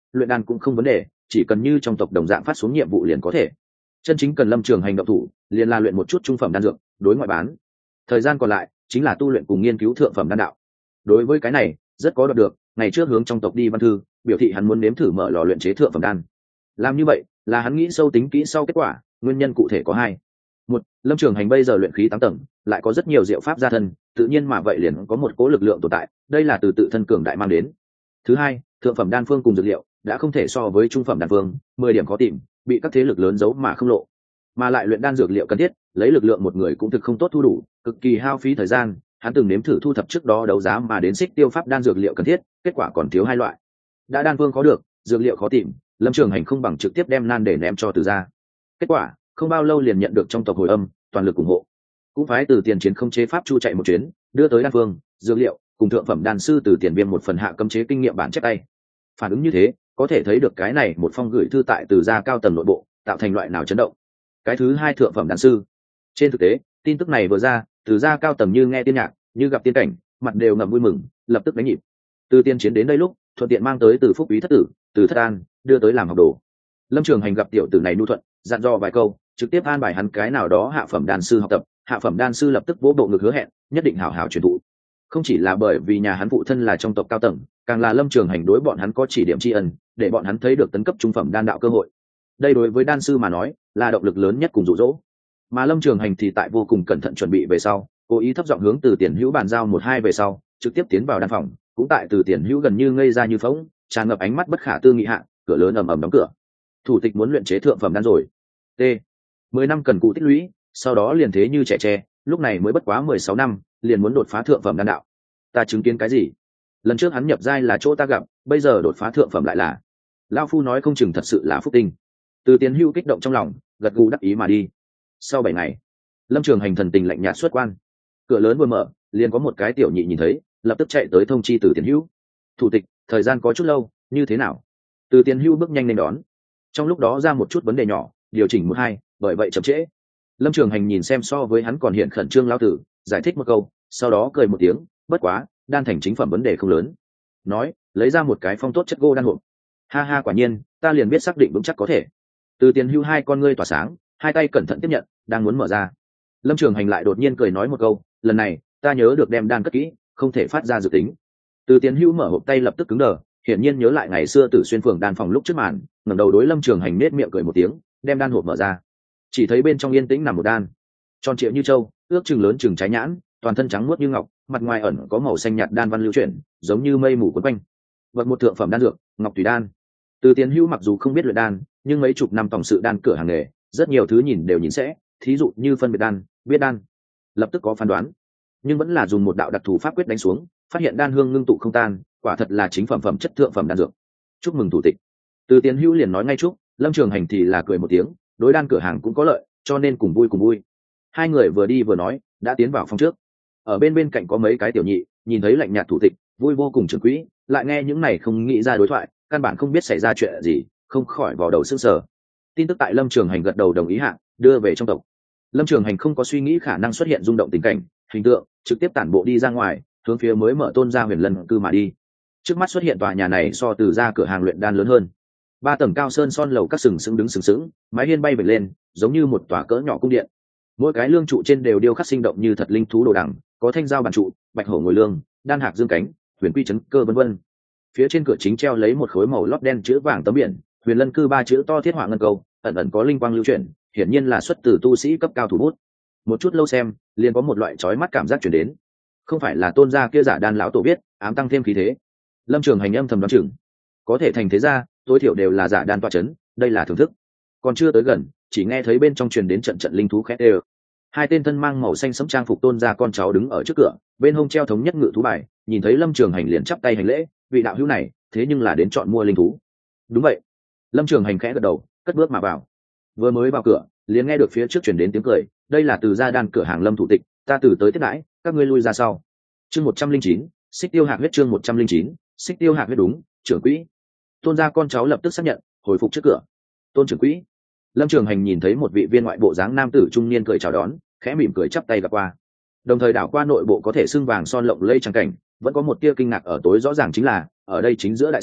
luyện đan cũng không vấn đề, chỉ cần như trong tộc đồng dạng phát xuống nhiệm vụ liền có thể. Chân chính cần Lâm Trường Hành động thủ liền là luyện một chút trung phẩm đan dược đối ngoại bán, thời gian còn lại chính là tu luyện cùng nghiên cứu thượng phẩm đan đạo. Đối với cái này rất có đoạt được, ngày trước hướng trong tộc đi văn thư biểu thị hắn muốn nếm thử mở lò luyện chế thượng phẩm đan. Làm như vậy là hắn nghĩ sâu tính kỹ sau kết quả, nguyên nhân cụ thể có hai. Một, Lâm Trường Hành bây giờ luyện khí tám tầng, lại có rất nhiều diệu pháp gia thân, tự nhiên mà vậy liền có một cố lực lượng tồn tại, đây là từ tự thân cường đại mang đến. Thứ hai, thượng phẩm đan phương cùng dược liệu đã không thể so với trung phẩm đan phương, mười điểm khó tìm, bị các thế lực lớn giấu mà không lộ. Mà lại luyện đan dược liệu cần thiết, lấy lực lượng một người cũng thực không tốt thu đủ, cực kỳ hao phí thời gian, hắn từng nếm thử thu thập trước đó đấu giá mà đến xích tiêu pháp đan dược liệu cần thiết, kết quả còn thiếu hai loại. Đã đan phương có được, dược liệu khó tìm, Lâm Trường Hành không bằng trực tiếp đem nan để ném cho Từ gia. Kết quả không bao lâu liền nhận được trong tộc hồi âm, toàn lực ủng hộ, cũng phái Từ Tiền Chiến không chế pháp chu chạy một chuyến, đưa tới đan phương, dược liệu cùng thượng phẩm đan sư Từ Tiền Viêm một phần hạ cấm chế kinh nghiệm bản chép tay. Phản ứng như thế có thể thấy được cái này một phong gửi thư tại Từ gia cao tầng nội bộ tạo thành loại nào chấn động. Cái thứ hai, thượng phẩm đan sư. Trên thực tế tin tức này vừa ra, Từ gia cao tầng như nghe tiên nhạc, như gặp tiên cảnh, mặt đều ngầm vui mừng, lập tức đánh nhịp. Từ Tiên Chiến đến đây lúc thuận tiện mang tới Từ Phúc Úy thất tử, Từ Thất An, đưa tới làm học đồ. Lâm Trường Hành gặp tiểu tử này nhu thuận, dặn dò vài câu, trực tiếp an bài hắn cái nào đó hạ phẩm đan sư học tập. Hạ phẩm đan sư lập tức vỗ bộ ngực hứa hẹn nhất định hảo hảo truyền thụ. Không chỉ là bởi vì nhà hắn phụ thân là trong tộc cao tầng, càng là Lâm Trường Hành đối bọn hắn có chỉ điểm tri ân, để bọn hắn thấy được tấn cấp trung phẩm đan đạo cơ hội. Đây đối với đan sư mà nói là động lực lớn nhất cùng dụ dỗ. Mà Lâm Trường Hành thì tại vô cùng cẩn thận chuẩn bị về sau, cố ý thấp giọng hướng Từ Tiền Hữu bàn giao một hai về sau, trực tiếp tiến vào đan phòng, cũng tại Từ Tiền Hữu gần như ngây ra như phỗng, tràn ngập ánh mắt bất khả tư nghị hạ, cửa lớn ầm ầm đóng cửa. Thủ tịch muốn luyện chế thượng phẩm đan rồi. T. Mười năm cần cù tích lũy, sau đó liền thế như trẻ tre, lúc này mới bất quá mười sáu năm, liền muốn đột phá thượng phẩm đan đạo. Ta chứng kiến cái gì? Lần trước hắn nhập giai là chỗ ta gặp, bây giờ đột phá thượng phẩm lại là. Lão phu nói không chừng thật sự là phúc tinh. Từ Tiền Hữu kích động trong lòng, gật gù đắc ý mà đi. Sau bảy ngày, Lâm Trường Hành thần tình lạnh nhạt xuất quan. Cửa lớn vừa mở, liền có một cái tiểu nhị nhìn thấy, lập tức chạy tới thông chi Từ Tiền Hữu. Thủ tịch, thời gian có chút lâu, như thế nào? Từ Tiền Hữu bước nhanh lên đón. Trong lúc đó ra một chút vấn đề nhỏ, điều chỉnh một hai, bởi vậy chậm trễ. Lâm Trường Hành nhìn xem so với hắn còn hiện khẩn trương lão tử, giải thích một câu, sau đó cười một tiếng, bất quá, đan thành chính phẩm vấn đề không lớn. Nói, lấy ra một cái phong tốt chất gỗ đan hộp. Ha ha, quả nhiên, ta liền biết xác định vững chắc có thể. Từ Tiền Hữu hai con ngươi tỏa sáng, hai tay cẩn thận tiếp nhận, đang muốn mở ra. Lâm Trường Hành lại đột nhiên cười nói một câu, lần này ta nhớ được đem đan cất kỹ, không thể phát ra dự tính. Từ Tiền Hữu mở hộp tay lập tức cứng đờ, hiển nhiên nhớ lại ngày xưa Tử Xuyên phường đan phòng lúc trước màn, ngẩng đầu đối Lâm Trường Hành nết miệng cười một tiếng, đem đan hộp mở ra. Chỉ thấy bên trong yên tĩnh nằm một đan, tròn trịa như trâu, ước chừng lớn chừng trái nhãn, toàn thân trắng muốt như ngọc, mặt ngoài ẩn có màu xanh nhạt đan văn lưu chuyển, giống như mây mù quấn quanh. Vật một thượng phẩm đan dược, Ngọc Tùy đan. Từ Tiền Hữu mặc dù không biết luyện đan, nhưng mấy chục năm tổng sự đan cửa hàng nghề, rất nhiều thứ nhìn đều nhìn sẽ, thí dụ như phân biệt đan, biết đan, lập tức có phán đoán. Nhưng vẫn là dùng một đạo đặc thù pháp quyết đánh xuống, phát hiện đan hương ngưng tụ không tan, quả thật là chính phẩm phẩm chất thượng phẩm đan dược. Chúc mừng thủ tịch. Từ Tiền Hữu liền nói ngay chúc, Lâm Trường Hành thì là cười một tiếng, đối đan cửa hàng cũng có lợi, cho nên cùng vui cùng vui. Hai người vừa đi vừa nói, đã tiến vào phòng trước. Ở bên bên cạnh có mấy cái tiểu nhị, nhìn thấy lạnh nhạt thủ tịch, vui vô cùng trưởng quỹ, lại nghe những này không nghĩ ra đối thoại, căn bản không biết xảy ra chuyện gì, không khỏi vào đầu sững sờ. Tin tức tại Lâm Trường Hành gật đầu đồng ý hạ, đưa về trong tộc. Lâm Trường Hành không có suy nghĩ khả năng xuất hiện rung động tình cảnh, hình tượng, trực tiếp tản bộ đi ra ngoài, hướng phía mới mở Tôn gia Huyền Lân cư mà đi. Trước mắt xuất hiện tòa nhà này so Từ gia cửa hàng luyện đan lớn hơn, ba tầng cao sơn son lầu các sừng sững đứng sừng sững, mái hiên bay vệt lên, giống như một tòa cỡ nhỏ cung điện. Mỗi cái lương trụ trên đều điêu khắc sinh động như thật linh thú đồ đằng, có thanh giao bàn trụ, bạch hổ ngồi lương, đan hạc dương cánh, huyền quy chấn cơ vân vân. Phía trên cửa chính treo lấy một khối màu lót đen chữ vàng tấm biển, Huyền Lân cư ba chữ to thiết họa ngân câu, ẩn ẩn có linh quang lưu chuyển, hiển nhiên là xuất từ tu sĩ cấp cao thủ bút. Một chút lâu xem, liền có một loại chói mắt cảm giác truyền đến. Không phải là Tôn gia kia giả đan lão tổ biết, ám tăng thêm khí thế. Lâm Trường Hành âm thầm đoán chừng, có thể thành thế gia, tối thiểu đều là giả đan tọa chấn, đây là thưởng thức. Còn chưa tới gần, chỉ nghe thấy bên trong truyền đến trận trận linh thú khét đều. Hai tên thân mang màu xanh sẫm trang phục Tôn gia con cháu đứng ở trước cửa, bên hông treo thống nhất ngự thú bài, nhìn thấy Lâm Trường Hành liền chắp tay hành lễ, vị đạo hữu này, thế nhưng là đến chọn mua linh thú. Đúng vậy. Lâm Trường Hành khẽ gật đầu, cất bước mà vào. Vừa mới vào cửa, liền nghe được phía trước truyền đến tiếng cười, đây là Từ gia đan cửa hàng Lâm thủ tịch, ta từ tới tiếp đãi, các ngươi lui ra sau. Chương một trăm linh chín, Xích Tiêu Hạc huyết chương một trăm linh chín, Xích Tiêu Hạc huyết đúng, trưởng quỹ. Tôn gia con cháu lập tức xác nhận, hồi phục trước cửa. Tôn trưởng quỹ. Lâm Trường Hành nhìn thấy một vị viên ngoại bộ dáng nam tử trung niên cười chào đón, khẽ mỉm cười chắp tay gặp qua. Đồng thời đảo qua nội bộ có thể xưng vàng son lộng lẫy trang cảnh, vẫn có một tia kinh ngạc ở tối rõ ràng chính là, ở đây chính giữa đại sảnh,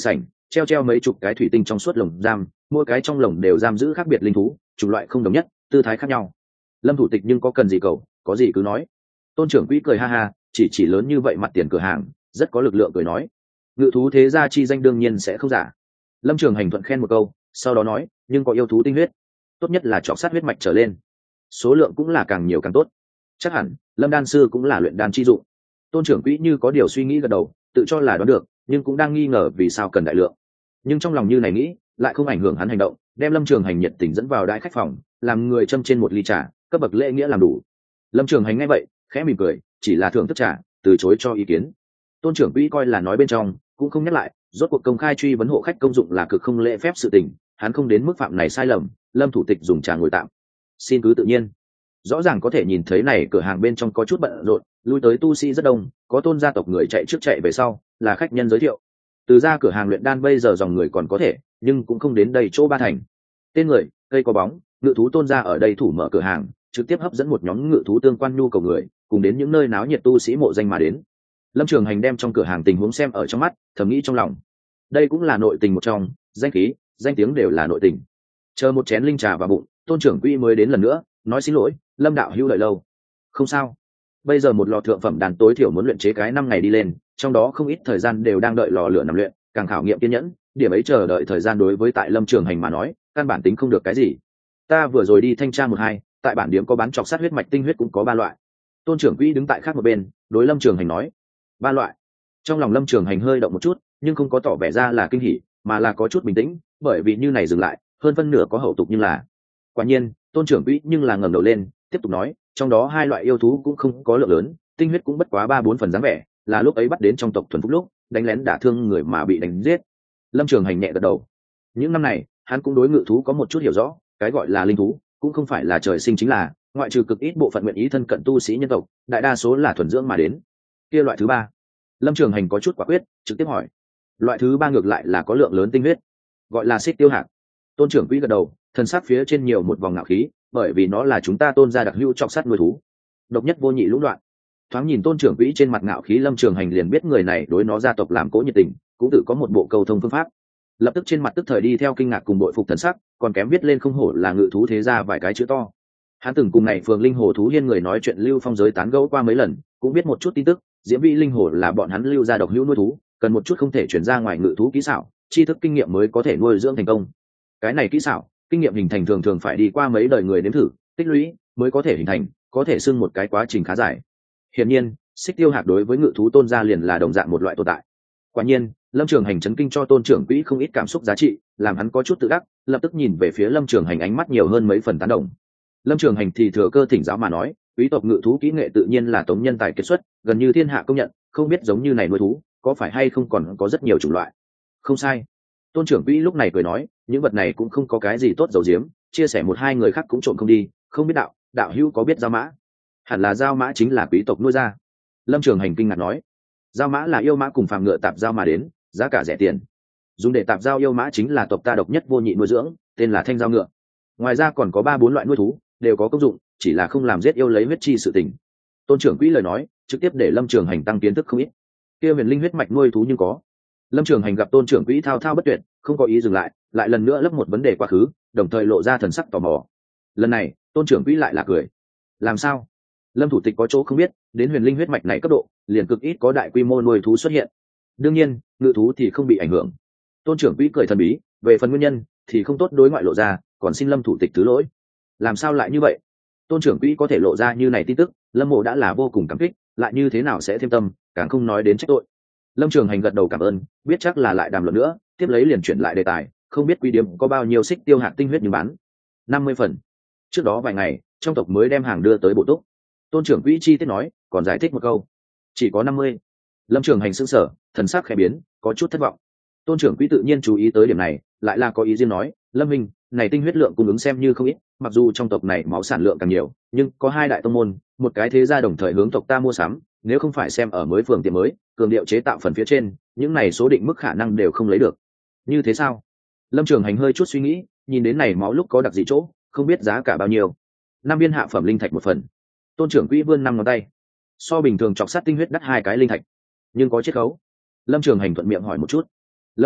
treo treo mấy chục cái thủy tinh trong suốt lồng giam, mỗi cái trong lồng đều giam giữ khác biệt linh thú, chủng loại không đồng nhất, tư thái khác nhau. Lâm thủ tịch nhưng có cần gì cầu, có gì cứ nói. Tôn trưởng quỹ cười ha ha, chỉ chỉ lớn như vậy mặt tiền cửa hàng, rất có lực lượng cười nói. Ngự thú thế gia chi danh đương nhiên sẽ không giả. Lâm Trường Hành thuận khen một câu, sau đó nói, nhưng có yêu thú tinh huyết, tốt nhất là chọc sát huyết mạch trở lên, số lượng cũng là càng nhiều càng tốt. Chắc hẳn Lâm đan sư cũng là luyện đan chi dụng. Tôn trưởng quỹ như có điều suy nghĩ gật đầu, tự cho là đoán được, nhưng cũng đang nghi ngờ vì sao cần đại lượng. Nhưng trong lòng như này nghĩ, lại không ảnh hưởng hắn hành động, đem Lâm Trường Hành nhiệt tình dẫn vào đại khách phòng, làm người châm trên một ly trà, cấp bậc lễ nghĩa làm đủ. Lâm Trường Hành nghe vậy, khẽ mỉm cười, chỉ là thưởng thức trà, từ chối cho ý kiến. Tôn trưởng quỹ coi là nói bên trong, cũng không nhắc lại, rốt cuộc công khai truy vấn hộ khách công dụng là cực không lễ phép sự tình, hắn không đến mức phạm này sai lầm. Lâm thủ tịch dùng trà ngồi tạm, xin cứ tự nhiên. Rõ ràng có thể nhìn thấy này cửa hàng bên trong có chút bận rộn, lui tới tu sĩ rất đông, có Tôn gia tộc người chạy trước chạy về sau, là khách nhân giới thiệu. Từ ra cửa hàng luyện đan bây giờ dòng người còn có thể, nhưng cũng không đến đầy chỗ ba thành. Tên người, cây có bóng, ngự thú Tôn gia ở đây thủ mở cửa hàng, trực tiếp hấp dẫn một nhóm ngự thú tương quan nhu cầu người, cùng đến những nơi náo nhiệt tu sĩ mộ danh mà đến. Lâm Trường Hành đem trong cửa hàng tình huống xem ở trong mắt, thầm nghĩ trong lòng, đây cũng là nội tình một trong, danh khí, danh tiếng đều là nội tình. Chờ một chén linh trà vào bụng, Tôn trưởng quỹ mới đến lần nữa, nói xin lỗi, Lâm đạo hữu đợi lâu. Không sao, bây giờ một lò thượng phẩm đàn tối thiểu muốn luyện chế cái năm ngày đi lên, trong đó không ít thời gian đều đang đợi lò lửa nằm luyện, càng khảo nghiệm kiên nhẫn, điểm ấy chờ đợi thời gian đối với tại Lâm Trường Hành mà nói, căn bản tính không được cái gì. Ta vừa rồi đi thanh tra một hai, tại bản điểm có bán chọc sát huyết mạch tinh huyết cũng có ba loại. Tôn trưởng quỹ đứng tại khác một bên, đối Lâm Trường Hành nói, ba loại. Trong lòng Lâm Trường Hành hơi động một chút, nhưng không có tỏ vẻ ra là kinh hỉ, mà là có chút bình tĩnh, bởi vì như này dừng lại, hơn phân nửa có hậu tục. Nhưng là quả nhiên, Tôn trưởng quỹ nhưng là ngẩng đầu lên, tiếp tục nói, trong đó hai loại yêu thú cũng không có lượng lớn, tinh huyết cũng bất quá ba bốn phần dáng vẻ, là lúc ấy bắt đến trong tộc thuần phúc lúc đánh lén đả thương người mà bị đánh giết. Lâm Trường Hành nhẹ gật đầu. Những năm này hắn cũng đối ngự thú có một chút hiểu rõ, cái gọi là linh thú cũng không phải là trời sinh chính là, ngoại trừ cực ít bộ phận nguyện ý thân cận tu sĩ nhân tộc, đại đa số là thuần dưỡng mà đến. Kia loại thứ ba? Lâm Trường Hành có chút quả quyết, trực tiếp hỏi. Loại thứ ba ngược lại là có lượng lớn tinh huyết, gọi là xích tiêu hạc. Tôn trưởng quỹ gật đầu, thân sắc phía trên nhiều một vòng ngạo khí, bởi vì nó là chúng ta Tôn gia đặc hữu trọng sát nuôi thú, độc nhất vô nhị lũng đoạn. Thoáng nhìn Tôn trưởng quỹ trên mặt ngạo khí, Lâm Trường Hành liền biết người này đối nó gia tộc làm cố nhiệt tình, cũng tự có một bộ cầu thông phương pháp. Lập tức trên mặt tức thời đi theo kinh ngạc cùng bội phục thần sắc, còn kém viết lên không hổ là ngự thú thế gia vài cái chữ to. Hắn từng cùng này phường linh hồ thú hiên người nói chuyện lưu phong giới tán gẫu qua mấy lần, cũng biết một chút tin tức. Diễm vĩ linh hồ là bọn hắn lưu gia độc hữu nuôi thú, cần một chút không thể chuyển ra ngoài ngự thú kỹ xảo, tri thức kinh nghiệm mới có thể nuôi dưỡng thành công. Cái này kỹ xảo kinh nghiệm hình thành thường thường phải đi qua mấy đời người nếm thử tích lũy mới có thể hình thành, có thể xưng một cái quá trình khá dài. Hiển nhiên xích tiêu hạc đối với ngự thú Tôn gia liền là đồng dạng một loại tồn tại. Quả nhiên Lâm Trường Hành chấn kinh cho Tôn trưởng quỹ không ít cảm xúc giá trị, làm hắn có chút tự đắc, lập tức nhìn về phía Lâm Trường Hành ánh mắt nhiều hơn mấy phần tán đồng. Lâm Trường Hành thì thừa cơ thỉnh giáo mà nói, quý tộc ngự thú kỹ nghệ tự nhiên là tống nhân tài kiệt xuất, gần như thiên hạ công nhận, không biết giống như này nuôi thú có phải hay không còn có rất nhiều chủng loại. Không sai. Tôn trưởng quỹ lúc này cười nói, những vật này cũng không có cái gì tốt dầu diếm, chia sẻ một hai người khác cũng trộm không đi. Không biết đạo đạo hữu có biết giao mã? Hẳn là giao mã chính là quý tộc nuôi ra. Lâm Trường Hành kinh ngạc nói, giao mã là yêu mã cùng phàm ngựa tạp giao mà đến, giá cả rẻ tiền. Dùng để tạp giao yêu mã chính là tộc ta độc nhất vô nhị nuôi dưỡng, tên là thanh giao ngựa. Ngoài ra còn có ba bốn loại nuôi thú, đều có công dụng, chỉ là không làm giết yêu lấy huyết chi sự tình. Tôn trưởng quỹ lời nói trực tiếp để Lâm Trường Hành tăng kiến thức không ít. Kia huyền linh huyết mạch nuôi thú nhưng có. Lâm Trường Hành gặp Tôn trưởng quỹ thao thao bất tuyệt, không có ý dừng lại, lại lần nữa lấp một vấn đề quá khứ, đồng thời lộ ra thần sắc tò mò. Lần này Tôn trưởng quỹ lại là cười. Làm sao? Lâm thủ tịch có chỗ không biết, đến huyền linh huyết mạch này cấp độ liền cực ít có đại quy mô nuôi thú xuất hiện. Đương nhiên ngự thú thì không bị ảnh hưởng. Tôn trưởng quỹ cười thần bí, về phần nguyên nhân thì không tốt đối ngoại lộ ra, còn xin Lâm thủ tịch thứ lỗi. Làm sao lại như vậy? Tôn trưởng quỹ có thể lộ ra như này tin tức, Lâm mộ đã là vô cùng cảm kích, lại như thế nào sẽ thêm tâm, càng không nói đến trách tội. Lâm Trường Hành gật đầu cảm ơn, biết chắc là lại đàm luận nữa, tiếp lấy liền chuyển lại đề tài, không biết quý điếm có bao nhiêu xích tiêu hạt tinh huyết nhưng bán. Năm mươi phần. Trước đó vài ngày trong tộc mới đem hàng đưa tới bộ túc. Tôn trưởng quỹ chi tiết nói, còn giải thích một câu, chỉ có năm mươi. Lâm Trường Hành sững sờ, thần sắc khẽ biến, có chút thất vọng. Tôn trưởng quỹ tự nhiên chú ý tới điểm này, lại là có ý riêng nói, Lâm minh, này tinh huyết lượng cung ứng xem như không ít, mặc dù trong tộc này máu sản lượng càng nhiều, nhưng có hai đại tông môn, một cái thế gia đồng thời hướng tộc ta mua sắm, nếu không phải xem ở mới phường tiệm mới cường điệu chế tạo phần phía trên, những này số định mức khả năng đều không lấy được. Như thế sao? Lâm Trường Hành hơi chút suy nghĩ, nhìn đến này máu lúc có đặc gì chỗ, không biết giá cả bao nhiêu. Năm viên hạ phẩm linh thạch một phần. Tôn trưởng quỹ vươn năm ngón tay, so bình thường chọc sát tinh huyết đắt hai cái linh thạch, nhưng có chiết khấu. Lâm Trường Hành thuận miệng hỏi một chút. Lâm thủ tịch,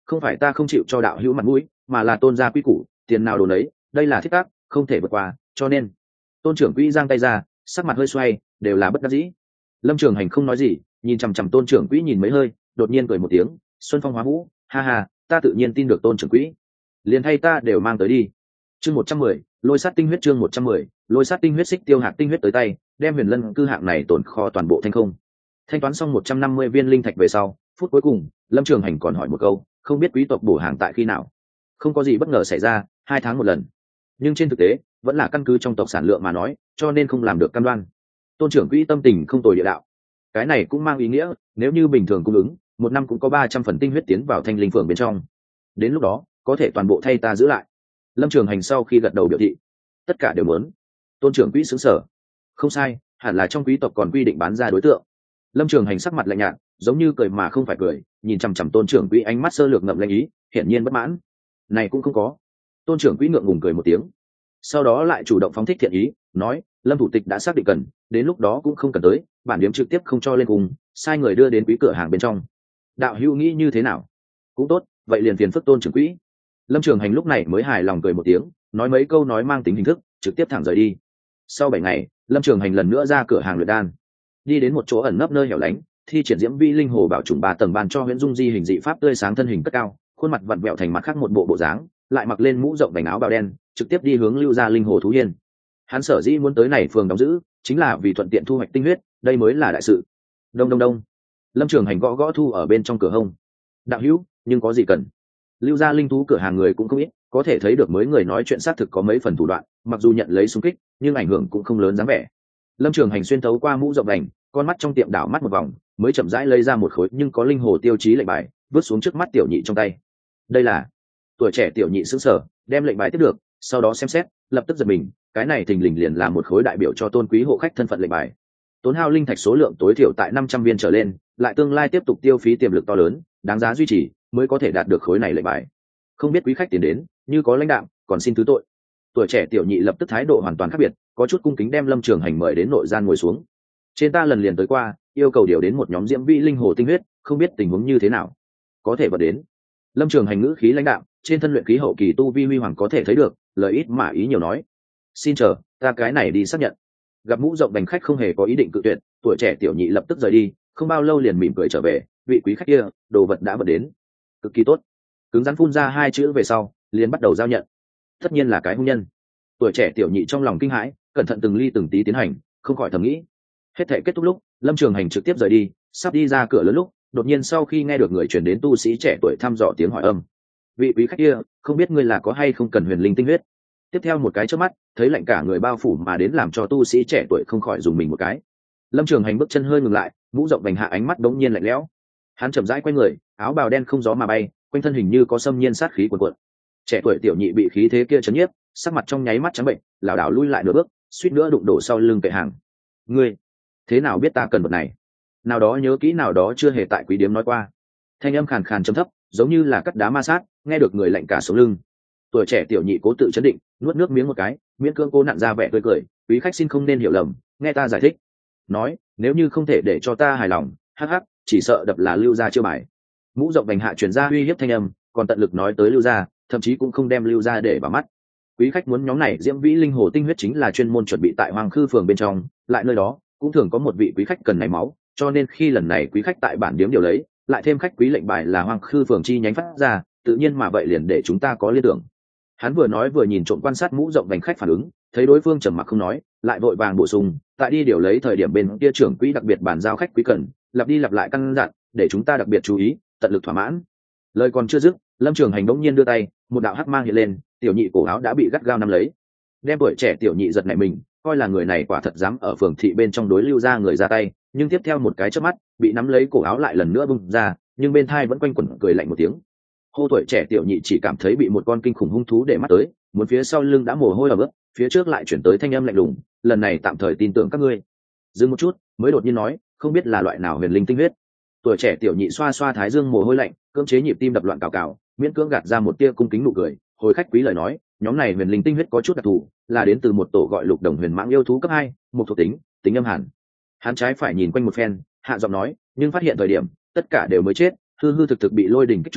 không phải ta không chịu cho đạo hữu mặt mũi, mà là tôn gia quy củ, tiền nào đồ đấy, đây là thiết tác, không thể vượt qua, cho nên tôn trưởng quỹ giang tay ra, sắc mặt hơi xoay, đều là bất đắc dĩ. Lâm Trường Hành không nói gì, nhìn chằm chằm tôn trưởng quỹ nhìn mấy hơi, đột nhiên cười một tiếng, xuân phong hóa vũ, ha ha, ta tự nhiên tin được tôn trưởng quỹ, liền thay ta đều mang tới đi. Chương một trăm mười, lôi sát tinh huyết. Chương một trăm mười, lôi sát tinh huyết. Xích tiêu hạt tinh huyết tới tay, đem huyền lân cư hạng này tổn kho toàn bộ thanh không. Thanh toán xong một trăm năm mươi viên linh thạch về sau, phút cuối cùng, Lâm Trường Hành còn hỏi một câu, không biết quý tộc bổ hàng tại khi nào. Không có gì bất ngờ xảy ra, hai tháng một lần, nhưng trên thực tế vẫn là căn cứ trong tộc sản lượng mà nói, cho nên không làm được cam đoan. Tôn trưởng quỹ tâm tình không tồi địa đạo, cái này cũng mang ý nghĩa nếu như bình thường cung ứng, một năm cũng có ba trăm phần tinh huyết tiến vào thanh linh phường bên trong, đến lúc đó có thể toàn bộ thay ta giữ lại. Lâm Trường Hành sau khi gật đầu biểu thị tất cả đều muốn. Tôn trưởng quỹ xứng sở, không sai, hẳn là trong quý tộc còn quy định bán ra đối tượng. Lâm Trường Hành sắc mặt lạnh nhạt, giống như cười mà không phải cười, nhìn chằm chằm tôn trưởng quỹ ánh mắt sơ lược ngậm lạnh ý, hiển nhiên bất mãn. Này cũng không có. Tôn trưởng quỹ ngượng ngùng cười một tiếng, sau đó lại chủ động phóng thích thiện ý, nói Lâm thủ tịch đã xác định cần, đến lúc đó cũng không cần tới, bản điếm trực tiếp không cho lên cùng, sai người đưa đến quý cửa hàng bên trong. Đạo hữu nghĩ như thế nào? Cũng tốt, vậy liền phiền phức tôn trưởng quỹ. Lâm Trường Hành lúc này mới hài lòng cười một tiếng, nói mấy câu nói mang tính hình thức, trực tiếp thẳng rời đi. Sau bảy ngày, Lâm Trường Hành lần nữa ra cửa hàng luyện đan, đi đến một chỗ ẩn nấp nơi hẻo lánh, thi triển diễm vi linh hồ bảo trùng ba tầng ban cho huyễn dung di hình dị pháp tươi sáng thân hình cất cao, khuôn mặt vặn vẹo thành mặt khác một bộ bộ dáng, lại mặc lên mũ rộng vành áo bào đen, trực tiếp đi hướng lưu gia linh hồ thú hiên. Hắn sở dĩ muốn tới này phường đóng giữ, chính là vì thuận tiện thu hoạch tinh huyết, đây mới là đại sự. Đông đông đông. Lâm Trường Hành gõ gõ thu ở bên trong cửa hông. Đạo hữu, nhưng có gì cần? Lưu gia linh thú cửa hàng người cũng không ít, có thể thấy được mới người nói chuyện xác thực có mấy phần thủ đoạn, mặc dù nhận lấy xung kích, nhưng ảnh hưởng cũng không lớn dáng vẻ. Lâm Trường Hành xuyên thấu qua mũ rộng vành, con mắt trong tiệm đảo mắt một vòng, mới chậm rãi lấy ra một khối nhưng có linh hồ tiêu chí lệnh bài, vứt xuống trước mắt tiểu nhị trong tay. Đây là. Tuổi trẻ tiểu nhị sững sờ, đem lệnh bài tiếp được, sau đó xem xét, lập tức giật mình, cái này thình lình liền là một khối đại biểu cho tôn quý hộ khách thân phận lệnh bài. Tốn hao linh thạch số lượng tối thiểu tại năm trăm viên trở lên, lại tương lai tiếp tục tiêu phí tiềm lực to lớn, đáng giá duy trì, mới có thể đạt được khối này lệnh bài. Không biết quý khách tiền đến, như có lãnh đạm, còn xin thứ tội. Tuổi trẻ tiểu nhị lập tức thái độ hoàn toàn khác biệt, có chút cung kính đem Lâm Trường Hành mời đến nội gian ngồi xuống. Trên ta lần liền tới qua, yêu cầu điều đến một nhóm diễm vi linh hồ tinh huyết, không biết tình huống như thế nào, có thể vật đến. Lâm Trường Hành ngữ khí lãnh đạm, trên thân luyện khí hậu kỳ tu vi huy hoàng có thể thấy được, lời ít mà ý nhiều nói. Xin chờ, ta cái này đi xác nhận. Gặp mũ rộng bành khách không hề có ý định cự tuyệt, tuổi trẻ tiểu nhị lập tức rời đi, không bao lâu liền mỉm cười trở về, vị quý khách kia, đồ vật đã vật đến, cực kỳ tốt. Cứng rắn phun ra hai chữ về sau, liền bắt đầu giao nhận. Tất nhiên là cái hung nhân. Tuổi trẻ tiểu nhị trong lòng kinh hãi, cẩn thận từng ly từng tí tiến hành, không khỏi thầm nghĩ. Hết thể kết thúc lúc, Lâm Trường Hành trực tiếp rời đi, sắp đi ra cửa lớn lúc, đột nhiên sau khi nghe được người truyền đến tu sĩ trẻ tuổi thăm dò tiếng hỏi âm. Vị quý khách kia, không biết ngươi là có hay không cần huyền linh tinh huyết? Tiếp theo một cái chớp mắt, thấy lạnh cả người bao phủ mà đến làm cho tu sĩ trẻ tuổi không khỏi dùng mình một cái. Lâm Trường Hành bước chân hơi ngừng lại, mũ rộng vành hạ ánh mắt đống nhiên lạnh lẽo. Hắn chậm rãi quay người, áo bào đen không gió mà bay, quanh thân hình như có xâm nhiên sát khí cuồn cuộn. Trẻ tuổi tiểu nhị bị khí thế kia chấn nhiếp, sắc mặt trong nháy mắt trắng bệnh, lảo đảo lui lại nửa bước, suýt nữa đụng đổ sau lưng kệ hàng. Ngươi, thế nào biết ta cần vật này? Nào đó nhớ kỹ nào đó chưa hề tại quý điếm nói qua. Thanh âm khàn khàn trầm thấp, giống như là cắt đá ma sát, nghe được người lạnh cả sống lưng. Tuổi trẻ tiểu nhị cố tự chấn định, nuốt nước miếng một cái, miễn cưỡng cố nặn ra vẻ tươi cười, quý khách xin không nên hiểu lầm, nghe ta giải thích. Nói, nếu như không thể để cho ta hài lòng, hắc hắc, chỉ sợ đập là lưu gia chiêu bài. Mũ rộng vành hạ truyền ra uy hiếp thanh âm, còn tận lực nói tới lưu gia, thậm chí cũng không đem lưu gia để vào mắt. Quý khách muốn nhóm này diễm vĩ linh hồ tinh huyết chính là chuyên môn chuẩn bị tại Hoàng Khư phường bên trong, lại nơi đó cũng thường có một vị quý khách cần này máu, cho nên khi lần này quý khách tại bản điếm điều lấy, lại thêm khách quý lệnh bài là Hoàng Khư phường chi nhánh phát ra, tự nhiên mà vậy liền để chúng ta có liên tưởng. Hắn vừa nói vừa nhìn trộm quan sát mũ rộng vành khách phản ứng, thấy đối phương trầm mặc không nói, lại vội vàng bổ sung, tại đi điều lấy thời điểm bên kia trưởng quỹ đặc biệt bàn giao khách quý cần, lặp đi lặp lại căn dặn, để chúng ta đặc biệt chú ý, tận lực thỏa mãn. Lời còn chưa dứt, Lâm Trường Hành bỗng nhiên đưa tay, một đạo hắc mang hiện lên, tiểu nhị cổ áo đã bị gắt gao nắm lấy. Đem tuổi trẻ tiểu nhị giật nảy mình, coi là người này quả thật dám ở phường thị bên trong đối lưu ra người ra tay, nhưng tiếp theo một cái chớp mắt, bị nắm lấy cổ áo lại lần nữa bung ra, nhưng bên thai vẫn quanh quẩn cười lạnh một tiếng. Hô tuổi trẻ tiểu nhị chỉ cảm thấy bị một con kinh khủng hung thú để mắt tới, muốn phía sau lưng đã mồ hôi ẩm ướt, phía trước lại chuyển tới thanh âm lạnh lùng, lần này tạm thời tin tưởng các ngươi. Dừng một chút, mới đột nhiên nói, không biết là loại nào huyền linh tinh huyết. Tuổi trẻ tiểu nhị xoa xoa thái dương mồ hôi lạnh, cưỡng chế nhịp tim đập loạn cào cào, miễn cưỡng gạt ra một tia cung kính nụ cười, hồi khách quý lời nói, nhóm này huyền linh tinh huyết có chút đặc thù, là đến từ một tổ gọi lục đồng huyền mãng yêu thú cấp hai, một thuộc tính, tính âm hàn. Hắn trái phải nhìn quanh một phen, hạ giọng nói, nhưng phát hiện thời điểm, tất cả đều mới chết, hư hư thực thực bị lôi đỉnh kích chúng,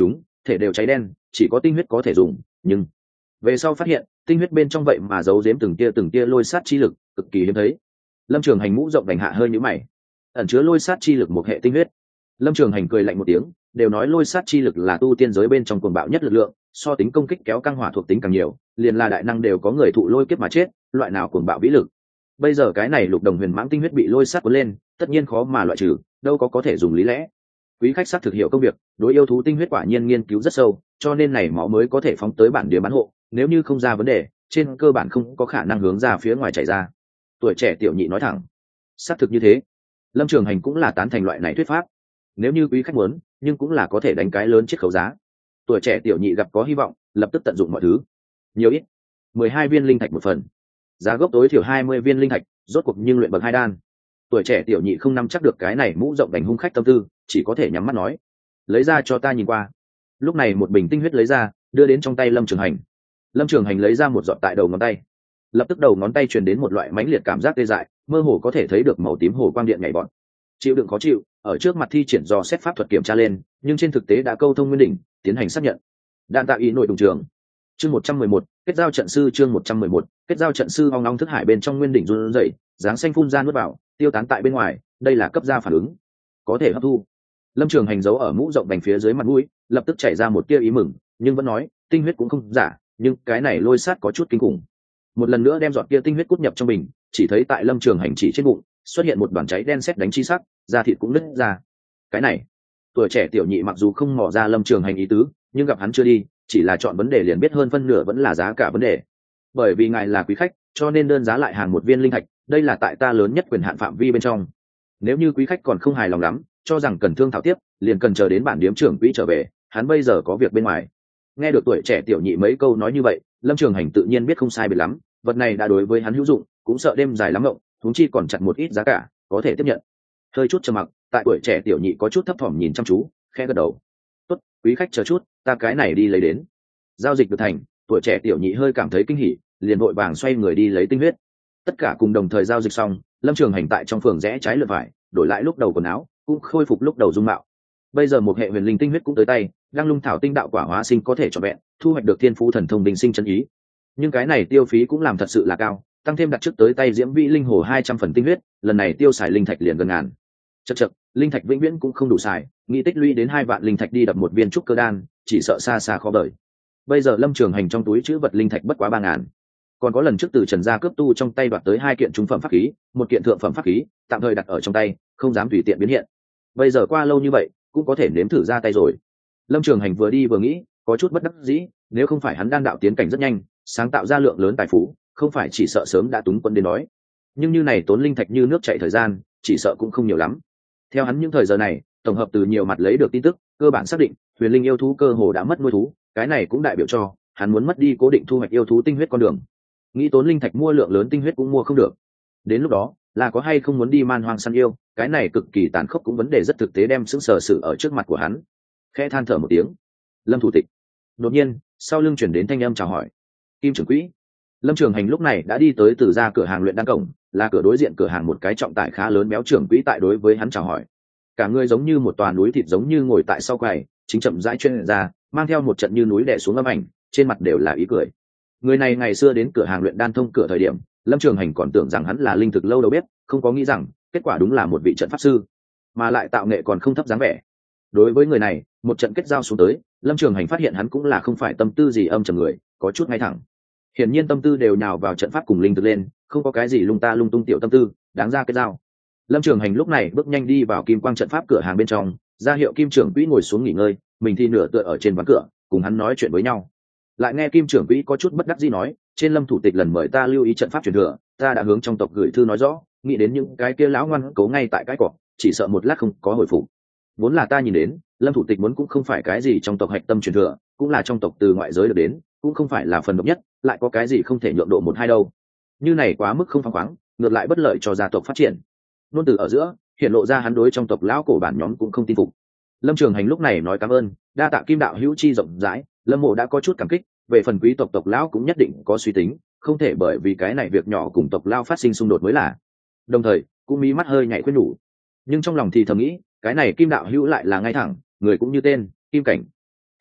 thể đều cháy đen, chỉ có tinh huyết có thể dùng, nhưng về sau phát hiện tinh huyết bên trong vậy mà giấu giếm từng tia từng tia lôi sát chi lực, cực kỳ hiếm thấy. Lâm Trường Hành mũ rộng đành hạ hơi nhíu mày, ẩn chứa lôi sát chi lực một hệ tinh huyết. Lâm Trường Hành cười lạnh một tiếng, đều nói lôi sát chi lực là tu tiên giới bên trong cuồng bạo nhất lực lượng, so tính công kích kéo căng hỏa thuộc tính càng nhiều, liền là đại năng đều có người thụ lôi kiếp mà chết, loại nào cuồng bạo vĩ lực. Bây giờ cái này lục đồng huyền mãng tinh huyết bị lôi sát cuốn lên, tất nhiên khó mà loại trừ, đâu có có thể dùng lý lẽ. Quý khách sát thực hiểu công việc, đối yêu thú tinh huyết quả nhiên nghiên cứu rất sâu, cho nên này máu mới có thể phóng tới bản địa bán hộ, nếu như không ra vấn đề, trên cơ bản không có khả năng hướng ra phía ngoài chảy ra. Tuổi trẻ tiểu nhị nói thẳng, xác thực như thế. Lâm Trường Hành cũng là tán thành loại này thuyết pháp. Nếu như quý khách muốn, nhưng cũng là có thể đánh cái lớn chiết khấu giá. Tuổi trẻ tiểu nhị gặp có hy vọng, lập tức tận dụng mọi thứ. Nhiều ít, mười hai viên linh thạch một phần, giá gốc tối thiểu hai mươi viên linh thạch, rốt cuộc nhưng luyện bậc hai đan. Tuổi trẻ tiểu nhị không nắm chắc được cái này mũ rộng đánh hung khách tâm tư, chỉ có thể nhắm mắt nói, lấy ra cho ta nhìn qua. Lúc này một bình tinh huyết lấy ra, đưa đến trong tay Lâm Trường Hành. Lâm Trường Hành lấy ra một giọt tại đầu ngón tay, lập tức đầu ngón tay truyền đến một loại mãnh liệt cảm giác tê dại, mơ hồ có thể thấy được màu tím hồ quang điện nhảy bọn. Chịu đựng khó chịu, ở trước mặt thi triển do xét pháp thuật kiểm tra lên, nhưng trên thực tế đã câu thông nguyên đỉnh, tiến hành xác nhận. Đạn tạo ý nội đồng trường. Chương một trăm mười một, kết giao trận sư. Chương một trăm mười một, kết giao trận sư. Ong ong thức hải bên trong nguyên đỉnh run rẩy, dáng xanh phun ra nuốt vào, tiêu tán tại bên ngoài, đây là cấp ra phản ứng, có thể hấp thu. Lâm Trường Hành giấu ở mũ rộng bành phía dưới mặt mũi, lập tức chảy ra một tia ý mừng, nhưng vẫn nói, tinh huyết cũng không giả, nhưng cái này lôi sát có chút kinh khủng. Một lần nữa đem giọt kia tinh huyết cút nhập trong bình, chỉ thấy tại Lâm Trường Hành chỉ trên bụng xuất hiện một đoàn cháy đen sét đánh chi sắc, da thịt cũng nứt ra. Cái này, tuổi trẻ tiểu nhị mặc dù không mò ra Lâm Trường Hành ý tứ, nhưng gặp hắn chưa đi, chỉ là chọn vấn đề liền biết hơn phân nửa vẫn là giá cả vấn đề. Bởi vì ngài là quý khách, cho nên đơn giá lại hàng một viên linh thạch, đây là tại ta lớn nhất quyền hạn phạm vi bên trong. Nếu như quý khách còn không hài lòng lắm, cho rằng cần thương thảo tiếp, liền cần chờ đến bản điếm trưởng quỹ trở về, hắn bây giờ có việc bên ngoài. Nghe được tuổi trẻ tiểu nhị mấy câu nói như vậy, Lâm Trường Hành tự nhiên biết không sai biệt lắm, vật này đã đối với hắn hữu dụng, cũng sợ đêm dài lắm ngộng, huống chi còn chặt một ít giá cả, có thể tiếp nhận. Hơi chút trầm mặc, tại tuổi trẻ tiểu nhị có chút thấp thỏm nhìn chăm chú, khẽ gật đầu. "Tốt, quý khách chờ chút, ta cái này đi lấy đến." Giao dịch được thành, tuổi trẻ tiểu nhị hơi cảm thấy kinh hỉ, liền vội vàng xoay người đi lấy tinh huyết. Tất cả cùng đồng thời giao dịch xong, Lâm Trường Hành tại trong phường rẽ trái lượt phải, đổi lại lúc đầu quần áo, cũng khôi phục lúc đầu dung mạo. Bây giờ một hệ huyền linh tinh huyết cũng tới tay, đang lung thảo tinh đạo quả hóa sinh có thể trọn vẹn, thu hoạch được thiên phú thần thông bình sinh chân ý. Nhưng cái này tiêu phí cũng làm thật sự là cao, tăng thêm đặt trước tới tay diễm vĩ linh hồ hai trăm phần tinh huyết, lần này tiêu xài linh thạch liền gần ngàn. Chậc chậc, linh thạch vĩnh viễn cũng không đủ xài, nghĩ tích lũy đến hai vạn linh thạch đi đập một viên trúc cơ đan, chỉ sợ xa xa khó đợi. Bây giờ Lâm Trường Hành trong túi trữ vật linh thạch bất quá ba ngàn, còn có lần trước từ Trần gia cướp tu trong tay đoạt tới hai kiện trung phẩm pháp khí, một kiện thượng phẩm pháp khí, tạm thời đặt ở trong tay, không dám tùy tiện biến hiện. Bây giờ qua lâu như vậy, cũng có thể nếm thử ra tay rồi. Lâm Trường Hành vừa đi vừa nghĩ, có chút bất đắc dĩ, nếu không phải hắn đan đạo tiến cảnh rất nhanh, sáng tạo ra lượng lớn tài phú, không phải chỉ sợ sớm đã túng quân đến nói. Nhưng như này tốn linh thạch như nước chảy thời gian, chỉ sợ cũng không nhiều lắm. Theo hắn những thời giờ này, tổng hợp từ nhiều mặt lấy được tin tức, cơ bản xác định, huyền linh yêu thú cơ hồ đã mất nuôi thú, cái này cũng đại biểu cho hắn muốn mất đi cố định thu hoạch yêu thú tinh huyết con đường. Nghĩ tốn linh thạch mua lượng lớn tinh huyết cũng mua không được. Đến lúc đó, là có hay không muốn đi man hoang săn yêu, cái này cực kỳ tàn khốc cũng vấn đề rất thực tế đem sững sờ sự ở trước mặt của hắn. Khẽ than thở một tiếng, Lâm thủ tịch. Đột nhiên, sau lưng chuyển đến thanh âm chào hỏi. Kim trưởng quỹ. Lâm Trường Hành lúc này đã đi tới từ ra cửa hàng luyện đan cổng, là cửa đối diện cửa hàng một cái trọng tải khá lớn béo trưởng quỹ tại đối với hắn chào hỏi. Cả người giống như một tòa núi thịt giống như ngồi tại sau quầy, chính chậm rãi chuyên ra, mang theo một trận như núi đè xuống âm ảnh, trên mặt đều là ý cười. Người này ngày xưa đến cửa hàng luyện đan thông cửa thời điểm, Lâm Trường Hành còn tưởng rằng hắn là linh thực lâu đâu biết, không có nghĩ rằng kết quả đúng là một vị trận pháp sư, mà lại tạo nghệ còn không thấp dáng vẻ. Đối với người này, một trận kết giao xuống tới, Lâm Trường Hành phát hiện hắn cũng là không phải tâm tư gì âm trầm người, có chút ngay thẳng. Hiển nhiên tâm tư đều nhào vào trận pháp cùng linh thực lên, không có cái gì lung ta lung tung tiểu tâm tư, đáng ra kết giao. Lâm Trường Hành lúc này bước nhanh đi vào kim quang trận pháp cửa hàng bên trong, ra hiệu Kim trưởng quỹ ngồi xuống nghỉ ngơi, mình thì nửa tựa ở trên ván cửa, cùng hắn nói chuyện với nhau. Lại nghe Kim trưởng quỹ có chút bất đắc dĩ nói, trên Lâm thủ tịch lần mời ta lưu ý trận pháp truyền thừa, ta đã hướng trong tộc gửi thư nói rõ, nghĩ đến những cái kia lão ngoan cố ngay tại cái cỏ, chỉ sợ một lát không có hồi phục. Vốn là ta nhìn đến, Lâm thủ tịch muốn cũng không phải cái gì trong tộc hạch tâm truyền thừa, cũng là trong tộc từ ngoại giới được đến, cũng không phải là phần độc nhất, lại có cái gì không thể nhượng độ một hai đâu. Như này quá mức không phăng khoáng, ngược lại bất lợi cho gia tộc phát triển. Nôn từ ở giữa, hiện lộ ra hắn đối trong tộc lão cổ bản nhóm cũng không tin phục. Lâm Trường Hành lúc này nói cảm ơn, đa tạ Kim đạo hữu chi rộng rãi, Lâm mộ đã có chút cảm kích, về phần quý tộc tộc lão cũng nhất định có suy tính, không thể bởi vì cái này việc nhỏ cùng tộc lão phát sinh xung đột mới là. Đồng thời, cũng mí mắt hơi nhảy khuyên nhủ, nhưng trong lòng thì thầm nghĩ, cái này Kim đạo hữu lại là ngay thẳng, người cũng như tên, Kim Cảnh. Hắc hắc,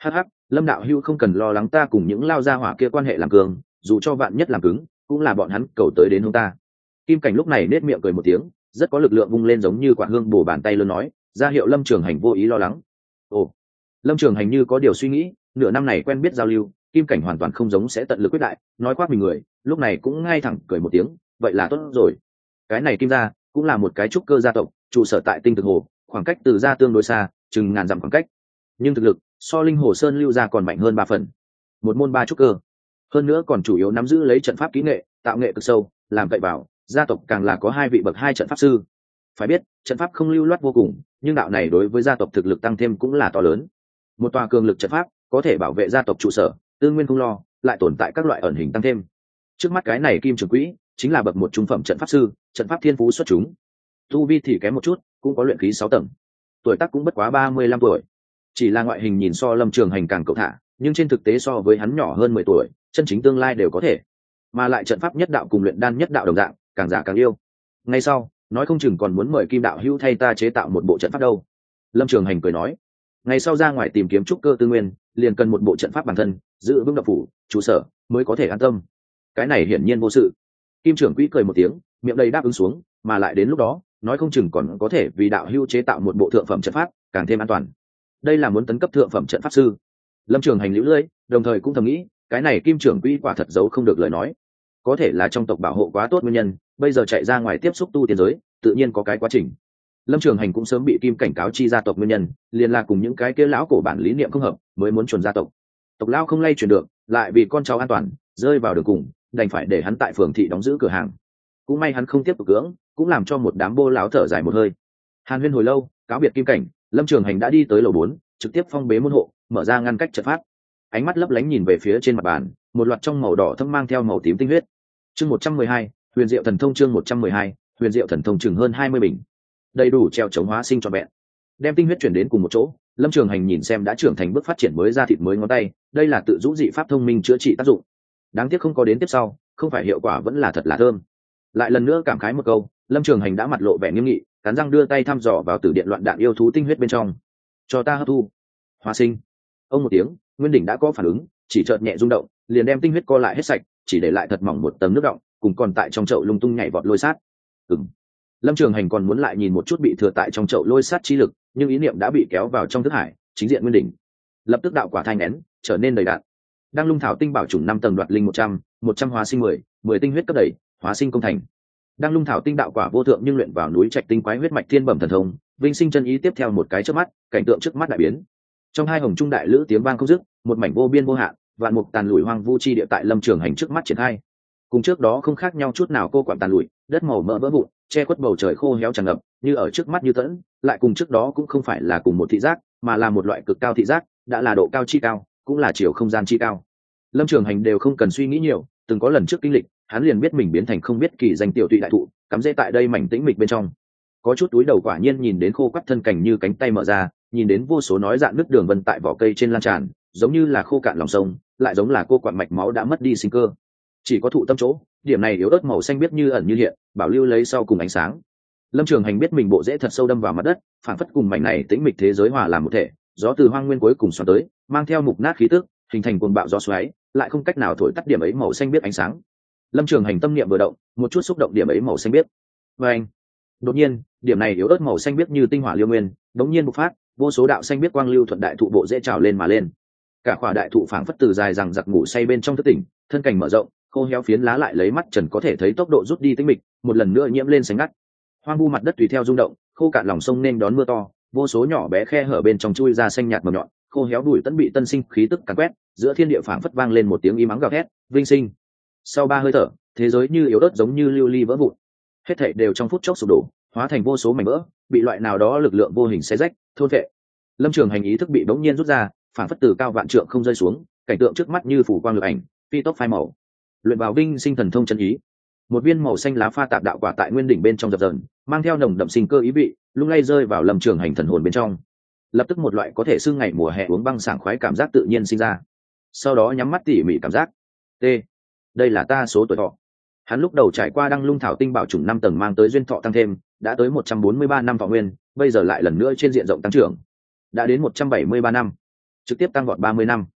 Lâm đạo hữu không cần lo lắng ta cùng những lao gia hỏa kia quan hệ làm cường, dù cho vạn nhất làm cứng cũng là bọn hắn cầu tới đến hông ta. Kim Cảnh lúc này nết miệng cười một tiếng, rất có lực lượng vung lên giống như quả hương bổ bàn tay lớn nói, ra hiệu Lâm Trường Hành vô ý lo lắng. Ồ. Lâm Trường Hành như có điều suy nghĩ, nửa năm này quen biết giao lưu, Kim Cảnh hoàn toàn không giống sẽ tận lực quyết đại, nói khoác mình người, lúc này cũng ngay thẳng cười một tiếng, vậy là tốt rồi. Cái này Kim gia cũng là một cái trúc cơ gia tộc, trụ sở tại Tinh Thực Hồ, khoảng cách từ gia tương đối xa, chừng ngàn dặm khoảng cách. Nhưng thực lực so Linh Hồ Sơn lưu gia còn mạnh hơn ba phần. Một môn ba trúc cơ, hơn nữa còn chủ yếu nắm giữ lấy trận pháp kỹ nghệ, tạo nghệ cực sâu, làm vậy bảo, gia tộc càng là có hai vị bậc hai trận pháp sư. Phải biết, trận pháp không lưu loát vô cùng, nhưng đạo này đối với gia tộc thực lực tăng thêm cũng là to lớn. Một tòa cường lực trận pháp có thể bảo vệ gia tộc trụ sở, tư nguyên không lo, lại tồn tại các loại ẩn hình tăng thêm. Trước mắt cái này Kim Trường Quỹ chính là bậc một trung phẩm trận pháp sư, trận pháp thiên phú xuất chúng. Tu vi thì kém một chút, cũng có luyện khí sáu tầng. Tuổi tác cũng bất quá ba mươi lăm tuổi. Chỉ là ngoại hình nhìn so Lâm Trường Hành càng cậu thả, nhưng trên thực tế so với hắn nhỏ hơn mười tuổi, chân chính tương lai đều có thể. Mà lại trận pháp nhất đạo cùng luyện đan nhất đạo đồng dạng, càng giả càng yêu. Ngay sau, nói không chừng còn muốn mời Kim đạo hữu thay ta chế tạo một bộ trận pháp đâu. Lâm Trường Hành cười nói, ngày sau ra ngoài tìm kiếm trúc cơ tư nguyên, liền cần một bộ trận pháp bản thân, giữ vững độc phủ, trụ sở mới có thể an tâm. Cái này hiển nhiên vô sự. Kim trưởng quỹ cười một tiếng, miệng đầy đáp ứng xuống, mà lại đến lúc đó, nói không chừng còn có thể vì đạo hữu chế tạo một bộ thượng phẩm trận pháp, càng thêm an toàn. Đây là muốn tấn cấp thượng phẩm trận pháp sư. Lâm Trường Hành liễu lưỡi, đồng thời cũng thầm nghĩ, cái này Kim trưởng quỹ quả thật giấu không được lời nói. Có thể là trong tộc bảo hộ quá tốt nguyên nhân, bây giờ chạy ra ngoài tiếp xúc tu tiên giới, tự nhiên có cái quá trình. Lâm Trường Hành cũng sớm bị Kim cảnh cáo chi gia tộc nguyên nhân, liền là cùng những cái kia lão cổ bản lý niệm không hợp, mới muốn chuẩn gia tộc. Tộc lão không lay chuyển được, lại vì con cháu an toàn, rơi vào đường cùng, đành phải để hắn tại phường thị đóng giữ cửa hàng. Cũng may hắn không tiếp tục cưỡng, cũng làm cho một đám bô lão thở dài một hơi. Hàn huyên hồi lâu, cáo biệt Kim cảnh, Lâm Trường Hành đã đi tới lầu bốn, trực tiếp phong bế môn hộ, mở ra ngăn cách trận pháp. Ánh mắt lấp lánh nhìn về phía trên mặt bàn, một loạt trong màu đỏ thâm mang theo màu tím tinh huyết. Chương một trăm mười hai, Huyền Diệu Thần Thông chương một trăm mười hai, Huyền Diệu Thần Thông chừng hơn hai mươi bình. Đầy đủ treo chống hóa sinh trọn vẹn. Đem tinh huyết chuyển đến cùng một chỗ, Lâm Trường Hành nhìn xem đã trưởng thành bước phát triển mới ra thịt mới ngón tay, đây là tự rũ dị pháp thông minh chữa trị tác dụng. Đáng tiếc không có đến tiếp sau, không phải hiệu quả vẫn là thật là thơm. Lại lần nữa cảm khái một câu, Lâm Trường Hành đã mặt lộ vẻ nghiêm nghị, cắn răng đưa tay thăm dò vào tử điện loạn đạn yêu thú tinh huyết bên trong. Cho ta hấp thu. Hóa sinh. Ông một tiếng, nguyên đỉnh đã có phản ứng, chỉ chợt nhẹ rung động, liền đem tinh huyết co lại hết sạch, chỉ để lại thật mỏng một tầng nước đọng, cùng còn tại trong chậu lung tung nhảy vọt lôi sát. Ừm. Lâm Trường Hành còn muốn lại nhìn một chút bị thừa tại trong chậu lôi sát chi lực, nhưng ý niệm đã bị kéo vào trong thức hải, chính diện nguyên đỉnh. Lập tức đạo quả thanh nén, trở nên đầy đặn. Đang lung thảo tinh bảo chủng năm tầng đoạt linh một trăm, một trăm hóa sinh mười, mười tinh huyết cấp đẩy, hóa sinh công thành. Đang lung thảo tinh đạo quả vô thượng nhưng luyện vào núi trạch tinh quái huyết mạch thiên bẩm thần thông, vinh sinh chân ý tiếp theo một cái chớp mắt, cảnh tượng trước mắt đại biến. Trong hai hồng trung đại lữ tiếng vang không dứt, một mảnh vô biên vô hạn, vạn mục tàn lùi hoang vu chi địa tại Lâm Trường Hành trước mắt triển khai. Cùng trước đó không khác nhau chút nào, cô quản tàn lùi, đất màu mỡ vỡ vụn, che khuất bầu trời khô héo tràn ngập, như ở trước mắt như tẫn, lại cùng trước đó cũng không phải là cùng một thị giác, mà là một loại cực cao thị giác, đã là độ cao chi cao, cũng là chiều không gian chi cao. Lâm Trường Hành đều không cần suy nghĩ nhiều, từng có lần trước kinh lịch, hắn liền biết mình biến thành không biết kỳ danh tiểu tụy đại thụ, cắm rễ tại đây mảnh tĩnh mịch bên trong. Có chút túi đầu quả nhiên nhìn đến khô quắt thân cảnh như cánh tay mở ra, nhìn đến vô số nói dạn nứt đường vân tại vỏ cây trên lan tràn, giống như là khô cạn lòng sông, lại giống là cô quặn mạch máu đã mất đi sinh cơ. Chỉ có thụ tâm chỗ, điểm này yếu ớt màu xanh biết như ẩn như hiện, bảo lưu lấy sau cùng ánh sáng. Lâm Trường Hành biết mình bộ rễ thật sâu đâm vào mặt đất, phản phất cùng mảnh này tĩnh mịch thế giới hòa làm một thể, gió từ hoang nguyên cuối cùng xoắn tới, mang theo mục nát khí tức, hình thành cuồng bạo gió xoáy, lại không cách nào thổi tắt điểm ấy màu xanh biết ánh sáng. Lâm Trường Hành tâm niệm vừa động, một chút xúc động điểm ấy màu xanh biết. Và anh, đột nhiên, điểm này yếu ớt màu xanh biết như tinh hỏa liêu nguyên, đống nhiên bộc phát, vô số đạo xanh biết quang lưu thuận đại thụ bộ rễ trào lên mà lên. Cả khỏa đại thụ phảng phất từ dài rằng giặc ngủ say bên trong thức tỉnh, thân cành mở rộng, khô héo phiến lá lại lấy mắt trần có thể thấy tốc độ rút đi tĩnh mịch, một lần nữa nhiễm lên xanh ngắt. Hoang vu mặt đất tùy theo rung động, khô cạn lòng sông nên đón mưa to, vô số nhỏ bé khe hở bên trong chui ra xanh nhạt mầm nhọn, khô héo bụi tẫn bị tân sinh khí tức càn quét, giữa thiên địa phảng phất vang lên một tiếng y mắng gào thét, vinh sinh. Sau ba hơi thở, thế giới như yếu ớt giống như lưu ly vỡ vụn, hết thảy đều trong phút chốc sụp đổ, hóa thành vô số mảnh vỡ, bị loại nào đó lực lượng vô hình xé rách, thôn phệ. Lâm Trường Hành ý thức bị bỗng nhiên rút ra, phảng phất từ cao vạn trượng không rơi xuống, cảnh tượng trước mắt như phủ quang lực ảnh, phi tốc phai màu. Luyện vào vinh sinh thần thông chân ý, một viên màu xanh lá pha tạp đạo quả tại nguyên đỉnh bên trong dập dờn, mang theo nồng đậm sinh cơ ý vị, lung lay rơi vào Lâm Trường Hành thần hồn bên trong. Lập tức một loại có thể xưng ngày mùa hè uống băng sảng khoái cảm giác tự nhiên sinh ra. Sau đó nhắm mắt tỉ mỉ cảm giác, t, đây là ta số tuổi thọ. Hắn lúc đầu trải qua đăng lung thảo tinh bảo chủng năm tầng mang tới duyên thọ tăng thêm, đã tới một trăm bốn mươi ba năm thọ nguyên, bây giờ lại lần nữa trên diện rộng tăng trưởng, đã đến một trăm bảy mươi ba năm, trực tiếp tăng vọt ba mươi năm.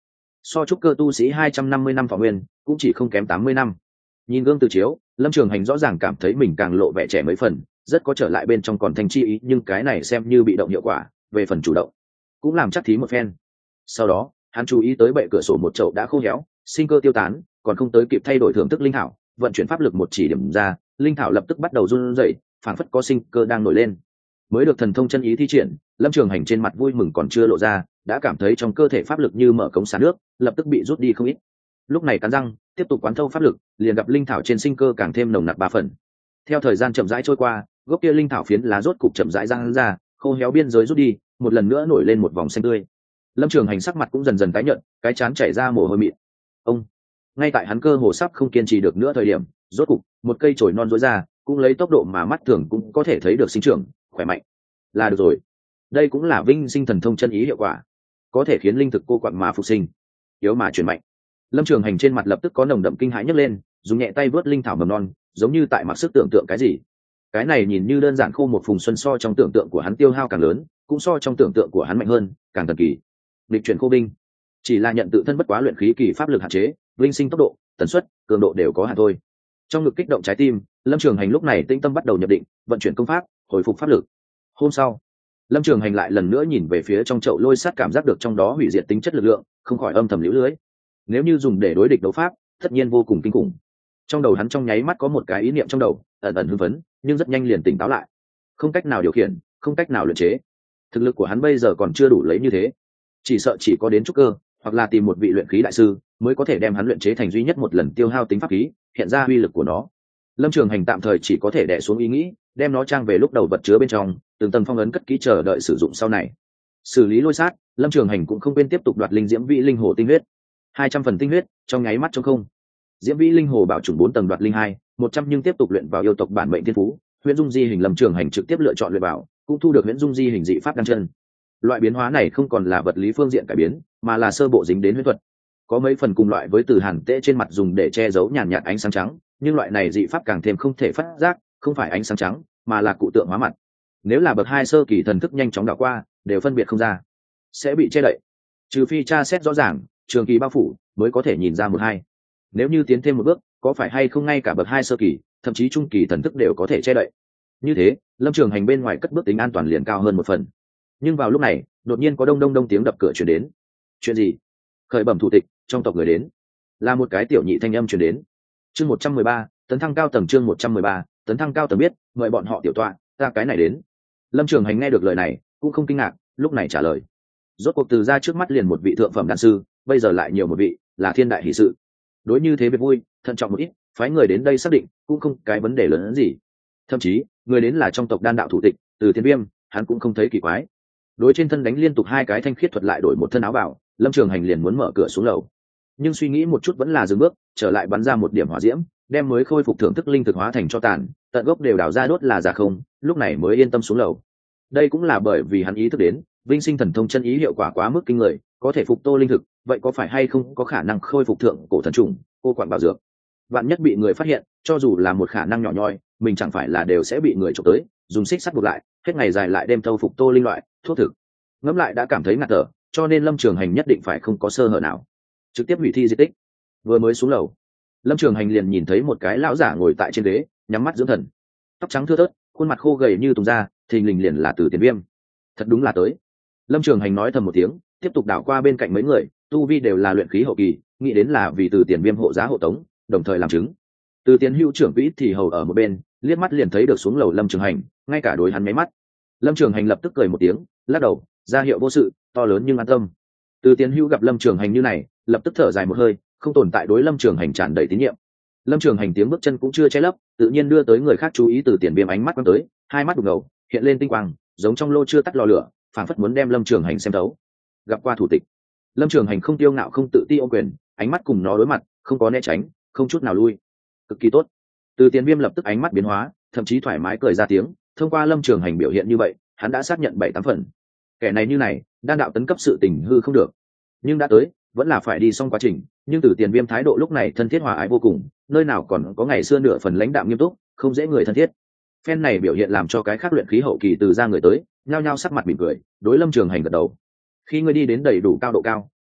so trúc cơ tu sĩ hai trăm năm mươi năm thọ nguyên cũng chỉ không kém tám mươi năm. Nhìn gương từ chiếu, Lâm Trường Hành rõ ràng cảm thấy mình càng lộ vẻ trẻ mấy phần, rất có trở lại bên trong còn thành chi ý, nhưng cái này xem như bị động hiệu quả, về phần chủ động cũng làm chắc thí một phen. Sau đó hắn chú ý tới bệ cửa sổ một chậu đã khô héo, sinh cơ tiêu tán, còn không tới kịp thay đổi thưởng thức linh thảo, vận chuyển pháp lực một chỉ điểm ra, linh thảo lập tức bắt đầu run rẩy, phảng phất có sinh cơ đang nổi lên. Mới được thần thông chân ý thi triển, Lâm Trường Hành trên mặt vui mừng còn chưa lộ ra, đã cảm thấy trong cơ thể pháp lực như mở cống xả nước, lập tức bị rút đi không ít. Lúc này cắn răng tiếp tục quán thâu pháp lực, liền gặp linh thảo trên sinh cơ càng thêm nồng nặc ba phần. Theo thời gian chậm rãi trôi qua, gốc kia linh thảo phiến lá rốt cục chậm rãi răng ra, khô héo biên giới rút đi, một lần nữa nổi lên một vòng xanh tươi. Lâm Trường Hành sắc mặt cũng dần dần tái nhợt, cái trán chảy ra mồ hôi mịn. Ông, ngay tại hắn cơ hồ sắp không kiên trì được nữa thời điểm, rốt cục một cây chồi non rỗi ra, cũng lấy tốc độ mà mắt thường cũng có thể thấy được sinh trưởng khỏe mạnh. Là được rồi, đây cũng là vinh sinh thần thông chân ý hiệu quả, có thể khiến linh thực cô quặn mà phục sinh, yếu mà chuyển mạnh. Lâm Trường Hành trên mặt lập tức có nồng đậm kinh hãi nhấc lên, dùng nhẹ tay vớt linh thảo mầm non, giống như tại mặc sức tưởng tượng cái gì. Cái này nhìn như đơn giản khô một phùng xuân, so trong tưởng tượng của hắn tiêu hao càng lớn, cũng so trong tưởng tượng của hắn mạnh hơn, càng thần kỳ. Lịch chuyển khô binh, chỉ là nhận tự thân bất quá luyện khí kỳ pháp lực hạn chế, vinh sinh tốc độ, tần suất, cường độ đều có hạn thôi. Trong ngực kích động trái tim, Lâm Trường Hành lúc này tĩnh tâm bắt đầu nhập định, vận chuyển công pháp, hồi phục pháp lực. Hôm sau, Lâm Trường Hành lại lần nữa nhìn về phía trong chậu lôi sắt, cảm giác được trong đó hủy diệt tính chất lực lượng, không khỏi âm thầm liễu lưới. Nếu như dùng để đối địch đấu pháp, tất nhiên vô cùng kinh khủng. Trong đầu hắn trong nháy mắt có một cái ý niệm trong đầu, ẩn ẩn hưng phấn, nhưng rất nhanh liền tỉnh táo lại. Không cách nào điều khiển, không cách nào luyện chế. Thực lực của hắn bây giờ còn chưa đủ lấy như thế, chỉ sợ chỉ có đến trúc cơ, hoặc là tìm một vị luyện khí đại sư mới có thể đem hắn luyện chế thành duy nhất một lần tiêu hao tính pháp khí, hiện ra uy lực của nó. Lâm Trường Hành tạm thời chỉ có thể đè xuống ý nghĩ, đem nó trang về lúc đầu vật chứa bên trong, từng tầng phong ấn cất kỹ chờ đợi sử dụng sau này. Xử lý lôi sát, Lâm Trường Hành cũng không quên tiếp tục đoạt linh diễm vị linh hồ tinh huyết, hai trăm phần tinh huyết trong nháy mắt trong không. Diễm vĩ linh hồ bảo trùng bốn tầng đoạt linh hai, một trăm nhưng tiếp tục luyện vào yêu tộc bản mệnh thiên phú, huyễn dung di hình. Lâm Trường Hành trực tiếp lựa chọn luyện vào, cũng thu được huyễn dung di hình dị pháp đăng chân. Loại biến hóa này không còn là vật lý phương diện cải biến, mà là sơ bộ dính đến huyễn thuật, có mấy phần cùng loại với từ hàn tễ trên mặt dùng để che giấu nhàn nhạt ánh sáng trắng, nhưng loại này dị pháp càng thêm không thể phát giác, không phải ánh sáng trắng mà là cụ tượng hóa mặt. Nếu là bậc hai sơ kỳ thần thức nhanh chóng đảo qua, đều phân biệt không ra, sẽ bị che đậy, trừ phi tra xét rõ ràng, trường kỳ bao phủ mới có thể nhìn ra một hai. Nếu như tiến thêm một bước, có phải hay không ngay cả bậc hai sơ kỳ, thậm chí trung kỳ thần thức đều có thể che đậy. Như thế, Lâm Trường Hành bên ngoài cất bước tính an toàn liền cao hơn một phần. Nhưng vào lúc này, đột nhiên có đông đông đông tiếng đập cửa truyền đến. Chuyện gì? Khởi bẩm thủ tịch, trong tộc người đến. Là một cái tiểu nhị thanh âm truyền đến. Chương một trăm mười ba, tấn thăng cao tầng. Chương một trăm mười ba, tấn thăng cao tầng. Biết, mời bọn họ tiểu tọa, ta cái này đến. Lâm Trường Hành nghe được lời này, cũng không kinh ngạc, lúc này trả lời. Rốt cuộc từ ra trước mắt liền một vị thượng phẩm đan sư, bây giờ lại nhiều một vị, là thiên đại hỷ sự. Đối như thế việc vui, thận trọng một ít, phái người đến đây xác định, cũng không cái vấn đề lớn hơn gì. Thậm chí, người đến là trong tộc đan đạo thủ tịch, Từ Thiên Viêm, hắn cũng không thấy kỳ quái. Đối trên thân đánh liên tục hai cái thanh khiết thuật, lại đổi một thân áo bào, Lâm Trường Hành liền muốn mở cửa xuống lầu. Nhưng suy nghĩ một chút vẫn là dừng bước, trở lại bắn ra một điểm hỏa diễm, đem mới khôi phục thưởng thức linh thực hóa thành cho tàn, tận gốc đều đào ra đốt là giả không, lúc này mới yên tâm xuống lầu. Đây cũng là bởi vì hắn ý thức đến, vinh sinh thần thông chân ý hiệu quả quá mức kinh người, có thể phục tô linh thực, vậy có phải hay không có khả năng khôi phục thượng cổ thần trùng, cô quản bảo dược. Vạn nhất bị người phát hiện, cho dù là một khả năng nhỏ nhoi, mình chẳng phải là đều sẽ bị người trộm tới, dùng xích sắt buộc lại, hết ngày dài lại đem thâu phục tô linh loại thuốc thực. Ngẫm lại đã cảm thấy ngạt thở, cho nên Lâm Trường Hành nhất định phải không có sơ hở nào, trực tiếp hủy thi di tích. Vừa mới xuống lầu, Lâm Trường Hành liền nhìn thấy một cái lão giả ngồi tại trên ghế, nhắm mắt dưỡng thần, tóc trắng thưa thớt, khuôn mặt khô gầy như tùng da, thình lình liền là Từ Tiền Viêm. Thật đúng là tới. Lâm Trường Hành nói thầm một tiếng, tiếp tục đảo qua bên cạnh mấy người, tu vi đều là luyện khí hậu kỳ, nghĩ đến là vì Từ Tiền Viêm hộ giá hộ tống, đồng thời làm chứng. Từ Tiền Hữu trưởng quỹ thì hầu ở một bên, liếc mắt liền thấy được xuống lầu Lâm Trường Hành, ngay cả đối hắn mấy mắt. Lâm Trường Hành lập tức cười một tiếng, lắc đầu, ra hiệu vô sự, to lớn nhưng an tâm. Từ Tiền Hữu gặp Lâm Trường Hành như này, lập tức thở dài một hơi, không tồn tại đối Lâm Trường Hành tràn đầy tín nhiệm. Lâm Trường Hành tiếng bước chân cũng chưa che lấp, tự nhiên đưa tới người khác chú ý. Từ Tiền Viêm ánh mắt quăng tới, hai mắt đục ngầu, hiện lên tinh quang, giống trong lô chưa tắt lò lửa, phảng phất muốn đem Lâm Trường Hành xem thấu. Gặp qua thủ tịch, Lâm Trường Hành không tiêu ngạo không tự ti ôm quyền, ánh mắt cùng nó đối mặt, không có né tránh, không chút nào lui, cực kỳ tốt. Từ Tiền Viêm lập tức ánh mắt biến hóa, thậm chí thoải mái cười ra tiếng. Thông qua Lâm Trường Hành biểu hiện như vậy, hắn đã xác nhận bảy tám phần. Kẻ này như này, đan đạo tấn cấp sự tình hư không được, nhưng đã tới, vẫn là phải đi xong quá trình. Nhưng Từ Tiền Viêm thái độ lúc này thân thiết hòa ái vô cùng, nơi nào còn có ngày xưa nửa phần lãnh đạm nghiêm túc, không dễ người thân thiết. Phen này biểu hiện làm cho cái khác luyện khí hậu kỳ từ ra người tới, nhao nhao sắc mặt mỉm cười, đối Lâm Trường Hành gật đầu. Khi ngươi đi đến đầy đủ cao độ cao,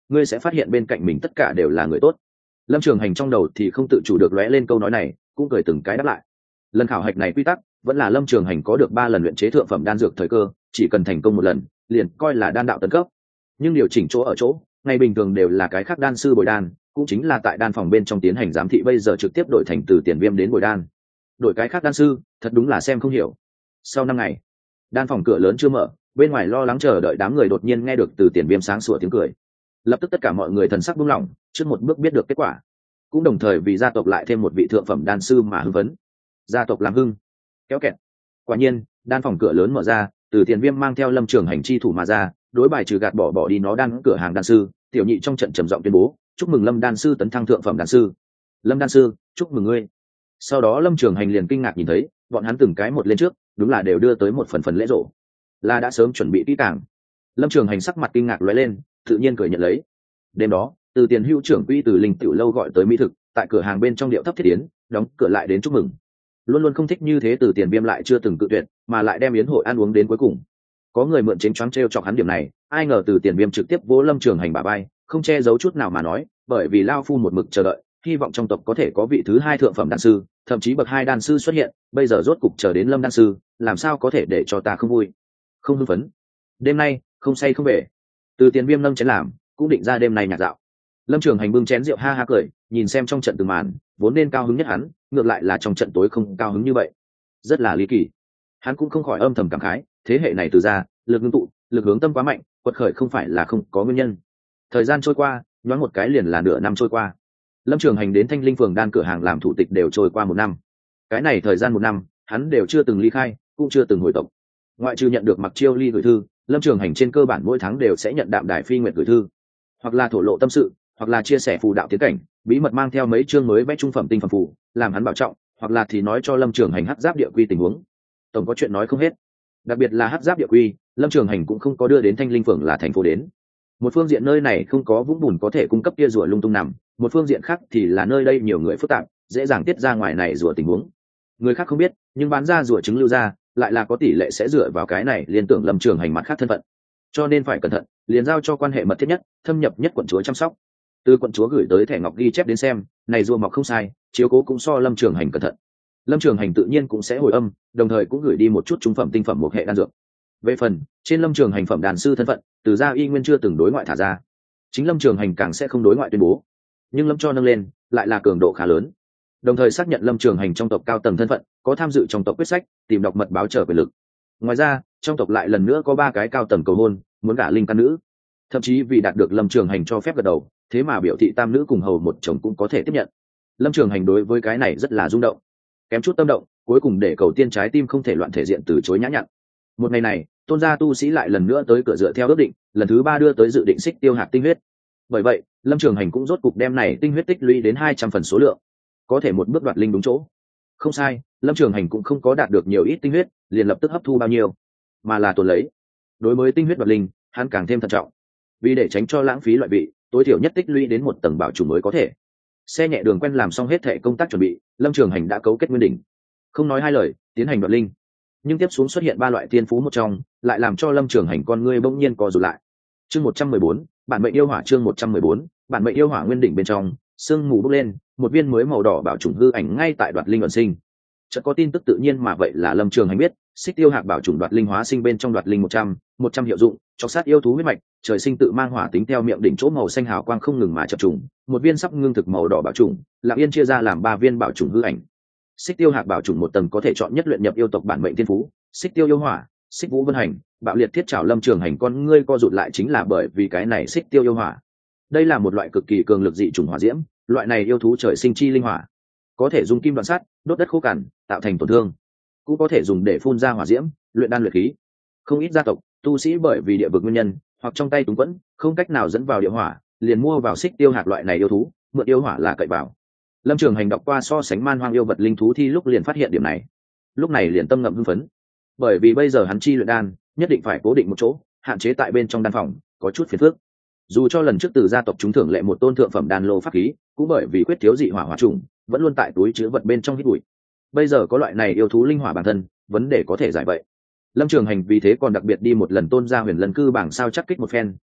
ngươi sẽ phát hiện bên cạnh mình tất cả đều là người tốt. Lâm Trường Hành trong đầu thì không tự chủ được lóe lên câu nói này, cũng cười từng cái đáp lại. Lần khảo hạch này quy tắc vẫn là Lâm Trường Hành có được ba lần luyện chế thượng phẩm đan dược thời cơ, chỉ cần thành công một lần liền coi là đan đạo tấn cấp. Nhưng điều chỉnh chỗ ở chỗ ngày bình thường đều là cái khác đan sư bồi đan, cũng chính là tại đan phòng bên trong tiến hành giám thị, bây giờ trực tiếp đổi thành từ Tiền Viêm đến bồi đan. Đổi cái khác đan sư thật đúng là xem không hiểu. Sau năm ngày, đan phòng cửa lớn chưa mở, bên ngoài lo lắng chờ đợi đám người đột nhiên nghe được từ Tiền Viêm sáng sủa tiếng cười. Lập tức tất cả mọi người thần sắc buông lỏng, trước một bước biết được kết quả, cũng đồng thời vì gia tộc lại thêm một vị thượng phẩm đan sư mà hưng phấn. Gia tộc làm hưng, kéo kẹt. Quả nhiên, đan phòng cửa lớn mở ra, từ Tiền Viêm mang theo Lâm Trường Hành chi thủ mà ra, đối bài trừ gạt bỏ bỏ đi nó đan cửa hàng đan sư, tiểu nhị trong trận trầm giọng tuyên bố, chúc mừng Lâm đan sư tấn thăng thượng phẩm đan sư. Lâm đan sư, chúc mừng ngươi. Sau đó Lâm Trường Hành liền kinh ngạc nhìn thấy, bọn hắn từng cái một lên trước, đúng là đều đưa tới một phần phần lễ rộ, là đã sớm chuẩn bị kỹ càng. Lâm Trường Hành sắc mặt kinh ngạc lóe lên, tự nhiên cười nhận lấy. Đêm đó, từ Tiền Hữu trưởng quỹ từ Linh Tiểu lâu gọi tới mỹ thực, tại cửa hàng bên trong điệu thấp thiết yến, đóng cửa lại đến chúc mừng. Luôn luôn không thích như thế từ Tiền Viêm lại chưa từng cự tuyệt, mà lại đem yến hội ăn uống đến cuối cùng. Có người mượn chén choáng trêu chọc hắn điểm này, ai ngờ từ Tiền Viêm trực tiếp vỗ Lâm Trường Hành bả vai, không che giấu chút nào mà nói, bởi vì lao phu một mực chờ đợi, hy vọng trong tộc có thể có vị thứ hai thượng phẩm đan sư, thậm chí bậc hai đan sư xuất hiện, bây giờ rốt cục chờ đến Lâm đan sư, làm sao có thể để cho ta không vui, không hưng phấn. Đêm nay không say không về. Từ Tiền Viêm nâng chén làm, cũng định ra đêm nay nhạc dạo. Lâm Trường Hành bưng chén rượu ha ha cười, nhìn xem trong trận từng màn, vốn nên cao hứng nhất hắn, ngược lại là trong trận tối không cao hứng như vậy, rất là lý kỳ. Hắn cũng không khỏi âm thầm cảm khái, thế hệ này từ ra, lực ngưng tụ, lực hướng tâm quá mạnh, quật khởi không phải là không có nguyên nhân. Thời gian trôi qua, nhoáng một cái liền là nửa năm trôi qua. Lâm Trường Hành đến Thanh Linh phường đan cửa hàng làm thủ tịch đều trôi qua một năm. Cái này thời gian một năm, hắn đều chưa từng ly khai, cũng chưa từng hồi tộc. Ngoại trừ nhận được Mặc Chiêu Ly gửi thư, Lâm Trường Hành trên cơ bản mỗi tháng đều sẽ nhận Đạm Đài Phi Nguyệt gửi thư, hoặc là thổ lộ tâm sự, hoặc là chia sẻ phù đạo tiến cảnh, bí mật mang theo mấy chương mới vẽ trung phẩm tinh phẩm phù, làm hắn bảo trọng, hoặc là thì nói cho Lâm Trường Hành hắc giáp địa quy tình huống. Tổng có chuyện nói không hết. Đặc biệt là hắc giáp địa quy, Lâm Trường Hành cũng không có đưa đến Thanh Linh phường là thành phố đến. Một phương diện nơi này không có vũng bùn có thể cung cấp tia rùa lung tung nằm, một phương diện khác thì là nơi đây nhiều người phức tạp, dễ dàng tiết ra ngoài này rùa tình huống. Người khác không biết, nhưng bán ra rùa trứng lưu ra, lại là có tỷ lệ sẽ dựa vào cái này liên tưởng Lâm Trường Hành mặt khác thân phận. Cho nên phải cẩn thận, liền giao cho quan hệ mật thiết nhất, thâm nhập nhất quận chúa chăm sóc. Từ quận chúa gửi tới thẻ ngọc ghi chép đến xem, này rùa mọc không sai, chiếu cố cũng so Lâm Trường Hành cẩn thận. Lâm Trường Hành tự nhiên cũng sẽ hồi âm, đồng thời cũng gửi đi một chút trung phẩm tinh phẩm một hệ đan dược. Về phần trên Lâm Trường Hành phẩm đàn sư thân phận, từ gia y nguyên chưa từng đối ngoại thả ra, chính Lâm Trường Hành càng sẽ không đối ngoại tuyên bố. Nhưng Lâm cho nâng lên lại là cường độ khá lớn, đồng thời xác nhận Lâm Trường Hành trong tộc cao tầng thân phận, có tham dự trong tộc quyết sách, tìm đọc mật báo trở quyền lực. Ngoài ra, trong tộc lại lần nữa có ba cái cao tầng cầu hôn, muốn gả linh căn nữ, thậm chí vì đạt được Lâm Trường Hành cho phép gật đầu, thế mà biểu thị tam nữ cùng hầu một chồng cũng có thể tiếp nhận. Lâm Trường Hành đối với cái này rất là rung động, kém chút tâm động, cuối cùng để cầu tiên trái tim không thể loạn thể diện từ chối nhã nhặn. Một ngày này, Tôn gia tu sĩ lại lần nữa tới cửa dựa theo ước định, lần thứ ba đưa tới dự định xích tiêu hạt tinh huyết. Bởi vậy, Lâm Trường Hành cũng rốt cục đem này tinh huyết tích lũy đến hai trăm phần số lượng, có thể một bước đoạt linh đúng chỗ. Không sai, Lâm Trường Hành cũng không có đạt được nhiều ít tinh huyết, liền lập tức hấp thu bao nhiêu, mà là tồn lấy. Đối với tinh huyết đoạt linh, hắn càng thêm thận trọng, vì để tránh cho lãng phí loại vị, tối thiểu nhất tích lũy đến một tầng bảo chủ mới có thể. Xe nhẹ đường quen làm xong hết thệ công tác chuẩn bị, Lâm Trường Hành đã cấu kết nguyên đỉnh, không nói hai lời, tiến hành đoạt linh. Nhưng tiếp xuống xuất hiện ba loại tiên phú một trong, lại làm cho Lâm Trường Hành con ngươi bỗng nhiên co rụt lại. Chương một trăm mười bốn, bản mệnh yêu hỏa. Chương một trăm mười bốn, bản mệnh yêu hỏa. Nguyên đỉnh bên trong, sương mù bốc lên, một viên mới màu đỏ bảo trùng hư ảnh ngay tại đoạt linh ẩn sinh. Chợt có tin tức tự nhiên mà vậy là Lâm Trường Hành biết, xích tiêu hạc bảo trùng đoạt linh hóa sinh bên trong đoạt linh một trăm, một trăm hiệu dụng, chọc sát yêu thú huyết mạch, trời sinh tự mang hỏa tính theo miệng đỉnh chỗ màu xanh hào quang không ngừng mà chập trùng, một viên sắp ngưng thực màu đỏ bảo trùng, lặng yên chia ra làm ba viên bảo trùng hư ảnh. Xích tiêu hạc bảo trùng một tầng có thể chọn nhất luyện nhập yêu tộc bản mệnh thiên phú, xích tiêu yêu hỏa, xích vũ vân hành, bạo liệt thiết trảo. Lâm Trường Hành con ngươi co rụt lại chính là bởi vì cái này xích tiêu yêu hỏa. Đây là một loại cực kỳ cường lực dị chủng hỏa diễm, loại này yêu thú trời sinh chi linh hỏa, có thể dùng kim đoạn sắt, đốt đất khô cằn, tạo thành tổn thương, cũng có thể dùng để phun ra hỏa diễm, luyện đan luyện khí. Không ít gia tộc tu sĩ bởi vì địa vực nguyên nhân, hoặc trong tay túng quẫn, không cách nào dẫn vào địa hỏa, liền mua vào xích tiêu hạt loại này yêu thú, mượn yêu hỏa là cậy vào. Lâm Trường Hành đọc qua so sánh man hoang yêu vật linh thú thi lúc liền phát hiện điểm này, lúc này liền tâm ngậm hưng phấn, bởi vì bây giờ hắn chi luyện đan nhất định phải cố định một chỗ, hạn chế tại bên trong đan phòng, có chút phiền phức. Dù cho lần trước từ gia tộc chúng thưởng lệ một tôn thượng phẩm đan lô pháp khí, cũng bởi vì quyết thiếu dị hỏa hỏa trùng, vẫn luôn tại túi chứa vật bên trong hít bụi. Bây giờ có loại này yêu thú linh hỏa bản thân, vấn đề có thể giải vậy. Lâm Trường Hành vì thế còn đặc biệt đi một lần Tôn gia Huyền Lân cư bảng sao chắc kích một phen,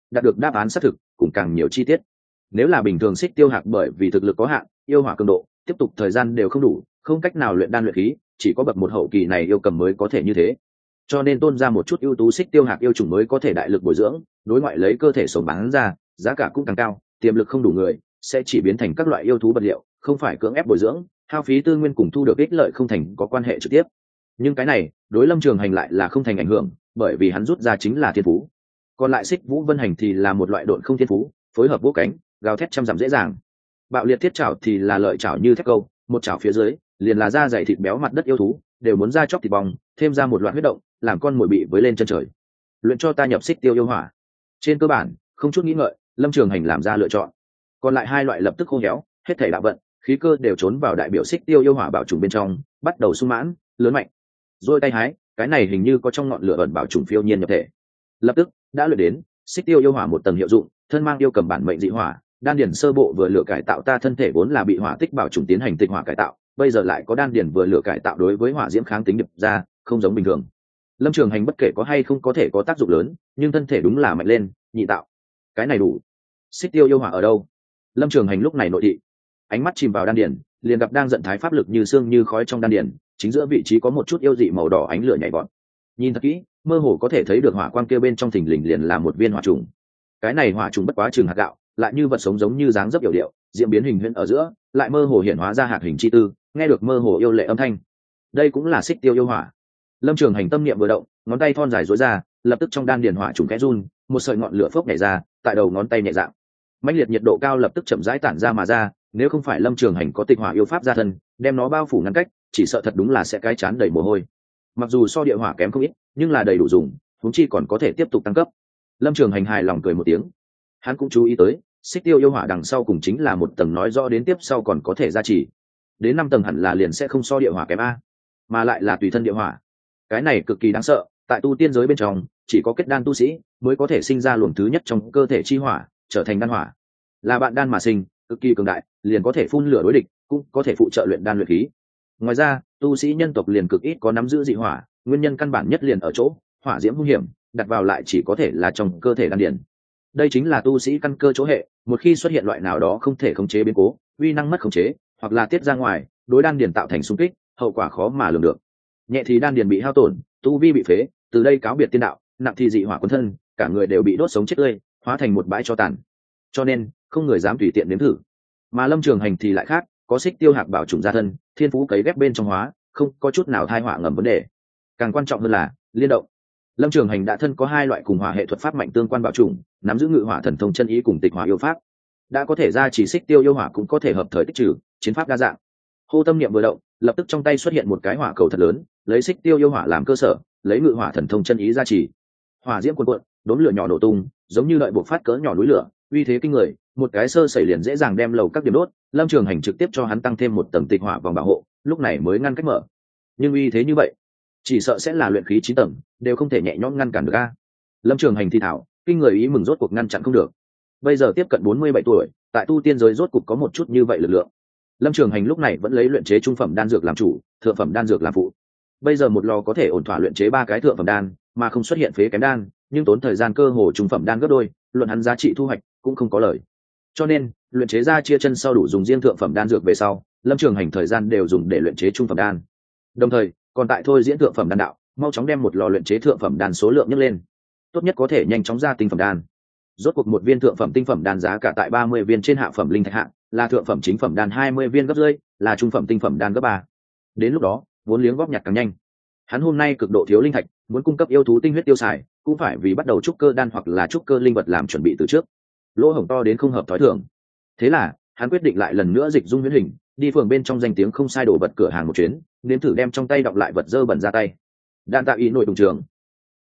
đạt được đáp án xác thực cùng càng nhiều chi tiết. Nếu là bình thường xích tiêu hạc bởi vì thực lực có hạn, yêu hỏa cường độ tiếp tục thời gian đều không đủ, không cách nào luyện đan luyện khí, chỉ có bậc một hậu kỳ này yêu cầm mới có thể như thế. Cho nên tôn ra một chút ưu tú xích tiêu hạc yêu chủng mới có thể đại lực bồi dưỡng, đối ngoại lấy cơ thể sống bán ra, giá cả cũng càng cao, tiềm lực không đủ người sẽ chỉ biến thành các loại yêu thú vật liệu, không phải cưỡng ép bồi dưỡng, hao phí tư nguyên cùng thu được ích lợi không thành có quan hệ trực tiếp. Nhưng cái này đối Lâm Trường Hành lại là không thành ảnh hưởng, bởi vì hắn rút ra chính là thiên phú. Còn lại xích vũ vân hành thì là một loại độn không thiên phú, phối hợp vỗ cánh gào thét trăm dặm dễ dàng. Bạo liệt thiết chảo thì là lợi chảo như thép câu, một chảo phía dưới liền là da dày thịt béo mặt đất yêu thú đều muốn ra chóc thịt bong, thêm ra một loạt huyết động, làm con mồi bị với lên chân trời. Luyện cho ta nhập xích tiêu yêu hỏa. Trên cơ bản không chút nghĩ ngợi, Lâm Trường Hành làm ra lựa chọn. Còn lại hai loại lập tức khô héo, hết thảy đạo vận khí cơ đều trốn vào đại biểu xích tiêu yêu hỏa bảo trùng bên trong, bắt đầu sung mãn lớn mạnh. Rồi tay hái, cái này hình như có trong ngọn lửa ẩn bảo trùng phiêu nhiên nhập thể. Lập tức đã luyện đến xích tiêu yêu hỏa một tầng hiệu dụng, thân mang yêu cầm bản mệnh dị hỏa, đan điển sơ bộ vừa lửa cải tạo ta thân thể vốn là bị hỏa tích bảo trùng tiến hành tịch hỏa cải tạo, bây giờ lại có đan điển vừa lửa cải tạo đối với hỏa diễm kháng tính đập ra, không giống bình thường. Lâm Trường Hành bất kể có hay không có thể có tác dụng lớn, nhưng thân thể đúng là mạnh lên, nhị tạo. Cái này đủ. Xích tiêu yêu hỏa ở đâu? Lâm Trường Hành lúc này nội thị, ánh mắt chìm vào đan điển, liền gặp đang giận thái pháp lực như xương như khói trong đan điển, chính giữa vị trí có một chút yêu dị màu đỏ ánh lửa nhảy vọt. Nhìn thật kỹ, mơ hồ có thể thấy được hỏa quang kia bên trong thình lình liền là một viên hỏa trùng. Cái này hỏa trùng bất quá chừng hạt gạo, lại như vật sống giống như dáng dấp yểu điệu, diễn biến hình huyễn ở giữa, lại mơ hồ hiện hóa ra hạt hình chi tư, nghe được mơ hồ yêu lệ âm thanh. Đây cũng là xích tiêu yêu hỏa. Lâm Trường Hành tâm niệm vừa động, ngón tay thon dài duỗi ra, lập tức trong đan điền hỏa trùng khẽ run, một sợi ngọn lửa phốc nhảy ra, tại đầu ngón tay nhẹ dạng. Mãnh liệt nhiệt độ cao lập tức chậm rãi tản ra mà ra, nếu không phải Lâm Trường Hành có tịch hỏa yêu pháp gia thân, đem nó bao phủ ngăn cách, chỉ sợ thật đúng là sẽ cái chán đầy mồ hôi. Mặc dù so địa hỏa kém không ít, nhưng là đầy đủ dùng, huống chi còn có thể tiếp tục tăng cấp. Lâm Trường Hành hài lòng cười một tiếng. Hắn cũng chú ý tới, xích tiêu yêu hỏa đằng sau cùng chính là một tầng nói rõ đến tiếp sau còn có thể gia trì. Đến năm tầng hẳn là liền sẽ không so địa hỏa kém a, mà lại là tùy thân địa hỏa. Cái này cực kỳ đáng sợ, tại tu tiên giới bên trong, chỉ có kết đan tu sĩ mới có thể sinh ra luồng thứ nhất trong cơ thể chi hỏa, trở thành đan hỏa. Là bạn đan mà sinh, cực kỳ cường đại, liền có thể phun lửa đối địch, cũng có thể phụ trợ luyện đan luyện khí. Ngoài ra, tu sĩ nhân tộc liền cực ít có nắm giữ dị hỏa, nguyên nhân căn bản nhất liền ở chỗ hỏa diễm hung hiểm, đặt vào lại chỉ có thể là trong cơ thể đan điển. Đây chính là tu sĩ căn cơ chỗ hệ, một khi xuất hiện loại nào đó không thể khống chế biến cố, uy năng mất khống chế, hoặc là tiết ra ngoài, đối đan điển tạo thành xung kích, hậu quả khó mà lường được. Nhẹ thì đan điển bị hao tổn, tu vi bị phế, từ đây cáo biệt tiên đạo, nặng thì dị hỏa cuốn thân, cả người đều bị đốt sống chết tươi, hóa thành một bãi tro tàn. Cho nên, không người dám tùy tiện nếm thử. Mà Lâm Trường Hành thì lại khác, có xích tiêu hạc bảo trùng gia thân, thiên phú cấy ghép bên trong hóa, không có chút nào thai họa ngầm vấn đề. Càng quan trọng hơn là liên động. Lâm Trường Hành đã thân có hai loại cùng hỏa hệ thuật pháp mạnh tương quan bảo trùng, nắm giữ ngự hỏa thần thông chân ý cùng tịch hỏa yêu pháp, đã có thể ra chỉ xích tiêu yêu hỏa cũng có thể hợp thời tích trừ, chiến pháp đa dạng. Hô tâm niệm vừa động, lập tức trong tay xuất hiện một cái hỏa cầu thật lớn, lấy xích tiêu yêu hỏa làm cơ sở, lấy ngự hỏa thần thông chân ý ra chỉ. Hỏa diễm cuồn cuộn, đốm lửa nhỏ nổ tung, giống như đợi buộc phát cỡ nhỏ núi lửa, uy thế kinh người, một cái sơ sẩy liền dễ dàng đem lầu các điểm đốt. Lâm Trường Hành trực tiếp cho hắn tăng thêm một tầng tịch hỏa vòng bảo hộ, lúc này mới ngăn cách mở. Nhưng uy thế như vậy, chỉ sợ sẽ là luyện khí chín tầng đều không thể nhẹ nhõm ngăn cản được a. Lâm Trường Hành thì thảo, kinh người ý mừng rốt cuộc ngăn chặn không được. Bây giờ tiếp cận bốn mươi bảy tuổi, tại tu tiên giới rốt cuộc có một chút như vậy lực lượng. Lâm Trường Hành lúc này vẫn lấy luyện chế trung phẩm đan dược làm chủ, thượng phẩm đan dược làm phụ. Bây giờ một lò có thể ổn thỏa luyện chế ba cái thượng phẩm đan, mà không xuất hiện phế kém đan, nhưng tốn thời gian cơ hồ trung phẩm đan gấp đôi, luận hắn giá trị thu hoạch cũng không có lời. Cho nên, luyện chế ra chia chân sau đủ dùng riêng thượng phẩm đan dược về sau, Lâm Trường Hành thời gian đều dùng để luyện chế trung phẩm đan. Đồng thời, còn tại thôi diễn thượng phẩm đan đạo, mau chóng đem một lò luyện chế thượng phẩm đan số lượng nhấc lên. Tốt nhất có thể nhanh chóng ra tinh phẩm đan. Rốt cuộc một viên thượng phẩm tinh phẩm đan giá cả tại ba mươi viên trên hạ phẩm linh thạch hạng, là thượng phẩm chính phẩm đan hai mươi viên gấp rưỡi, là trung phẩm tinh phẩm đan gấp ba. Đến lúc đó, vốn liếng góp nhặt càng nhanh. Hắn hôm nay cực độ thiếu linh thạch, muốn cung cấp yêu thú tinh huyết tiêu xài, cũng phải vì bắt đầu trúc cơ đan hoặc là trúc cơ linh vật làm chuẩn bị từ trước. Lỗ hổng to đến không hợp thói thường. Thế là, hắn quyết định lại lần nữa dịch dung huyễn hình, đi phường bên trong danh tiếng không sai đồ vật cửa hàng một chuyến, nếm thử đem trong tay đọc lại vật dơ bẩn ra tay. Đan tạo ý nội đồng trường,